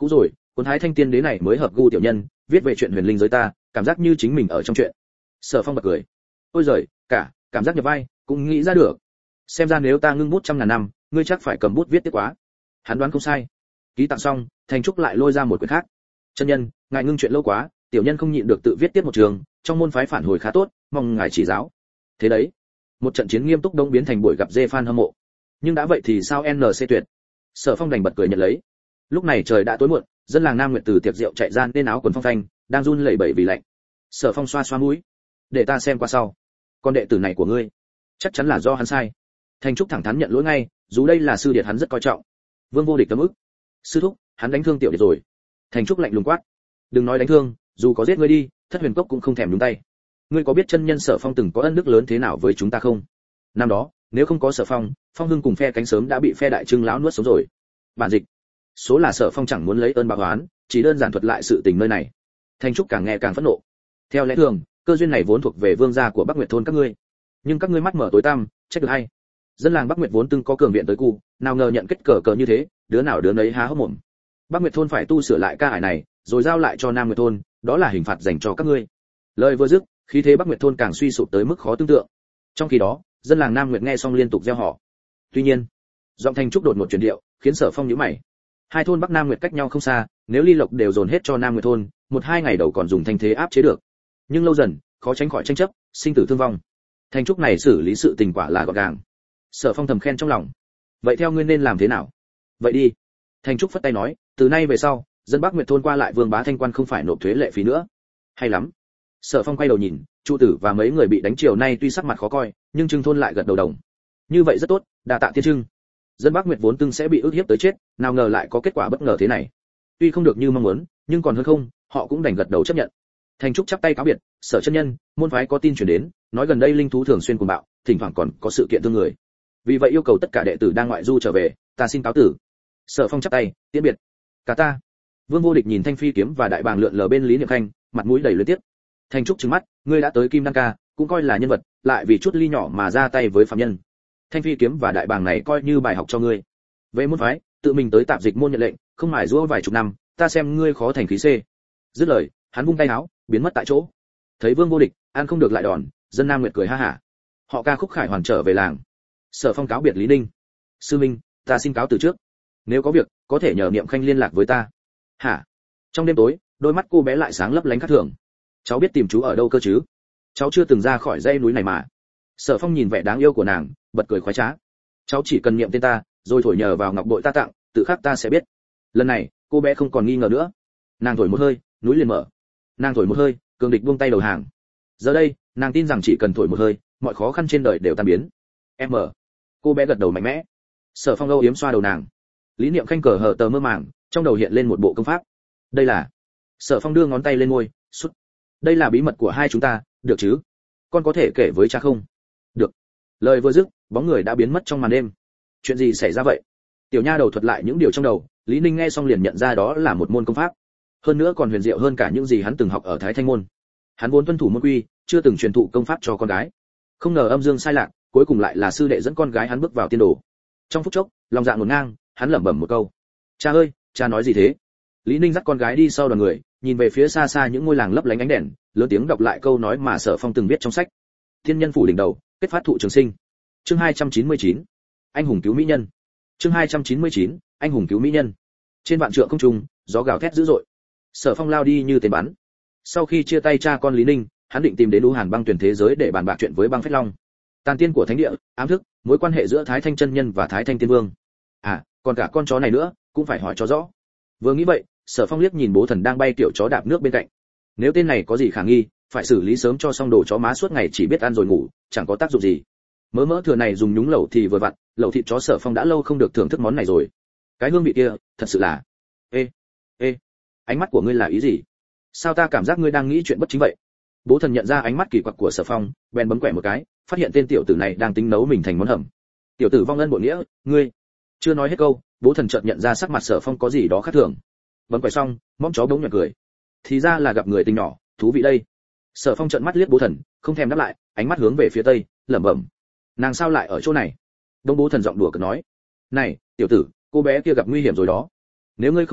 cuốn Thái Thanh Tiên Đế này mới hợp gu tiểu nhân, viết về chuyện huyền linh giới ta, cảm giác như chính mình ở trong chuyện. Sở Phong bật cười. Ôi giời, cảm giác nhập vai, cũng nghĩ ra được. Xem ra nếu ta ngưng bút 100.000 năm, ngươi chắc phải cầm bút viết tiếp quá. Hắn đoán không sai. Ký tặng xong, Thành Trúc lại lôi ra một quyển khác. Chân nhân, ngài ngưng chuyện lâu quá, tiểu nhân không nhịn được tự viết tiếp một trường, trong môn phái phản hồi khá tốt, mong ngài chỉ giáo. Thế đấy, một trận chiến nghiêm túc đông biến thành buổi gặp dê fan hâm mộ. Nhưng đã vậy thì sao NC tuyệt. Sở Phong đành bật cười nhận lấy. Lúc này trời đã tối muộn, dân làng Nam Nguyệt từ tiệc rượu chạy ra nên áo quần phong phanh, đang run lẩy bẩy vì lạnh. Sở Phong xoa xoa mũi. Để ta xem qua sau. Con đệ tử này của ngươi, chắc chắn là do hắn sai. Thành Trúc thẳng thắn nhận lỗi ngay, dù đây là sư điệt hắn rất coi trọng. Vương Vô Địch cấm ức. Sư thúc, hắn đánh thương tiểu điệt rồi. Thành Trúc lạnh lùng quát. Đừng nói đánh thương, dù có giết ngươi đi, Thất Huyền Cốc cũng không thèm nhúng tay. Ngươi có biết chân nhân Sở Phong từng có ân đức lớn thế nào với chúng ta không? Năm đó, nếu không có Sở Phong, Phong Hưng cùng phe cánh sớm đã bị phe Đại Trưng lão nuốt sống rồi. Bản dịch. Số là Sở Phong chẳng muốn lấy ơn báo oán, chỉ đơn giản thuật lại sự tình nơi này. Thành Trúc càng nghe càng phẫn nộ. Theo lẽ thường, cơ duyên này vốn thuộc về vương gia của Bắc Nguyệt thôn các ngươi, nhưng các ngươi mắt mở tối tăm, trách được hay. Dân làng Bắc Nguyệt vốn từng có cường viện tới cu, nào ngờ nhận kết cờ như thế, đứa nào đứa nấy há hốc mồm. Bắc Nguyệt thôn phải tu sửa lại ca ải này, rồi giao lại cho Nam Nguyệt thôn, đó là hình phạt dành cho các ngươi. Lời vừa dứt, khí thế Bắc Nguyệt thôn càng suy sụp tới mức khó tưởng tượng. Trong khi đó, dân làng Nam Nguyệt nghe xong liên tục reo hò. Tuy nhiên, giọng Thành Trúc đột một chuyển điệu, khiến Sở Phong nhíu mày. Hai thôn Bắc Nam Nguyệt cách nhau không xa, nếu ly lộc đều dồn hết cho Nam Nguyệt thôn, 1-2 ngày đầu còn dùng thanh thế áp chế được. Nhưng lâu dần, khó tránh khỏi tranh chấp, sinh tử thương vong. Thành Trúc này xử lý sự tình quả là gọn gàng. Sở Phong thầm khen trong lòng. Vậy theo ngươi nên làm thế nào? Vậy đi. Thành Trúc phất tay nói, từ nay về sau, dân Bắc Nguyệt thôn qua lại Vương Bá Thanh quan không phải nộp thuế lệ phí nữa. Hay lắm. Sở Phong quay đầu nhìn, Chu tử và mấy người bị đánh chiều nay tuy sắc mặt khó coi, nhưng Trưng thôn lại gật đầu đồng. Như vậy rất tốt, đa tạ Tiên Trưng. Dân Bắc Nguyệt vốn từng sẽ bị ức hiếp tới chết, nào ngờ lại có kết quả bất ngờ thế này. Tuy không được như mong muốn, nhưng còn hơn không, họ cũng đành gật đầu chấp nhận. Thành Trúc chắp tay cáo biệt, Sở chân nhân, môn phái có tin truyền đến, nói gần đây linh thú thường xuyên cuồng bạo, thỉnh thoảng còn có sự kiện thương người. Vì vậy yêu cầu tất cả đệ tử đang ngoại du trở về, ta xin cáo tử. Sở Phong chắp tay, tiễn biệt. Cả ta. Vương Vô Địch nhìn thanh phi kiếm và đại bàng lượn lờ bên Lý Niệm Khanh, mặt mũi đầy luyến tiếc. Thành Trúc trừng mắt, ngươi đã tới Kim Đăng Ca, cũng coi là nhân vật, lại vì chút ly nhỏ mà ra tay với phạm nhân. Thanh phi kiếm và đại bàng này coi như bài học cho ngươi. Về môn phái, tự mình tới tạp dịch môn nhận lệnh, không mài giũa vài chục năm, ta xem ngươi khó thành khí C. Dứt lời, hắn vung tay áo, biến mất tại chỗ. Thấy Vương Vô Địch, ăn không được lại đòn, dân Nam Nguyệt cười ha hả. Họ ca khúc khải hoàn trở về làng. Sở Phong cáo biệt Lý Ninh. Sư minh, ta xin cáo từ trước. Nếu có việc, có thể nhờ Niệm Khanh liên lạc với ta. Hả? Trong đêm tối, đôi mắt cô bé lại sáng lấp lánh khác thường. Cháu biết tìm chú ở đâu cơ chứ? Cháu chưa từng ra khỏi dãy núi này mà. Sở Phong nhìn vẻ đáng yêu của nàng, bật cười khoái trá. Cháu chỉ cần niệm tên ta, rồi thổi nhờ vào ngọc bội ta tặng, tự khắc ta sẽ biết. Lần này, cô bé không còn nghi ngờ nữa. Nàng thổi một hơi, núi liền mở. Nàng thổi một hơi, cường địch buông tay đầu hàng. Giờ đây, nàng tin rằng chỉ cần thổi một hơi, mọi khó khăn trên đời đều tan biến. Em mở. Cô bé gật đầu mạnh mẽ. Sở Phong âu yếm xoa đầu nàng. Lý Niệm Khanh cờ hờ tờ mơ màng, trong đầu hiện lên một bộ công pháp. Đây là. Sở Phong đưa ngón tay lên môi, sút. Đây là bí mật của hai chúng ta, được chứ? Con có thể kể với cha không? Được. Lời vừa dứt, bóng người đã biến mất trong màn đêm. Chuyện gì xảy ra vậy? Tiểu nha đầu thuật lại những điều trong đầu, Lý Ninh nghe xong liền nhận ra đó là một môn công pháp. Hơn nữa còn huyền diệu hơn cả những gì hắn từng học ở Thái Thanh môn. Hắn vốn tuân thủ môn quy, chưa từng truyền thụ công pháp cho con gái. Không ngờ âm dương sai lạc, cuối cùng lại là sư đệ dẫn con gái hắn bước vào tiên đồ. Trong phút chốc, lòng dạ ngổn ngang, hắn lẩm bẩm một câu: "Cha ơi, cha nói gì thế?" Lý Ninh dắt con gái đi sau đoàn người, nhìn về phía xa xa những ngôi làng lấp lánh ánh đèn, lớn tiếng đọc lại câu nói mà Sở Phong từng viết trong sách. Thiên nhân phủ đỉnh đầu, kết phát thụ trường sinh. Chương 299. Anh hùng cứu mỹ nhân. Chương 299. Anh hùng cứu mỹ nhân. Trên vạn trượng không trung, gió gào thét dữ dội. Sở Phong lao đi như tên bắn. Sau khi chia tay cha con Lý Ninh, hắn định tìm đến U Hàn Băng Tuyển thế giới để bàn bạc chuyện với Băng Phách Long. Tàn tiên của thánh địa, ám thức, mối quan hệ giữa Thái Thanh chân nhân và Thái Thanh tiên vương. À, còn cả con chó này nữa, cũng phải hỏi cho rõ. Vừa nghĩ vậy, Sở Phong liếc nhìn Bố Thần đang bay tiểu chó đạp nước bên cạnh. Nếu tên này có gì khả nghi, phải xử lý sớm cho xong đồ chó má suốt ngày chỉ biết ăn rồi ngủ, chẳng có tác dụng gì. Mỡ thừa này dùng nhúng lẩu thì vừa vặn, lẩu thịt chó Sở Phong đã lâu không được thưởng thức món này rồi. Cái hương vị kia, thật sự là. Ê, ánh mắt của ngươi là ý gì? Sao ta cảm giác ngươi đang nghĩ chuyện bất chính vậy? Bố Thần nhận ra ánh mắt kỳ quặc của Sở Phong, bèn bấm quẻ một cái, phát hiện tên tiểu tử này đang tính nấu mình thành món hầm. Tiểu tử vong ân bội nghĩa, ngươi. Chưa nói hết câu, Bố Thần chợt nhận ra sắc mặt Sở Phong có gì đó khác thường. Bấm quẻ xong, mõm chó bỗng nhợt cười. Thì ra là gặp người tình nhỏ, thú vị đây. Sở Phong trợn mắt liếc Bố Thần, không thèm đáp lại, ánh mắt hướng về phía tây, lẩm bẩm: nàng sao lại ở chỗ này? Đông Bố Thần giọng đùa cợt nói: này, tiểu tử, cô bé kia gặp nguy hiểm rồi đó. Nếu ngươi không đi,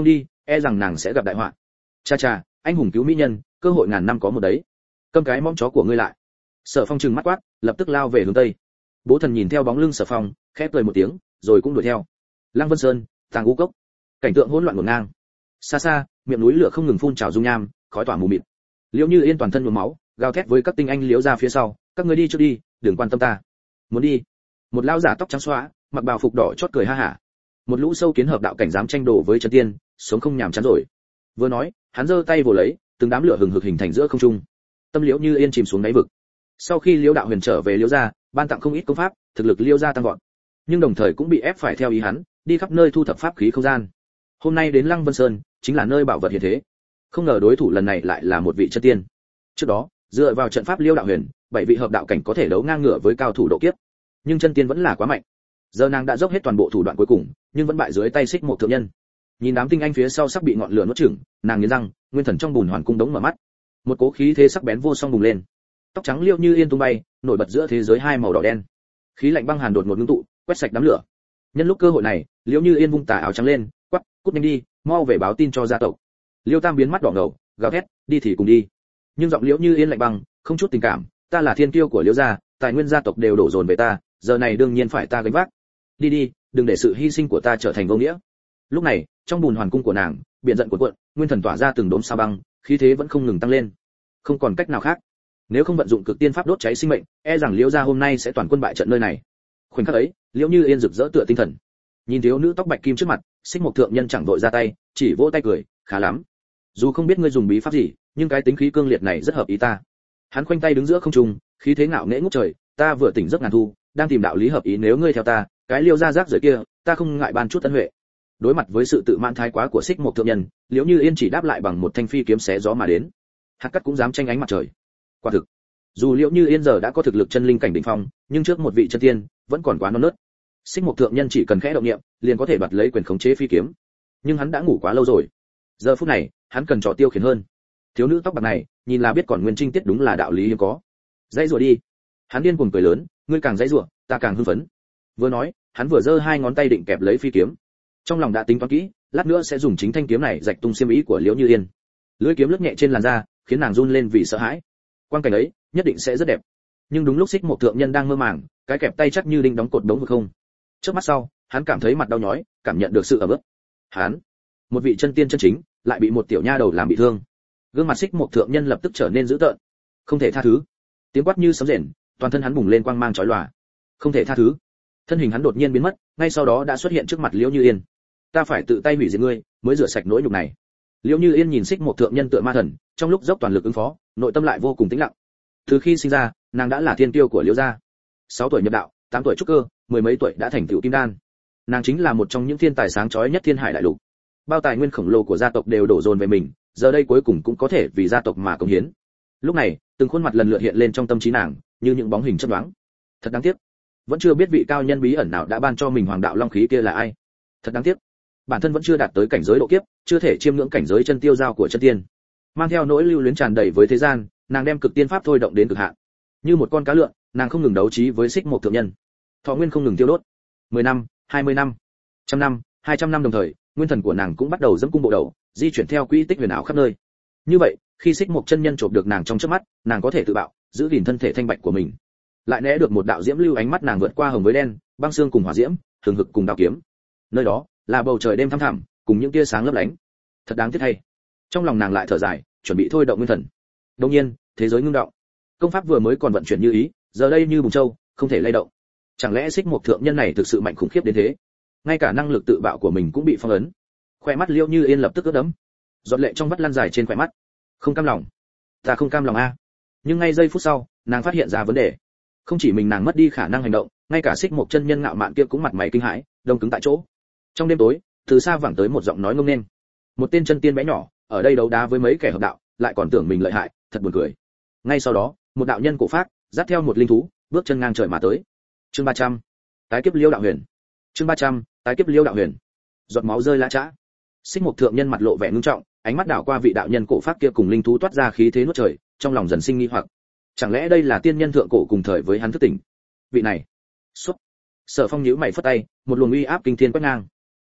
e rằng nàng sẽ gặp đại họa. Cha cha, anh hùng cứu mỹ nhân, cơ hội ngàn năm có một đấy. Câm cái mõm chó của ngươi lại. Sở Phong trừng mắt quát, lập tức lao về hướng tây. Bố Thần nhìn theo bóng lưng Sở Phong, khẽ cười một tiếng, rồi cũng đuổi theo. Lăng Vân Sơn, Tàng U Cốc, cảnh tượng hỗn loạn ngổn ngang. Xa xa, miệng núi lửa không ngừng phun trào dung nham, khói tỏa mù mịt. Liễu Như Yên toàn thân nhuốm máu, gào thét với các tinh anh liễu ra phía sau, các ngươi đi trước đi, đừng quan tâm ta. Muốn đi? Một lão giả tóc trắng xóa, mặc bào phục đỏ chót cười ha hả. Một lũ sâu kiến hợp đạo cảnh dám tranh đồ với chân tiên, sống không nhàm chán rồi. Vừa nói, hắn giơ tay vồ lấy, từng đám lửa hừng hực hình thành giữa không trung. Tâm Liễu Như Yên chìm xuống đáy vực. Sau khi Liễu đạo huyền trở về Liễu gia, ban tặng không ít công pháp, thực lực Liễu gia tăng vọt. Nhưng đồng thời cũng bị ép phải theo ý hắn, đi khắp nơi thu thập pháp khí không gian. Hôm nay đến Lăng Vân Sơn, chính là nơi bảo vật hiện thế. Không ngờ đối thủ lần này lại là một vị chân tiên. Trước đó, dựa vào trận pháp Liễu đạo huyền, 7 vị hợp đạo cảnh có thể đấu ngang ngửa với cao thủ độ kiếp. Nhưng chân tiên vẫn là quá mạnh. Giờ nàng đã dốc hết toàn bộ thủ đoạn cuối cùng, nhưng vẫn bại dưới tay Xích Mộc thượng nhân. Nhìn đám tinh anh phía sau sắp bị ngọn lửa nuốt chửng, nàng nghiến răng, nguyên thần trong bùn hoàn cung đống mở mắt. Một cố khí thế sắc bén vô song bùng lên. Tóc trắng Liễu Như Yên tung bay, nổi bật giữa thế giới hai màu đỏ đen. Khí lạnh băng hàn đột ngột ngưng tụ, quét sạch đám lửa. Nhân lúc cơ hội này, Liễu Như Yên vung tà áo trắng lên, quát, cút nhanh đi, mau về báo tin cho gia tộc. Liêu Tam biến mắt đỏ ngầu, gào thét, đi thì cùng đi. Nhưng giọng Liễu Như Yên lạnh băng, không chút tình cảm, ta là thiên kiêu của Liễu gia, tài nguyên gia tộc đều đổ dồn về ta, giờ này đương nhiên phải ta gánh vác. Đi đi, đừng để sự hy sinh của ta trở thành vô nghĩa. Lúc này, trong bùn hoàn cung của nàng, biển giận cuộn cuộn, nguyên thần tỏa ra từng đốm sao băng, khí thế vẫn không ngừng tăng lên. Không còn cách nào khác. Nếu không vận dụng cực tiên pháp đốt cháy sinh mệnh, e rằng Liễu gia hôm nay sẽ toàn quân bại trận nơi này. Khoảnh khắc ấy, Liễu Như Yên rực rỡ tựa tinh thần. Nhìn thiếu nữ tóc bạch kim trước mặt, Xích Mộc thượng nhân chẳng vội ra tay, chỉ vỗ tay cười, khá lắm. Dù không biết ngươi dùng bí pháp gì, nhưng cái tính khí cương liệt này rất hợp ý ta. Hắn khoanh tay đứng giữa không trung, khí thế ngạo nghễ ngút trời, ta vừa tỉnh giấc ngàn thu, đang tìm đạo lý hợp ý, nếu ngươi theo ta, cái Liêu gia rác rưởi kia, ta không ngại ban chút ân huệ. Đối mặt với sự tự mãn thái quá của Xích Mộc thượng nhân, Liễu Như Yên chỉ đáp lại bằng một thanh phi kiếm xé gió mà đến. Hạt cát cũng dám tranh ánh mặt trời. Quả thực, dù Liễu Như Yên giờ đã có thực lực chân linh cảnh đỉnh phong, nhưng trước một vị chân tiên, vẫn còn quá non nớt. Xích Mộc thượng nhân chỉ cần khẽ động niệm, liền có thể đoạt lấy quyền khống chế phi kiếm. Nhưng hắn đã ngủ quá lâu rồi. Giờ phút này, hắn cần trò tiêu khiển hơn. Thiếu nữ tóc bạc này, nhìn là biết còn nguyên trinh tiết đúng là đạo lý hiếm có. Dãy rủa đi. Hắn điên cuồng cười lớn, ngươi càng dãy rủa, ta càng hưng phấn. Vừa nói, hắn vừa giơ hai ngón tay định kẹp lấy phi kiếm. Trong lòng đã tính toán kỹ, lát nữa sẽ dùng chính thanh kiếm này rạch tung xiêm ý của Liễu Như Yên. Lưỡi kiếm lướt nhẹ trên làn da, khiến nàng run lên vì sợ hãi. Quang cảnh ấy, nhất định sẽ rất đẹp. Nhưng đúng lúc Xích Mộc thượng nhân đang mơ màng, cái kẹp tay chắc như đinh đóng cột đống vực không. Trước mắt sau, hắn cảm thấy mặt đau nhói, cảm nhận được sự ấm ức. Hắn, một vị chân tiên chân chính, lại bị một tiểu nha đầu làm bị thương. Gương mặt Xích Mộc thượng nhân lập tức trở nên dữ tợn. Không thể tha thứ. Tiếng quát như sấm rền, toàn thân hắn bùng lên quang mang chói lòa. Không thể tha thứ. Thân hình hắn đột nhiên biến mất, ngay sau đó đã xuất hiện trước mặt Liễu Như Yên. Ta phải tự tay hủy diệt ngươi, mới rửa sạch nỗi nhục này. Liễu Như Yên nhìn Xích Mộc thượng nhân tựa ma thần, trong lúc dốc toàn lực ứng phó, nội tâm lại vô cùng tĩnh lặng. Từ khi sinh ra, nàng đã là thiên tiêu của Liễu gia. 6 tuổi nhập đạo, 8 tuổi trúc cơ, 10 mấy tuổi đã thành tựu kim đan. Nàng chính là một trong những thiên tài sáng chói nhất thiên hải đại lục. Bao tài nguyên khổng lồ của gia tộc đều đổ dồn về mình, giờ đây cuối cùng cũng có thể vì gia tộc mà cống hiến. Lúc này, từng khuôn mặt lần lượt hiện lên trong tâm trí nàng, như những bóng hình chớp nhoáng. Thật đáng tiếc, vẫn chưa biết vị cao nhân bí ẩn nào đã ban cho mình hoàng đạo long khí kia là ai. Thật đáng tiếc, bản thân vẫn chưa đạt tới cảnh giới độ kiếp, chưa thể chiêm ngưỡng cảnh giới chân tiêu giao của chân tiên. Mang theo nỗi lưu luyến tràn đầy với thế gian, nàng đem cực tiên pháp thôi động đến cực hạn. Như một con cá lượn, nàng không ngừng đấu trí với Xích Mộc thượng nhân. Thọ nguyên không ngừng tiêu đốt. 10 năm, 20 năm, 100 năm, 200 năm đồng thời, nguyên thần của nàng cũng bắt đầu dẫm cung bộ đầu, di chuyển theo quỹ tích huyền ảo khắp nơi. Như vậy, khi Xích Mộc chân nhân chộp được nàng trong chớp mắt, nàng có thể tự bạo, giữ gìn thân thể thanh bạch của mình. Lại né được một đạo diễm lưu, ánh mắt nàng vượt qua hồng với đen, băng xương cùng hỏa diễm, thường hực cùng đao kiếm. Nơi đó là bầu trời đêm thăm thẳm, cùng những tia sáng lấp lánh. Thật đáng tiếc thay. Trong lòng nàng lại thở dài, chuẩn bị thôi động nguyên thần. Đương nhiên, thế giới ngưng động. Công pháp vừa mới còn vận chuyển như ý, giờ đây như bùn châu, không thể lay động. Chẳng lẽ Xích Mộc thượng nhân này thực sự mạnh khủng khiếp đến thế? Ngay cả năng lực tự bạo của mình cũng bị phong ấn. Khoe mắt Liễu Như Yên lập tức ướt đẫm, giọt lệ trong vắt lăn dài trên khóe mắt. Không cam lòng, ta không cam lòng a. Nhưng ngay giây phút sau, nàng phát hiện ra vấn đề. Không chỉ mình nàng mất đi khả năng hành động, ngay cả Xích Mộc chân nhân ngạo mạn kia cũng mặt mày kinh hãi, đông cứng tại chỗ. Trong đêm tối, từ xa vẳng tới một giọng nói ngông nên. Một tên chân tiên bé nhỏ, ở đây đấu đá với mấy kẻ hợp đạo, lại còn tưởng mình lợi hại, thật buồn cười. Ngay sau đó, một đạo nhân cổ phác, dắt theo một linh thú, bước chân ngang trời mà tới. Chương 300, tái kiếp Liễu đạo huyền. Chương 300, tái kiếp Liễu đạo huyền. Giọt máu rơi lã chã. Xích Mộc thượng nhân mặt lộ vẻ ngưng trọng, ánh mắt đảo qua vị đạo nhân cổ phác kia cùng linh thú toát ra khí thế nuốt trời, trong lòng dần sinh nghi hoặc. Chẳng lẽ đây là tiên nhân thượng cổ cùng thời với hắn thức tỉnh? Vị này. Xuất. Sở Phong nhíu mày phất tay, một luồng uy áp kinh thiên quét ngang.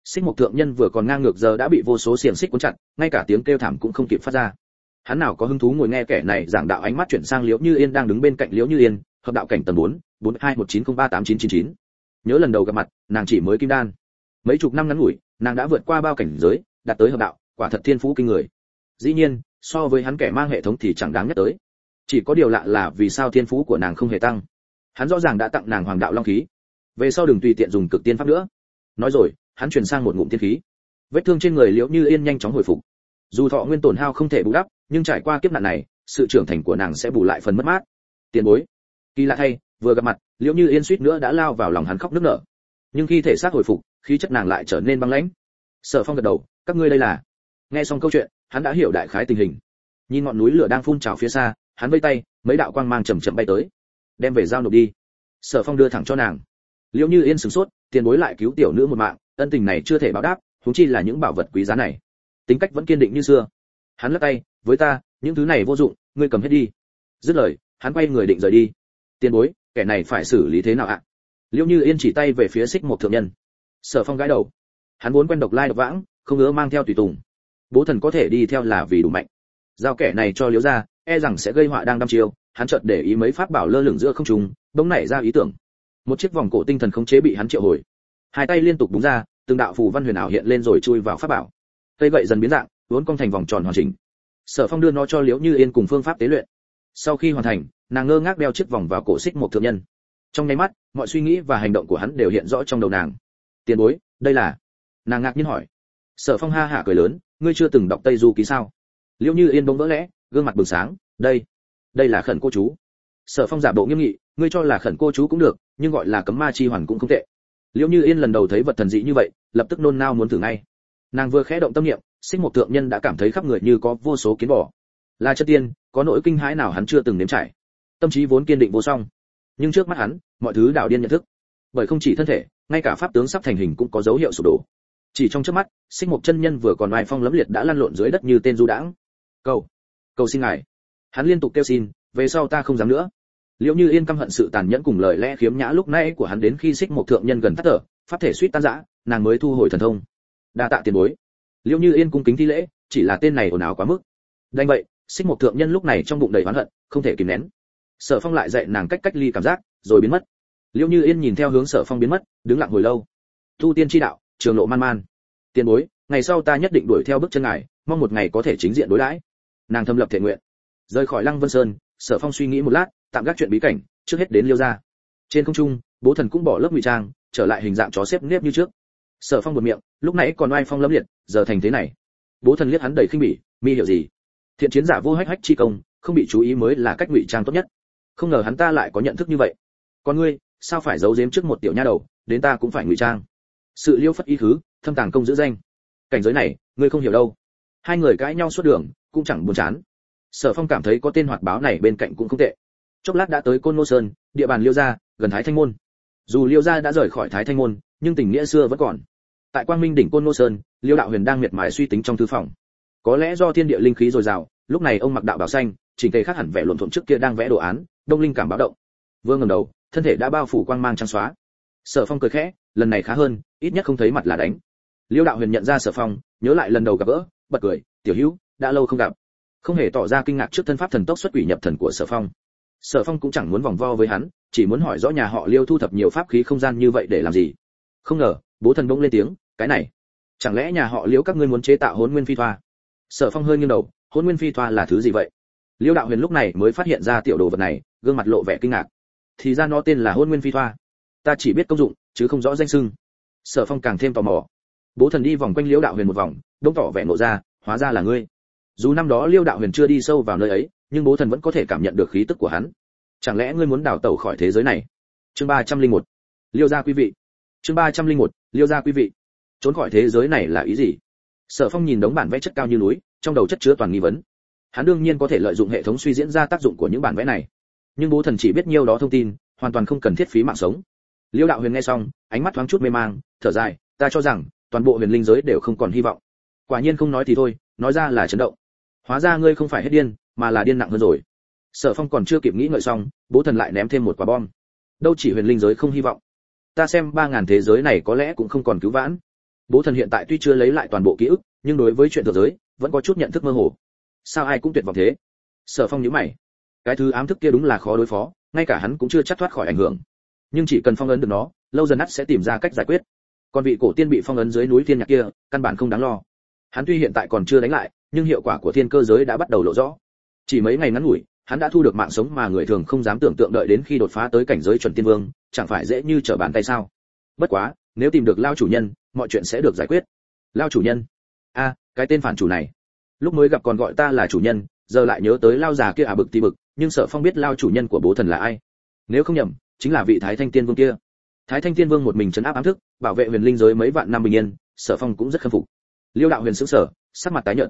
Xích Mộc thượng nhân vừa còn ngang ngược giờ đã bị vô số xiềng xích cuốn chặt, ngay cả tiếng kêu thảm cũng không kịp phát ra. Hắn nào có hứng thú ngồi nghe kẻ này giảng đạo, ánh mắt chuyển sang Liễu Như Yên đang đứng bên cạnh Liễu Như Yên, hợp đạo cảnh tầng 4, 4219038999. Nhớ lần đầu gặp mặt, nàng chỉ mới kim đan. Mấy chục năm ngắn ngủi, nàng đã vượt qua bao cảnh giới, đạt tới hợp đạo, quả thật thiên phú kinh người. Dĩ nhiên, so với hắn kẻ mang hệ thống thì chẳng đáng nhắc tới. Chỉ có điều lạ là vì sao thiên phú của nàng không hề tăng. Hắn rõ ràng đã tặng nàng Hoàng đạo long khí. Về sau đừng tùy tiện dùng cực tiên pháp nữa. Nói rồi, hắn truyền sang một ngụm tiên khí. Vết thương trên người Liễu Như Yên nhanh chóng hồi phục. Dù thọ nguyên tổn hao không thể bù đắp, nhưng trải qua kiếp nạn này, sự trưởng thành của nàng sẽ bù lại phần mất mát. Tiền bối. Kỳ lạ thay, vừa gặp mặt, Liễu Như Yên suýt nữa đã lao vào lòng hắn khóc nức nở. Nhưng khi thể xác hồi phục, khí chất nàng lại trở nên băng lãnh. Sở Phong gật đầu, các ngươi đây là. Nghe xong câu chuyện, hắn đã hiểu đại khái tình hình. Nhìn ngọn núi lửa đang phun trào phía xa, hắn vẫy tay, mấy đạo quang mang chậm chậm bay tới. Đem về giao nộp đi. Sở Phong đưa thẳng cho nàng. Liễu Như Yên sửng sốt, tiền bối lại cứu tiểu nữ một mạng, ân tình này chưa thể báo đáp, huống chi là những bảo vật quý giá này. Tính cách vẫn kiên định như xưa. Hắn lắc tay, với ta, những thứ này vô dụng, ngươi cầm hết đi. Dứt lời, hắn quay người định rời đi. Tiền bối, kẻ này phải xử lý thế nào ạ? Liễu Như Yên chỉ tay về phía Xích Mộc thượng nhân. Sở Phong gãi đầu. Hắn vốn quen độc lai độc vãng, không ngứa mang theo tùy tùng. Bố thần có thể đi theo là vì đủ mạnh. Giao kẻ này cho Liễu gia, e rằng sẽ gây họa đang đăm chiêu. Hắn chợt để ý mấy pháp bảo lơ lửng giữa không trung, bỗng nảy ra ý tưởng. Một chiếc vòng cổ tinh thần khống chế bị hắn triệu hồi. Hai tay liên tục búng ra, từng đạo phù văn huyền ảo hiện lên rồi chui vào pháp bảo. Cây gậy dần biến dạng, uốn cong thành vòng tròn hoàn chỉnh. Sở Phong đưa nó cho Liễu Như Yên cùng phương pháp tế luyện. Sau khi hoàn thành, nàng ngơ ngác đeo chiếc vòng vào cổ Xích Mộc thượng nhân. Trong nháy mắt, mọi suy nghĩ và hành động của hắn đều hiện rõ trong đầu nàng. Tiền bối, đây là? Nàng ngạc nhiên hỏi. Sở Phong ha hả cười lớn, ngươi chưa từng đọc Tây Du ký sao? Liễu Như Yên bỗng vỡ lẽ, gương mặt bừng sáng, đây là khẩn cô chú. Sở Phong giả bộ nghiêm nghị, ngươi cho là khẩn cô chú cũng được, nhưng gọi là cấm ma chi hoàn cũng không tệ. Liễu Như Yên lần đầu thấy vật thần dị như vậy, lập tức nôn nao muốn thử ngay. Nàng vừa khẽ động tâm niệm, Xích Mộc thượng nhân đã cảm thấy khắp người như có vô số kiến bò. Là chất tiên, có nỗi kinh hãi nào hắn chưa từng nếm trải. Tâm trí vốn kiên định vô song, nhưng trước mắt hắn, mọi thứ đảo điên nhận thức. Bởi không chỉ thân thể, ngay cả pháp tướng sắp thành hình cũng có dấu hiệu sụp đổ. Chỉ trong chớp mắt, Xích Mộc chân nhân vừa còn oai phong lẫm liệt đã lăn lộn dưới đất như tên du đãng. Cầu xin ngài. Hắn liên tục kêu xin, về sau ta không dám nữa. Liễu Như Yên căm hận sự tàn nhẫn cùng lời lẽ khiếm nhã lúc nãy của hắn, đến khi Xích Mộc thượng nhân gần tắt thở, pháp thể suýt tan rã, nàng mới thu hồi thần thông. Đa tạ tiền bối. Liễu Như Yên cung kính thi lễ, chỉ là tên này ồn ào quá mức. Đành vậy, Xích Mộc thượng nhân lúc này trong bụng đầy oán hận, không thể kìm nén. Sở Phong lại dạy nàng cách ly cảm giác, rồi biến mất. Liễu Như Yên nhìn theo hướng Sở Phong biến mất, đứng lặng hồi lâu. Tu tiên chi đạo, trường lộ man man. Tiền bối, ngày sau ta nhất định đuổi theo bước chân ngài, mong một ngày có thể chính diện đối đãi. Nàng thâm lập thể nguyện. Rời khỏi Lăng Vân Sơn, Sở Phong suy nghĩ một lát, tạm gác chuyện bí cảnh, trước hết đến Liêu gia. Trên không trung, Bố Thần cũng bỏ lớp ngụy trang, trở lại hình dạng chó xếp nếp như trước. Sở Phong buột miệng, lúc nãy còn oai phong lẫm liệt, giờ thành thế này. Bố Thần liếc hắn đầy khinh bỉ, mi hiểu gì? Thiện chiến giả vô hách hách chi công, không bị chú ý mới là cách ngụy trang tốt nhất. Không ngờ hắn ta lại có nhận thức như vậy. Còn ngươi, sao phải giấu giếm trước một tiểu nha đầu, đến ta cũng phải ngụy trang. Sự liêu phất ý khứ, thâm tàng công giữ danh. Cảnh giới này, ngươi không hiểu đâu. Hai người cãi nhau suốt đường, cũng chẳng buồn chán. Sở Phong cảm thấy có tên hoạt báo này bên cạnh cũng không tệ. Chốc lát đã tới Côn Ngô Sơn, địa bàn Liêu gia, gần Thái Thanh môn. Dù Liêu gia đã rời khỏi Thái Thanh môn, nhưng tình nghĩa xưa vẫn còn. Tại Quang Minh đỉnh Côn Ngô Sơn, Liêu đạo huyền đang miệt mài suy tính trong thư phòng. Có lẽ do thiên địa linh khí dồi dào, lúc này ông mặc đạo bào xanh, chỉnh tề khác hẳn vẻ luồn thuận trước kia đang vẽ đồ án, đông linh cảm báo động. Vương ngẩng đầu, thân thể đã bao phủ quang mang trắng xóa. Sở Phong cười khẽ, lần này khá hơn, ít nhất không thấy mặt là đánh. Liêu đạo huyền nhận ra Sở Phong, nhớ lại lần đầu gặp gỡ, bật cười, tiểu hữu, đã lâu không gặp. Không hề tỏ ra kinh ngạc trước thân pháp thần tốc xuất quỷ nhập thần của Sở Phong. Sở Phong cũng chẳng muốn vòng vo với hắn, chỉ muốn hỏi rõ nhà họ Liêu thu thập nhiều pháp khí không gian như vậy để làm gì. Không ngờ, Bố Thần bỗng lên tiếng, cái này, chẳng lẽ nhà họ Liêu các ngươi muốn chế tạo Hỗn Nguyên Phi Thoa? Sở Phong hơi nghiêng đầu, Hỗn Nguyên Phi Thoa là thứ gì vậy? Liêu đạo huyền lúc này mới phát hiện ra tiểu đồ vật này, gương mặt lộ vẻ kinh ngạc. Thì ra nó tên là Hỗn Nguyên Phi Thoa. Ta chỉ biết công dụng, chứ không rõ danh xưng. Sở Phong càng thêm tò mò. Bố Thần đi vòng quanh Liêu đạo huyền một vòng, đống tỏ vẻ ngộ ra, hóa ra là ngươi. Dù năm đó Liêu đạo huyền chưa đi sâu vào nơi ấy, nhưng Bố Thần vẫn có thể cảm nhận được khí tức của hắn. Chẳng lẽ ngươi muốn đào tẩu khỏi thế giới này? Chương 301. Liêu gia quý vị. Chương 301. Liêu gia quý vị. Trốn khỏi thế giới này là ý gì? Sở Phong nhìn đống bản vẽ chất cao như núi, trong đầu chất chứa toàn nghi vấn. Hắn đương nhiên có thể lợi dụng hệ thống suy diễn ra tác dụng của những bản vẽ này, nhưng Bố Thần chỉ biết nhiêu đó thông tin, hoàn toàn không cần thiết phí mạng sống. Liêu đạo huyền nghe xong, ánh mắt thoáng chút mê mang, thở dài, ta cho rằng toàn bộ huyền linh giới đều không còn hy vọng. Quả nhiên không nói thì thôi, nói ra là chấn động. Hóa ra ngươi không phải hết điên, mà là điên nặng hơn rồi. Sở Phong còn chưa kịp nghĩ ngợi xong, Bố Thần lại ném thêm một quả bom. Đâu chỉ huyền linh giới không hy vọng, ta xem 3000 thế giới này có lẽ cũng không còn cứu vãn. Bố thần hiện tại tuy chưa lấy lại toàn bộ ký ức, nhưng đối với chuyện thượng giới vẫn có chút nhận thức mơ hồ. Sao ai cũng tuyệt vọng thế? Sở Phong nhíu mày. Cái thứ ám thức kia đúng là khó đối phó, ngay cả hắn cũng chưa chắc thoát khỏi ảnh hưởng. Nhưng chỉ cần phong ấn được nó, lâu dần ắt sẽ tìm ra cách giải quyết. Còn vị cổ tiên bị phong ấn dưới núi thiên nhạc kia, căn bản không đáng lo. Hắn tuy hiện tại còn chưa đánh lại, nhưng hiệu quả của thiên cơ giới đã bắt đầu lộ rõ. Chỉ mấy ngày ngắn ngủi, hắn đã thu được mạng sống mà người thường không dám tưởng tượng, đợi đến khi đột phá tới cảnh giới chuẩn tiên vương, chẳng phải dễ như trở bàn tay sao? Bất quá, nếu tìm được Lao chủ nhân, mọi chuyện sẽ được giải quyết. Lao chủ nhân? Cái tên phản chủ này. Lúc mới gặp còn gọi ta là chủ nhân, giờ lại nhớ tới Lao già kia bực tí bực, nhưng Sở Phong biết Lao chủ nhân của bố thần là ai. Nếu không nhầm, chính là vị Thái Thanh Tiên Vương kia. Thái Thanh Tiên Vương một mình trấn áp ám thức, bảo vệ huyền linh giới mấy vạn năm bình yên, Sở Phong cũng rất khâm phục. Liêu đạo huyền sững sờ, sắc mặt tái nhợt.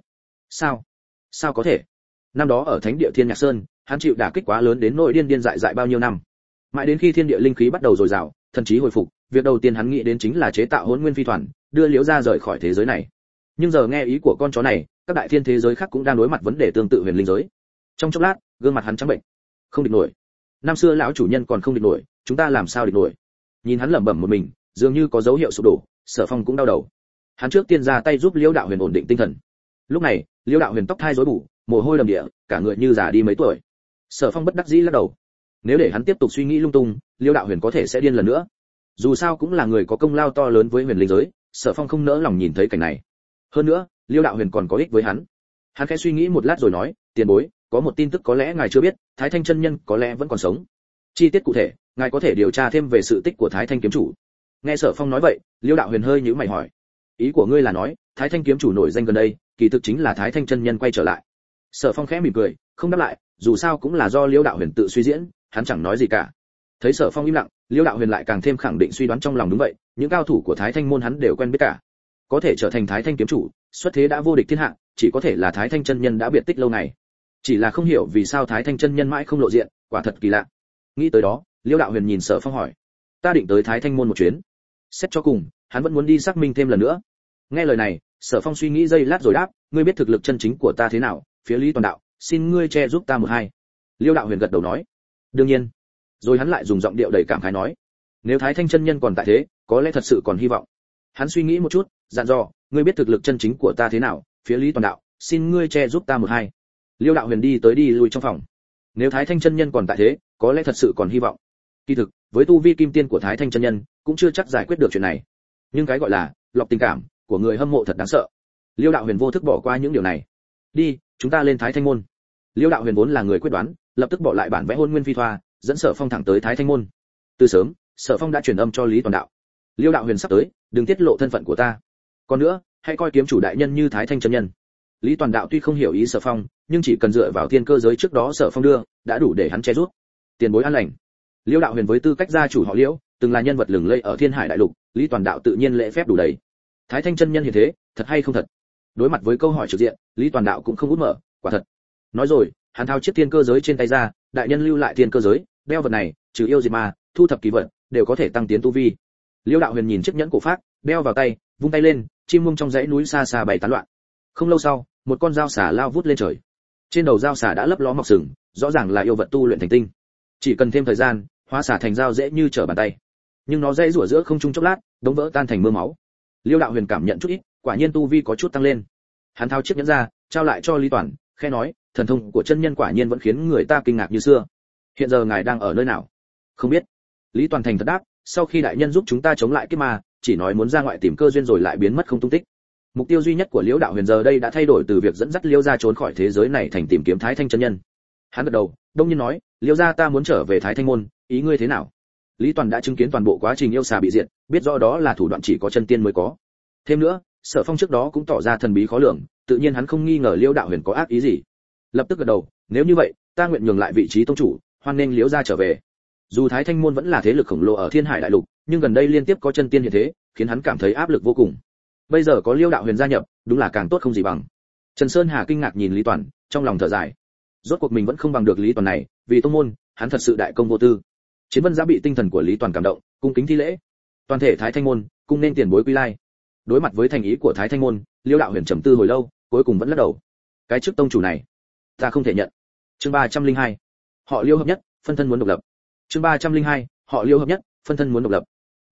Sao có thể? Năm đó ở Thánh địa Thiên Nhạc Sơn, hắn chịu đả kích quá lớn đến nỗi điên dại bao nhiêu năm. Mãi đến khi thiên địa linh khí bắt đầu dồi dào, thần trí hồi phục, việc đầu tiên hắn nghĩ đến chính là chế tạo Hỗn Nguyên Phi Thuyền, đưa Liễu gia rời khỏi thế giới này. Nhưng giờ nghe ý của con chó này, các đại thiên thế giới khác cũng đang đối mặt vấn đề tương tự huyền linh giới. Trong chốc lát, gương mặt hắn trắng bệnh. Không địch nổi. Năm xưa lão chủ nhân còn không địch nổi, chúng ta làm sao địch nổi? Nhìn hắn lẩm bẩm một mình, dường như có dấu hiệu sụp đổ, Sở Phong cũng đau đầu. Hắn trước tiên ra tay giúp Liễu đạo huyền ổn định tinh thần. Lúc này, Liễu đạo huyền tóc thai rối bù, mồ hôi đầm đìa, cả người như già đi mấy tuổi. Sở Phong bất đắc dĩ lắc đầu. Nếu để hắn tiếp tục suy nghĩ lung tung, Liễu đạo huyền có thể sẽ điên lần nữa. Dù sao cũng là người có công lao to lớn với huyền linh giới, Sở Phong không nỡ lòng nhìn thấy cảnh này. Hơn nữa, Liễu đạo huyền còn có ích với hắn. Hắn khẽ suy nghĩ một lát rồi nói, tiền bối, có một tin tức có lẽ ngài chưa biết, Thái Thanh chân nhân có lẽ vẫn còn sống. Chi tiết cụ thể, ngài có thể điều tra thêm về sự tích của Thái Thanh kiếm chủ. Nghe Sở Phong nói vậy, Liễu đạo huyền hơi nhíu mày hỏi, ý của ngươi là nói, Thái Thanh kiếm chủ nổi danh gần đây, kỳ thực chính là Thái Thanh chân nhân quay trở lại. Sở Phong khẽ mỉm cười, không đáp lại, dù sao cũng là do Liễu đạo huyền tự suy diễn, hắn chẳng nói gì cả. Thấy Sở Phong im lặng, Liễu đạo huyền lại càng thêm khẳng định suy đoán trong lòng đúng vậy, những cao thủ của Thái Thanh môn hắn đều quen biết cả. Có thể trở thành Thái Thanh kiếm chủ, xuất thế đã vô địch thiên hạ, chỉ có thể là Thái Thanh chân nhân đã biệt tích lâu ngày. Chỉ là không hiểu vì sao Thái Thanh chân nhân mãi không lộ diện, quả thật kỳ lạ. Nghĩ tới đó, Liễu đạo huyền nhìn Sở Phong hỏi, ta định tới Thái Thanh môn một chuyến. Xét cho cùng, hắn vẫn muốn đi xác minh thêm lần nữa. Nghe lời này, Sở Phong suy nghĩ giây lát rồi đáp, ngươi biết thực lực chân chính của ta thế nào, phía Lý Toàn đạo, xin ngươi che giúp ta một hai. Liễu đạo huyền gật đầu nói, đương nhiên. Rồi hắn lại dùng giọng điệu đầy cảm khái nói, nếu Thái Thanh chân nhân còn tại thế, có lẽ thật sự còn hy vọng. Hắn suy nghĩ một chút, dặn dò, ngươi biết thực lực chân chính của ta thế nào, phía Lý Toàn đạo, xin ngươi che giúp ta một hai. Liễu đạo huyền đi tới đi lui trong phòng. Nếu Thái Thanh chân nhân còn tại thế, có lẽ thật sự còn hy vọng. Kỳ thực, với tu vi kim tiên của Thái Thanh chân nhân, cũng chưa chắc giải quyết được chuyện này. Nhưng cái gọi là lọc tình cảm của người hâm mộ thật đáng sợ. Liễu đạo huyền vô thức bỏ qua những điều này. Đi, chúng ta lên Thái Thanh môn. Liễu đạo huyền vốn là người quyết đoán, lập tức bỏ lại bản vẽ Hôn Nguyên Phi Thoa, dẫn Sở Phong thẳng tới Thái Thanh môn. Từ sớm, Sở Phong đã truyền âm cho Lý Toàn đạo, Liễu đạo huyền sắp tới, đừng tiết lộ thân phận của ta. Còn nữa, hãy coi kiếm chủ đại nhân như Thái Thanh chân nhân. Lý Toàn đạo tuy không hiểu ý Sở Phong, nhưng chỉ cần dựa vào thiên cơ giới trước đó Sở Phong đưa, đã đủ để hắn che giúp. Tiền bối an lành. Liễu đạo huyền với tư cách gia chủ họ Liễu, từng là nhân vật lừng lẫy ở Thiên Hải đại lục, Lý Toàn đạo tự nhiên lễ phép đủ đầy. Thái Thanh chân nhân hiện thế, thật hay không thật? Đối mặt với câu hỏi trực diện, Lý Toàn đạo cũng không út mở, quả thật. Nói rồi, hắn thao chiếc thiên cơ giới trên tay ra, đại nhân lưu lại thiên cơ giới, đeo vật này, trừ yêu diệt ma, thu thập kỳ vật, đều có thể tăng tiến tu vi. Liễu đạo huyền nhìn chiếc nhẫn cổ phác, đeo vào tay, vung tay lên, chim mông trong dãy núi xa xa bay tán loạn. Không lâu sau, một con dao xà lao vút lên trời. Trên đầu dao xà đã lấp ló mọc sừng, rõ ràng là yêu vật tu luyện thành tinh. Chỉ cần thêm thời gian, hóa xà thành dao dễ như trở bàn tay. Nhưng nó dãy rủa giữa không trung chốc lát, đống vỡ tan thành mưa máu. Liễu đạo huyền cảm nhận chút ít, quả nhiên tu vi có chút tăng lên. Hắn thao chiếc nhẫn ra, trao lại cho Lý Toàn, khẽ nói, thần thông của chân nhân quả nhiên vẫn khiến người ta kinh ngạc như xưa. Hiện giờ ngài đang ở nơi nào? Không biết. Lý Toàn thành thật đáp, sau khi đại nhân giúp chúng ta chống lại kiếp ma, chỉ nói muốn ra ngoại tìm cơ duyên rồi lại biến mất không tung tích. Mục tiêu duy nhất của Liễu đạo huyền giờ đây đã thay đổi từ việc dẫn dắt Liễu gia trốn khỏi thế giới này thành tìm kiếm Thái Thanh chân nhân. Hắn gật đầu, đông nhiên nói, Liễu gia ta muốn trở về Thái Thanh môn, ý ngươi thế nào? Lý Toàn đã chứng kiến toàn bộ quá trình yêu xà bị diệt, biết rõ đó là thủ đoạn chỉ có chân tiên mới có. Thêm nữa, Sở Phong trước đó cũng tỏ ra thần bí khó lường, tự nhiên hắn không nghi ngờ Liễu đạo huyền có ác ý gì. Lập tức gật đầu, nếu như vậy, ta nguyện nhường lại vị trí tông chủ, hoan nghênh Liễu gia trở về. Dù Thái Thanh môn vẫn là thế lực khổng lồ ở Thiên Hải đại lục, nhưng gần đây liên tiếp có chân tiên hiện thế, khiến hắn cảm thấy áp lực vô cùng. Bây giờ có Liễu đạo huyền gia nhập, đúng là càng tốt không gì bằng. Trần Sơn Hà kinh ngạc nhìn Lý Toàn, trong lòng thở dài. Rốt cuộc mình vẫn không bằng được Lý Toàn này, vì tông môn, hắn thật sự đại công vô tư. Chiến Vân Giá bị tinh thần của Lý Toàn cảm động, cung kính thi lễ. Toàn thể Thái Thanh môn, cung nên tiền bối quy lai. Đối mặt với thành ý của Thái Thanh môn, Liễu đạo huyền trầm tư hồi lâu, cuối cùng vẫn lắc đầu. Cái chức tông chủ này, ta không thể nhận. Chương 302. Họ Liễu hợp nhất, phân thân muốn độc lập. Chương 302. Họ Liễu hợp nhất, phân thân muốn độc lập.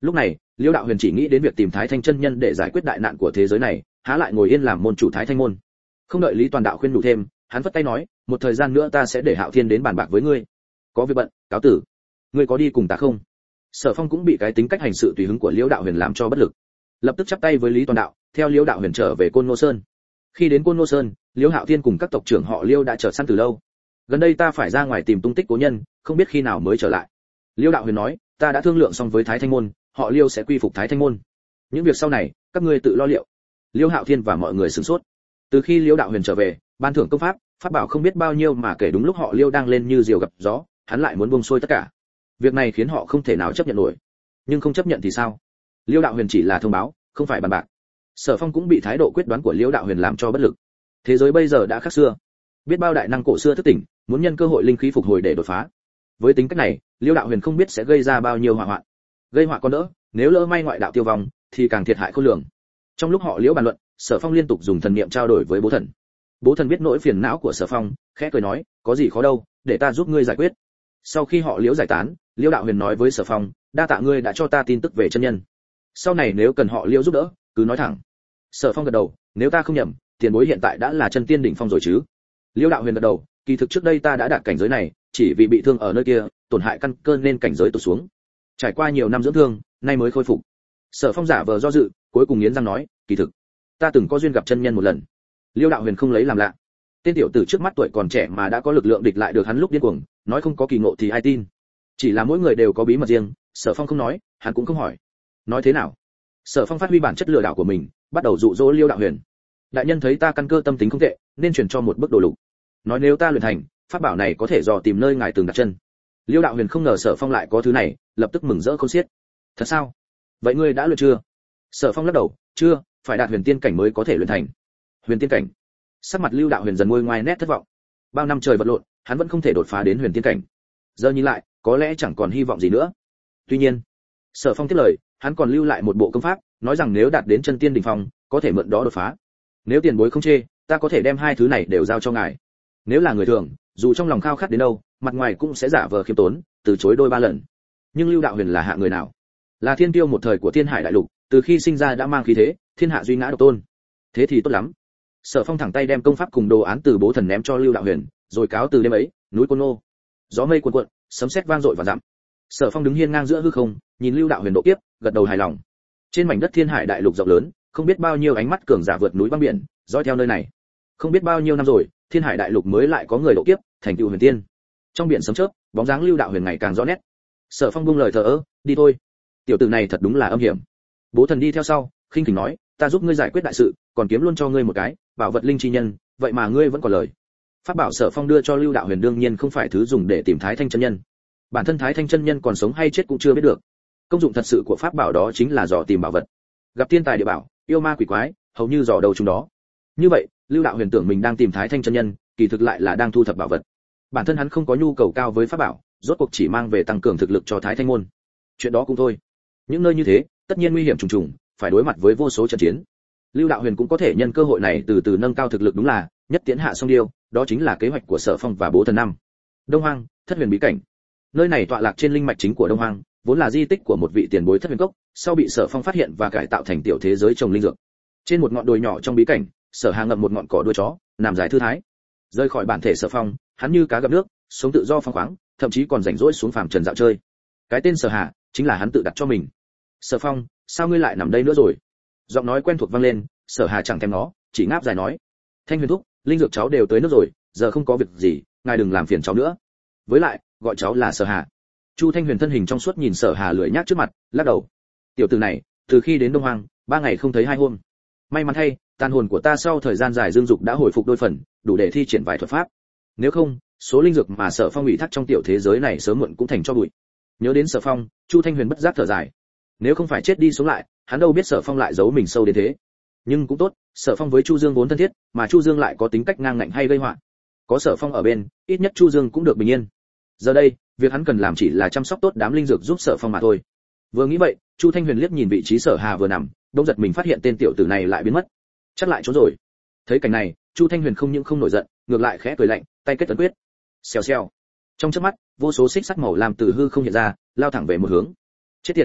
Lúc này Liêu Đạo Huyền chỉ nghĩ đến việc tìm Thái Thanh chân nhân để giải quyết đại nạn của thế giới này, há lại ngồi yên làm môn chủ Thái Thanh môn. Không đợi Lý Toàn Đạo khuyên nhủ thêm, hắn vất tay nói, một thời gian nữa ta sẽ để Hạo Thiên đến bàn bạc với ngươi. Có việc bận, cáo tử. Ngươi có đi cùng ta không? Sở Phong cũng bị cái tính cách hành sự tùy hứng của Liêu Đạo Huyền làm cho bất lực, lập tức chắp tay với Lý Toàn Đạo, theo Liêu Đạo Huyền trở về Côn Ngô Sơn. Khi đến Côn Ngô Sơn, Liêu Hạo Thiên cùng các tộc trưởng họ Liêu đã chờ sẵn từ lâu. Gần đây ta phải ra ngoài tìm tung tích cố nhân, không biết khi nào mới trở lại. Liêu Đạo Huyền nói, ta đã thương lượng xong với Thái Thanh môn, họ Liêu sẽ quy phục Thái Thanh môn. Những việc sau này, các ngươi tự lo liệu. Liêu Hạo Thiên và mọi người sửng sốt. Từ khi Liêu Đạo Huyền trở về, ban thưởng công pháp, pháp bảo không biết bao nhiêu mà kể đúng lúc họ Liêu đang lên như diều gặp gió, hắn lại muốn buông xuôi tất cả. Việc này khiến họ không thể nào chấp nhận nổi. Nhưng không chấp nhận thì sao? Liêu Đạo Huyền chỉ là thông báo, không phải bàn bạc. Sở Phong cũng bị thái độ quyết đoán của Liêu Đạo Huyền làm cho bất lực. Thế giới bây giờ đã khác xưa, biết bao đại năng cổ xưa thức tỉnh, muốn nhân cơ hội linh khí phục hồi để đột phá. Với tính cách này, Liêu Đạo Huyền không biết sẽ gây ra bao nhiêu họa hoạn. Gây họa còn đỡ, nếu lỡ may ngoại đạo tiêu vong, thì càng thiệt hại khôn lường. Trong lúc họ Liễu bàn luận, Sở Phong liên tục dùng thần niệm trao đổi với Bố Thần. Bố Thần biết nỗi phiền não của Sở Phong, khẽ cười nói, có gì khó đâu, để ta giúp ngươi giải quyết. Sau khi họ Liễu giải tán, Liêu Đạo Huyền nói với Sở Phong, đa tạ ngươi đã cho ta tin tức về chân nhân. Sau này nếu cần họ Liễu giúp đỡ, cứ nói thẳng. Sở Phong gật đầu, nếu ta không nhầm, tiền bối hiện tại đã là chân tiên đỉnh phong rồi chứ? Liêu Đạo Huyền gật đầu, kỳ thực trước đây ta đã đạt cảnh giới này, chỉ vì bị thương ở nơi kia, tổn hại căn cơ nên cảnh giới tụt xuống. Trải qua nhiều năm dưỡng thương, nay mới khôi phục. Sở Phong giả vờ do dự, cuối cùng nghiến răng nói, kỳ thực ta từng có duyên gặp chân nhân một lần. Liêu Đạo Huyền không lấy làm lạ. Tên tiểu tử trước mắt tuổi còn trẻ mà đã có lực lượng địch lại được hắn lúc điên cuồng, nói không có kỳ ngộ thì ai tin. Chỉ là mỗi người đều có bí mật riêng, Sở Phong không nói, hắn cũng không hỏi. Nói thế nào? Sở Phong phát huy bản chất lừa đảo của mình, bắt đầu dụ dỗ Liêu Đạo Huyền. Đại nhân thấy ta căn cơ tâm tính không tệ, nên truyền cho một bức đồ lục. Nói nếu ta luyện thành, pháp bảo này có thể dò tìm nơi ngài từng đặt chân. Liêu Đạo Huyền không ngờ Sở Phong lại có thứ này, lập tức mừng rỡ không xiết. Thật sao? Vậy ngươi đã luyện chưa? Sở Phong lắc đầu, chưa, phải đạt huyền tiên cảnh mới có thể luyện thành. Huyền tiên cảnh? Sắc mặt Lưu Đạo Huyền dần nguôi ngoai nét thất vọng. Bao năm trời vật lộn, hắn vẫn không thể đột phá đến huyền tiên cảnh. Giờ nhìn lại, có lẽ chẳng còn hy vọng gì nữa. Tuy nhiên, Sở Phong tiếp lời, hắn còn lưu lại một bộ công pháp, nói rằng nếu đạt đến chân tiên đỉnh phong, có thể mượn đó đột phá. Nếu tiền bối không chê, ta có thể đem hai thứ này đều giao cho ngài. Nếu là người thường, dù trong lòng khao khát đến đâu, mặt ngoài cũng sẽ giả vờ khiêm tốn, từ chối đôi ba lần. Nhưng Lưu Đạo Huyền là hạng người nào? Là thiên tiêu một thời của Thiên Hải đại lục, từ khi sinh ra đã mang khí thế, thiên hạ duy ngã độc tôn. Thế thì tốt lắm. Sở Phong thẳng tay đem công pháp cùng đồ án từ Bố Thần ném cho Lưu Đạo Huyền, rồi cáo từ đêm ấy, núi Côn Ngô, gió mây cuồn cuộn, sấm sét vang dội và dặm. Sở Phong đứng hiên ngang giữa hư không, nhìn Lưu Đạo Huyền độ kiếp, gật đầu hài lòng. Trên mảnh đất Thiên Hải đại lục rộng lớn, không biết bao nhiêu ánh mắt cường giả vượt núi băng biển, dõi theo nơi này. Không biết bao nhiêu năm rồi, Thiên Hải đại lục mới lại có người độ kiếp, thành tựu huyền tiên. Trong biển sấm chớp, bóng dáng Lưu Đạo Huyền ngày càng rõ nét. Sở Phong buông lời thờ ơ, đi thôi. Tiểu tử này thật đúng là âm hiểm. Bố Thần đi theo sau, khinh khỉnh nói, ta giúp ngươi giải quyết đại sự, còn kiếm luôn cho ngươi một cái bảo vật linh chi nhân, vậy mà ngươi vẫn còn lời. Pháp bảo Sở Phong đưa cho Lưu Đạo Huyền đương nhiên không phải thứ dùng để tìm Thái Thanh chân nhân. Bản thân Thái Thanh chân nhân còn sống hay chết cũng chưa biết được. Công dụng thật sự của pháp bảo đó chính là dò tìm bảo vật. Gặp thiên tài địa bảo, yêu ma quỷ quái, hầu như dò đầu chúng đó. Như vậy, Lưu Đạo Huyền tưởng mình đang tìm Thái Thanh chân nhân, kỳ thực lại là đang thu thập bảo vật. Bản thân hắn không có nhu cầu cao với pháp bảo, rốt cuộc chỉ mang về tăng cường thực lực cho Thái Thanh môn. Chuyện đó cũng thôi. Những nơi như thế, tất nhiên nguy hiểm trùng trùng, phải đối mặt với vô số trận chiến. Lưu Đạo Huyền cũng có thể nhân cơ hội này từ từ nâng cao thực lực, đúng là nhất tiến hạ song điêu, đó chính là kế hoạch của Sở Phong và Bố Thần năm. Đông Hoang, Thất Huyền bí cảnh. Nơi này tọa lạc trên linh mạch chính của Đông Hoang, vốn là di tích của một vị tiền bối Thất Huyền cốc, sau bị Sở Phong phát hiện và cải tạo thành tiểu thế giới trồng linh dược. Trên một ngọn đồi nhỏ trong bí cảnh, Sở Hà ngậm một ngọn cỏ đuôi chó, nằm dài thư thái. Rời khỏi bản thể Sở Phong, hắn như cá gặp nước, sống tự do phóng khoáng, thậm chí còn rảnh rỗi xuống phàm trần dạo chơi. Cái tên Sở Hà chính là hắn tự đặt cho mình. Sở Phong, sao ngươi lại nằm đây nữa rồi? Giọng nói quen thuộc vang lên, Sở Hà chẳng thèm nó, chỉ ngáp dài nói, Thanh Huyền thúc, linh dược cháu đều tới nước rồi, giờ không có việc gì, ngài đừng làm phiền cháu nữa. Với lại, gọi cháu là Sở Hà. Chu Thanh Huyền thân hình trong suốt nhìn Sở Hà lười nhác trước mặt, lắc đầu. Tiểu tử này, từ khi đến Đông Hoang, 3 ngày không thấy 2 hôm. May mắn thay, tàn hồn của ta sau thời gian dài dương dục đã hồi phục đôi phần, đủ để thi triển vài thuật pháp. Nếu không, số linh dược mà Sở Phong ủy thác trong tiểu thế giới này sớm muộn cũng thành cho bụi. Nhớ đến Sở Phong, Chu Thanh Huyền bất giác thở dài. Nếu không phải chết đi sống lại, hắn đâu biết Sở Phong lại giấu mình sâu đến thế. Nhưng cũng tốt, Sở Phong với Chu Dương vốn thân thiết, mà Chu Dương lại có tính cách ngang ngạnh hay gây họa. Có Sở Phong ở bên, ít nhất Chu Dương cũng được bình yên. Giờ đây, việc hắn cần làm chỉ là chăm sóc tốt đám linh dược giúp Sở Phong mà thôi. Vừa nghĩ vậy, Chu Thanh Huyền liếc nhìn vị trí Sở Hà vừa nằm, đông giật mình phát hiện tên tiểu tử này lại biến mất. Chắc lại trốn rồi. Thấy cảnh này, Chu Thanh Huyền không những không nổi giận, ngược lại khẽ cười lạnh, tay kết ấn quyết. Xèo xèo. Trong chớp mắt, vô số xích sắt màu lam từ hư không hiện ra, lao thẳng về một hướng. Chết tiệt.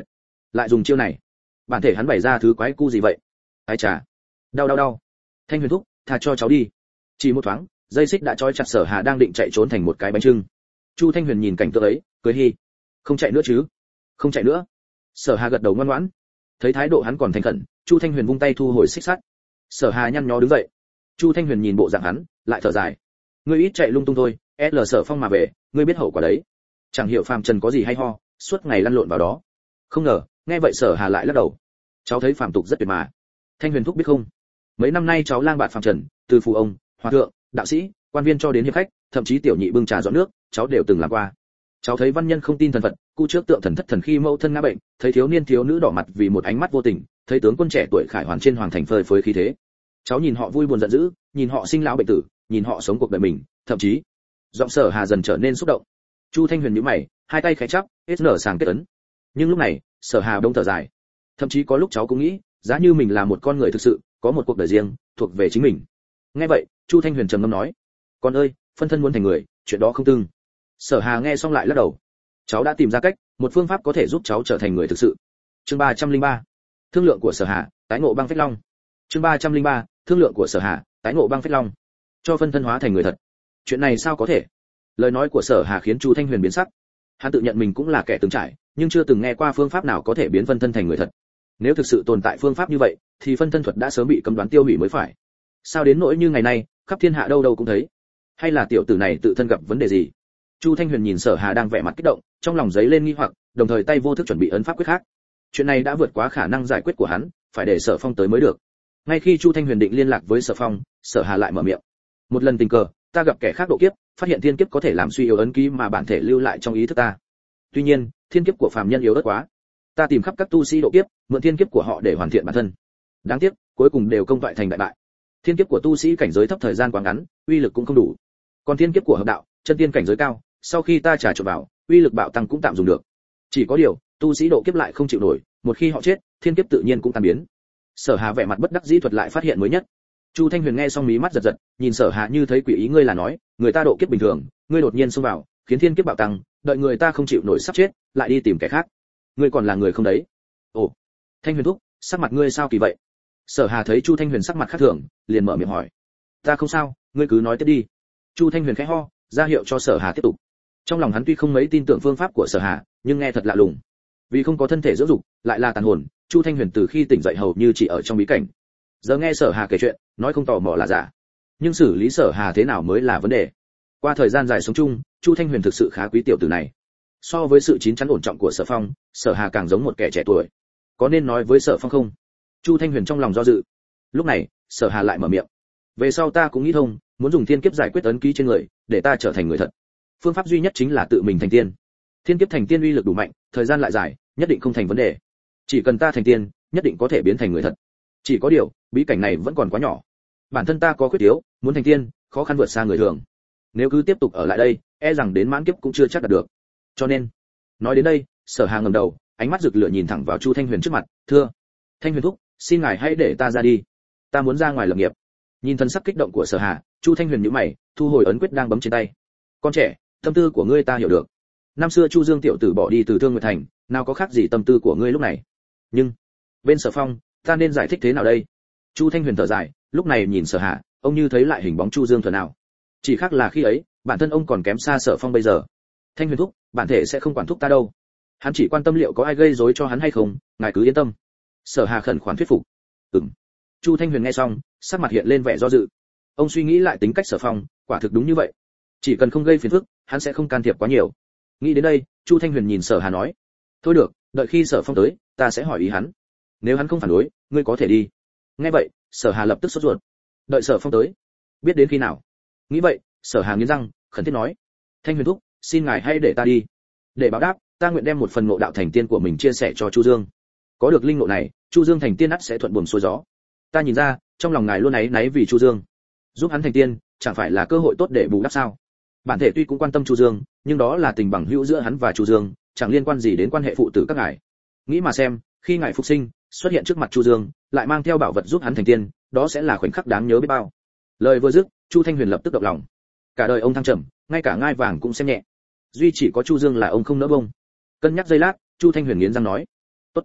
lại dùng chiêu này, bản thể hắn bày ra thứ quái cu gì vậy? Ái chà, đau. Thanh Huyền thúc, tha cho cháu đi. Chỉ một thoáng, dây xích đã trói chặt Sở Hà đang định chạy trốn thành một cái bánh trưng. Chu Thanh Huyền nhìn cảnh tượng ấy, cười hi. Không chạy nữa chứ? Không chạy nữa. Sở Hà gật đầu ngoan ngoãn. Thấy thái độ hắn còn thành khẩn, Chu Thanh Huyền vung tay thu hồi xích sắt. Sở Hà nhăn nhó đứng dậy. Chu Thanh Huyền nhìn bộ dạng hắn, lại thở dài. Ngươi ít chạy lung tung thôi, L Sở Phong mà về, ngươi biết hậu quả đấy. Chẳng hiểu phàm trần có gì hay ho, suốt ngày lăn lộn vào đó. Không ngờ, nghe vậy Sở Hà lại lắc đầu. Cháu thấy phàm tục rất tuyệt mà. Thanh Huyền thúc biết không? Mấy năm nay cháu lang bạt phàm trần, từ phù ông, hòa thượng, đạo sĩ, quan viên cho đến hiệp khách, thậm chí tiểu nhị bưng trà dọn nước, cháu đều từng làm qua. Cháu thấy văn nhân không tin thần Phật, cu trước tượng thần thất thần khi mẫu thân ngã bệnh, thấy thiếu niên thiếu nữ đỏ mặt vì một ánh mắt vô tình, thấy tướng quân trẻ tuổi khải hoàn trên hoàng thành phơi phới khí thế. Cháu nhìn họ vui buồn giận dữ, nhìn họ sinh lão bệnh tử, nhìn họ sống cuộc đời mình, thậm chí giọng Sở Hà dần trở nên xúc động. Chu Thanh Huyền nhíu mày, hai tay khẽ chắp, hết nở sàng kết ấn. Nhưng lúc này, Sở Hà đông thở dài. Thậm chí có lúc cháu cũng nghĩ, giá như mình là một con người thực sự, có một cuộc đời riêng, thuộc về chính mình. Nghe vậy, Chu Thanh Huyền trầm ngâm nói: "Con ơi, phân thân muốn thành người, chuyện đó không tương." Sở Hà nghe xong lại lắc đầu. Cháu đã tìm ra cách, một phương pháp có thể giúp cháu trở thành người thực sự. Chương 303. Thương lượng của Sở Hà, tái ngộ băng phách long. Chương 303. Thương lượng của Sở Hà, tái ngộ băng phách long. Cho phân thân hóa thành người thật. Chuyện này sao có thể? Lời nói của Sở Hà khiến Chu Thanh Huyền biến sắc. Hắn tự nhận mình cũng là kẻ từng trải, nhưng chưa từng nghe qua phương pháp nào có thể biến phân thân thành người thật. Nếu thực sự tồn tại phương pháp như vậy, thì phân thân thuật đã sớm bị cấm đoán tiêu hủy mới phải. Sao đến nỗi như ngày nay, khắp thiên hạ đâu đâu cũng thấy? Hay là tiểu tử này tự thân gặp vấn đề gì? Chu Thanh Huyền nhìn Sở Hà đang vẻ mặt kích động, trong lòng giấy lên nghi hoặc, đồng thời tay vô thức chuẩn bị ấn pháp quyết khác. Chuyện này đã vượt quá khả năng giải quyết của hắn, phải để Sở Phong tới mới được. Ngay khi Chu Thanh Huyền định liên lạc với Sở Phong, Sở Hà lại mở miệng: "Một lần tình cờ, ta gặp kẻ khác độ kiếp, phát hiện thiên kiếp có thể làm suy yếu ấn ký mà bản thể lưu lại trong ý thức ta. Tuy nhiên, thiên kiếp của phàm nhân yếu ớt quá. Ta tìm khắp các tu sĩ độ kiếp, mượn thiên kiếp của họ để hoàn thiện bản thân. Đáng tiếc, cuối cùng đều công toại thành đại bại. Thiên kiếp của tu sĩ cảnh giới thấp thời gian quá ngắn, uy lực cũng không đủ. Còn thiên kiếp của hợp đạo, chân tiên cảnh giới cao, sau khi ta trà trộn vào, uy lực bạo tăng cũng tạm dùng được. Chỉ có điều, tu sĩ độ kiếp lại không chịu nổi, một khi họ chết, thiên kiếp tự nhiên cũng tan biến." Sở Hà vẻ mặt bất đắc dĩ thuật lại phát hiện mới nhất. Chu Thanh Huyền nghe xong mí mắt giật giật, nhìn Sở Hà như thấy quỷ ý. "Ngươi là nói, người ta độ kiếp bình thường, ngươi đột nhiên xông vào, khiến thiên kiếp bạo tăng, đợi người ta không chịu nổi sắp chết, lại đi tìm kẻ khác. Ngươi còn là người không đấy?" "Ồ, Thanh Huyền thúc, sắc mặt ngươi sao kỳ vậy?" Sở Hà thấy Chu Thanh Huyền sắc mặt khác thường, liền mở miệng hỏi: "Ta không sao, ngươi cứ nói tiếp đi." Chu Thanh Huyền khẽ ho, ra hiệu cho Sở Hà tiếp tục. Trong lòng hắn tuy không mấy tin tưởng phương pháp của Sở Hà, nhưng nghe thật lạ lùng. Vì không có thân thể dưỡng dục, lại là tàn hồn, Chu Thanh Huyền từ khi tỉnh dậy hầu như chỉ ở trong bí cảnh. Giờ nghe Sở Hà kể chuyện, nói không tò mò là giả. Nhưng xử lý Sở Hà thế nào mới là vấn đề. Qua thời gian dài sống chung, Chu Thanh Huyền thực sự khá quý tiểu tử này. So với sự chín chắn ổn trọng của Sở Phong, Sở Hà càng giống một kẻ trẻ tuổi. Có nên nói với Sở Phong không? Chu Thanh Huyền trong lòng do dự. Lúc này, Sở Hà lại mở miệng: "Về sau ta cũng nghĩ thông, muốn dùng thiên kiếp giải quyết ấn ký trên người, để ta trở thành người thật. Phương pháp duy nhất chính là tự mình thành tiên. Thiên kiếp thành tiên uy lực đủ mạnh, thời gian lại dài, nhất định không thành vấn đề. Chỉ cần ta thành tiên, nhất định có thể biến thành người thật. Chỉ có điều, bí cảnh này vẫn còn quá nhỏ. Bản thân ta có khuyết yếu, muốn thành tiên, khó khăn vượt xa người thường. Nếu cứ tiếp tục ở lại đây, e rằng đến mãn kiếp cũng chưa chắc đạt được. Cho nên..." Nói đến đây, Sở Hà ngẩng đầu, ánh mắt rực lửa nhìn thẳng vào Chu Thanh Huyền trước mặt: "Thưa Thanh Huyền thúc, xin ngài hãy để ta ra đi. Ta muốn ra ngoài lập nghiệp." Nhìn thân sắc kích động của Sở Hà, Chu Thanh Huyền nhíu mày, thu hồi ấn quyết đang bấm trên tay. "Con trẻ, tâm tư của ngươi ta hiểu được. Năm xưa Chu Dương tiểu tử bỏ đi từ Thương Nguyệt Thành, nào có khác gì tâm tư của ngươi lúc này. Nhưng bên Sở Phong, ta nên giải thích thế nào đây?" Chu Thanh Huyền thở dài, lúc này nhìn Sở Hà, ông như thấy lại hình bóng Chu Dương thuở nào. Chỉ khác là khi ấy, bản thân ông còn kém xa Sở Phong bây giờ. "Thanh Huyền thúc, bản thể sẽ không quản thúc ta đâu. Hắn chỉ quan tâm liệu có ai gây rối cho hắn hay không, ngài cứ yên tâm." Sở Hà khẩn khoản thuyết phục. "Ừm." Chu Thanh Huyền nghe xong, sắc mặt hiện lên vẻ do dự. Ông suy nghĩ lại tính cách Sở Phong, quả thực đúng như vậy. Chỉ cần không gây phiền phức, hắn sẽ không can thiệp quá nhiều. Nghĩ đến đây, Chu Thanh Huyền nhìn Sở Hà nói: "Thôi được, đợi khi Sở Phong tới, ta sẽ hỏi ý hắn. Nếu hắn không phản đối, ngươi có thể đi." Nghe vậy, Sở Hà lập tức sốt ruột. Đợi Sở Phong tới, biết đến khi nào? Nghĩ vậy, Sở Hà nghiến răng, khẩn thiết nói: "Thanh Huyền thúc, xin ngài hãy để ta đi. Để báo đáp, ta nguyện đem một phần ngộ đạo thành tiên của mình chia sẻ cho Chu Dương. Có được linh ngộ này, Chu Dương thành tiên ắt sẽ thuận buồm xuôi gió. Ta nhìn ra, trong lòng ngài luôn áy náy vì Chu Dương. Giúp hắn thành tiên, chẳng phải là cơ hội tốt để bù đắp sao? Bản thể tuy cũng quan tâm Chu Dương, nhưng đó là tình bằng hữu giữa hắn và Chu Dương, chẳng liên quan gì đến quan hệ phụ tử các ngài. Nghĩ mà xem, khi ngài phục sinh, xuất hiện trước mặt Chu Dương, lại mang theo bảo vật giúp hắn thành tiên, đó sẽ là khoảnh khắc đáng nhớ biết bao." Lời vừa dứt, Chu Thanh Huyền lập tức động lòng. Cả đời ông thăng trầm, ngay cả ngai vàng cũng xem nhẹ. Duy chỉ có Chu Dương là ông không nỡ bông. Cân nhắc giây lát, Chu Thanh Huyền nghiến răng nói: "Tốt,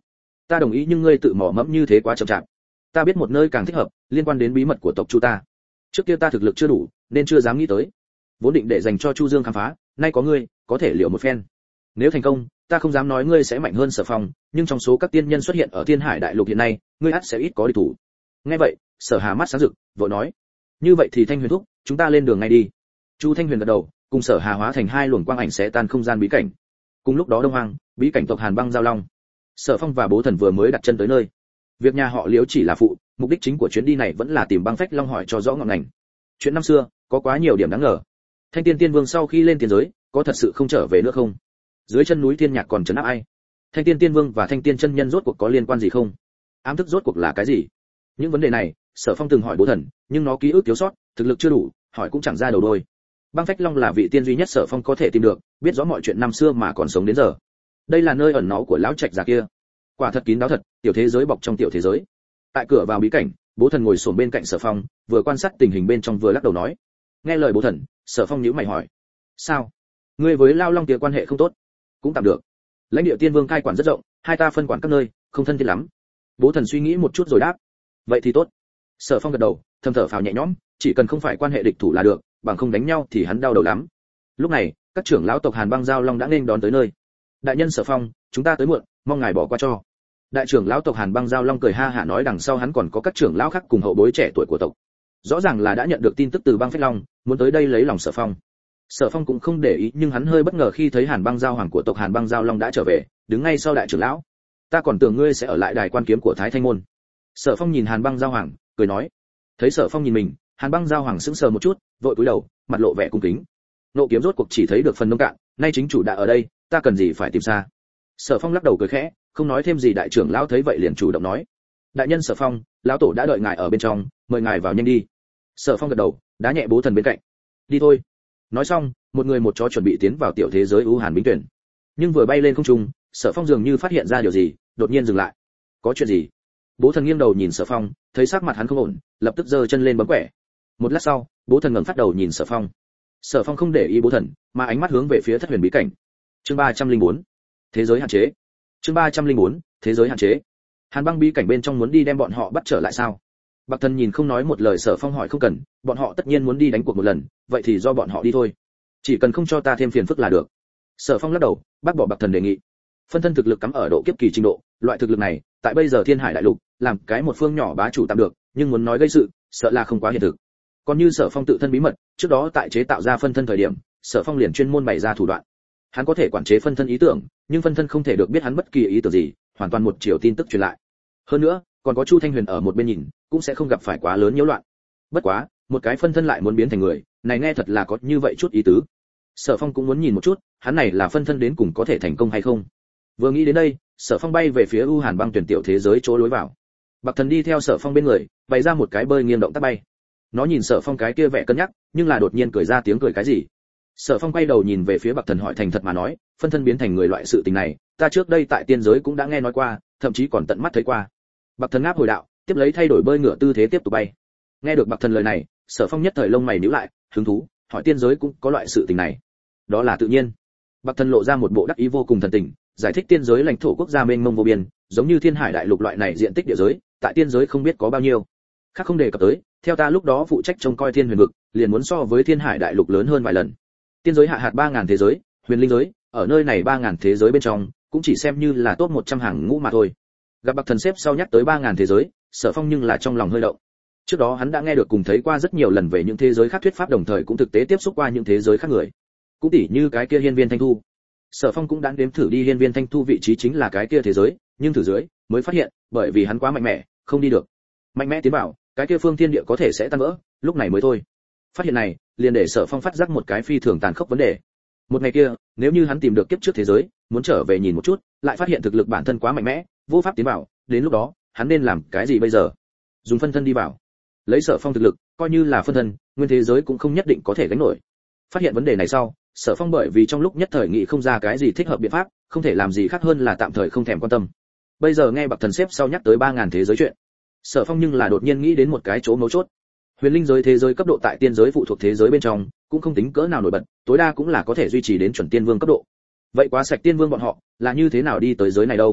Ta đồng ý nhưng ngươi tự mò mẫm như thế quá chậm chạp. Ta biết một nơi càng thích hợp, liên quan đến bí mật của tộc Chu ta. Trước kia ta thực lực chưa đủ, nên chưa dám nghĩ tới. Vốn định để dành cho Chu Dương khám phá, nay có ngươi, có thể liệu một phen. Nếu thành công, ta không dám nói ngươi sẽ mạnh hơn Sở Phong, nhưng trong số các tiên nhân xuất hiện ở Thiên Hải Đại Lục hiện nay, ngươi ắt sẽ ít có địch thủ. Nghe vậy, Sở Hà mắt sáng rực, vội nói: "Như vậy thì Thanh Huyền thúc, chúng ta lên đường ngay đi." Chu Thanh Huyền gật đầu, cùng Sở Hà hóa thành hai luồng quang ảnh xé tan không gian bí cảnh. Cùng lúc đó Đông Hoang, bí cảnh tộc Hàn Băng Giao Long. Sở Phong và Bố Thần vừa mới đặt chân tới nơi. Việc nhà họ Liễu chỉ là phụ, mục đích chính của chuyến đi này vẫn là tìm Băng Phách Long hỏi cho rõ ngọn ngành. Chuyện năm xưa, có quá nhiều điểm đáng ngờ. Thanh Tiên Tiên Vương sau khi lên tiên giới, có thật sự không trở về nữa không? Dưới chân núi Thiên Nhạc còn trấn áp ai? Thanh Tiên Tiên Vương và Thanh Tiên chân nhân rốt cuộc có liên quan gì không? Ám thức rốt cuộc là cái gì? Những vấn đề này, Sở Phong từng hỏi Bố Thần, nhưng nó ký ức thiếu sót, thực lực chưa đủ, hỏi cũng chẳng ra đầu đuôi. Băng Phách Long là vị tiên duy nhất Sở Phong có thể tìm được, biết rõ mọi chuyện năm xưa mà còn sống đến giờ. Đây là nơi ẩn náu của lão trạch già kia. Quả thật kín đáo thật, tiểu thế giới bọc trong tiểu thế giới. Tại cửa vào bí cảnh, Bố Thần ngồi xổm bên cạnh Sở Phong, vừa quan sát tình hình bên trong vừa lắc đầu nói. Nghe lời Bố Thần, Sở Phong nhíu mày hỏi: "Sao? Ngươi với Lao Long kia quan hệ không tốt?" "Cũng tạm được. Lãnh địa Tiên Vương cai quản rất rộng, hai ta phân quản các nơi, không thân thiết lắm." Bố Thần suy nghĩ một chút rồi đáp: "Vậy thì tốt." Sở Phong gật đầu, thầm thở phào nhẹ nhõm, chỉ cần không phải quan hệ địch thủ là được, bằng không đánh nhau thì hắn đau đầu lắm. Lúc này, các trưởng lão tộc Hàn Băng Giao Long đã nên đón tới nơi. "Đại nhân Sở Phong, chúng ta tới muộn, mong ngài bỏ qua cho." Đại trưởng lão tộc Hàn Băng Giao Long cười ha hả nói, đằng sau hắn còn có các trưởng lão khác cùng hậu bối trẻ tuổi của tộc. Rõ ràng là đã nhận được tin tức từ Băng Phách Long, muốn tới đây lấy lòng Sở Phong. Sở Phong cũng không để ý, nhưng hắn hơi bất ngờ khi thấy Hàn Băng Giao Hoàng của tộc Hàn Băng Giao Long đã trở về, đứng ngay sau đại trưởng lão. "Ta còn tưởng ngươi sẽ ở lại đài quan kiếm của Thái Thanh môn." Sở Phong nhìn Hàn Băng Giao Hoàng, cười nói. Thấy Sở Phong nhìn mình, Hàn Băng Giao Hoàng sững sờ một chút, vội cúi đầu, mặt lộ vẻ cung kính. Nộ kiếm rốt cuộc chỉ thấy được phần nông cạn, nay chính chủ đã ở đây, ta cần gì phải tìm xa. Sở Phong lắc đầu cười khẽ, không nói thêm gì. Đại trưởng lão thấy vậy liền chủ động nói: "Đại nhân Sở Phong, lão tổ đã đợi ngài ở bên trong, mời ngài vào nhanh đi." Sở Phong gật đầu, đá nhẹ Bố Thần bên cạnh. "Đi thôi." Nói xong, một người một chó chuẩn bị tiến vào tiểu thế giới U Hàn Bính Tuyển. Nhưng vừa bay lên không trung, Sở Phong dường như phát hiện ra điều gì, đột nhiên dừng lại. "Có chuyện gì?" Bố Thần nghiêng đầu nhìn Sở Phong, thấy sắc mặt hắn không ổn, lập tức giơ chân lên bấm quẻ. Một lát sau, Bố Thần ngẩng phát đầu nhìn Sở Phong. Sở Phong không để ý Bố Thần, mà ánh mắt hướng về phía Thất Huyền bí cảnh. Chương 304. Thế giới hạn chế. Chương 304. Thế giới hạn chế. Hàn Băng bí cảnh bên trong muốn đi đem bọn họ bắt trở lại sao? Bạc Thần nhìn không nói một lời. Sở Phong hỏi: "Không cần, bọn họ tất nhiên muốn đi đánh cuộc một lần, vậy thì do bọn họ đi thôi. Chỉ cần không cho ta thêm phiền phức là được." Sở Phong lắc đầu, bác bỏ Bạc Thần đề nghị. Phân thân thực lực cắm ở độ kiếp kỳ trình độ, loại thực lực này, tại bây giờ Thiên Hải Đại Lục, làm cái một phương nhỏ bá chủ tạm được, nhưng muốn nói gây sự, sợ là không quá hiện thực. Còn như Sở Phong tự thân bí mật, trước đó tại chế tạo ra phân thân thời điểm, Sở Phong liền chuyên môn bày ra thủ đoạn. Hắn có thể quản chế phân thân ý tưởng, nhưng phân thân không thể được biết hắn bất kỳ ý tưởng gì, hoàn toàn một chiều tin tức truyền lại. Hơn nữa, còn có Chu Thanh Huyền ở một bên nhìn, cũng sẽ không gặp phải quá lớn nhiễu loạn. Bất quá, một cái phân thân lại muốn biến thành người, này nghe thật là có như vậy chút ý tứ. Sở Phong cũng muốn nhìn một chút, hắn này là phân thân đến cùng có thể thành công hay không. Vừa nghĩ đến đây, Sở Phong bay về phía U Hàn Băng tuyển tiểu thế giới chỗ lối vào. Bạc Thần đi theo Sở Phong bên người, bày ra một cái bơi nghiêng động tác bay. Nó nhìn Sở Phong cái kia vẻ cân nhắc, nhưng là đột nhiên cười ra tiếng cười cái gì. Sở Phong quay đầu nhìn về phía Bạc Thần hỏi thành thật mà nói, phân thân biến thành người loại sự tình này, ta trước đây tại tiên giới cũng đã nghe nói qua, thậm chí còn tận mắt thấy qua. Bạc Thần ngáp hồi đạo, tiếp lấy thay đổi bơi ngửa tư thế tiếp tục bay. Nghe được Bạc Thần lời này, Sở Phong nhất thời lông mày nhíu lại, hứng thú, hỏi tiên giới cũng có loại sự tình này. Đó là tự nhiên. Bạc Thần lộ ra một bộ đắc ý vô cùng thần tình, giải thích tiên giới lãnh thổ quốc gia mênh mông vô biên, giống như Thiên Hải Đại Lục loại này diện tích địa giới, tại tiên giới không biết có bao nhiêu. Khác không đề cập tới, theo ta lúc đó phụ trách trông coi Thiên Huyền vực, liền muốn so với Thiên Hải Đại Lục lớn hơn vài lần. Tiên giới hạ hạt 3000 thế giới, huyền linh giới, ở nơi này 3000 thế giới bên trong, cũng chỉ xem như là top 100 hàng ngũ mà thôi. Gặp Bạc Thần xếp sau nhắc tới 3000 thế giới, Sở Phong nhưng là trong lòng hơi động. Trước đó hắn đã nghe được cùng thấy qua rất nhiều lần về những thế giới khác thuyết pháp, đồng thời cũng thực tế tiếp xúc qua những thế giới khác người. Cũng tỉ như cái kia Hiên Viên Thanh Thu. Sở Phong cũng đã đếm thử đi Hiên Viên Thanh Thu vị trí chính là cái kia thế giới, nhưng thử dưới mới phát hiện, bởi vì hắn quá mạnh mẽ, không đi được. Mạnh mẽ tiến vào, cái kia phương thiên địa có thể sẽ tan vỡ, lúc này mới thôi. Phát hiện này, liền để Sở Phong phát giác một cái phi thường tàn khốc vấn đề. Một ngày kia, nếu như hắn tìm được kiếp trước thế giới, muốn trở về nhìn một chút, lại phát hiện thực lực bản thân quá mạnh mẽ, vô pháp tiến vào, đến lúc đó, hắn nên làm cái gì bây giờ? Dùng phân thân đi vào. Lấy Sở Phong thực lực, coi như là phân thân, nguyên thế giới cũng không nhất định có thể gánh nổi. Phát hiện vấn đề này sau, Sở Phong bởi vì trong lúc nhất thời nghĩ không ra cái gì thích hợp biện pháp, không thể làm gì khác hơn là tạm thời không thèm quan tâm. Bây giờ nghe Bạc Thần xếp sau nhắc tới 3000 thế giới chuyện, Sở Phong nhưng là đột nhiên nghĩ đến một cái chỗ mấu chốt. Huyền linh giới thế giới cấp độ tại tiên giới phụ thuộc thế giới bên trong, cũng không tính cỡ nào nổi bật, tối đa cũng là có thể duy trì đến chuẩn tiên vương cấp độ. Vậy quá sạch tiên vương bọn họ, là như thế nào đi tới giới này đâu?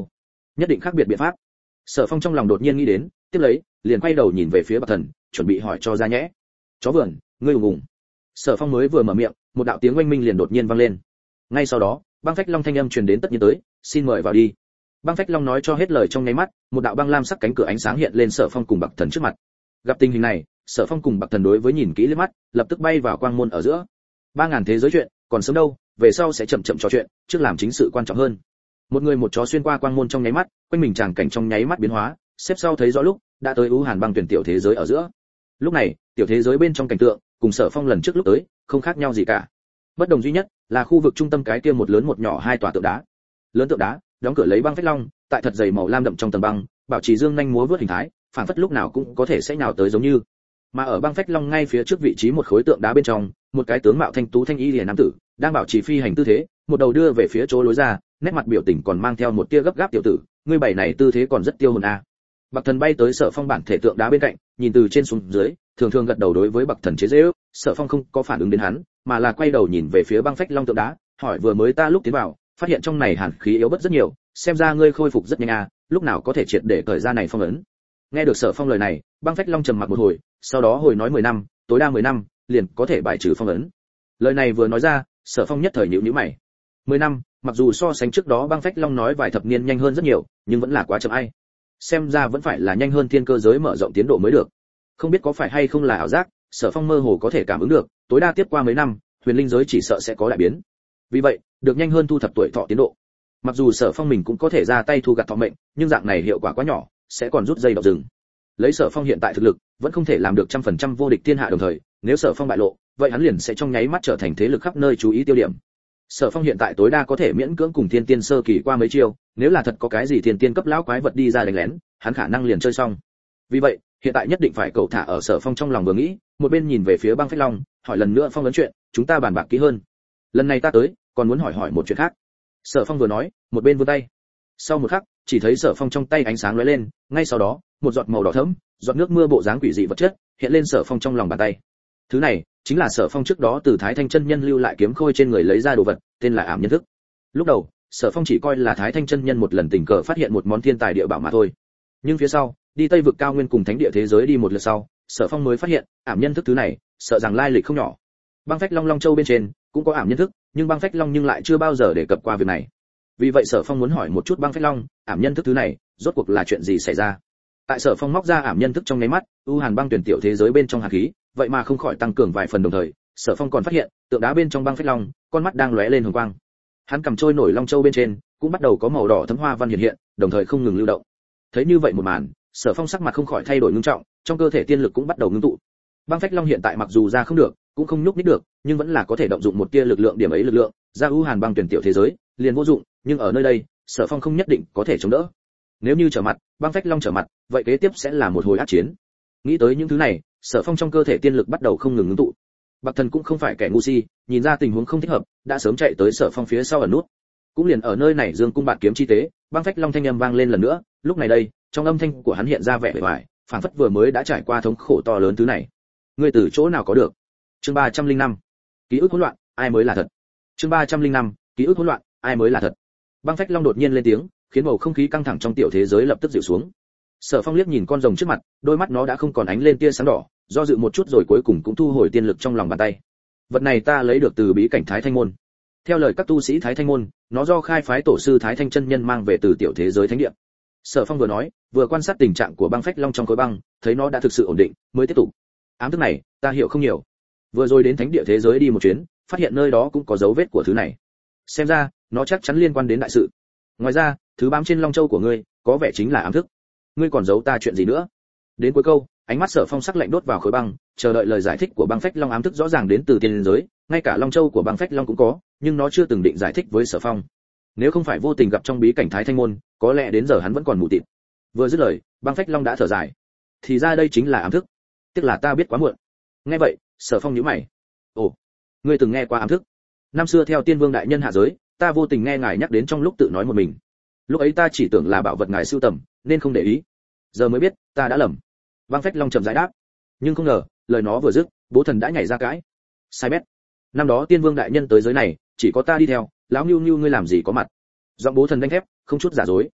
nhất định khác biệt biện pháp. Sở Phong trong lòng đột nhiên nghĩ đến, tiếp lấy liền quay đầu nhìn về phía Bạc Thần, chuẩn bị hỏi cho ra nhẽ. Chó vườn, ngươi ùng ùng. Sở Phong mới vừa mở miệng, một đạo tiếng oanh minh liền đột nhiên vang lên. Ngay sau đó, băng phách long thanh âm truyền đến tất nhiên tới, xin mời vào đi. Băng phách long nói cho hết lời trong nháy mắt, một đạo băng lam sắc cánh cửa ánh sáng hiện lên Sở Phong cùng Bạc Thần trước mặt. Gặp tình hình này, Sở Phong cùng Bạc Thần đối với nhìn kỹ liếc mắt, lập tức bay vào quang môn ở giữa. 3000 thế giới chuyện, còn sớm đâu, về sau sẽ chậm chậm trò chuyện, trước làm chính sự quan trọng hơn. Một người một chó xuyên qua quang môn trong nháy mắt, quanh mình tràng cảnh trong nháy mắt biến hóa, xếp sau thấy rõ lúc, đã tới U Hàn băng tuyển tiểu thế giới ở giữa. Lúc này, tiểu thế giới bên trong cảnh tượng, cùng Sở Phong lần trước lúc tới, không khác nhau gì cả. Bất đồng duy nhất là khu vực trung tâm cái kia một lớn một nhỏ hai tòa tượng đá. Lớn tượng đá, đóng cửa lấy băng phách long, tại thật dày màu lam đậm trong tầng băng, bảo trì dương nhanh múa vớt hình thái, phản phất lúc nào cũng có thể sẽ nhào tới giống như. Mà ở băng phách long ngay phía trước vị trí một khối tượng đá bên trong, một cái tướng mạo thanh tú thanh y liễu nam tử, đang bảo trì phi hành tư thế, một đầu đưa về phía chỗ lối ra, nét mặt biểu tình còn mang theo một tia gấp gáp tiểu tử, ngươi bảy này tư thế còn rất tiêu hồn a. Bạc Thần bay tới Sở Phong bản thể tượng đá bên cạnh, nhìn từ trên xuống dưới, thường thường gật đầu đối với Bạc Thần chế giễu. Sở Phong không có phản ứng đến hắn, mà là quay đầu nhìn về phía băng phách long tượng đá, hỏi vừa mới ta lúc tiến vào, phát hiện trong này hàn khí yếu bớt rất nhiều, xem ra ngươi khôi phục rất nhanh a, lúc nào có thể triệt để cởi ra này phong ấn. Nghe được Sở Phong lời này, băng phách long trầm mặc một hồi, sau đó hồi nói 10 năm, tối đa 10 năm, liền có thể bài trừ phong ấn. Lời này vừa nói ra, Sở Phong nhất thời nhíu nhíu mày. 10 năm, mặc dù so sánh trước đó băng phách long nói vài thập niên nhanh hơn rất nhiều, nhưng vẫn là quá chậm ai. Xem ra vẫn phải là nhanh hơn thiên cơ giới mở rộng tiến độ mới được. Không biết có phải hay không là ảo giác, Sở Phong mơ hồ có thể cảm ứng được, tối đa tiếp qua mấy năm, huyền linh giới chỉ sợ sẽ có đại biến. Vì vậy, được nhanh hơn thu thập tuổi thọ tiến độ. Mặc dù Sở Phong mình cũng có thể ra tay thu gặt thọ mệnh, nhưng dạng này hiệu quả quá nhỏ, sẽ còn rút dây độc rừng. Lấy Sở Phong hiện tại thực lực, vẫn không thể làm được 100% vô địch thiên hạ đồng thời, nếu Sở Phong bại lộ, vậy hắn liền sẽ trong nháy mắt trở thành thế lực khắp nơi chú ý tiêu điểm. Sở Phong hiện tại tối đa có thể miễn cưỡng cùng thiên tiên sơ kỳ qua mấy chiêu, nếu là thật có cái gì thiên tiên cấp lão quái vật đi ra đánh lén, hắn khả năng liền chơi xong. Vì vậy, hiện tại nhất định phải cậu thả ở Sở Phong trong lòng vừa nghĩ, một bên nhìn về phía băng phách long, hỏi lần nữa phong vấn chuyện, chúng ta bàn bạc kỹ hơn. Lần này ta tới, còn muốn hỏi một chuyện khác. Sở Phong vừa nói, một bên vươn tay. Sau một khắc, chỉ thấy Sở Phong trong tay ánh sáng lóe lên, ngay sau đó, một giọt màu đỏ thẫm, giọt nước mưa bộ dáng quỷ dị vật chất, hiện lên Sở Phong trong lòng bàn tay. Thứ này, chính là Sở Phong trước đó từ Thái Thanh chân nhân lưu lại kiếm khôi trên người lấy ra đồ vật, tên là ảm nhân thức. Lúc đầu, Sở Phong chỉ coi là Thái Thanh chân nhân một lần tình cờ phát hiện một món thiên tài địa bảo mà thôi. Nhưng phía sau, đi Tây vực cao nguyên cùng thánh địa thế giới đi một lượt sau, Sở Phong mới phát hiện, ảm nhân thức thứ này, sợ rằng lai lịch không nhỏ. Băng phách long long châu bên trên cũng có ảm nhân thức, nhưng băng phách long nhưng lại chưa bao giờ đề cập qua việc này. Vì vậy Sở Phong muốn hỏi một chút băng phách long, ảm nhân thức thứ này, rốt cuộc là chuyện gì xảy ra? Tại Sở Phong móc ra ảm nhân thức trong nháy mắt, U Hàn băng tuyển tiểu thế giới bên trong hàn khí, vậy mà không khỏi tăng cường vài phần đồng thời, Sở Phong còn phát hiện, tượng đá bên trong băng phách long, con mắt đang lóe lên hồng quang. Hắn cầm trôi nổi long châu bên trên, cũng bắt đầu có màu đỏ thấm hoa văn hiện hiện, đồng thời không ngừng lưu động. Thấy như vậy một màn, Sở Phong sắc mặt không khỏi thay đổi ngưng trọng, trong cơ thể tiên lực cũng bắt đầu ngưng tụ. Băng phách long hiện tại mặc dù ra không được, cũng không nhúc nhích được, nhưng vẫn là có thể động dụng một tia lực lượng điểm ấy lực lượng, ra U Hàn băng tuyển tiểu thế giới, liền vô dụng, nhưng ở nơi đây, Sở Phong không nhất định có thể chống đỡ. Nếu như trở mặt, băng phách long trở mặt, vậy kế tiếp sẽ là một hồi ác chiến. Nghĩ tới những thứ này, Sở Phong trong cơ thể tiên lực bắt đầu không ngừng ngưng tụ. Bạc Thần cũng không phải kẻ ngu si, nhìn ra tình huống không thích hợp, đã sớm chạy tới Sở Phong phía sau ẩn nút. Cũng liền ở nơi này dương cung bạt kiếm chi tế, băng phách long thanh âm vang lên lần nữa, lúc này đây, trong âm thanh của hắn hiện ra vẻ bề ngoài, phảng phất vừa mới đã trải qua thống khổ to lớn thứ này. Ngươi từ chỗ nào có được? Chương 305. Ký ức hỗn loạn, ai mới là thật? Chương 305. Ký ức hỗn loạn, ai mới là thật? Băng phách long đột nhiên lên tiếng, khiến bầu không khí căng thẳng trong tiểu thế giới lập tức dịu xuống. Sở Phong liếc nhìn con rồng trước mặt, đôi mắt nó đã không còn ánh lên tia sáng đỏ, do dự một chút rồi cuối cùng cũng thu hồi tiên lực trong lòng bàn tay. Vật này ta lấy được từ bí cảnh Thái Thanh môn. Theo lời các tu sĩ Thái Thanh môn, nó do khai phái tổ sư Thái Thanh chân nhân mang về từ tiểu thế giới thánh địa. Sở Phong vừa nói, vừa quan sát tình trạng của băng phách long trong khối băng, thấy nó đã thực sự ổn định, mới tiếp tục. Ám thức này, ta hiểu không nhiều. Vừa rồi đến thánh địa thế giới đi một chuyến, phát hiện nơi đó cũng có dấu vết của thứ này. Xem ra, nó chắc chắn liên quan đến đại sự. Ngoài ra, thứ bám trên long châu của ngươi, có vẻ chính là ám thức. Ngươi còn giấu ta chuyện gì nữa? Đến cuối câu, ánh mắt Sở Phong sắc lạnh đốt vào khối băng, chờ đợi lời giải thích của băng phách long. Ám thức rõ ràng đến từ tiên giới, ngay cả long châu của băng phách long cũng có, nhưng nó chưa từng định giải thích với Sở Phong. Nếu không phải vô tình gặp trong bí cảnh Thái Thanh môn, có lẽ đến giờ hắn vẫn còn mù tịt. Vừa dứt lời, băng phách long đã thở dài. Thì ra đây chính là ám thức. Tiếc là ta biết quá muộn. Nghe vậy, Sở Phong nhíu mày. Ồ, ngươi từng nghe qua ám thức? Năm xưa theo Tiên Vương đại nhân hạ giới, ta vô tình nghe ngài nhắc đến trong lúc tự nói một mình. Lúc ấy ta chỉ tưởng là bảo vật ngài sưu tầm, nên không để ý. Giờ mới biết, ta đã lầm. Băng phách long chậm rãi đáp. Nhưng không ngờ, lời nó vừa dứt, Bố Thần đã nhảy ra cãi. Sai bét. Năm đó Tiên Vương đại nhân tới giới này, chỉ có ta đi theo, lão Nưu Nưu ngươi làm gì có mặt? Giọng Bố Thần đanh thép, không chút giả dối.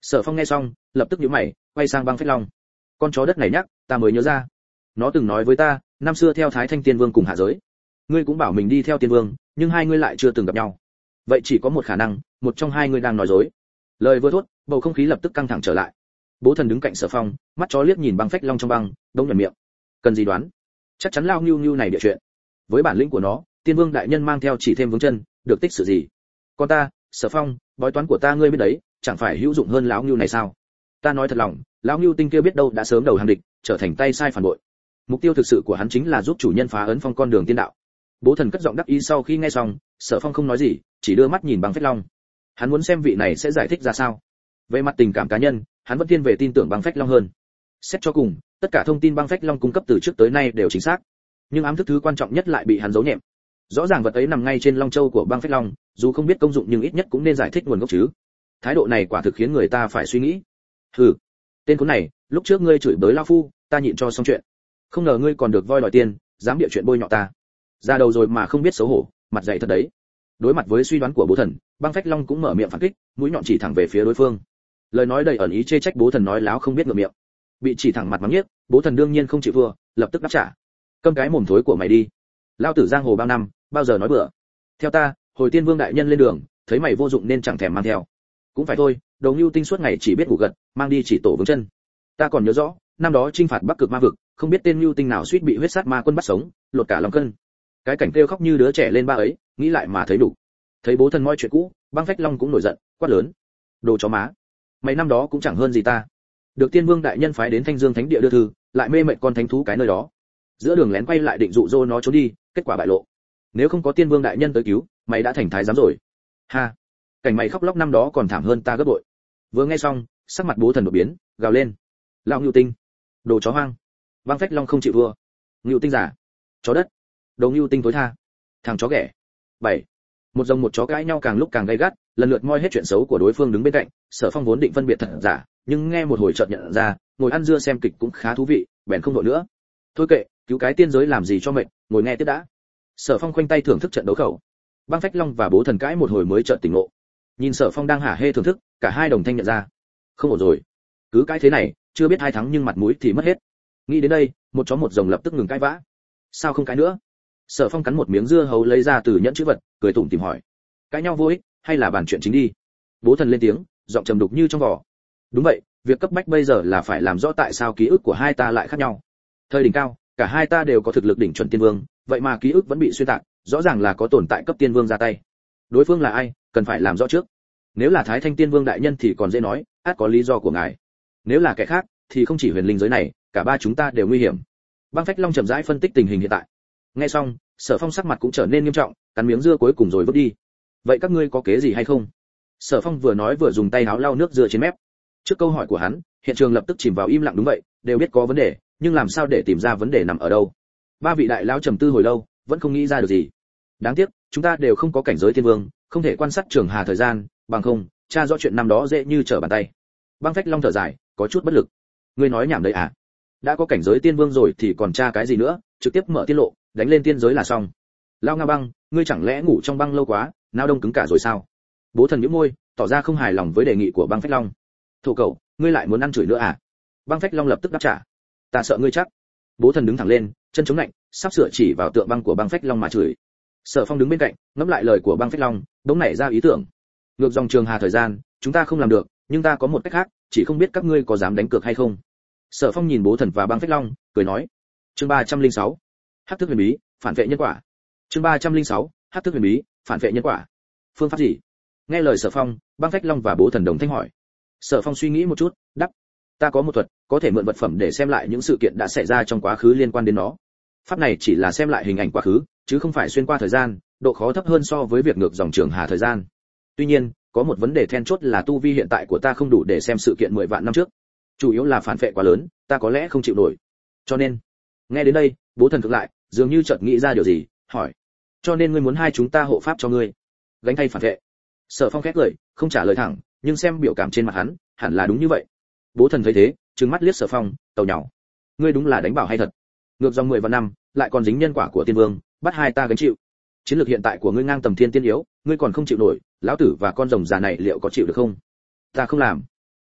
Sở Phong nghe xong, lập tức nhíu mày, quay sang Băng Phách Long. Con chó đất này nhắc, ta mới nhớ ra. Nó từng nói với ta, năm xưa theo Thái Thanh Tiên Vương cùng hạ giới. Ngươi cũng bảo mình đi theo Tiên Vương, nhưng hai ngươi lại chưa từng gặp nhau. Vậy chỉ có một khả năng, một trong hai ngươi đang nói dối. Lời vừa thốt, bầu không khí lập tức căng thẳng trở lại. Bố Thần đứng cạnh Sở Phong, mắt chó liếc nhìn Băng Phách Long trong băng, đông nhẫn miệng. Cần gì đoán? Chắc chắn lao nhu nhu này địa chuyện. Với bản lĩnh của nó, Tiên Vương đại nhân mang theo chỉ thêm vướng chân, được tích sự gì? Còn ta, Sở Phong, bói toán của ta ngươi biết đấy, chẳng phải hữu dụng hơn lão nhu này sao? Ta nói thật lòng, lão nhu tinh kia biết đâu đã sớm đầu hàng địch, trở thành tay sai phản bội. Mục tiêu thực sự của hắn chính là giúp chủ nhân phá ấn phong con đường tiên đạo. Bố Thần cất giọng đắc ý sau khi nghe xong, Sở Phong không nói gì, chỉ đưa mắt nhìn Băng Phách Long. Hắn muốn xem vị này sẽ giải thích ra sao. Về mặt tình cảm cá nhân, hắn vẫn thiên về tin tưởng Băng Phách Long hơn. Xét cho cùng, tất cả thông tin Băng Phách Long cung cấp từ trước tới nay đều chính xác, nhưng ám thức thứ quan trọng nhất lại bị hắn giấu nhẹm. Rõ ràng vật ấy nằm ngay trên long châu của Băng Phách Long, dù không biết công dụng nhưng ít nhất cũng nên giải thích nguồn gốc chứ. Thái độ này quả thực khiến người ta phải suy nghĩ. Hừ, tên khốn này, lúc trước ngươi chửi bới lão phu, ta nhịn cho xong chuyện. Không ngờ ngươi còn được voi đòi tiền, dám bịa chuyện bôi nhọ ta. Ra đầu rồi mà không biết xấu hổ, mặt dày thật đấy. Đối mặt với suy đoán của Bố Thần, Băng Phách Long cũng mở miệng phản kích, mũi nhọn chỉ thẳng về phía đối phương. Lời nói đầy ẩn ý chê trách Bố Thần nói láo không biết ngậm miệng. Bị chỉ thẳng mặt mắng nhiếc, Bố Thần đương nhiên không chịu thua, lập tức đáp trả. Câm cái mồm thối của mày đi. Lao tử giang hồ bao năm, bao giờ nói bừa. Theo ta, hồi Tiên Vương đại nhân lên đường, thấy mày vô dụng nên chẳng thèm mang theo. Cũng phải thôi, Đầu Nưu Tinh suốt ngày chỉ biết ngủ gật, mang đi chỉ tổ vướng chân. Ta còn nhớ rõ, năm đó chinh phạt Bắc Cực Ma vực, không biết tên Nưu Tinh nào suýt bị huyết sát ma quân bắt sống, lột cả lòng cân. Cái cảnh kêu khóc như đứa trẻ lên ba ấy, nghĩ lại mà thấy đủ. Thấy Bố Thần moi chuyện cũ, Băng Phách Long cũng nổi giận, quát lớn: "Đồ chó má, mày năm đó cũng chẳng hơn gì ta. Được Tiên Vương đại nhân phái đến Thanh Dương Thánh địa đưa thư, lại mê mệt con thánh thú cái nơi đó. Giữa đường lén quay lại định dụ dỗ nó trốn đi, kết quả bại lộ. Nếu không có Tiên Vương đại nhân tới cứu, mày đã thành thái giám rồi. Ha, cảnh mày khóc lóc năm đó còn thảm hơn ta gấp bội." Vừa nghe xong, sắc mặt Bố Thần đột biến, gào lên: "Lão Nưu Tinh, đồ chó hoang!" Băng Phách Long không chịu thua: "Nưu Tinh giả, chó đất, đồ Nưu Tinh tối tha, thằng chó ghẻ." 7. Một rồng một chó cãi nhau càng lúc càng gay gắt, lần lượt moi hết chuyện xấu của đối phương đứng bên cạnh. Sở Phong vốn định phân biệt thật giả, nhưng nghe một hồi chợt nhận ra, ngồi ăn dưa xem kịch cũng khá thú vị, bèn không đội nữa. Thôi kệ, cứu cái tiên giới làm gì cho mệt, ngồi nghe tiếp đã. Sở Phong khoanh tay thưởng thức trận đấu khẩu. Băng Phách Long và Bố Thần cãi một hồi mới chợt tỉnh ngộ. Nhìn Sở Phong đang hả hê thưởng thức, cả hai đồng thanh nhận ra, không ổn rồi. Cứ cãi thế này, chưa biết ai thắng nhưng mặt mũi thì mất hết. Nghĩ đến đây, một chó một rồng lập tức ngừng cãi vã. Sao không cãi nữa? Sở Phong cắn một miếng dưa hấu lấy ra từ nhẫn chữ vật, cười tủm tỉm hỏi: "Cãi nhau vô ích, hay là bàn chuyện chính đi?" Bố Thần lên tiếng, giọng trầm đục như trong vỏ: "Đúng vậy, việc cấp bách bây giờ là phải làm rõ tại sao ký ức của hai ta lại khác nhau. Thời đỉnh cao, cả hai ta đều có thực lực đỉnh chuẩn tiên vương, vậy mà ký ức vẫn bị xuyên tạc, rõ ràng là có tồn tại cấp tiên vương ra tay. Đối phương là ai, cần phải làm rõ trước. Nếu là Thái Thanh Tiên Vương đại nhân thì còn dễ nói, ắt có lý do của ngài. Nếu là kẻ khác, thì không chỉ huyền linh giới này, cả ba chúng ta đều nguy hiểm." Băng Phách Long chậm rãi phân tích tình hình hiện tại. Nghe xong, Sở Phong sắc mặt cũng trở nên nghiêm trọng, cắn miếng dưa cuối cùng rồi vứt đi. "Vậy các ngươi có kế gì hay không?" Sở Phong vừa nói vừa dùng tay áo lau nước dưa trên mép. Trước câu hỏi của hắn, hiện trường lập tức chìm vào im lặng. Đúng vậy, đều biết có vấn đề, nhưng làm sao để tìm ra vấn đề nằm ở đâu? Ba vị đại lão trầm tư hồi lâu, vẫn không nghĩ ra được gì. Đáng tiếc, chúng ta đều không có cảnh giới tiên vương, không thể quan sát trường hà thời gian, bằng không, tra rõ chuyện năm đó dễ như trở bàn tay. Băng Phách Long thở dài, có chút bất lực. Ngươi nói nhảm đấy à? Đã có cảnh giới tiên vương rồi thì còn tra cái gì nữa, trực tiếp mở tiết lộ, đánh lên tiên giới là xong. Lao Nga Băng, ngươi chẳng lẽ ngủ trong băng lâu quá, não đông cứng cả rồi sao? Bố Thần nhếch môi, tỏ ra không hài lòng với đề nghị của Băng Phách Long. Thổ cậu, ngươi lại muốn ăn chửi nữa à? Băng Phách Long lập tức đáp trả. Ta sợ ngươi chắc. Bố Thần đứng thẳng lên, chân chống lạnh, sắp sửa chỉ vào tượng băng của Băng Phách Long mà chửi. Sở Phong đứng bên cạnh, ngẫm lại lời của Băng Phách Long, đống nảy ra ý tưởng. Ngược dòng trường hà thời gian, chúng ta không làm được, nhưng ta có một cách khác, chỉ không biết các ngươi có dám đánh cược hay không. Sở Phong nhìn Bố Thần và Băng Phách Long, cười nói. Chương 306. Hắc thức huyền bí, phản vệ nhân quả. Chương 306. Hắc thức huyền bí, phản vệ nhân quả. Phương pháp gì? Nghe lời Sở Phong, Băng Phách Long và Bố Thần đồng thanh hỏi. Sở Phong suy nghĩ một chút, đáp: Ta có một thuật, có thể mượn vật phẩm để xem lại những sự kiện đã xảy ra trong quá khứ liên quan đến nó. Pháp này chỉ là xem lại hình ảnh quá khứ, chứ không phải xuyên qua thời gian, độ khó thấp hơn so với việc ngược dòng trường hà thời gian. Tuy nhiên, có một vấn đề then chốt là tu vi hiện tại của ta không đủ để xem sự kiện 10 vạn năm trước. Chủ yếu là phản vệ quá lớn, ta có lẽ không chịu nổi. Cho nên, nghe đến đây, Bố Thần thực lại, dường như chợt nghĩ ra điều gì, hỏi: Cho nên ngươi muốn hai chúng ta hộ pháp cho ngươi, gánh thay phản vệ? Sở Phong khét lời, không trả lời thẳng, nhưng xem biểu cảm trên mặt hắn, hẳn là đúng như vậy. Bố Thần thấy thế, trừng mắt liếc Sở Phong, tàu nhàu: Ngươi đúng là đánh bảo hay thật. Ngược dòng 10 vạn năm, lại còn dính nhân quả của tiên vương, bắt hai ta gánh chịu. Chiến lược hiện tại của ngươi ngang tầm thiên tiên yếu, ngươi còn không chịu nổi, lão tử và con rồng già này liệu có chịu được không? Ta không làm.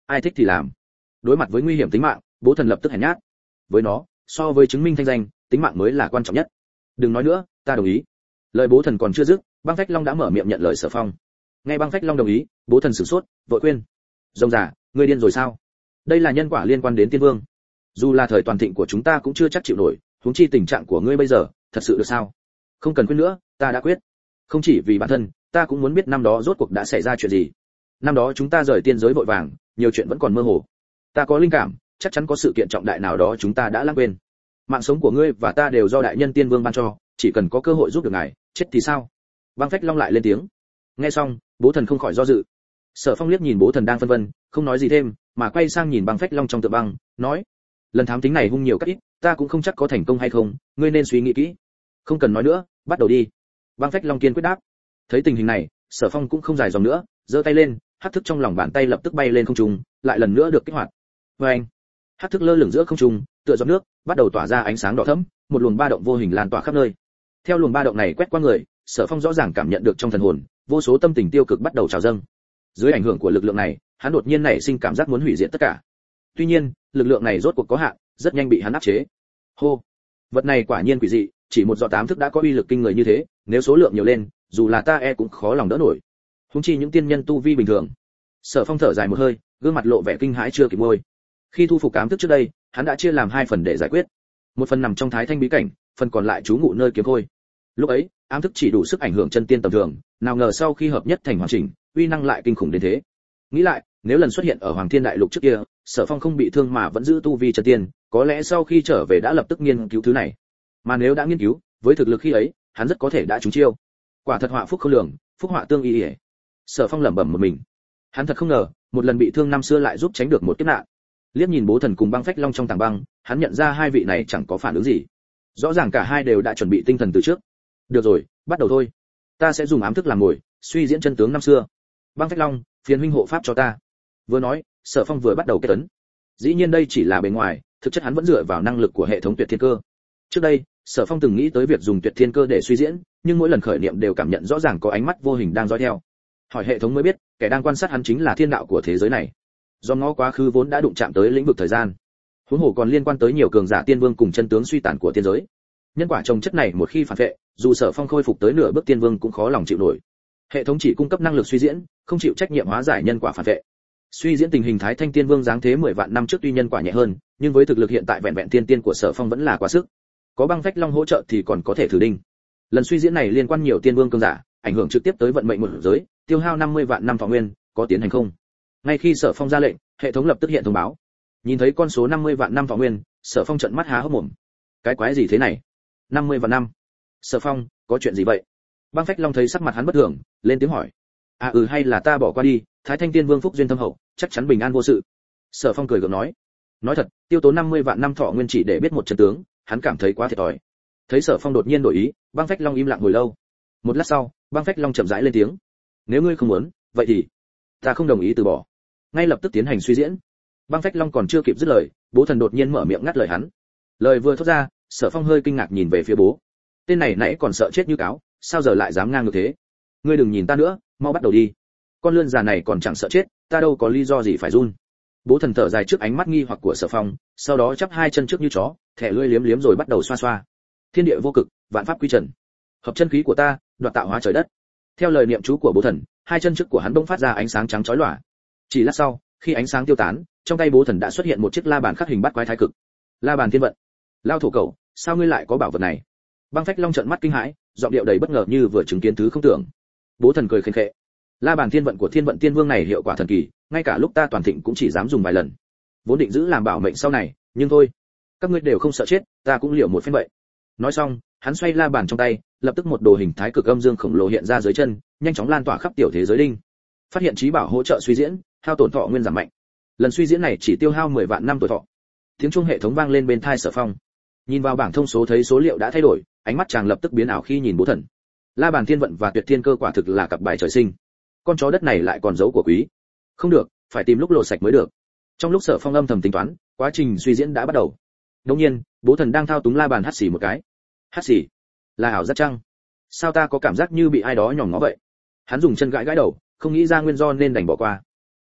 ai thích thì làm. Đối mặt với nguy hiểm tính mạng, Bố Thần lập tức hèn nhát. Với nó, so với chứng minh thanh danh, tính mạng mới là quan trọng nhất. Đừng nói nữa, ta đồng ý. Lời Bố Thần còn chưa dứt, Băng Phách Long đã mở miệng nhận lời Sở Phong. Nghe Băng Phách Long đồng ý, Bố Thần sửng sốt, vội khuyên: "Rồng giả, ngươi điên rồi sao? Đây là nhân quả liên quan đến tiên vương. Dù là thời toàn thịnh của chúng ta cũng chưa chắc chịu nổi, huống chi tình trạng của ngươi bây giờ, thật sự được sao? Không cần khuyên nữa, ta đã quyết. Không chỉ vì bản thân, ta cũng muốn biết năm đó rốt cuộc đã xảy ra chuyện gì. Năm đó chúng ta rời tiên giới vội vàng, nhiều chuyện vẫn còn mơ hồ. Ta có linh cảm, chắc chắn có sự kiện trọng đại nào đó chúng ta đã lãng quên. Mạng sống của ngươi và ta đều do đại nhân tiên vương ban cho, chỉ cần có cơ hội giúp được ngài, chết thì sao?" Băng Phách Long lại lên tiếng. Nghe xong, Bố Thần không khỏi do dự. Sở Phong liếc nhìn Bố Thần đang phân vân, không nói gì thêm, mà quay sang nhìn Băng Phách Long trong tượng băng, nói: "Lần thám tính này hung nhiều cắt ít, ta cũng không chắc có thành công hay không, ngươi nên suy nghĩ kỹ." "Không cần nói nữa, bắt đầu đi." Băng Phách Long kiên quyết đáp. Thấy tình hình này, Sở Phong cũng không dài dòng nữa, giơ tay lên, hắc thức trong lòng bàn tay lập tức bay lên không trung, lại lần nữa được kích hoạt. Oeng! Hắc thức lơ lửng giữa không trung, tựa giọt nước, bắt đầu tỏa ra ánh sáng đỏ thẫm, một luồng ba động vô hình lan tỏa khắp nơi. Theo luồng ba động này quét qua người, Sở Phong rõ ràng cảm nhận được trong thần hồn, vô số tâm tình tiêu cực bắt đầu trào dâng. Dưới ảnh hưởng của lực lượng này, hắn đột nhiên nảy sinh cảm giác muốn hủy diệt tất cả. Tuy nhiên, lực lượng này rốt cuộc có hạn, rất nhanh bị hắn áp chế. Hô! Vật này quả nhiên quỷ dị, chỉ một giọt tám thức đã có uy lực kinh người như thế, nếu số lượng nhiều lên, dù là ta cũng khó lòng đỡ nổi. Huống chi những tiên nhân tu vi bình thường. Sở Phong thở dài một hơi, gương mặt lộ vẻ kinh hãi chưa kịp môi. Khi thu phục ám thức trước đây, hắn đã chia làm hai phần để giải quyết. Một phần nằm trong Thái Thanh bí cảnh, phần còn lại trú ngụ nơi kiếm khôi. Lúc ấy, ám thức chỉ đủ sức ảnh hưởng chân tiên tầm thường, nào ngờ sau khi hợp nhất thành hoàn chỉnh, uy năng lại kinh khủng đến thế. Nghĩ lại, nếu lần xuất hiện ở Hoàng Thiên Đại Lục trước kia, Sở Phong không bị thương mà vẫn giữ tu vi chân tiên, có lẽ sau khi trở về đã lập tức nghiên cứu thứ này. Mà nếu đã nghiên cứu, với thực lực khi ấy, hắn rất có thể đã trúng chiêu. Quả thật họa phúc không lường, phúc họa tương y. Sở Phong lẩm bẩm một mình. Hắn thật không ngờ, một lần bị thương năm xưa lại giúp tránh được một kiếp nạn. Liếc nhìn Bố Thần cùng Băng Phách Long trong tảng băng, hắn nhận ra hai vị này chẳng có phản ứng gì. Rõ ràng cả hai đều đã chuẩn bị tinh thần từ trước. Được rồi, bắt đầu thôi. Ta sẽ dùng ám thức làm mồi, suy diễn chân tướng năm xưa. Băng Phách Long, phiền huynh hộ pháp cho ta. Vừa nói, Sở Phong vừa bắt đầu kết ấn. Dĩ nhiên đây chỉ là bề ngoài, thực chất hắn vẫn dựa vào năng lực của hệ thống Tuyệt Thiên Cơ. Trước đây, Sở Phong từng nghĩ tới việc dùng Tuyệt Thiên Cơ để suy diễn, nhưng mỗi lần khởi niệm đều cảm nhận rõ ràng có ánh mắt vô hình đang dõi theo. Hỏi hệ thống mới biết, kẻ đang quan sát hắn chính là thiên đạo của thế giới này. Do ngó quá khứ vốn đã đụng chạm tới lĩnh vực thời gian, huống hồ còn liên quan tới nhiều cường giả tiên vương cùng chân tướng suy tàn của tiên giới. Nhân quả trồng chất này một khi phản vệ, dù Sở Phong khôi phục tới nửa bước tiên vương cũng khó lòng chịu nổi. Hệ thống chỉ cung cấp năng lực suy diễn, không chịu trách nhiệm hóa giải nhân quả phản vệ. Suy diễn tình hình Thái Thanh Tiên Vương giáng thế 10 vạn năm trước tuy nhân quả nhẹ hơn, nhưng với thực lực hiện tại vẹn vẹn tiên tiên của Sở Phong vẫn là quá sức. Có Băng Phách Long hỗ trợ thì còn có thể thử đinh. Lần suy diễn này liên quan nhiều tiên vương cường giả, ảnh hưởng trực tiếp tới vận mệnh một giới, tiêu hao 50 vạn năm thọ nguyên, có tiến hành không? Ngay khi Sở Phong ra lệnh, hệ thống lập tức hiện thông báo. Nhìn thấy con số 50 vạn năm thọ nguyên, Sở Phong trợn mắt há hốc mồm. Cái quái gì thế này? 50 vạn năm? Sở Phong, có chuyện gì vậy? Băng Phách Long thấy sắc mặt hắn bất thường, lên tiếng hỏi. Hay là ta bỏ qua đi, Thái Thanh Tiên Vương phúc duyên thâm hậu, chắc chắn bình an vô sự. Sở Phong cười gượng nói. Nói thật, tiêu tốn 50 vạn năm thọ nguyên chỉ để biết một chân tướng, hắn cảm thấy quá thiệt thòi. Thấy Sở Phong đột nhiên đổi ý, Băng Phách Long im lặng hồi lâu. Một lát sau, Băng Phách Long chậm rãi lên tiếng. Nếu ngươi không muốn, vậy thì ta không đồng ý từ bỏ. Ngay lập tức tiến hành suy diễn. Băng Phách Long còn chưa kịp dứt lời, Bố Thần đột nhiên mở miệng ngắt lời hắn. Lời vừa thốt ra, Sở Phong hơi kinh ngạc nhìn về phía Bố. Tên này nãy còn sợ chết như cáo, sao giờ lại dám ngang ngược thế? Ngươi đừng nhìn ta nữa, mau bắt đầu đi. Con lươn già này còn chẳng sợ chết, ta đâu có lý do gì phải run. Bố Thần thở dài trước ánh mắt nghi hoặc của Sở Phong, sau đó chắp hai chân trước như chó, thẻ lưỡi liếm liếm rồi bắt đầu xoa xoa. Thiên địa vô cực, vạn pháp quy trần. Hợp chân khí của ta, đoạt tạo hóa trời đất. Theo lời niệm chú của Bố Thần, hai chân trước của hắn bỗng phát ra ánh sáng trắng chói lòa. Chỉ lát sau, khi ánh sáng tiêu tán, trong tay Bố Thần đã xuất hiện một chiếc la bàn khắc hình bát quái thái cực. La bàn thiên vận. Lao thổ cẩu, sao ngươi lại có bảo vật này? Băng Phách Long trợn mắt kinh hãi, giọng điệu đầy bất ngờ như vừa chứng kiến thứ không tưởng. Bố Thần cười khinh khệ. La bàn thiên vận của Thiên vận Tiên Vương này hiệu quả thần kỳ, ngay cả lúc ta toàn thịnh cũng chỉ dám dùng vài lần. Vốn định giữ làm bảo mệnh sau này, nhưng thôi, các ngươi đều không sợ chết, ta cũng liều một phen vậy. Nói xong, hắn xoay la bàn trong tay, lập tức một đồ hình thái cực âm dương khổng lồ hiện ra dưới chân, nhanh chóng lan tỏa khắp tiểu thế giới đinh. Phát hiện trí bảo hỗ trợ suy diễn, hao tổn thọ nguyên giảm mạnh. Lần suy diễn này chỉ tiêu hao 10 vạn năm tuổi thọ. Tiếng chuông hệ thống vang lên bên tai Sở Phong. Nhìn vào bảng thông số thấy số liệu đã thay đổi, ánh mắt chàng lập tức biến ảo khi nhìn Bố Thần. La bàn thiên vận và Tuyệt Thiên Cơ quả thực là cặp bài trời sinh. Con chó đất này lại còn giấu của quý. Không được, phải tìm lúc lột sạch mới được. Trong lúc Sở Phong âm thầm tính toán, quá trình suy diễn đã bắt đầu. Đương nhiên, Bố Thần đang thao túng la bàn hắt xì một cái. Hắt xì? Là ảo giác chăng? Sao ta có cảm giác như bị ai đó nhòm ngó vậy? Hắn dùng chân gãi gãi đầu, không nghĩ ra nguyên do nên đành bỏ qua.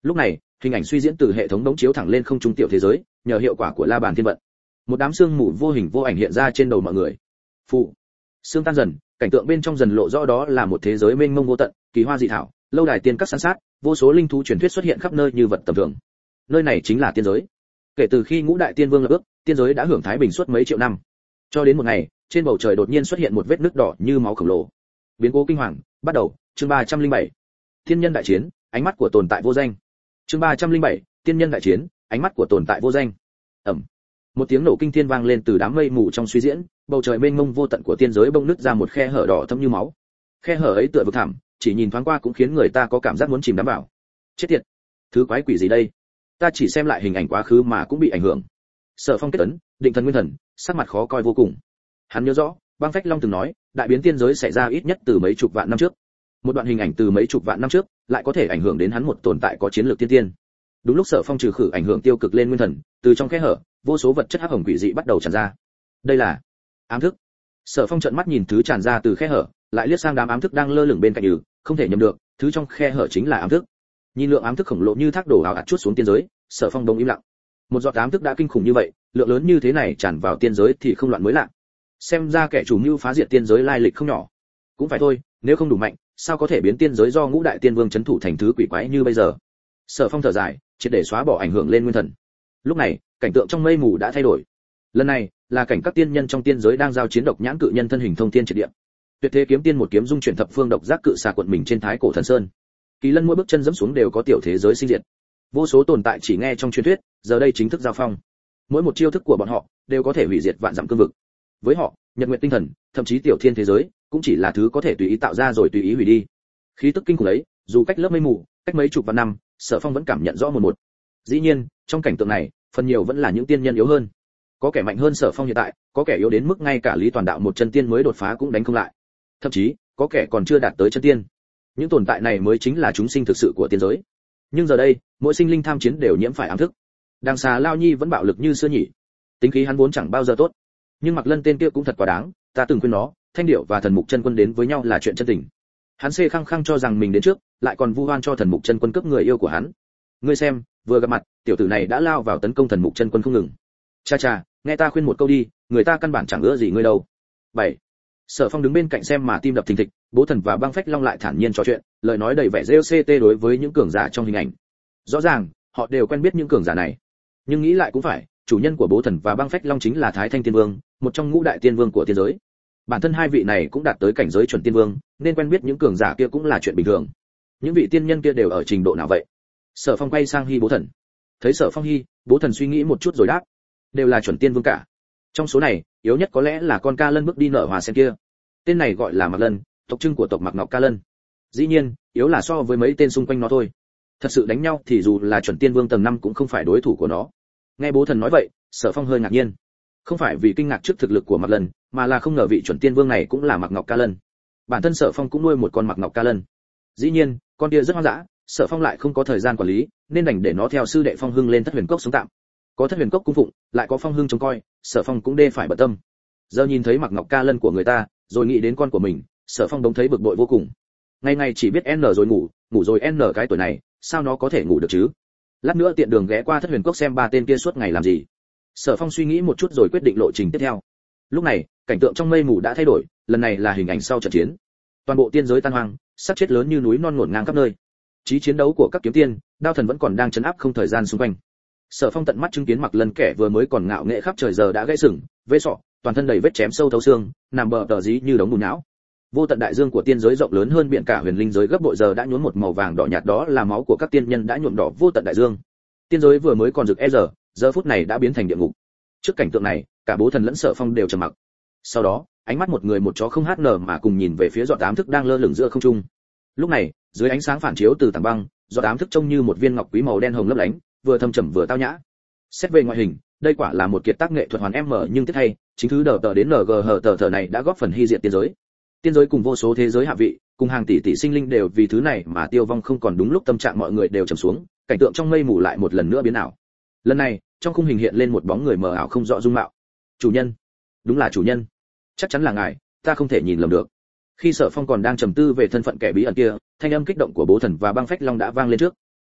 Lúc này, hình ảnh suy diễn từ hệ thống đống chiếu thẳng lên không trung tiểu thế giới, nhờ hiệu quả của la bàn thiên vận. Một đám sương mù vô hình vô ảnh hiện ra trên đầu mọi người. Phụ, sương tan dần, cảnh tượng bên trong dần lộ rõ đó là một thế giới mênh mông vô tận, kỳ hoa dị thảo, lâu đài tiên các san sát, vô số linh thú truyền thuyết xuất hiện khắp nơi như vật tầm thường. Nơi này chính là tiên giới. Kể từ khi ngũ đại tiên vương lập ước, tiên giới đã hưởng thái bình suốt mấy triệu năm. Cho đến một ngày, trên bầu trời đột nhiên xuất hiện một vết nứt đỏ như máu khổng lồ. Biến cố kinh hoàng bắt đầu. Chương 307. Thiên nhân đại chiến, ánh mắt của tồn tại vô danh. Chương 307. Tiên nhân đại chiến, ánh mắt của tồn tại vô danh. Ầm. Một tiếng nổ kinh thiên vang lên từ đám mây mù trong suy diễn, bầu trời mênh mông vô tận của tiên giới bông nứt ra một khe hở đỏ thẫm như máu. Khe hở ấy tựa vực thẳm, chỉ nhìn thoáng qua cũng khiến người ta có cảm giác muốn chìm đắm vào. Chết tiệt, thứ quái quỷ gì đây? Ta chỉ xem lại hình ảnh quá khứ mà cũng bị ảnh hưởng. Sở Phong kết ấn, định thần nguyên thần, sắc mặt khó coi vô cùng. Hắn nhớ rõ, Băng Phách Long từng nói, đại biến tiên giới xảy ra ít nhất từ mấy chục vạn năm trước. Một đoạn hình ảnh từ mấy chục vạn năm trước, lại có thể ảnh hưởng đến hắn một tồn tại có chiến lược tiên tiên. Đúng lúc Sở Phong trừ khử ảnh hưởng tiêu cực lên nguyên thần, từ trong khe hở, vô số vật chất hắc hồng quỷ dị bắt đầu tràn ra. Đây là ám thức. Sở Phong trợn mắt nhìn thứ tràn ra từ khe hở, lại liếc sang đám ám thức đang lơ lửng bên cạnh không thể nhầm được, thứ trong khe hở chính là ám thức. Nhìn lượng ám thức khổng lồ như thác đổ ào ạt chuốt xuống tiên giới, Sở Phong đông im lặng. Một giọt ám thức đã kinh khủng như vậy, lượng lớn như thế này tràn vào tiên giới thì không loạn mới lạ. Xem ra kẻ chủ mưu phá diệt tiên giới lai lịch không nhỏ. Cũng phải thôi, nếu không đủ mạnh, sao có thể biến tiên giới do ngũ đại tiên vương trấn thủ thành thứ quỷ quái như bây giờ. Sở Phong thở dài, triệt để xóa bỏ ảnh hưởng lên nguyên thần. Lúc này, cảnh tượng trong mây mù đã thay đổi. Lần này, là cảnh các tiên nhân trong tiên giới đang giao chiến độc nhãn cự nhân thân hình thông thiên triệt địa. Tuyệt thế kiếm tiên một kiếm dung chuyển thập phương độc giác cự xà quận mình trên thái cổ thần sơn. Kỳ Lân mỗi bước chân dẫm xuống đều có tiểu thế giới sinh diệt. Vô số tồn tại chỉ nghe trong truyền thuyết, giờ đây chính thức giao phong. Mỗi một chiêu thức của bọn họ đều có thể hủy diệt vạn dặm cương vực. Với họ, nhật nguyệt tinh thần, thậm chí tiểu thiên thế giới, cũng chỉ là thứ có thể tùy ý tạo ra rồi tùy ý hủy đi. Khí tức kinh khủng ấy, dù cách lớp mây mù, cách mấy chục vạn năm, Sở Phong vẫn cảm nhận rõ một. Dĩ nhiên, trong cảnh tượng này, phần nhiều vẫn là những tiên nhân yếu hơn. Có kẻ mạnh hơn Sở Phong hiện tại, có kẻ yếu đến mức ngay cả Lý Toàn Đạo một chân tiên mới đột phá cũng đánh không lại. Thậm chí, có kẻ còn chưa đạt tới chân tiên. Những tồn tại này mới chính là chúng sinh thực sự của tiên giới. Nhưng giờ đây, mỗi sinh linh tham chiến đều nhiễm phải ám thức. Đằng xà Lao Nhi vẫn bạo lực như xưa nhỉ. Tính khí hắn vốn chẳng bao giờ tốt. Nhưng Mặc Lân tên kia cũng thật quá đáng, ta từng khuyên nó, Thanh Điểu và Thần Mục Chân Quân đến với nhau là chuyện chân tình. Hắn xê khăng khăng cho rằng mình đến trước, lại còn vu oan cho Thần Mục Chân Quân cướp người yêu của hắn. Ngươi xem, vừa gặp mặt, tiểu tử này đã lao vào tấn công Thần Mục Chân Quân không ngừng. Cha cha, nghe ta khuyên một câu đi, người ta căn bản chẳng ưa gì ngươi đâu. 7. Sở Phong đứng bên cạnh xem mà tim đập thình thịch, Bố Thần và Băng Phách Long lại thản nhiên trò chuyện, lời nói đầy vẻ rêu CT đối với những cường giả trong hình ảnh. Rõ ràng, họ đều quen biết những cường giả này. Nhưng nghĩ lại cũng phải, chủ nhân của Bố Thần và Băng Phách Long chính là Thái Thanh Tiên Vương, một trong ngũ đại tiên vương của tiên giới. Bản thân hai vị này cũng đạt tới cảnh giới chuẩn tiên vương, nên quen biết những cường giả kia cũng là chuyện bình thường. Những vị tiên nhân kia đều ở trình độ nào vậy? Sở Phong quay sang Hi Bố Thần. Thấy Sở Phong Hi, Bố Thần suy nghĩ một chút rồi đáp, đều là chuẩn tiên vương cả. Trong số này, yếu nhất có lẽ là con Ca Lân bước đi nở hòa sen kia. Tên này gọi là Mạc Lân, tộc trưng của tộc Mạc Ngọc Ca Lân. Dĩ nhiên, yếu là so với mấy tên xung quanh nó thôi. Thật sự đánh nhau thì dù là chuẩn tiên vương tầng 5 cũng không phải đối thủ của nó. Nghe Bố Thần nói vậy, Sở Phong hơi ngạc nhiên. Không phải vì kinh ngạc trước thực lực của Mạc Lân, mà là không ngờ vị chuẩn tiên vương này cũng là Mạc Ngọc Ca Lân. Bản thân Sở Phong cũng nuôi một con Mạc Ngọc Ca Lân. Dĩ nhiên, con kia rất hoang dã, Sở Phong lại không có thời gian quản lý, nên đành để nó theo sư đệ Phong Hưng lên Thất Huyền Cốc sống tạm. Có Thất Huyền Cốc cung phụng, lại có Phong Hưng trông coi, Sở Phong cũng đê phải bận tâm. Giờ nhìn thấy Mạc Ngọc Ca Lân của người ta, rồi nghĩ đến con của mình, Sở Phong đống thấy bực bội vô cùng. Ngày ngày chỉ biết n rồi ngủ rồi n cái tuổi này, sao nó có thể ngủ được chứ? Lát nữa tiện đường ghé qua Thất Huyền Cốc xem ba tên kia suốt ngày làm gì. Sở Phong suy nghĩ một chút rồi quyết định lộ trình tiếp theo. Lúc này, cảnh tượng trong mây mù đã thay đổi, lần này là hình ảnh sau trận chiến. Toàn bộ tiên giới tan hoang, sát chết lớn như núi non ngổn ngang khắp nơi. Chí chiến đấu của các kiếm tiên, đao thần vẫn còn đang chấn áp không thời gian xung quanh. Sở Phong tận mắt chứng kiến Mạc Lân kẻ vừa mới còn ngạo nghễ khắp trời giờ đã gãy sừng, vết sọ, toàn thân đầy vết chém sâu thấu xương, nằm bờ tờ dí như đống bùn nhão. Vô tận đại dương của tiên giới rộng lớn hơn biển cả huyền linh giới gấp bội giờ đã nhuốm một màu vàng đỏ nhạt, đó là máu của các tiên nhân đã nhuộm đỏ vô tận đại dương. Tiên giới vừa mới còn rực giờ phút này đã biến thành địa ngục. Trước cảnh tượng này, cả Bố Thần lẫn Sở Phong đều trầm mặc. Sau đó, ánh mắt một người một chó không hát nở mà cùng nhìn về phía giọt ám thức đang lơ lửng giữa không trung. Lúc này, dưới ánh sáng phản chiếu từ tảng băng, giọt ám thức trông như một viên ngọc quý màu đen hồng lấp lánh, vừa thâm trầm vừa tao nhã. Xét về ngoại hình, đây quả là một kiệt tác nghệ thuật hoàn M, nhưng tiếc thay, chính thứ đờ tờ đến NG tờ này đã góp phần hy diệt tiên giới. Tiên giới cùng vô số thế giới hạ vị, cùng hàng tỷ tỷ sinh linh đều vì thứ này mà tiêu vong không còn. Đúng lúc tâm trạng mọi người đều trầm xuống, cảnh tượng trong mây mù lại một lần nữa biến ảo. Lần này, trong khung hình hiện lên một bóng người mờ ảo không rõ dung mạo. Chủ nhân, đúng là chủ nhân, chắc chắn là ngài, ta không thể nhìn lầm được. Khi Sở Phong còn đang trầm tư về thân phận kẻ bí ẩn kia, thanh âm kích động của Bố Thần và Băng Phách Long đã vang lên trước.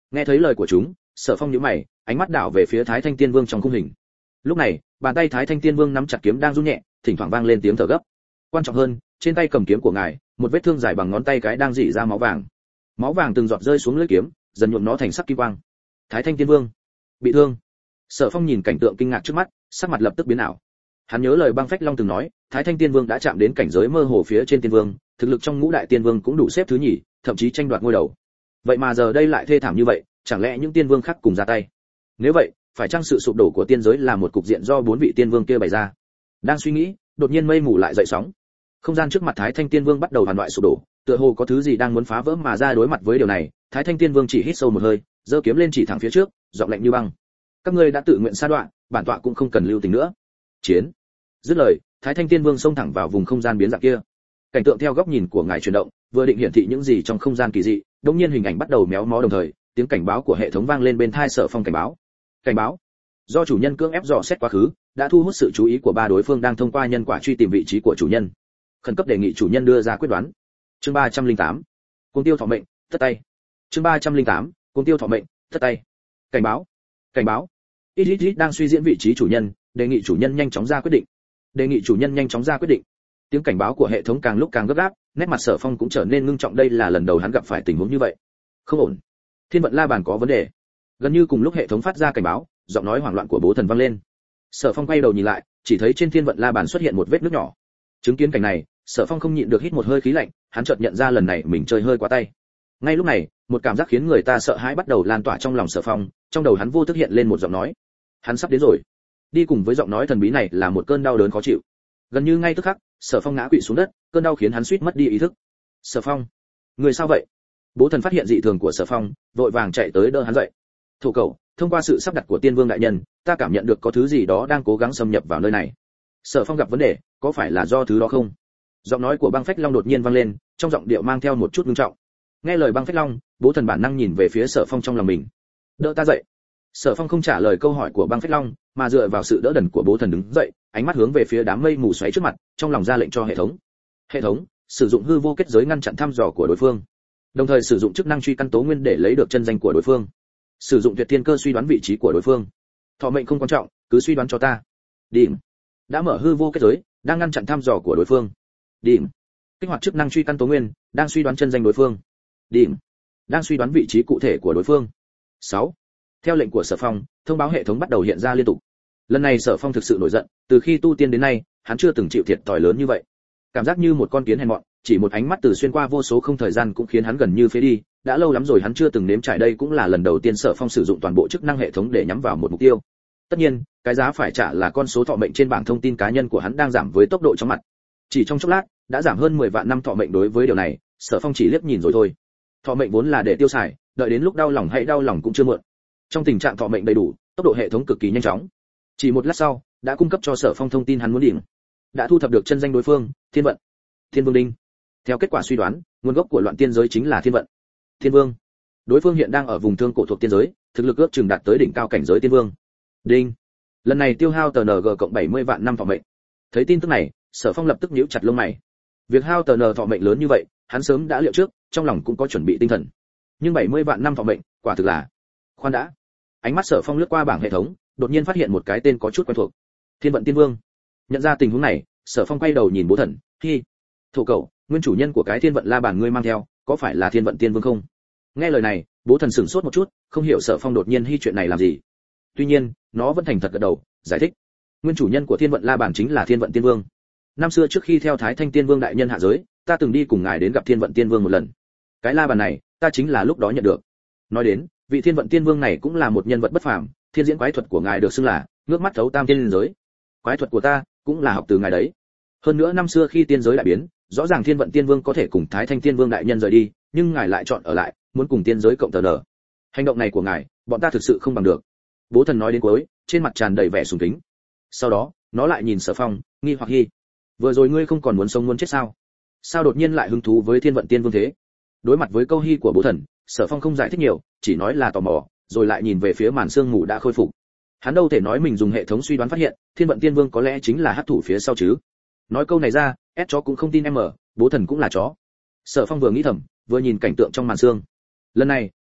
Nghe thấy lời của chúng, Sở Phong nhíu mày, ánh mắt đảo về phía Thái Thanh Tiên Vương trong khung hình. Lúc này, bàn tay Thái Thanh Tiên Vương nắm chặt kiếm đang run nhẹ, thỉnh thoảng vang lên tiếng thở gấp. Quan trọng hơn, trên tay cầm kiếm của ngài, một vết thương dài bằng ngón tay cái đang rỉ ra máu vàng. Máu vàng từng giọt rơi xuống lưỡi kiếm, dần nhuộm nó thành sắc kim quang. Thái Thanh Tiên Vương bị thương. Sở Phong nhìn cảnh tượng kinh ngạc trước mắt, sắc mặt lập tức biến ảo. Hắn nhớ lời Băng Phách Long từng nói, Thái Thanh Tiên Vương đã chạm đến cảnh giới mơ hồ phía trên tiên vương, thực lực trong ngũ đại tiên vương cũng đủ xếp thứ nhì, thậm chí tranh đoạt ngôi đầu. Vậy mà giờ đây lại thê thảm như vậy, chẳng lẽ những tiên vương khác cùng ra tay? Nếu vậy, phải chăng sự sụp đổ của tiên giới là một cục diện do 4 vị tiên vương kia bày ra? Đang suy nghĩ, đột nhiên mây mù lại dậy sóng. Không gian trước mặt Thái Thanh Tiên Vương bắt đầu hoàn loạn sụp đổ, tựa hồ có thứ gì đang muốn phá vỡ mà ra. Đối mặt với điều này, Thái Thanh Tiên Vương chỉ hít sâu một hơi, giơ kiếm lên chỉ thẳng phía trước, giọng lạnh như băng. Các ngươi đã tự nguyện sa đọa, bản tọa cũng không cần lưu tình nữa. Chiến. Dứt lời, Thái Thanh Tiên Vương xông thẳng vào vùng không gian biến dạng kia. Cảnh tượng theo góc nhìn của ngài chuyển động, vừa định hiển thị những gì trong không gian kỳ dị, đột nhiên hình ảnh bắt đầu méo mó đồng thời, tiếng cảnh báo của hệ thống vang lên bên tai Sở Phong. Cảnh báo. Cảnh báo. Do chủ nhân cưỡng ép dò xét quá khứ, đã thu hút sự chú ý của 3 đối phương đang thông qua nhân quả truy tìm vị trí của chủ nhân. Khẩn cấp đề nghị chủ nhân đưa ra quyết đoán. Chương 308. Cuồng tiêu thọ mệnh, tất tay. Chương 308. Cuồng tiêu thọ mệnh, tất tay. Cảnh báo. Cảnh báo. Ít đang suy diễn vị trí chủ nhân, đề nghị chủ nhân nhanh chóng ra quyết định. Đề nghị chủ nhân nhanh chóng ra quyết định. Tiếng cảnh báo của hệ thống càng lúc càng gấp gáp, nét mặt Sở Phong cũng trở nên ngưng trọng. Đây là lần đầu hắn gặp phải tình huống như vậy. Không ổn. Thiên vận la bàn có vấn đề. Gần như cùng lúc hệ thống phát ra cảnh báo, giọng nói hoảng loạn của Bố Thần vang lên. Sở Phong quay đầu nhìn lại, chỉ thấy trên thiên vận la bàn xuất hiện một vết nứt nhỏ. Chứng kiến cảnh này, Sở Phong không nhịn được hít một hơi khí lạnh, hắn chợt nhận ra lần này mình chơi hơi quá tay. Ngay lúc này, một cảm giác khiến người ta sợ hãi bắt đầu lan tỏa trong lòng Sở Phong, trong đầu hắn vô thức hiện lên một giọng nói. Hắn sắp đến rồi. Đi cùng với giọng nói thần bí này là một cơn đau đớn khó chịu. Gần như ngay tức khắc, Sở Phong ngã quỵ xuống đất, cơn đau khiến hắn suýt mất đi ý thức. Sở Phong, người sao vậy? Bố Thần phát hiện dị thường của Sở Phong, vội vàng chạy tới đỡ hắn dậy. Thổ Cẩu, thông qua sự sắp đặt của Tiên Vương đại nhân, ta cảm nhận được có thứ gì đó đang cố gắng xâm nhập vào nơi này. Sở Phong gặp vấn đề, có phải là do thứ đó không? Giọng nói của Băng Phách Long đột nhiên vang lên, trong giọng điệu mang theo một chút nghiêm trọng. Nghe lời Băng Phách Long, Bố Thần bản năng nhìn về phía Sở Phong trong lòng mình. Đỡ ta dậy. Sở Phong không trả lời câu hỏi của Băng Phách Long, mà dựa vào sự đỡ đần của Bố Thần đứng dậy, ánh mắt hướng về phía đám mây mù xoáy trước mặt, trong lòng ra lệnh cho hệ thống. Hệ thống, sử dụng hư vô kết giới ngăn chặn thăm dò của đối phương, đồng thời sử dụng chức năng truy căn tố nguyên để lấy được chân danh của đối phương. Sử dụng tuyệt thiên cơ suy đoán vị trí của đối phương. Thọ mệnh không quan trọng, cứ suy đoán cho ta. Điểm. Đã mở hư vô kết giới, đang ngăn chặn thăm dò của đối phương. Điểm. Kích hoạt chức năng truy căn tố nguyên, đang suy đoán chân danh đối phương. Điểm. Đang suy đoán vị trí cụ thể của đối phương. 6. Theo lệnh của Sở Phong, thông báo hệ thống bắt đầu hiện ra liên tục. Lần này Sở Phong thực sự nổi giận, từ khi tu tiên đến nay, hắn chưa từng chịu thiệt thòi lớn như vậy. Cảm giác như một con kiến hèn mọn, chỉ một ánh mắt từ xuyên qua vô số không thời gian cũng khiến hắn gần như phế đi. Đã lâu lắm rồi hắn chưa từng nếm trải, đây cũng là lần đầu tiên Sở Phong sử dụng toàn bộ chức năng hệ thống để nhắm vào một mục tiêu. Tất nhiên, cái giá phải trả là con số thọ mệnh trên bảng thông tin cá nhân của hắn đang giảm với tốc độ chóng mặt. Chỉ trong chốc lát, đã giảm hơn 10 vạn năm thọ mệnh. Đối với điều này, Sở Phong chỉ liếc nhìn rồi thôi. Thọ mệnh vốn là để tiêu xài, đợi đến lúc đau lòng hãy đau lòng cũng chưa muộn. Trong tình trạng thọ mệnh đầy đủ, tốc độ hệ thống cực kỳ nhanh chóng. Chỉ một lát sau, đã cung cấp cho Sở Phong thông tin hắn muốn điểm. Đã thu thập được chân danh đối phương, Thiên Vận, Thiên Vương Đinh. Theo kết quả suy đoán, nguồn gốc của loạn tiên giới chính là Thiên Vận, Thiên Vương. Đối phương hiện đang ở vùng thương cổ thuộc tiên giới, thực lực ước chừng đạt tới đỉnh cao cảnh giới tiên vương. Đinh. Lần này tiêu hao TNG cộng 70 vạn năm thọ mệnh. Thấy tin tức này, Sở Phong lập tức nhíu chặt lông mày. Việc hao TN thọ mệnh lớn như vậy, hắn sớm đã liệu trước, trong lòng cũng có chuẩn bị tinh thần. Nhưng 70 vạn năm thọ mệnh, quả thực là... Khoan đã. Ánh mắt Sở Phong lướt qua bảng hệ thống, đột nhiên phát hiện một cái tên có chút quen thuộc. Thiên Vận Tiên Vương. Nhận ra tình huống này, Sở Phong quay đầu nhìn Bố Thần, "Hi, Thổ Cẩu, nguyên chủ nhân của cái Thiên Vận La bản ngươi mang theo, có phải là Thiên Vận Tiên Vương không?" Nghe lời này, Bố Thần sửng sốt một chút, không hiểu Sở Phong đột nhiên hi chuyện này làm gì. Tuy nhiên, nó vẫn thành thật gật đầu, giải thích. Nguyên chủ nhân của Thiên Vận La bản chính là Thiên Vận Tiên Vương. Năm xưa trước khi theo Thái Thanh Tiên Vương đại nhân hạ giới, ta từng đi cùng ngài đến gặp Thiên Vận Tiên Vương một lần. Cái la bàn này, ta chính là lúc đó nhận được. Nói đến, vị Thiên Vận Tiên Vương này cũng là một nhân vật bất phàm, thiên diễn quái thuật của ngài được xưng là ngước mắt thấu tam tiên giới. Quái thuật của ta cũng là học từ ngài đấy. Hơn nữa năm xưa khi tiên giới đại biến, rõ ràng Thiên Vận Tiên Vương có thể cùng Thái Thanh Tiên Vương đại nhân rời đi, nhưng ngài lại chọn ở lại, muốn cùng tiên giới cộng tờ nở. Hành động này của ngài, bọn ta thực sự không bằng được. Bố Thần nói đến cuối, trên mặt tràn đầy vẻ sùng kính. Sau đó, nó lại nhìn Sở Phong, nghi hoặc hi. Vừa rồi ngươi không còn muốn sống muốn chết sao? Sao đột nhiên lại hứng thú với Thiên Vận Tiên Vương thế? Đối mặt với câu hi của Bố Thần, Sở Phong không giải thích nhiều, chỉ nói là tò mò, rồi lại nhìn về phía màn sương mù đã khôi phục. Hắn đâu thể nói mình dùng hệ thống suy đoán phát hiện, Thiên Vận Tiên Vương có lẽ chính là hắc thủ phía sau chứ. Nói câu này ra, S chó cũng không tin em ở, Bố Thần cũng là chó. Sở Phong vừa nghĩ thầm, vừa nhìn cảnh tượng trong màn sương. Lần này,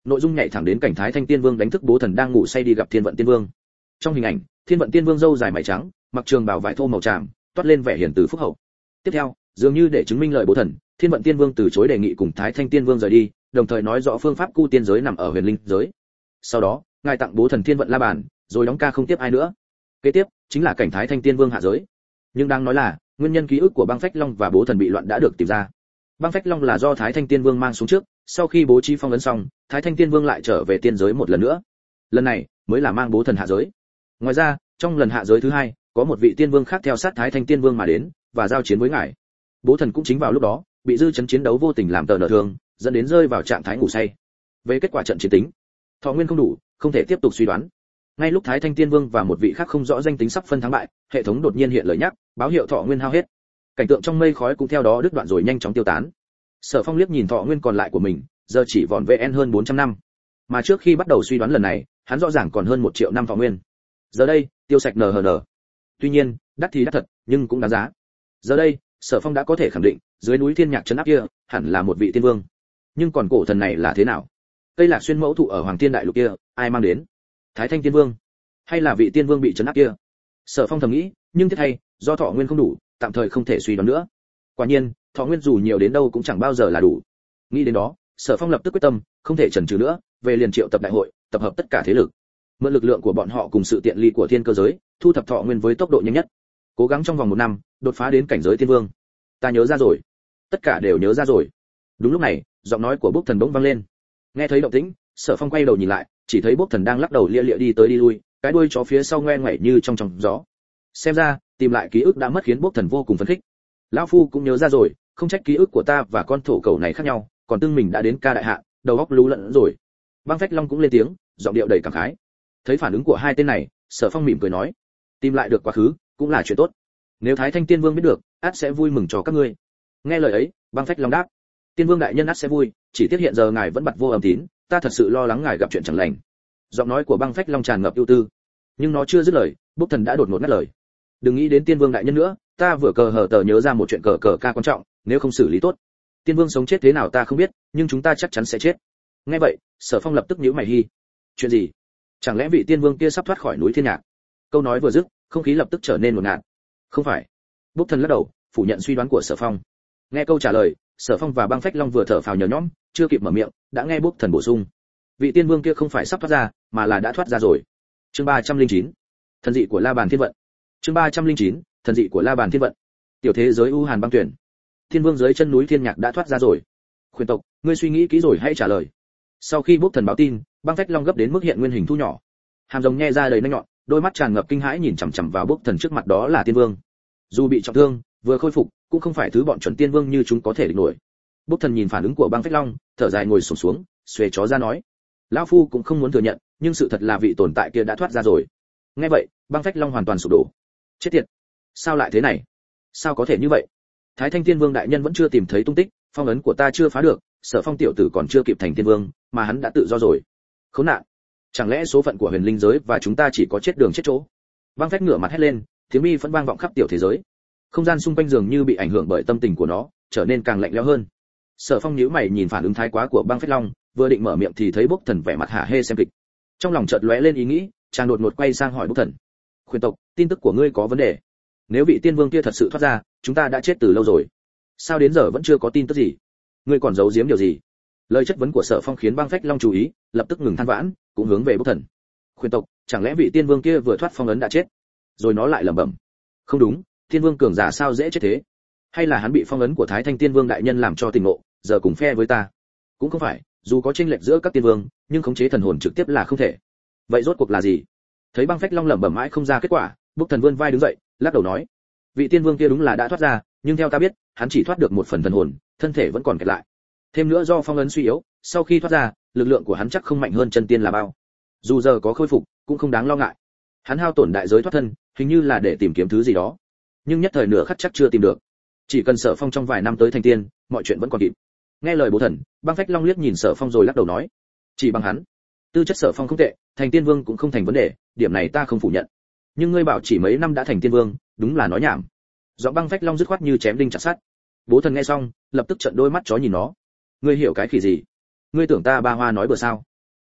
nội dung nhảy thẳng đến cảnh Thái Thanh Tiên Vương đánh thức Bố Thần đang ngủ say đi gặp Thiên Vận Tiên Vương. Trong hình ảnh, Thiên Vận Tiên Vương râu dài mày trắng, mặc trường bào vải thô màu tràm, toát lên vẻ hiền từ phúc hậu. Tiếp theo, dường như để chứng minh lời Bố Thần, Thiên Vận Tiên Vương từ chối đề nghị cùng Thái Thanh Tiên Vương rời đi, đồng thời nói rõ phương pháp cu tiên giới nằm ở Huyền Linh giới. Sau đó, ngài tặng Bố Thần Thiên Vận La Bàn, rồi đóng ca không tiếp ai nữa. Kế tiếp, chính là cảnh Thái Thanh Tiên Vương hạ giới. Nhưng đang nói là, nguyên nhân ký ức của Băng Phách Long và Bố Thần bị loạn đã được tìm ra. Băng Phách Long là do Thái Thanh Tiên Vương mang xuống trước, sau khi bố trí phong ấn xong, Thái Thanh Tiên Vương lại trở về tiên giới một lần nữa. Lần này mới là mang Bố Thần hạ giới. Ngoài ra, trong lần hạ giới thứ hai, có một vị tiên vương khác theo sát Thái Thanh Tiên Vương mà đến và giao chiến với ngài. Bố Thần cũng chính vào lúc đó, bị dư chấn chiến đấu vô tình làm tờ nợ thương, dẫn đến rơi vào trạng thái ngủ say. Về kết quả trận chiến tính, thọ nguyên không đủ, không thể tiếp tục suy đoán. Ngay lúc Thái Thanh Tiên Vương và một vị khác không rõ danh tính sắp phân thắng bại, hệ thống đột nhiên hiện lời nhắc, báo hiệu thọ nguyên hao hết. Cảnh tượng trong mây khói cũng theo đó đứt đoạn rồi nhanh chóng tiêu tán. Sở Phong liếc nhìn thọ nguyên còn lại của mình, giờ chỉ vỏn vẹn hơn 400 năm. Mà trước khi bắt đầu suy đoán lần này, hắn rõ ràng còn hơn 1 triệu năm thọ nguyên. Giờ đây, tiêu sạch NHN. Tuy nhiên, đắt thì đắt thật, nhưng cũng đáng giá. Giờ đây, Sở Phong đã có thể khẳng định, dưới núi Thiên Nhạc trấn áp kia, hẳn là một vị tiên vương. Nhưng còn cổ thần này là thế nào? Cây Lạc Xuyên mẫu thụ ở Hoàng Thiên Đại Lục kia, ai mang đến? Thái Thanh Tiên Vương, hay là vị tiên vương bị trấn áp kia? Sở Phong thầm nghĩ, nhưng tiếc thay, do thọ nguyên không đủ, tạm thời không thể suy đoán nữa. Quả nhiên, thọ nguyên dù nhiều đến đâu cũng chẳng bao giờ là đủ. Nghĩ đến đó, Sở Phong lập tức quyết tâm, không thể chần chừ nữa, về liền triệu tập đại hội, tập hợp tất cả thế lực. Mượn lực lượng của bọn họ cùng sự tiện ly của thiên cơ giới, thu thập thọ nguyên với tốc độ nhanh nhất. Cố gắng trong vòng 1 năm, đột phá đến cảnh giới tiên vương. Ta nhớ ra rồi. Tất cả đều nhớ ra rồi. Đúng lúc này, giọng nói của Bốc Thần bỗng vang lên. Nghe thấy động tĩnh, Sở Phong quay đầu nhìn lại, chỉ thấy Bốc Thần đang lắc đầu lia lịa đi tới đi lui, cái đuôi chó phía sau ngoe ngoẩy như trong gió. Xem ra, tìm lại ký ức đã mất khiến Bốc Thần vô cùng phấn khích. Lão phu cũng nhớ ra rồi, không trách ký ức của ta và con thổ cầu này khác nhau, còn tương mình đã đến ca đại hạ, đầu óc lú lẫn rồi. Băng Phách Long cũng lên tiếng, giọng điệu đầy cảm khái. Thấy phản ứng của hai tên này, Sở Phong mỉm cười nói, tìm lại được quá khứ, cũng là chuyện tốt. Nếu Thái Thanh Tiên Vương biết được, ắt sẽ vui mừng cho các ngươi. Nghe lời ấy, Băng Phách Long đáp, Tiên Vương đại nhân ắt sẽ vui, chỉ tiếc hiện giờ ngài vẫn bặt vô âm tín, ta thật sự lo lắng ngài gặp chuyện chẳng lành. Giọng nói của Băng Phách Long tràn ngập ưu tư, nhưng nó chưa dứt lời, Bốc Thần đã đột ngột ngắt lời. Đừng nghĩ đến Tiên Vương đại nhân nữa, ta vừa cờ hở tờ nhớ ra một chuyện cờ ca quan trọng, nếu không xử lý tốt, Tiên Vương sống chết thế nào ta không biết, nhưng chúng ta chắc chắn sẽ chết. Nghe vậy, Sở Phong lập tức nhíu mày hi. Chuyện gì? Chẳng lẽ vị Tiên Vương kia sắp thoát khỏi núi Thiên Nhạc? Câu nói vừa dứt, không khí lập tức trở nên ngột ngạt. Không phải. Bốc Thần lắc đầu, phủ nhận suy đoán của Sở Phong. Nghe câu trả lời, Sở Phong và Băng Phách Long vừa thở phào nhẹ nhõm, chưa kịp mở miệng, đã nghe Bốc Thần bổ sung. Vị Tiên Vương kia không phải sắp thoát ra, mà là đã thoát ra rồi. Chương 309. Thần dị của La Bàn Thiên Vận. Chương 309. Thần dị của La Bàn Thiên Vận. Tiểu thế giới u hàn băng tuyển. Thiên Vương dưới chân núi Thiên Nhạc đã thoát ra rồi. Khuyên tộc, ngươi suy nghĩ kỹ rồi hãy trả lời. Sau khi Bốc Thần báo tin, Băng Phách Long gấp đến mức hiện nguyên hình thu nhỏ. Hàm rồng nhe ra đầy nanh nhọn, đôi mắt tràn ngập kinh hãi nhìn chằm chằm vào Bốc Thần trước mặt đó là Tiên Vương. Dù bị trọng thương, vừa khôi phục, cũng không phải thứ bọn chuẩn Tiên Vương như chúng có thể địch nổi. Bốc Thần nhìn phản ứng của Băng Phách Long, thở dài ngồi xổm xuống, xuề chó ra nói: "Lão phu cũng không muốn thừa nhận, nhưng sự thật là vị tồn tại kia đã thoát ra rồi." Nghe vậy, Băng Phách Long hoàn toàn sụp đổ. Chết tiệt, sao lại thế này? Sao có thể như vậy? Thái Thanh Tiên Vương đại nhân vẫn chưa tìm thấy tung tích, phong ấn của ta chưa phá được, Sở Phong tiểu tử còn chưa kịp thành tiên vương, mà hắn đã tự do rồi. Khốn nạn! Chẳng lẽ số phận của huyền linh giới và chúng ta chỉ có chết đường chết chỗ? Băng Phách ngửa mặt hét lên, tiếng bi vẫn vang vọng khắp tiểu thế giới. Không gian xung quanh dường như bị ảnh hưởng bởi tâm tình của nó, trở nên càng lạnh lẽo hơn. Sở Phong nhíu mày nhìn phản ứng thái quá của Băng Phách Long, vừa định mở miệng thì thấy Bốc Thần vẻ mặt hả hê xem kịch. Trong lòng chợt lóe lên ý nghĩ, chàng đột ngột quay sang hỏi Bốc Thần: "Khuyên tộc, tin tức của ngươi có vấn đề. Nếu vị tiên vương kia thật sự thoát ra, chúng ta đã chết từ lâu rồi. Sao đến giờ vẫn chưa có tin tức gì? Ngươi còn giấu giếm điều gì?" Lời chất vấn của Sở Phong khiến Băng Phách Long chú ý, lập tức ngừng than vãn, cũng hướng về Bốc Thần. "Khuyên tộc, chẳng lẽ vị tiên vương kia vừa thoát phong ấn đã chết?" Rồi nó lại lẩm bẩm: "Không đúng, tiên vương cường giả sao dễ chết thế? Hay là hắn bị phong ấn của Thái Thanh Tiên Vương đại nhân làm cho tình ngộ, giờ cùng phe với ta?" Cũng không phải, dù có chênh lệch giữa các tiên vương, nhưng khống chế thần hồn trực tiếp là không thể. Vậy rốt cuộc là gì? Thấy Băng Phách Long lẩm bẩm mãi không ra kết quả, Bốc Thần vươn vai đứng dậy, lắc đầu nói: "Vị tiên vương kia đúng là đã thoát ra, nhưng theo ta biết, hắn chỉ thoát được một phần thần hồn, thân thể vẫn còn kẹt lại. Thêm nữa do phong ấn suy yếu, sau khi thoát ra, lực lượng của hắn chắc không mạnh hơn chân tiên là bao. Dù giờ có khôi phục, cũng không đáng lo ngại. Hắn hao tổn đại giới thoát thân, hình như là để tìm kiếm thứ gì đó, nhưng nhất thời nửa khắc chắc chưa tìm được. Chỉ cần Sở Phong trong vài năm tới thành tiên, mọi chuyện vẫn còn kịp." Nghe lời Bố Thần, Băng Phách Long liếc nhìn Sở Phong rồi lắc đầu nói: "Chỉ bằng hắn, tư chất Sở Phong không tệ, thành tiên vương cũng không thành vấn đề, điểm này ta không phủ nhận. Nhưng ngươi bảo chỉ mấy năm đã thành tiên vương, đúng là nói nhảm." Giọng Băng Phách Long dứt khoát như chém đinh chặt sắt. Bố Thần nghe xong, lập tức trợn đôi mắt chó nhìn nó. "Ngươi hiểu cái khỉ gì? Ngươi tưởng ta ba hoa nói bừa sao?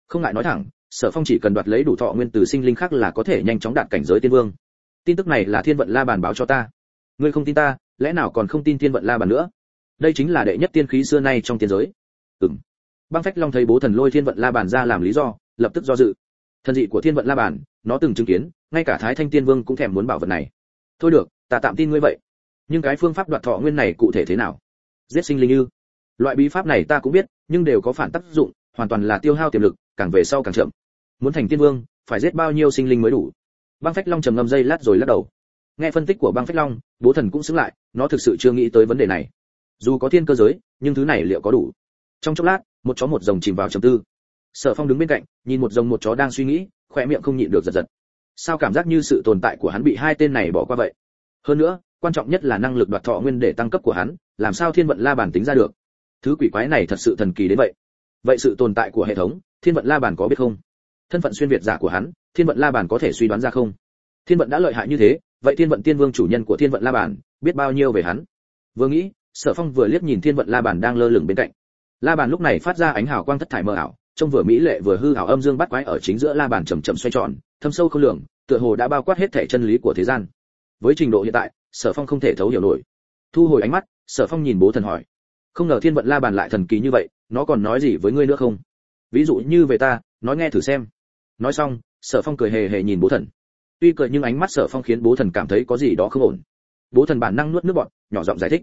Không ngại nói thẳng, Sở Phong chỉ cần đoạt lấy đủ thọ nguyên từ sinh linh khác là có thể nhanh chóng đạt cảnh giới tiên vương. Tin tức này là Thiên Vận La Bàn báo cho ta. Ngươi không tin ta, lẽ nào còn không tin Thiên Vận La Bàn nữa? Đây chính là đệ nhất tiên khí xưa nay trong tiên giới. Băng Phách Long thấy Bố Thần lôi Thiên Vận La Bàn ra làm lý do, lập tức do dự. Thần dị của Thiên Vận La Bàn, nó từng chứng kiến, ngay cả Thái Thanh Tiên Vương cũng thèm muốn bảo vật này. Thôi được, ta tạm tin ngươi vậy. Nhưng cái phương pháp đoạt thọ nguyên này cụ thể thế nào? Giết sinh linh ư? Loại bí pháp này ta cũng biết, nhưng đều có phản tác dụng, hoàn toàn là tiêu hao tiềm lực, càng về sau càng chậm. Muốn thành tiên vương, phải giết bao nhiêu sinh linh mới đủ? Băng Phách Long trầm ngâm giây lát rồi lắc đầu. Nghe phân tích của Băng Phách Long, Bố Thần cũng sững lại, nó thực sự chưa nghĩ tới vấn đề này. Dù có thiên cơ giới, nhưng thứ này liệu có đủ? Trong chốc lát, một chó một rồng chìm vào trầm tư. Sở Phong đứng bên cạnh, nhìn một rồng một chó đang suy nghĩ, khóe miệng không nhịn được giật giật. Sao cảm giác như sự tồn tại của hắn bị hai tên này bỏ qua vậy? Hơn nữa, quan trọng nhất là năng lực đoạt thọ nguyên để tăng cấp của hắn, làm sao Thiên Vận La Bàn tính ra được? Thứ quỷ quái này thật sự thần kỳ đến vậy. Vậy sự tồn tại của hệ thống, Thiên Vận La Bàn có biết không? Thân phận xuyên việt giả của hắn, Thiên Vận La Bàn có thể suy đoán ra không? Thiên Vận đã lợi hại như thế, vậy Thiên Vận Tiên Vương chủ nhân của Thiên Vận La Bàn, biết bao nhiêu về hắn? Vừa nghĩ, Sở Phong vừa liếc nhìn Thiên Vận La Bàn đang lơ lửng bên cạnh. La Bàn lúc này phát ra ánh hào quang thất thải mờ ảo, trông vừa mỹ lệ vừa hư ảo, âm dương bắt quái ở chính giữa La Bàn chậm chậm xoay tròn, thâm sâu không lường, tựa hồ đã bao quát hết thảy chân lý của thế gian. Với trình độ hiện tại, Sở Phong không thể thấu hiểu nổi. Thu hồi ánh mắt, Sở Phong nhìn Bố Thần hỏi: không ngờ Thiên Vận La Bàn lại thần kỳ như vậy, nó còn nói gì với ngươi nữa không? Ví dụ như về ta, nói nghe thử xem. Nói xong, Sở Phong cười hề hề nhìn Bố Thần. Tuy cười nhưng ánh mắt Sở Phong khiến Bố Thần cảm thấy có gì đó không ổn. Bố Thần bản năng nuốt nước bọt, nhỏ giọng giải thích: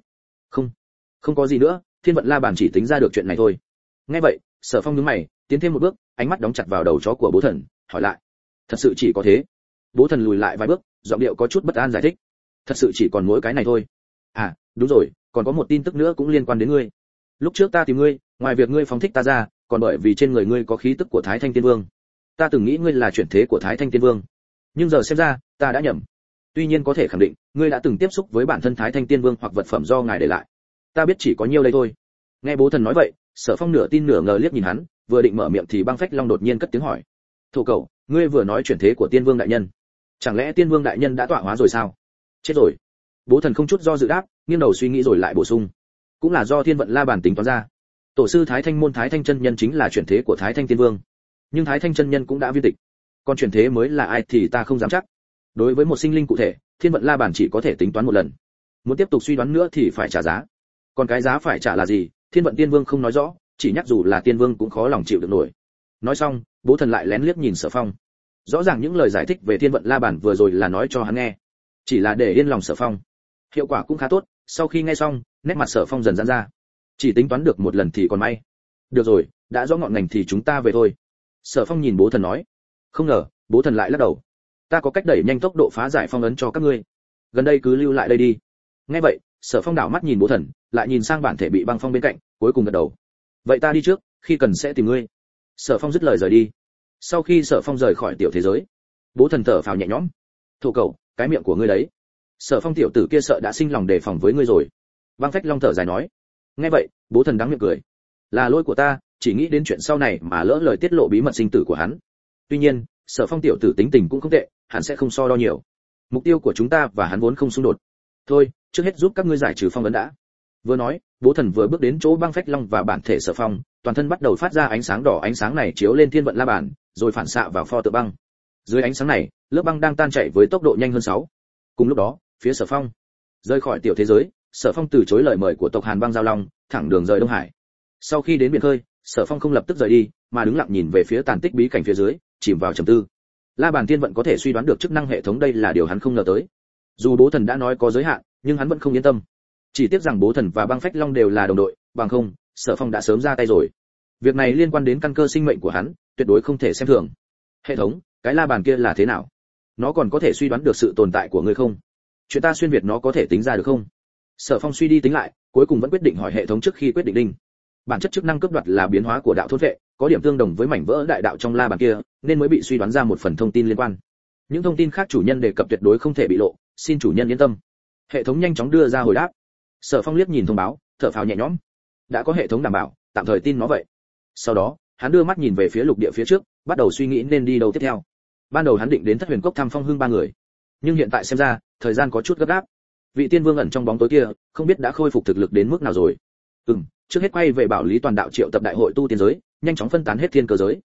không có gì nữa, Thiên Vận La Bàn chỉ tính ra được chuyện này thôi. Nghe vậy, Sở Phong nhướng mày, tiến thêm một bước, ánh mắt đóng chặt vào đầu chó của Bố Thần, hỏi lại: thật sự chỉ có thế? Bố Thần lùi lại vài bước, giọng điệu có chút bất an giải thích: thật sự chỉ còn mỗi cái này thôi. À, đúng rồi, còn có một tin tức nữa cũng liên quan đến ngươi. Lúc trước ta tìm ngươi, ngoài việc ngươi phóng thích ta ra, còn bởi vì trên người ngươi có khí tức của Thái Thanh Tiên Vương. Ta từng nghĩ ngươi là chuyển thế của Thái Thanh Tiên Vương, nhưng giờ xem ra, ta đã nhầm. Tuy nhiên có thể khẳng định, ngươi đã từng tiếp xúc với bản thân Thái Thanh Tiên Vương hoặc vật phẩm do ngài để lại. Ta biết chỉ có nhiêu đây thôi. Nghe Bố Thần nói vậy, Sở Phong nửa tin nửa ngờ liếc nhìn hắn, vừa định mở miệng thì Băng Phách Long đột nhiên cất tiếng hỏi: thổ cẩu, ngươi vừa nói chuyển thế của Tiên Vương đại nhân, chẳng lẽ Tiên Vương đại nhân đã tọa hóa rồi sao? Chết rồi. Bố Thần không chút do dự đáp, nghiêng đầu suy nghĩ rồi lại bổ sung: cũng là do Thiên Vận La Bàn tính toán ra. Tổ sư Thái Thanh môn Thái Thanh chân nhân chính là chuyển thế của Thái Thanh Tiên Vương, nhưng Thái Thanh chân nhân cũng đã viên tịch, còn chuyển thế mới là ai thì ta không dám chắc. Đối với một sinh linh cụ thể, Thiên Vận La Bàn chỉ có thể tính toán một lần, muốn tiếp tục suy đoán nữa thì phải trả giá. Còn cái giá phải trả là gì, Thiên Vận Tiên Vương không nói rõ, chỉ nhắc dù là Tiên Vương cũng khó lòng chịu được nổi. Nói xong, Bố Thần lại lén liếc nhìn Sở Phong. Rõ ràng những lời giải thích về Thiên Vận La Bàn vừa rồi là nói cho hắn nghe, chỉ là để yên lòng Sở Phong. Hiệu quả cũng khá tốt, sau khi nghe xong, nét mặt Sở Phong dần giãn ra. Chỉ tính toán được một lần thì còn may. Được rồi, đã rõ ngọn ngành thì chúng ta về thôi. Sở Phong nhìn Bố Thần nói. Không ngờ, Bố Thần lại lắc đầu. Ta có cách đẩy nhanh tốc độ phá giải phong ấn cho các ngươi. Gần đây cứ lưu lại đây đi. Nghe vậy, Sở Phong đảo mắt nhìn Bố Thần, lại nhìn sang bản thể bị băng phong bên cạnh, cuối cùng gật đầu. Vậy ta đi trước, khi cần sẽ tìm ngươi. Sở Phong dứt lời rời đi. Sau khi Sở Phong rời khỏi tiểu thế giới, Bố Thần thở phào nhẹ nhõm. Thổ cẩu, cái miệng của ngươi đấy. Sở Phong tiểu tử kia sợ đã sinh lòng đề phòng với ngươi rồi. Băng Phách Long thở dài nói. Nghe vậy, Bố Thần đắng miệng cười. Là lỗi của ta, chỉ nghĩ đến chuyện sau này mà lỡ lời tiết lộ bí mật sinh tử của hắn. Tuy nhiên, Sở Phong tiểu tử tính tình cũng không tệ, hắn sẽ không so đo nhiều. Mục tiêu của chúng ta và hắn vốn không xung đột. Thôi, trước hết giúp các ngươi giải trừ phong ấn đã. Vừa nói, Bố Thần vừa bước đến chỗ Băng Phách Long và bản thể Sở Phong, toàn thân bắt đầu phát ra ánh sáng đỏ, ánh sáng này chiếu lên Thiên Vận La Bàn, rồi phản xạ vào pho tượng băng. Dưới ánh sáng này, lớp băng đang tan chảy với tốc độ nhanh hơn 6. Cùng lúc đó, phía Sở Phong, rời khỏi tiểu thế giới, Sở Phong từ chối lời mời của tộc Hàn Băng Giao Long, thẳng đường rời Đông Hải. Sau khi đến biển khơi, Sở Phong không lập tức rời đi, mà đứng lặng nhìn về phía tàn tích bí cảnh phía dưới, chìm vào trầm tư. La Bàn Thiên Vận có thể suy đoán được chức năng hệ thống, đây là điều hắn không ngờ tới. Dù Bố Thần đã nói có giới hạn, nhưng hắn vẫn không yên tâm. Chỉ tiếc rằng Bố Thần và Băng Phách Long đều là đồng đội, bằng không, Sở Phong đã sớm ra tay rồi. Việc này liên quan đến căn cơ sinh mệnh của hắn, tuyệt đối không thể xem thường. Hệ thống, cái La Bàn kia là thế nào? Nó còn có thể suy đoán được sự tồn tại của ngươi không? Chuyện ta xuyên việt nó có thể tính ra được không? Sở Phong suy đi tính lại, cuối cùng vẫn quyết định hỏi hệ thống trước khi quyết định đinh. Bản chất chức năng cướp đoạt là biến hóa của đạo thôn vệ, có điểm tương đồng với mảnh vỡ đại đạo trong La Bàn kia, nên mới bị suy đoán ra một phần thông tin liên quan. Những thông tin khác chủ nhân đề cập tuyệt đối không thể bị lộ, xin chủ nhân yên tâm. Hệ thống nhanh chóng đưa ra hồi đáp. Sở Phong liếc nhìn thông báo, thở phào nhẹ nhõm. Đã có hệ thống đảm bảo, tạm thời tin nó vậy. Sau đó, hắn đưa mắt nhìn về phía lục địa phía trước, bắt đầu suy nghĩ nên đi đâu tiếp theo. Ban đầu hắn định đến Thất Huyền Cốc thăm Phong Hưng ba người, nhưng hiện tại xem ra, thời gian có chút gấp gáp. Vị tiên vương ẩn trong bóng tối kia, không biết đã khôi phục thực lực đến mức nào rồi. Trước hết quay về Bảo Lý Toàn Đạo triệu tập đại hội tu tiên giới, nhanh chóng phân tán hết thiên cơ giới.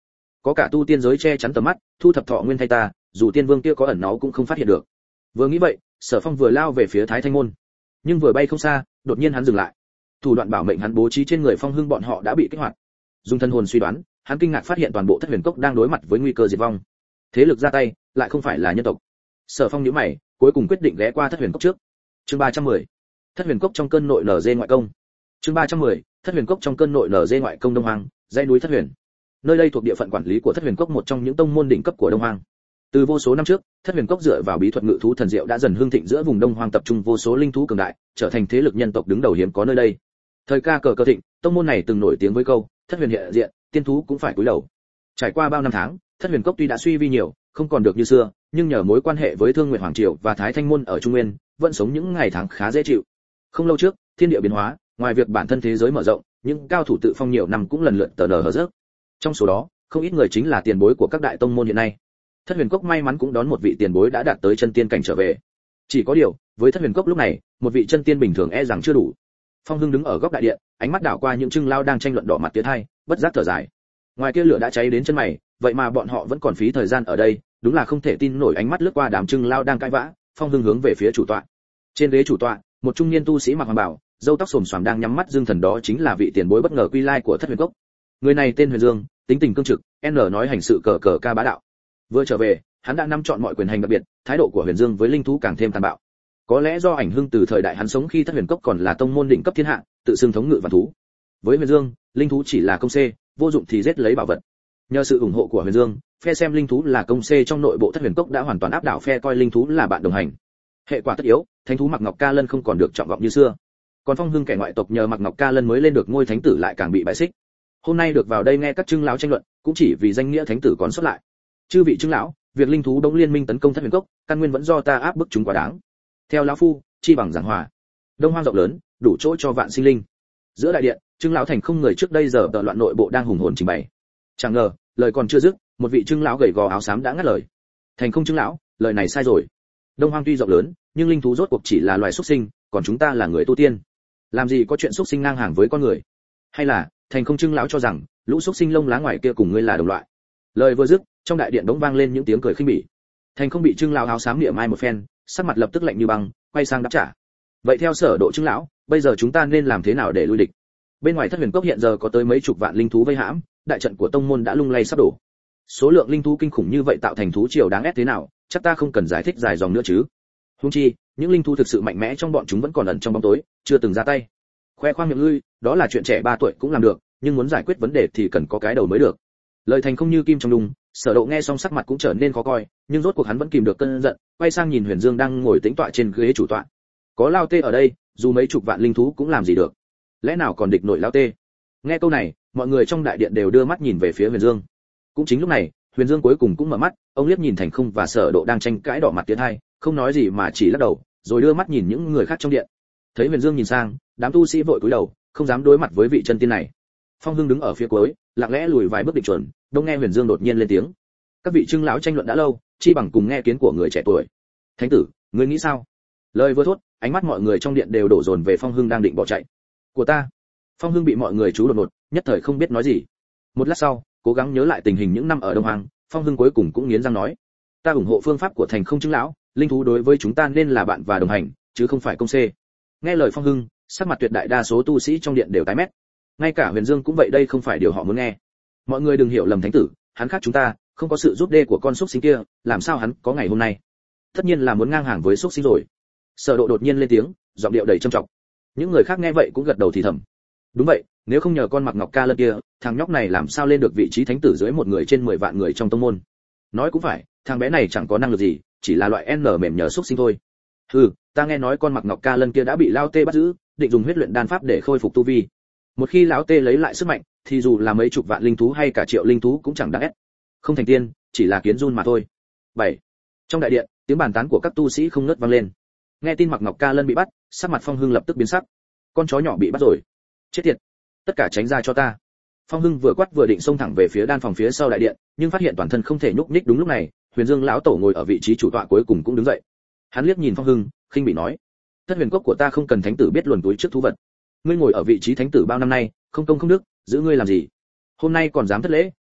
có cả tu tiên giới che chắn tầm mắt, thu thập thọ nguyên thay ta, dù tiên vương kia có ẩn náu cũng không phát hiện được. Vừa nghĩ vậy, Sở Phong vừa lao về phía Thái Thanh môn, nhưng vừa bay không xa, đột nhiên hắn dừng lại. Thủ đoạn bảo mệnh hắn bố trí trên người Phong Hưng bọn họ đã bị kích hoạt. Dùng thân hồn suy đoán, hắn kinh ngạc phát hiện toàn bộ Thất Huyền Cốc đang đối mặt với nguy cơ diệt vong. Thế lực ra tay lại không phải là nhân tộc. Sở Phong nhíu mày, cuối cùng quyết định ghé qua Thất Huyền Cốc trước. Chương 310. Thất Huyền Cốc trong cơn nội nở dê ngoại công. Chương 310. Thất Huyền Cốc trong cơn nội nở dê ngoại công Đông Hoang, dãy núi Thất Huyền. Nơi đây thuộc địa phận quản lý của Thất Huyền Cốc, một trong những tông môn đỉnh cấp của Đông Hoang. Từ vô số năm trước, Thất Huyền Cốc dựa vào bí thuật ngự thú thần diệu đã dần hưng thịnh giữa vùng Đông Hoang, tập trung vô số linh thú cường đại, trở thành thế lực nhân tộc đứng đầu hiếm có nơi đây. Thời ca cờ thịnh, tông môn này từng nổi tiếng với câu Thất Huyền hiện diện, tiên thú cũng phải cúi đầu. Trải qua bao năm tháng, Thất Huyền Cốc tuy đã suy vi nhiều, không còn được như xưa, nhưng nhờ mối quan hệ với Thương Nguyệt Hoàng Triều và Thái Thanh môn ở Trung Nguyên, vẫn sống những ngày tháng khá dễ chịu. Không lâu trước, thiên địa biến hóa, ngoài việc bản thân thế giới mở rộng, những cao thủ tự phong nhiều năm cũng lần lượt tờ nở hở rớt. Trong số đó, không ít người chính là tiền bối của các đại tông môn hiện nay. Thất Huyền Cốc may mắn cũng đón một vị tiền bối đã đạt tới chân tiên cảnh trở về. Chỉ có điều, với Thất Huyền Cốc lúc này, một vị chân tiên bình thường e rằng chưa đủ. Phong Hưng đứng ở góc đại điện, ánh mắt đảo qua những trưng lao đang tranh luận đỏ mặt tiến hai, bất giác thở dài. Ngoài kia lửa đã cháy đến chân mày, vậy mà bọn họ vẫn còn phí thời gian ở đây, đúng là không thể tin nổi. Ánh mắt lướt qua đám trưng lao đang cãi vã, Phong Hưng hướng về phía chủ tọa. Trên ghế chủ tọa, một trung niên tu sĩ mặc hoàng bào, râu tóc xồm xoàm đang nhắm mắt dương thần, đó chính là vị tiền bối bất ngờ quy lai của Thất Huyền Cốc. Người này tên Huyền Dương, tính tình cương trực, nói hành sự cờ cờ ca bá đạo. Vừa trở về, hắn đã nắm trọn mọi quyền hành đặc biệt, thái độ của Huyền Dương với linh thú càng thêm tàn bạo. Có lẽ do ảnh hưởng từ thời đại hắn sống khi Thất Huyền Cốc còn là tông môn đỉnh cấp thiên hạ, tự xưng thống ngự vạn thú. Với Huyền Dương, linh thú chỉ là công xê, vô dụng thì giết lấy bảo vật. Nhờ sự ủng hộ của Huyền Dương, phe xem linh thú là công xê trong nội bộ Thất Huyền Cốc đã hoàn toàn áp đảo phe coi linh thú là bạn đồng hành. Hệ quả tất yếu, thánh thú Mạc Ngọc Ca Lân không còn được trọng vọng như xưa. Còn Phong Hưng kẻ ngoại tộc nhờ Mạc Ngọc Ca Lân mới lên được ngôi thánh tử lại càng bị bãi xích. Hôm nay được vào đây nghe các trưng lão tranh luận, cũng chỉ vì danh nghĩa thánh tử còn xuất lại. Chư vị trưng lão, việc linh thú đống liên minh tấn công Thất Huyền Cốc, căn nguyên vẫn do ta áp bức chúng quá đáng. Theo lão phu, chi bằng giảng hòa. Đông Hoang rộng lớn, đủ chỗ cho vạn sinh linh. Giữa đại điện, trưng lão thành không người trước đây giờ tợ loạn nội bộ đang hùng hồn trình bày. Chẳng ngờ, lời còn chưa dứt, một vị trưng lão gầy gò áo xám đã ngắt lời. Thành không trưng lão, lời này sai rồi. Đông Hoang tuy rộng lớn, nhưng linh thú rốt cuộc chỉ là loài xuất sinh, còn chúng ta là người tu tiên. Làm gì có chuyện xuất sinh ngang hàng với con người? Hay là, thành không trưng lão cho rằng, lũ xuất sinh lông lá ngoài kia cùng ngươi là đồng loại? Lời vừa dứt, trong đại điện bỗng vang lên những tiếng cười khinh bỉ. Thành không bị trưng lão áo xám niệm mai một phen, sắc mặt lập tức lạnh như băng, quay sang đáp trả. Vậy theo Sở Độ trưng lão, bây giờ chúng ta nên làm thế nào để lui địch? Bên ngoài Thất Huyền Cốc hiện giờ có tới mấy chục vạn linh thú vây hãm, đại trận của tông môn đã lung lay sắp đổ. Số lượng linh thú kinh khủng như vậy tạo thành thú triều đáng ghét thế nào, chắc ta không cần giải thích dài dòng nữa chứ. Huống chi, những linh thú thực sự mạnh mẽ trong bọn chúng vẫn còn ẩn trong bóng tối, chưa từng ra tay. Khoe khoang miệng lươi, đó là chuyện trẻ 3 tuổi cũng làm được, nhưng muốn giải quyết vấn đề thì cần có cái đầu mới được. Lời Thành không như kim trong đùng, Sở Độ nghe xong sắc mặt cũng trở nên khó coi, nhưng rốt cuộc hắn vẫn kìm được cơn giận, quay sang nhìn Huyền Dương đang ngồi tĩnh tọa trên ghế chủ tọa. Có Lao Tê ở đây, dù mấy chục vạn linh thú cũng làm gì được. Lẽ nào còn địch nổi Lao Tê? Nghe câu này, mọi người trong đại điện đều đưa mắt nhìn về phía Huyền Dương. Cũng chính lúc này, Huyền Dương cuối cùng cũng mở mắt, ông liếc nhìn Thành không và Sở Độ đang tranh cãi đỏ mặt tiến hai, không nói gì mà chỉ lắc đầu, rồi đưa mắt nhìn những người khác trong điện. Thấy Huyền Dương nhìn sang, đám tu sĩ vội cúi đầu, không dám đối mặt với vị chân tiên này. Phong Hưng đứng ở phía cuối, lặng lẽ lùi vài bước định chuẩn, đông nghe Huyền Dương đột nhiên lên tiếng. Các vị trưng lão tranh luận đã lâu, chi bằng cùng nghe kiến của người trẻ tuổi. Thánh tử, ngươi nghĩ sao? Lời vừa thốt, ánh mắt mọi người trong điện đều đổ dồn về Phong Hưng đang định bỏ chạy. Của ta. Phong Hưng bị mọi người chú đột ngột, nhất thời không biết nói gì. Một lát sau, cố gắng nhớ lại tình hình những năm ở Đông Hoang, Phong Hưng cuối cùng cũng nghiến răng nói: ta ủng hộ phương pháp của Thành không trưng lão, linh thú đối với chúng ta nên là bạn và đồng hành, chứ không phải công xê. Nghe lời Phong Hưng, sắc mặt tuyệt đại đa số tu sĩ trong điện đều tái mét. Ngay cả Huyền Dương cũng vậy, đây không phải điều họ muốn nghe. Mọi người đừng hiểu lầm thánh tử, hắn khác chúng ta, không có sự giúp đỡ của con xúc sinh kia, làm sao hắn có ngày hôm nay? Tất nhiên là muốn ngang hàng với xúc sinh rồi. Sở Độ đột nhiên lên tiếng, giọng điệu đầy trầm trọng. Những người khác nghe vậy cũng gật đầu thì thầm. Đúng vậy, nếu không nhờ con Mạc Ngọc Ca Lân kia, thằng nhóc này làm sao lên được vị trí thánh tử dưới một người trên 10 vạn người trong tông môn? Nói cũng phải, thằng bé này chẳng có năng lực gì, chỉ là loại N mềm nhờ xúc sinh thôi. Hừ, ta nghe nói con Mạc Ngọc Ca Lân kia đã bị Lao Tê bắt giữ, định dùng huyết luyện đan pháp để khôi phục tu vi. Một khi lão Tê lấy lại sức mạnh, thì dù là mấy chục vạn linh thú hay cả triệu linh thú cũng chẳng đáng ép. Không thành tiên, chỉ là kiến run mà thôi. 7. Trong đại điện, tiếng bàn tán của các tu sĩ không ngớt vang lên. Nghe tin Mạc Ngọc Ca Lân bị bắt, sắc mặt Phong Hưng lập tức biến sắc. Con chó nhỏ bị bắt rồi. Chết tiệt, tất cả tránh ra cho ta. Phong Hưng vừa quát vừa định xông thẳng về phía đan phòng phía sau đại điện, nhưng phát hiện toàn thân không thể nhúc nhích. Đúng lúc này, Huyền Dương lão tổ ngồi ở vị trí chủ tọa cuối cùng cũng đứng dậy. Hắn liếc nhìn Phong Hưng, khinh bỉ nói: Thất Huyền Cốc của ta không cần thánh tử biết luồn túi trước thú vật. Ngươi ngồi ở vị trí thánh tử bao năm nay, không công không đức, giữ ngươi làm gì? Hôm nay còn dám thất lễ,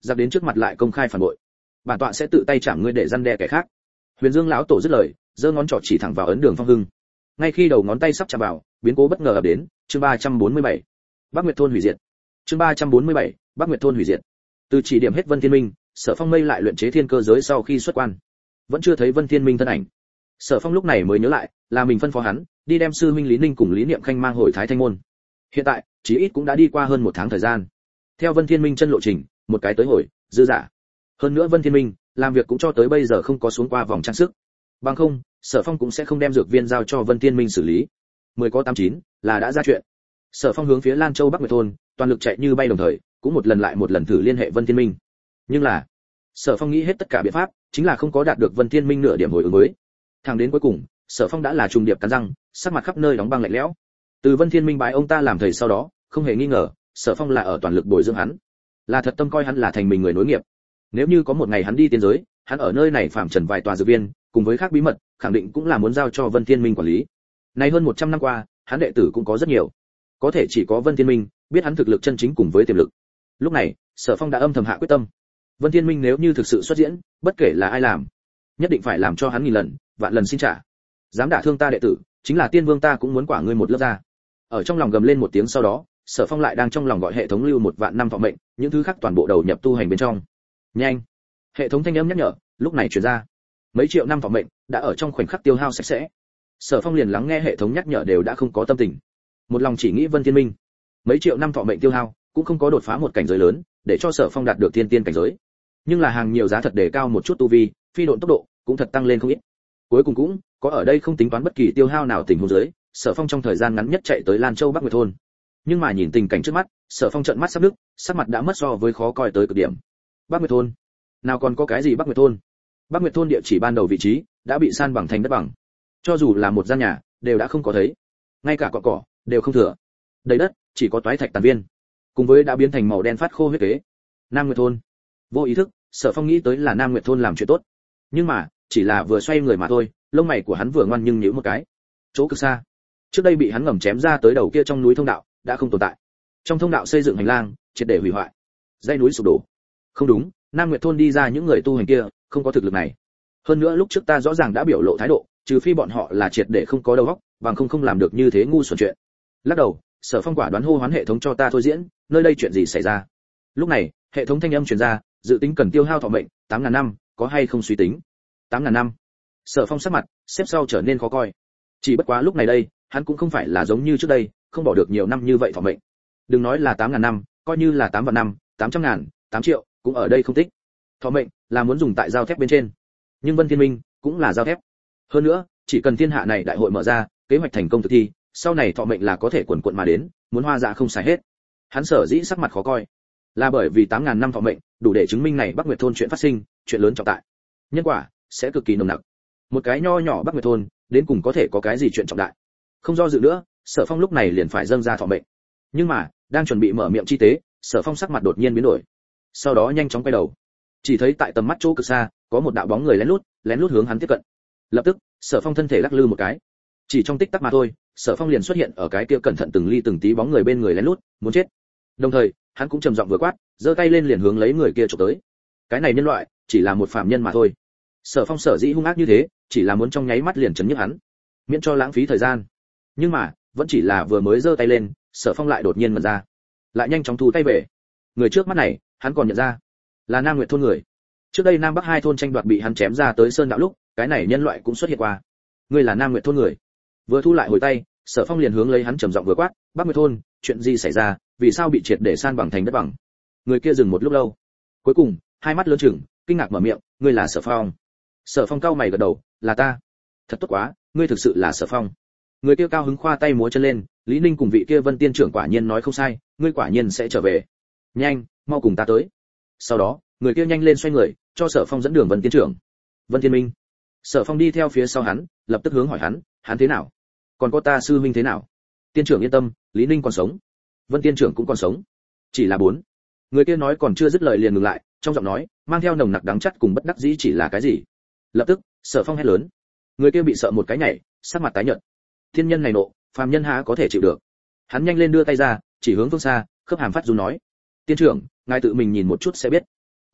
giặc đến trước mặt lại công khai phản bội, bản tọa sẽ tự tay chạm ngươi để răn đe kẻ khác. Huyền Dương lão tổ dứt lời, giơ ngón trỏ chỉ thẳng vào ấn đường Phong Hưng. Ngay khi đầu ngón tay sắp chạm vào, biến cố bất ngờ ập đến. Chương 347, Bắc Nguyệt thôn hủy diệt. Chương 347, Bắc Nguyệt thôn hủy diệt. Từ chỉ điểm hết Vân Thiên Minh, Sở Phong mây lại luyện chế thiên cơ giới sau khi xuất quan, vẫn chưa thấy Vân Thiên Minh thân ảnh. Sở Phong lúc này mới nhớ lại, là mình phân phó hắn đi đem sư huynh Lý Ninh cùng Lý Niệm Khanh mang hồi Thái Thanh môn. Hiện tại, chí ít cũng đã đi qua hơn 1 tháng thời gian. Theo Vân Thiên Minh chân lộ trình, một cái tới hồi, dư giả. Hơn nữa Vân Thiên Minh, làm việc cũng cho tới bây giờ không có xuống qua vòng trang sức. Bằng không, Sở Phong cũng sẽ không đem dược viên giao cho Vân Thiên Minh xử lý. 10 có 89 là đã ra chuyện. Sở Phong hướng phía Lan Châu Bắc Nguyệt thôn, toàn lực chạy như bay đồng thời, cũng một lần lại một lần thử liên hệ Vân Thiên Minh. Nhưng là, Sở Phong nghĩ hết tất cả biện pháp, chính là không có đạt được Vân Thiên Minh nửa điểm hồi ứng với. Thẳng đến cuối cùng, Sở Phong đã là trùng điệp cắn răng, sắc mặt khắp nơi đóng băng lạnh lẽo. Từ Vân Thiên Minh bái ông ta làm thầy sau đó, không hề nghi ngờ, Sở Phong là ở toàn lực bồi dưỡng hắn, là thật tâm coi hắn là thành mình người nối nghiệp. Nếu như có một ngày hắn đi tiên giới, hắn ở nơi này phạm trần vài tòa dược viên, cùng với khác bí mật, khẳng định cũng là muốn giao cho Vân Thiên Minh quản lý. Nay hơn 100 năm qua, hắn đệ tử cũng có rất nhiều, có thể chỉ có Vân Thiên Minh biết hắn thực lực chân chính cùng với tiềm lực. Lúc này, Sở Phong đã âm thầm hạ quyết tâm, Vân Thiên Minh nếu như thực sự xuất diễn, bất kể là ai làm, nhất định phải làm cho hắn nghìn lần, vạn lần xin trả. Dám đả thương ta đệ tử, chính là tiên vương ta cũng muốn quả ngươi một lớp ra. Ở trong lòng gầm lên một tiếng sau đó, Sở Phong lại đang trong lòng gọi hệ thống lưu 1 vạn năm thọ mệnh, những thứ khác toàn bộ đầu nhập tu hành bên trong. Nhanh! Hệ thống thanh âm nhắc nhở, lúc này truyền ra. Mấy triệu năm thọ mệnh đã ở trong khoảnh khắc tiêu hao sạch sẽ. Sở Phong liền lắng nghe hệ thống nhắc nhở đều đã không có tâm tình, một lòng chỉ nghĩ Vân Thiên Minh. Mấy triệu năm thọ mệnh tiêu hao, cũng không có đột phá một cảnh giới lớn, để cho Sở Phong đạt được thiên tiên cảnh giới. Nhưng là hàng nhiều giá thật đề cao một chút tu vi, phi độn tốc độ cũng thật tăng lên không ít. Cuối cùng cũng có ở đây không tính toán bất kỳ tiêu hao nào tình huống dưới, Sở Phong trong thời gian ngắn nhất chạy tới Lan Châu Bắc Nguyệt thôn. Nhưng mà nhìn tình cảnh trước mắt, Sở Phong trợn mắt sắp nứt, sắc mặt đã mất so với khó coi tới cực điểm. Bắc Nguyệt thôn? Nào còn có cái gì Bắc Nguyệt thôn? Bắc Nguyệt thôn địa chỉ ban đầu vị trí đã bị san bằng thành đất bằng. Cho dù là một gian nhà, đều đã không có thấy. Ngay cả cỏ cỏ đều không thừa. Đầy đất chỉ có toái thạch tàn viên, cùng với đã biến thành màu đen phát khô huyết kế. Nam Nguyệt thôn. Vô ý thức, Sở Phong nghĩ tới là Nam Nguyệt thôn làm chuyện tốt. Nhưng mà, chỉ là vừa xoay người mà thôi, lông mày của hắn vừa ngoan nhưng nhíu một cái. Chỗ cực xa, trước đây bị hắn ngầm chém ra tới đầu kia trong núi thông đạo, đã không tồn tại. Trong thông đạo xây dựng hành lang, triệt để hủy hoại. Dãy núi sụp đổ. Không đúng, Nam Nguyệt thôn đi ra những người tu hành kia, không có thực lực này. Hơn nữa lúc trước ta rõ ràng đã biểu lộ thái độ, trừ phi bọn họ là triệt để không có đầu óc, bằng không làm được như thế ngu xuẩn chuyện. Lắc đầu, Sở Phong quả đoán hô hoán hệ thống cho ta thôi diễn, nơi đây chuyện gì xảy ra. Lúc này, hệ thống thanh âm truyền ra, dự tính cần tiêu hao thọ mệnh 8.000 năm, có hay không suy tính. 8.000 năm. Sở Phong sắc mặt xếp sau trở nên khó coi. Chỉ bất quá lúc này đây, hắn cũng không phải là giống như trước đây, không bỏ được nhiều năm như vậy thọ mệnh. Đừng nói là 8.000 năm, coi như là 8 vạn năm, 800.000, 8 triệu, cũng ở đây không tích. Thọ mệnh là muốn dùng tại giao thép bên trên, nhưng Vân Thiên Minh cũng là giao thép. Hơn nữa, chỉ cần thiên hạ này đại hội mở ra, kế hoạch thành công thực thi, sau này thọ mệnh là có thể quần quật mà đến, muốn hoa dạ không xài hết. Hắn sở dĩ sắc mặt khó coi, là bởi vì 8.000 năm thọ mệnh, đủ để chứng minh này Bắc Nguyệt thôn chuyện phát sinh, chuyện lớn trọng đại. Nhân quả sẽ cực kỳ nồng nặc. Một cái nho nhỏ Bắc Nguyệt thôn, đến cùng có thể có cái gì chuyện trọng đại. Không do dự nữa, Sở Phong lúc này liền phải dâng ra thọ mệnh. Nhưng mà, đang chuẩn bị mở miệng chi tế, Sở Phong sắc mặt đột nhiên biến đổi. Sau đó nhanh chóng quay đầu. Chỉ thấy tại tầm mắt chỗ cực xa, có một đạo bóng người lén lút hướng hắn tiếp cận. Lập tức, Sở Phong thân thể lắc lư một cái. Chỉ trong tích tắc mà thôi, Sở Phong liền xuất hiện ở cái kia cẩn thận từng ly từng tí bóng người bên người lén lút, muốn chết. Đồng thời, hắn cũng trầm giọng vừa quát, giơ tay lên liền hướng lấy người kia chụp tới. Cái này nhân loại, chỉ là một phàm nhân mà thôi. Sở Phong sở dĩ hung ác như thế, chỉ là muốn trong nháy mắt liền chấn nhức hắn, miễn cho lãng phí thời gian. Nhưng mà, vẫn chỉ là vừa mới giơ tay lên, Sở Phong lại đột nhiên mở ra, lại nhanh chóng thu tay về. Người trước mắt này, hắn còn nhận ra, là Nam Nguyệt thôn người. Trước đây Nam Bắc hai thôn tranh đoạt bị hắn chém ra tới sơn đạo lúc, cái này nhân loại cũng xuất hiện qua. Ngươi là Nam Nguyệt thôn người. Vừa thu lại hồi tay, Sở Phong liền hướng lấy hắn trầm giọng vừa quát, Bắc Nguyệt thôn, chuyện gì xảy ra, vì sao bị triệt để san bằng thành đất bằng? Người kia dừng một lúc lâu, cuối cùng, hai mắt lớn trừng, kinh ngạc mở miệng, ngươi là Sở Phong? Sở Phong cau mày gật đầu, là ta. Thật tốt quá, ngươi thực sự là Sở Phong. Người kia cao hứng khoa tay múa chân lên, Lý Ninh cùng vị kia Vân Tiên trưởng quả nhiên nói không sai, ngươi quả nhiên sẽ trở về. Nhanh, mau cùng ta tới. Sau đó, người kia nhanh lên xoay người, cho Sở Phong dẫn đường Vân Tiên trưởng. Vân Thiên Minh. Sở Phong đi theo phía sau hắn, lập tức hướng hỏi hắn thế nào? Còn có ta sư huynh thế nào? Tiên trưởng yên tâm, Lý Ninh còn sống, Vân Tiên trưởng cũng còn sống. Chỉ là 4. Người kia nói còn chưa dứt lời liền ngừng lại, trong giọng nói mang theo nồng nặc đắng chắt cùng bất đắc dĩ chỉ là cái gì? Lập tức, Sở Phong hét lớn. Người kia bị sợ một cái nhảy, sắc mặt tái nhợt. Thiên nhân này nộ, phàm nhân há có thể chịu được. Hắn nhanh lên đưa tay ra, chỉ hướng phương xa, khớp hàm phát run nói: "Tiên trưởng, ngài tự mình nhìn một chút sẽ biết."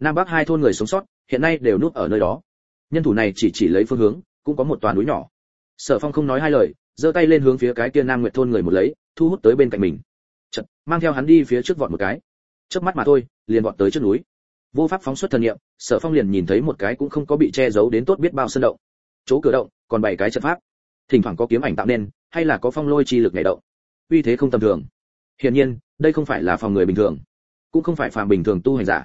Nam Bắc hai thôn người sống sót hiện nay đều núp ở nơi đó. Nhân thủ này chỉ lấy phương hướng, cũng có một toàn núi nhỏ. Sở Phong không nói hai lời, giơ tay lên hướng phía cái kia Nam Nguyệt thôn người một lấy, thu hút tới bên cạnh mình. Chợt, mang theo hắn đi phía trước vọt một cái. Chớp mắt mà thôi, liền vọt tới trước núi. Vô pháp phóng xuất thần niệm, Sở Phong liền nhìn thấy một cái cũng không có bị che giấu đến tốt biết bao sơn động. Chỗ cửa động còn 7 cái trận pháp, thỉnh thoảng có kiếm ảnh tạo nên, hay là có phong lôi chi lực nhảy động. Uy thế không tầm thường. Hiển nhiên, đây không phải là phòng người bình thường, cũng không phải phàm bình thường tu hành giả.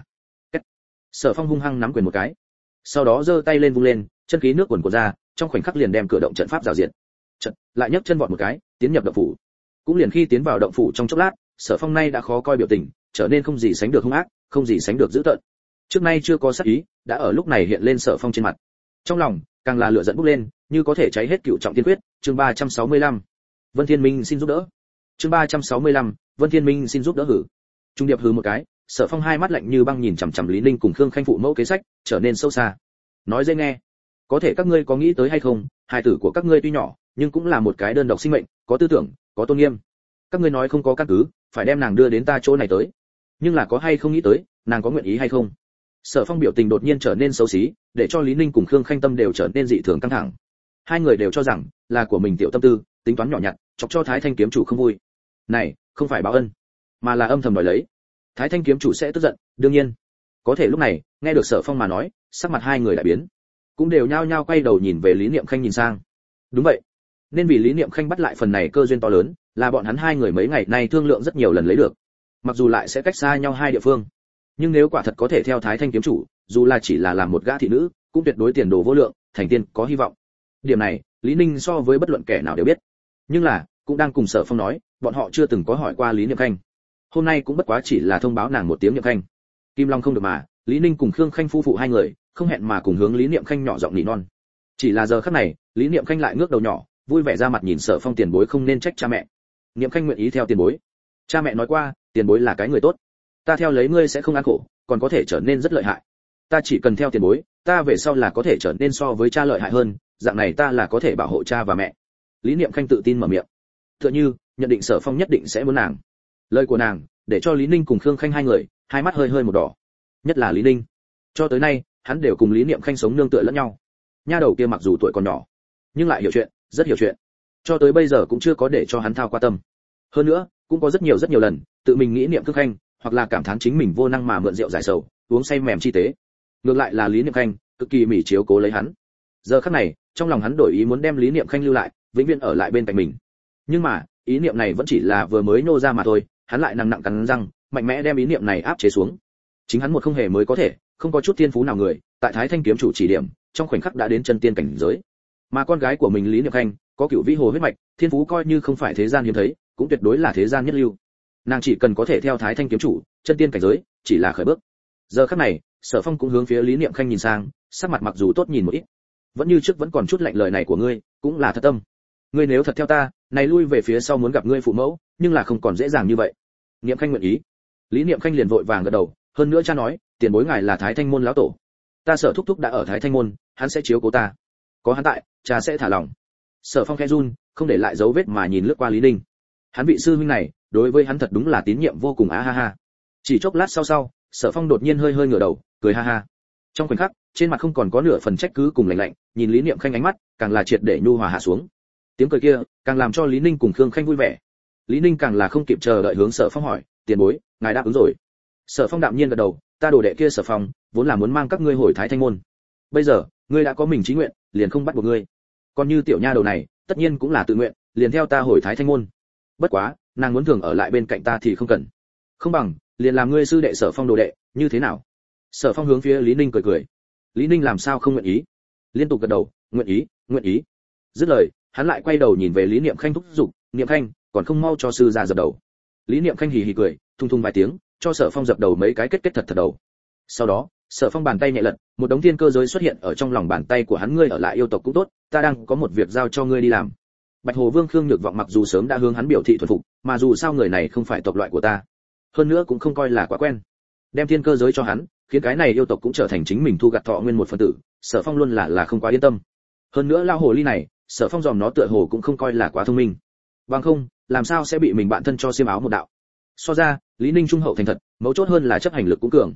Sở Phong hung hăng nắm quyền một cái, sau đó giơ tay lên vung lên, chân khí nước cuồn cuộn ra, trong khoảnh khắc liền đem cửa động trận pháp rào diệt. Chợt, lại nhấc chân vọt một cái, tiến nhập động phủ. Cũng liền khi tiến vào động phủ trong chốc lát, Sở Phong nay đã khó coi biểu tình, trở nên không gì sánh được hung ác, không gì sánh được dữ tợn. Trước nay chưa có sát ý, đã ở lúc này hiện lên Sở Phong trên mặt. Trong lòng, càng là lửa giận bốc lên, như có thể cháy hết cựu trọng tiên quyết. Chương 365. Vân Thiên Minh xin giúp đỡ. Chương 365. Vân Thiên Minh xin giúp đỡ hử. Trung điệp hừ một cái, Sở Phong hai mắt lạnh như băng nhìn chằm chằm Lý Ninh cùng Khương Khanh phụ mẫu kế sách, trở nên sâu xa. Nói dễ nghe, có thể các ngươi có nghĩ tới hay không, hài tử của các ngươi tuy nhỏ, nhưng cũng là một cái đơn độc sinh mệnh, có tư tưởng, có tôn nghiêm. Các ngươi nói không có căn cứ, phải đem nàng đưa đến ta chỗ này tới. Nhưng là có hay không nghĩ tới, nàng có nguyện ý hay không? Sở Phong biểu tình đột nhiên trở nên xấu xí, để cho Lý Ninh cùng Khương Khanh tâm đều trở nên dị thường căng thẳng. Hai người đều cho rằng là của mình tiểu tâm tư, tính toán nhỏ nhặt, chọc cho Thái Thanh kiếm chủ không vui. Này, không phải báo ân, mà là âm thầm đòi lấy. Thái Thanh kiếm chủ sẽ tức giận, đương nhiên. Có thể lúc này, nghe được Sở Phong mà nói, sắc mặt hai người lại biến, cũng đều nhao nhao quay đầu nhìn về Lý Niệm Khanh nhìn sang. Đúng vậy, nên vì Lý Niệm Khanh bắt lại phần này cơ duyên to lớn, là bọn hắn hai người mấy ngày nay thương lượng rất nhiều lần lấy được. Mặc dù lại sẽ cách xa nhau hai địa phương, nhưng nếu quả thật có thể theo Thái Thanh kiếm chủ, dù là chỉ là làm một gã thị nữ, cũng tuyệt đối tiền đồ vô lượng, thành tiên có hy vọng. Điểm này, Lý Ninh so với bất luận kẻ nào đều biết. Nhưng là, cũng đang cùng Sở Phong nói, bọn họ chưa từng có hỏi qua Lý Niệm Khanh. Hôm nay cũng bất quá chỉ là thông báo nàng một tiếng Niệm Khanh. Kim Long không được mà, Lý Ninh cùng Khương Khanh phu phụ hai người, không hẹn mà cùng hướng Lý Niệm Khanh nhỏ giọng nỉ non. Chỉ là giờ khắc này, Lý Niệm Khanh lại ngước đầu nhỏ, vui vẻ ra mặt nhìn Sở Phong tiền bối không nên trách cha mẹ. Niệm Khanh nguyện ý theo tiền bối. Cha mẹ nói qua, tiền bối là cái người tốt. Ta theo lấy ngươi sẽ không ăn khổ, còn có thể trở nên rất lợi hại. Ta chỉ cần theo tiền bối, ta về sau là có thể trở nên so với cha lợi hại hơn, dạng này ta là có thể bảo hộ cha và mẹ. Lý Niệm Khanh tự tin mở miệng. Tựa như, nhận định Sở Phong nhất định sẽ muốn nàng. Lời của nàng, để cho Lý Ninh cùng Khương Khanh hai người, hai mắt hơi hơi một đỏ. Nhất là Lý Ninh. Cho tới nay, hắn đều cùng Lý Niệm Khanh sống nương tựa lẫn nhau. Nha đầu kia mặc dù tuổi còn nhỏ, nhưng lại hiểu chuyện, rất hiểu chuyện. Cho tới bây giờ cũng chưa có để cho hắn thao qua tâm. Hơn nữa, cũng có rất nhiều lần, tự mình nghĩ niệm Khương Khanh, hoặc là cảm thán chính mình vô năng mà mượn rượu giải sầu, uống say mềm chi tế. Ngược lại là Lý Niệm Khanh, cực kỳ mỉ chiếu cố lấy hắn. Giờ khắc này, trong lòng hắn đổi ý muốn đem Lý Niệm Khanh lưu lại, vĩnh viễn ở lại bên cạnh mình. Nhưng mà, ý niệm này vẫn chỉ là vừa mới nô ra mà thôi, hắn lại nặng cắn răng, mạnh mẽ đem ý niệm này áp chế xuống. Chính hắn một không hề mới có thể, không có chút thiên phú nào người, tại Thái Thanh kiếm chủ chỉ điểm, trong khoảnh khắc đã đến chân tiên cảnh giới. Mà con gái của mình Lý Niệm Khanh, có cửu vĩ hồ huyết mạch, thiên phú coi như không phải thế gian hiếm thấy, cũng tuyệt đối là thế gian nhất lưu. Nàng chỉ cần có thể theo Thái Thanh kiếm chủ, chân tiên cảnh giới, chỉ là khởi bước. Giờ khắc này, Sở Phong cũng hướng phía Lý Niệm Khanh nhìn sang, sắc mặt mặc dù tốt nhìn một ít, vẫn như trước vẫn còn chút lạnh lời này của ngươi, cũng là thật tâm. Ngươi nếu thật theo ta, này lui về phía sau muốn gặp ngươi phụ mẫu, nhưng là không còn dễ dàng như vậy. Niệm Khanh nguyện ý. Lý Niệm Khanh liền vội vàng gật đầu, hơn nữa cha nói, tiền bối ngài là Thái Thanh môn lão tổ, ta Sở thúc thúc đã ở Thái Thanh môn, hắn sẽ chiếu cố ta, có hắn tại, cha sẽ thả lòng. Sở Phong khẽ run, không để lại dấu vết mà nhìn lướt qua Lý Ninh. Hắn vị sư huynh này, đối với hắn thật đúng là tín nhiệm vô cùng á ha ha. Chỉ chốc lát sau, Sở Phong đột nhiên hơi ngửa đầu, cười ha ha. Trong khoảnh khắc, trên mặt không còn có nửa phần trách cứ cùng lạnh, nhìn Lý Niệm Khanh ánh mắt, càng là triệt để nhu hòa hạ xuống. Tiếng cười kia, càng làm cho Lý Ninh cùng Khương Khanh vui vẻ. Lý Ninh càng là không kịp chờ đợi hướng Sở Phong hỏi, tiền bối, ngài đáp ứng rồi? Sở Phong đạm nhiên gật đầu, ta đồ đệ kia Sở Phong, vốn là muốn mang các ngươi hồi Thái Thanh môn. Bây giờ, ngươi đã có mình chí nguyện, liền không bắt buộc ngươi. Còn như tiểu nha đầu này, tất nhiên cũng là tự nguyện, liền theo ta hồi Thái Thanh môn. Bất quá, nàng muốn thường ở lại bên cạnh ta thì không cần. Không bằng, liền làm ngươi sư đệ Sở Phong đồ đệ, như thế nào? Sở Phong hướng phía Lý Ninh cười. Lý Ninh làm sao không nguyện ý? Liên tục gật đầu, nguyện ý. Dứt lời, hắn lại quay đầu nhìn về Lý Niệm Khanh thúc giục, Niệm Khanh, còn không mau cho sư gia dập đầu. Lý Niệm Khanh hì hì cười, thung thung vài tiếng, cho Sở Phong dập đầu mấy cái kết thật đầu. Sau đó, Sở Phong bàn tay nhẹ lật, một đống thiên cơ giới xuất hiện ở trong lòng bàn tay của hắn, ngươi ở lại yêu tộc cũng tốt, ta đang có một việc giao cho ngươi đi làm. Bạch Hồ Vương Khương Nhược Vọng mặc dù sớm đã hướng hắn biểu thị thuần phục, mà dù sao người này không phải tộc loại của ta, hơn nữa cũng không coi là quá quen. Đem thiên cơ giới cho hắn, khiến cái này yêu tộc cũng trở thành chính mình thu gặt thọ nguyên một phần tử, Sở Phong luôn là không quá yên tâm. Hơn nữa lao hồ ly này, Sở Phong dòm nó tựa hồ cũng không coi là quá thông minh. Bằng không, làm sao sẽ bị mình bạn thân cho xiêm áo một đạo. So ra, Lý Ninh trung hậu thành thật, mấu chốt hơn là chấp hành lực cũng cường.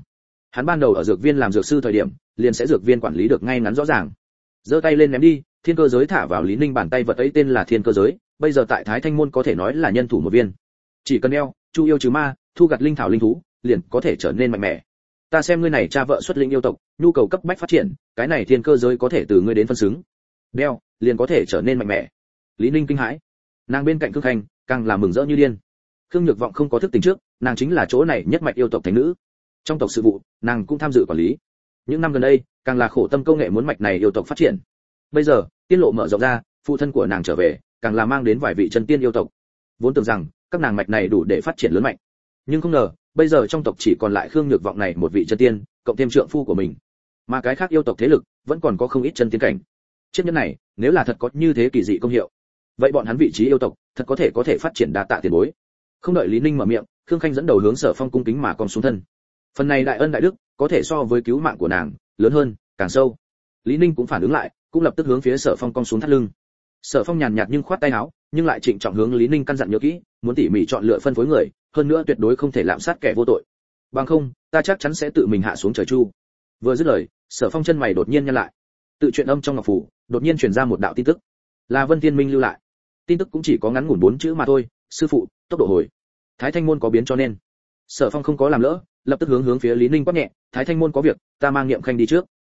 Hắn ban đầu ở dược viên làm dược sư thời điểm, liền sẽ dược viên quản lý được ngay ngắn rõ ràng. Giơ tay lên ném đi, thiên cơ giới thả vào Lý Ninh bàn tay vật ấy tên là thiên cơ giới, bây giờ tại Thái Thanh môn có thể nói là nhân thủ một viên. Chỉ cần đeo, chu yêu trừ ma, thu gặt linh thảo linh thú, liền có thể trở nên mạnh mẽ. Ta xem ngươi này cha vợ xuất linh yêu tộc, nhu cầu cấp bách phát triển, cái này thiên cơ giới có thể từ ngươi đến phân xứng. Đeo, liền có thể trở nên mạnh mẽ. Lý Ninh kinh hãi. Nàng bên cạnh Khương Khanh, càng là mừng rỡ như điên. Khương Nhược Vọng không có thức tỉnh trước, nàng chính là chỗ này nhất mạch yêu tộc thánh nữ. Trong tộc sự vụ, nàng cũng tham dự quản lý. Những năm gần đây, càng là khổ tâm công nghệ muốn mạch này yêu tộc phát triển. Bây giờ, tiên lộ mở rộng ra, phụ thân của nàng trở về, càng là mang đến vài vị chân tiên yêu tộc. Vốn tưởng rằng các nàng mạch này đủ để phát triển lớn mạnh, nhưng không ngờ, bây giờ trong tộc chỉ còn lại Khương Nhược Vọng này một vị chân tiên, cộng thêm trượng phu của mình. Mà cái khác yêu tộc thế lực vẫn còn có không ít chân tiên cảnh. Chiếc nhẫn này, nếu là thật có như thế kỳ dị công hiệu, vậy bọn hắn vị trí yêu tộc, thật có thể phát triển đa tạ tiền bối. Không đợi Lý Ninh mở miệng, Khương Khanh dẫn đầu hướng Sở Phong cung kính mà còn xuống thân. Phần này đại ân đại đức, có thể so với cứu mạng của nàng, lớn hơn, càng sâu. Lý Ninh cũng phản ứng lại, cũng lập tức hướng phía Sở Phong cong xuống thắt lưng. Sở Phong nhàn nhạt nhưng khoát tay áo, nhưng lại trịnh trọng hướng Lý Ninh căn dặn nhớ kỹ, muốn tỉ mỉ chọn lựa phân phối người, hơn nữa tuyệt đối không thể lạm sát kẻ vô tội. Bằng không, ta chắc chắn sẽ tự mình hạ xuống trời chu. Vừa dứt lời, Sở Phong chân mày đột nhiên nhăn lại. Tự truyện âm trong ngọc phủ, đột nhiên truyền ra một đạo tin tức, là Vân Thiên Minh lưu lại. Tin tức cũng chỉ có ngắn ngủn 4 chữ mà thôi, sư phụ, tốc độ hồi. Thái Thanh môn có biến cho nên. Sở Phong không có làm lỡ, lập tức hướng phía Lý Ninh quát nhẹ, Thái Thanh môn có việc, ta mang Niệm Khanh đi trước.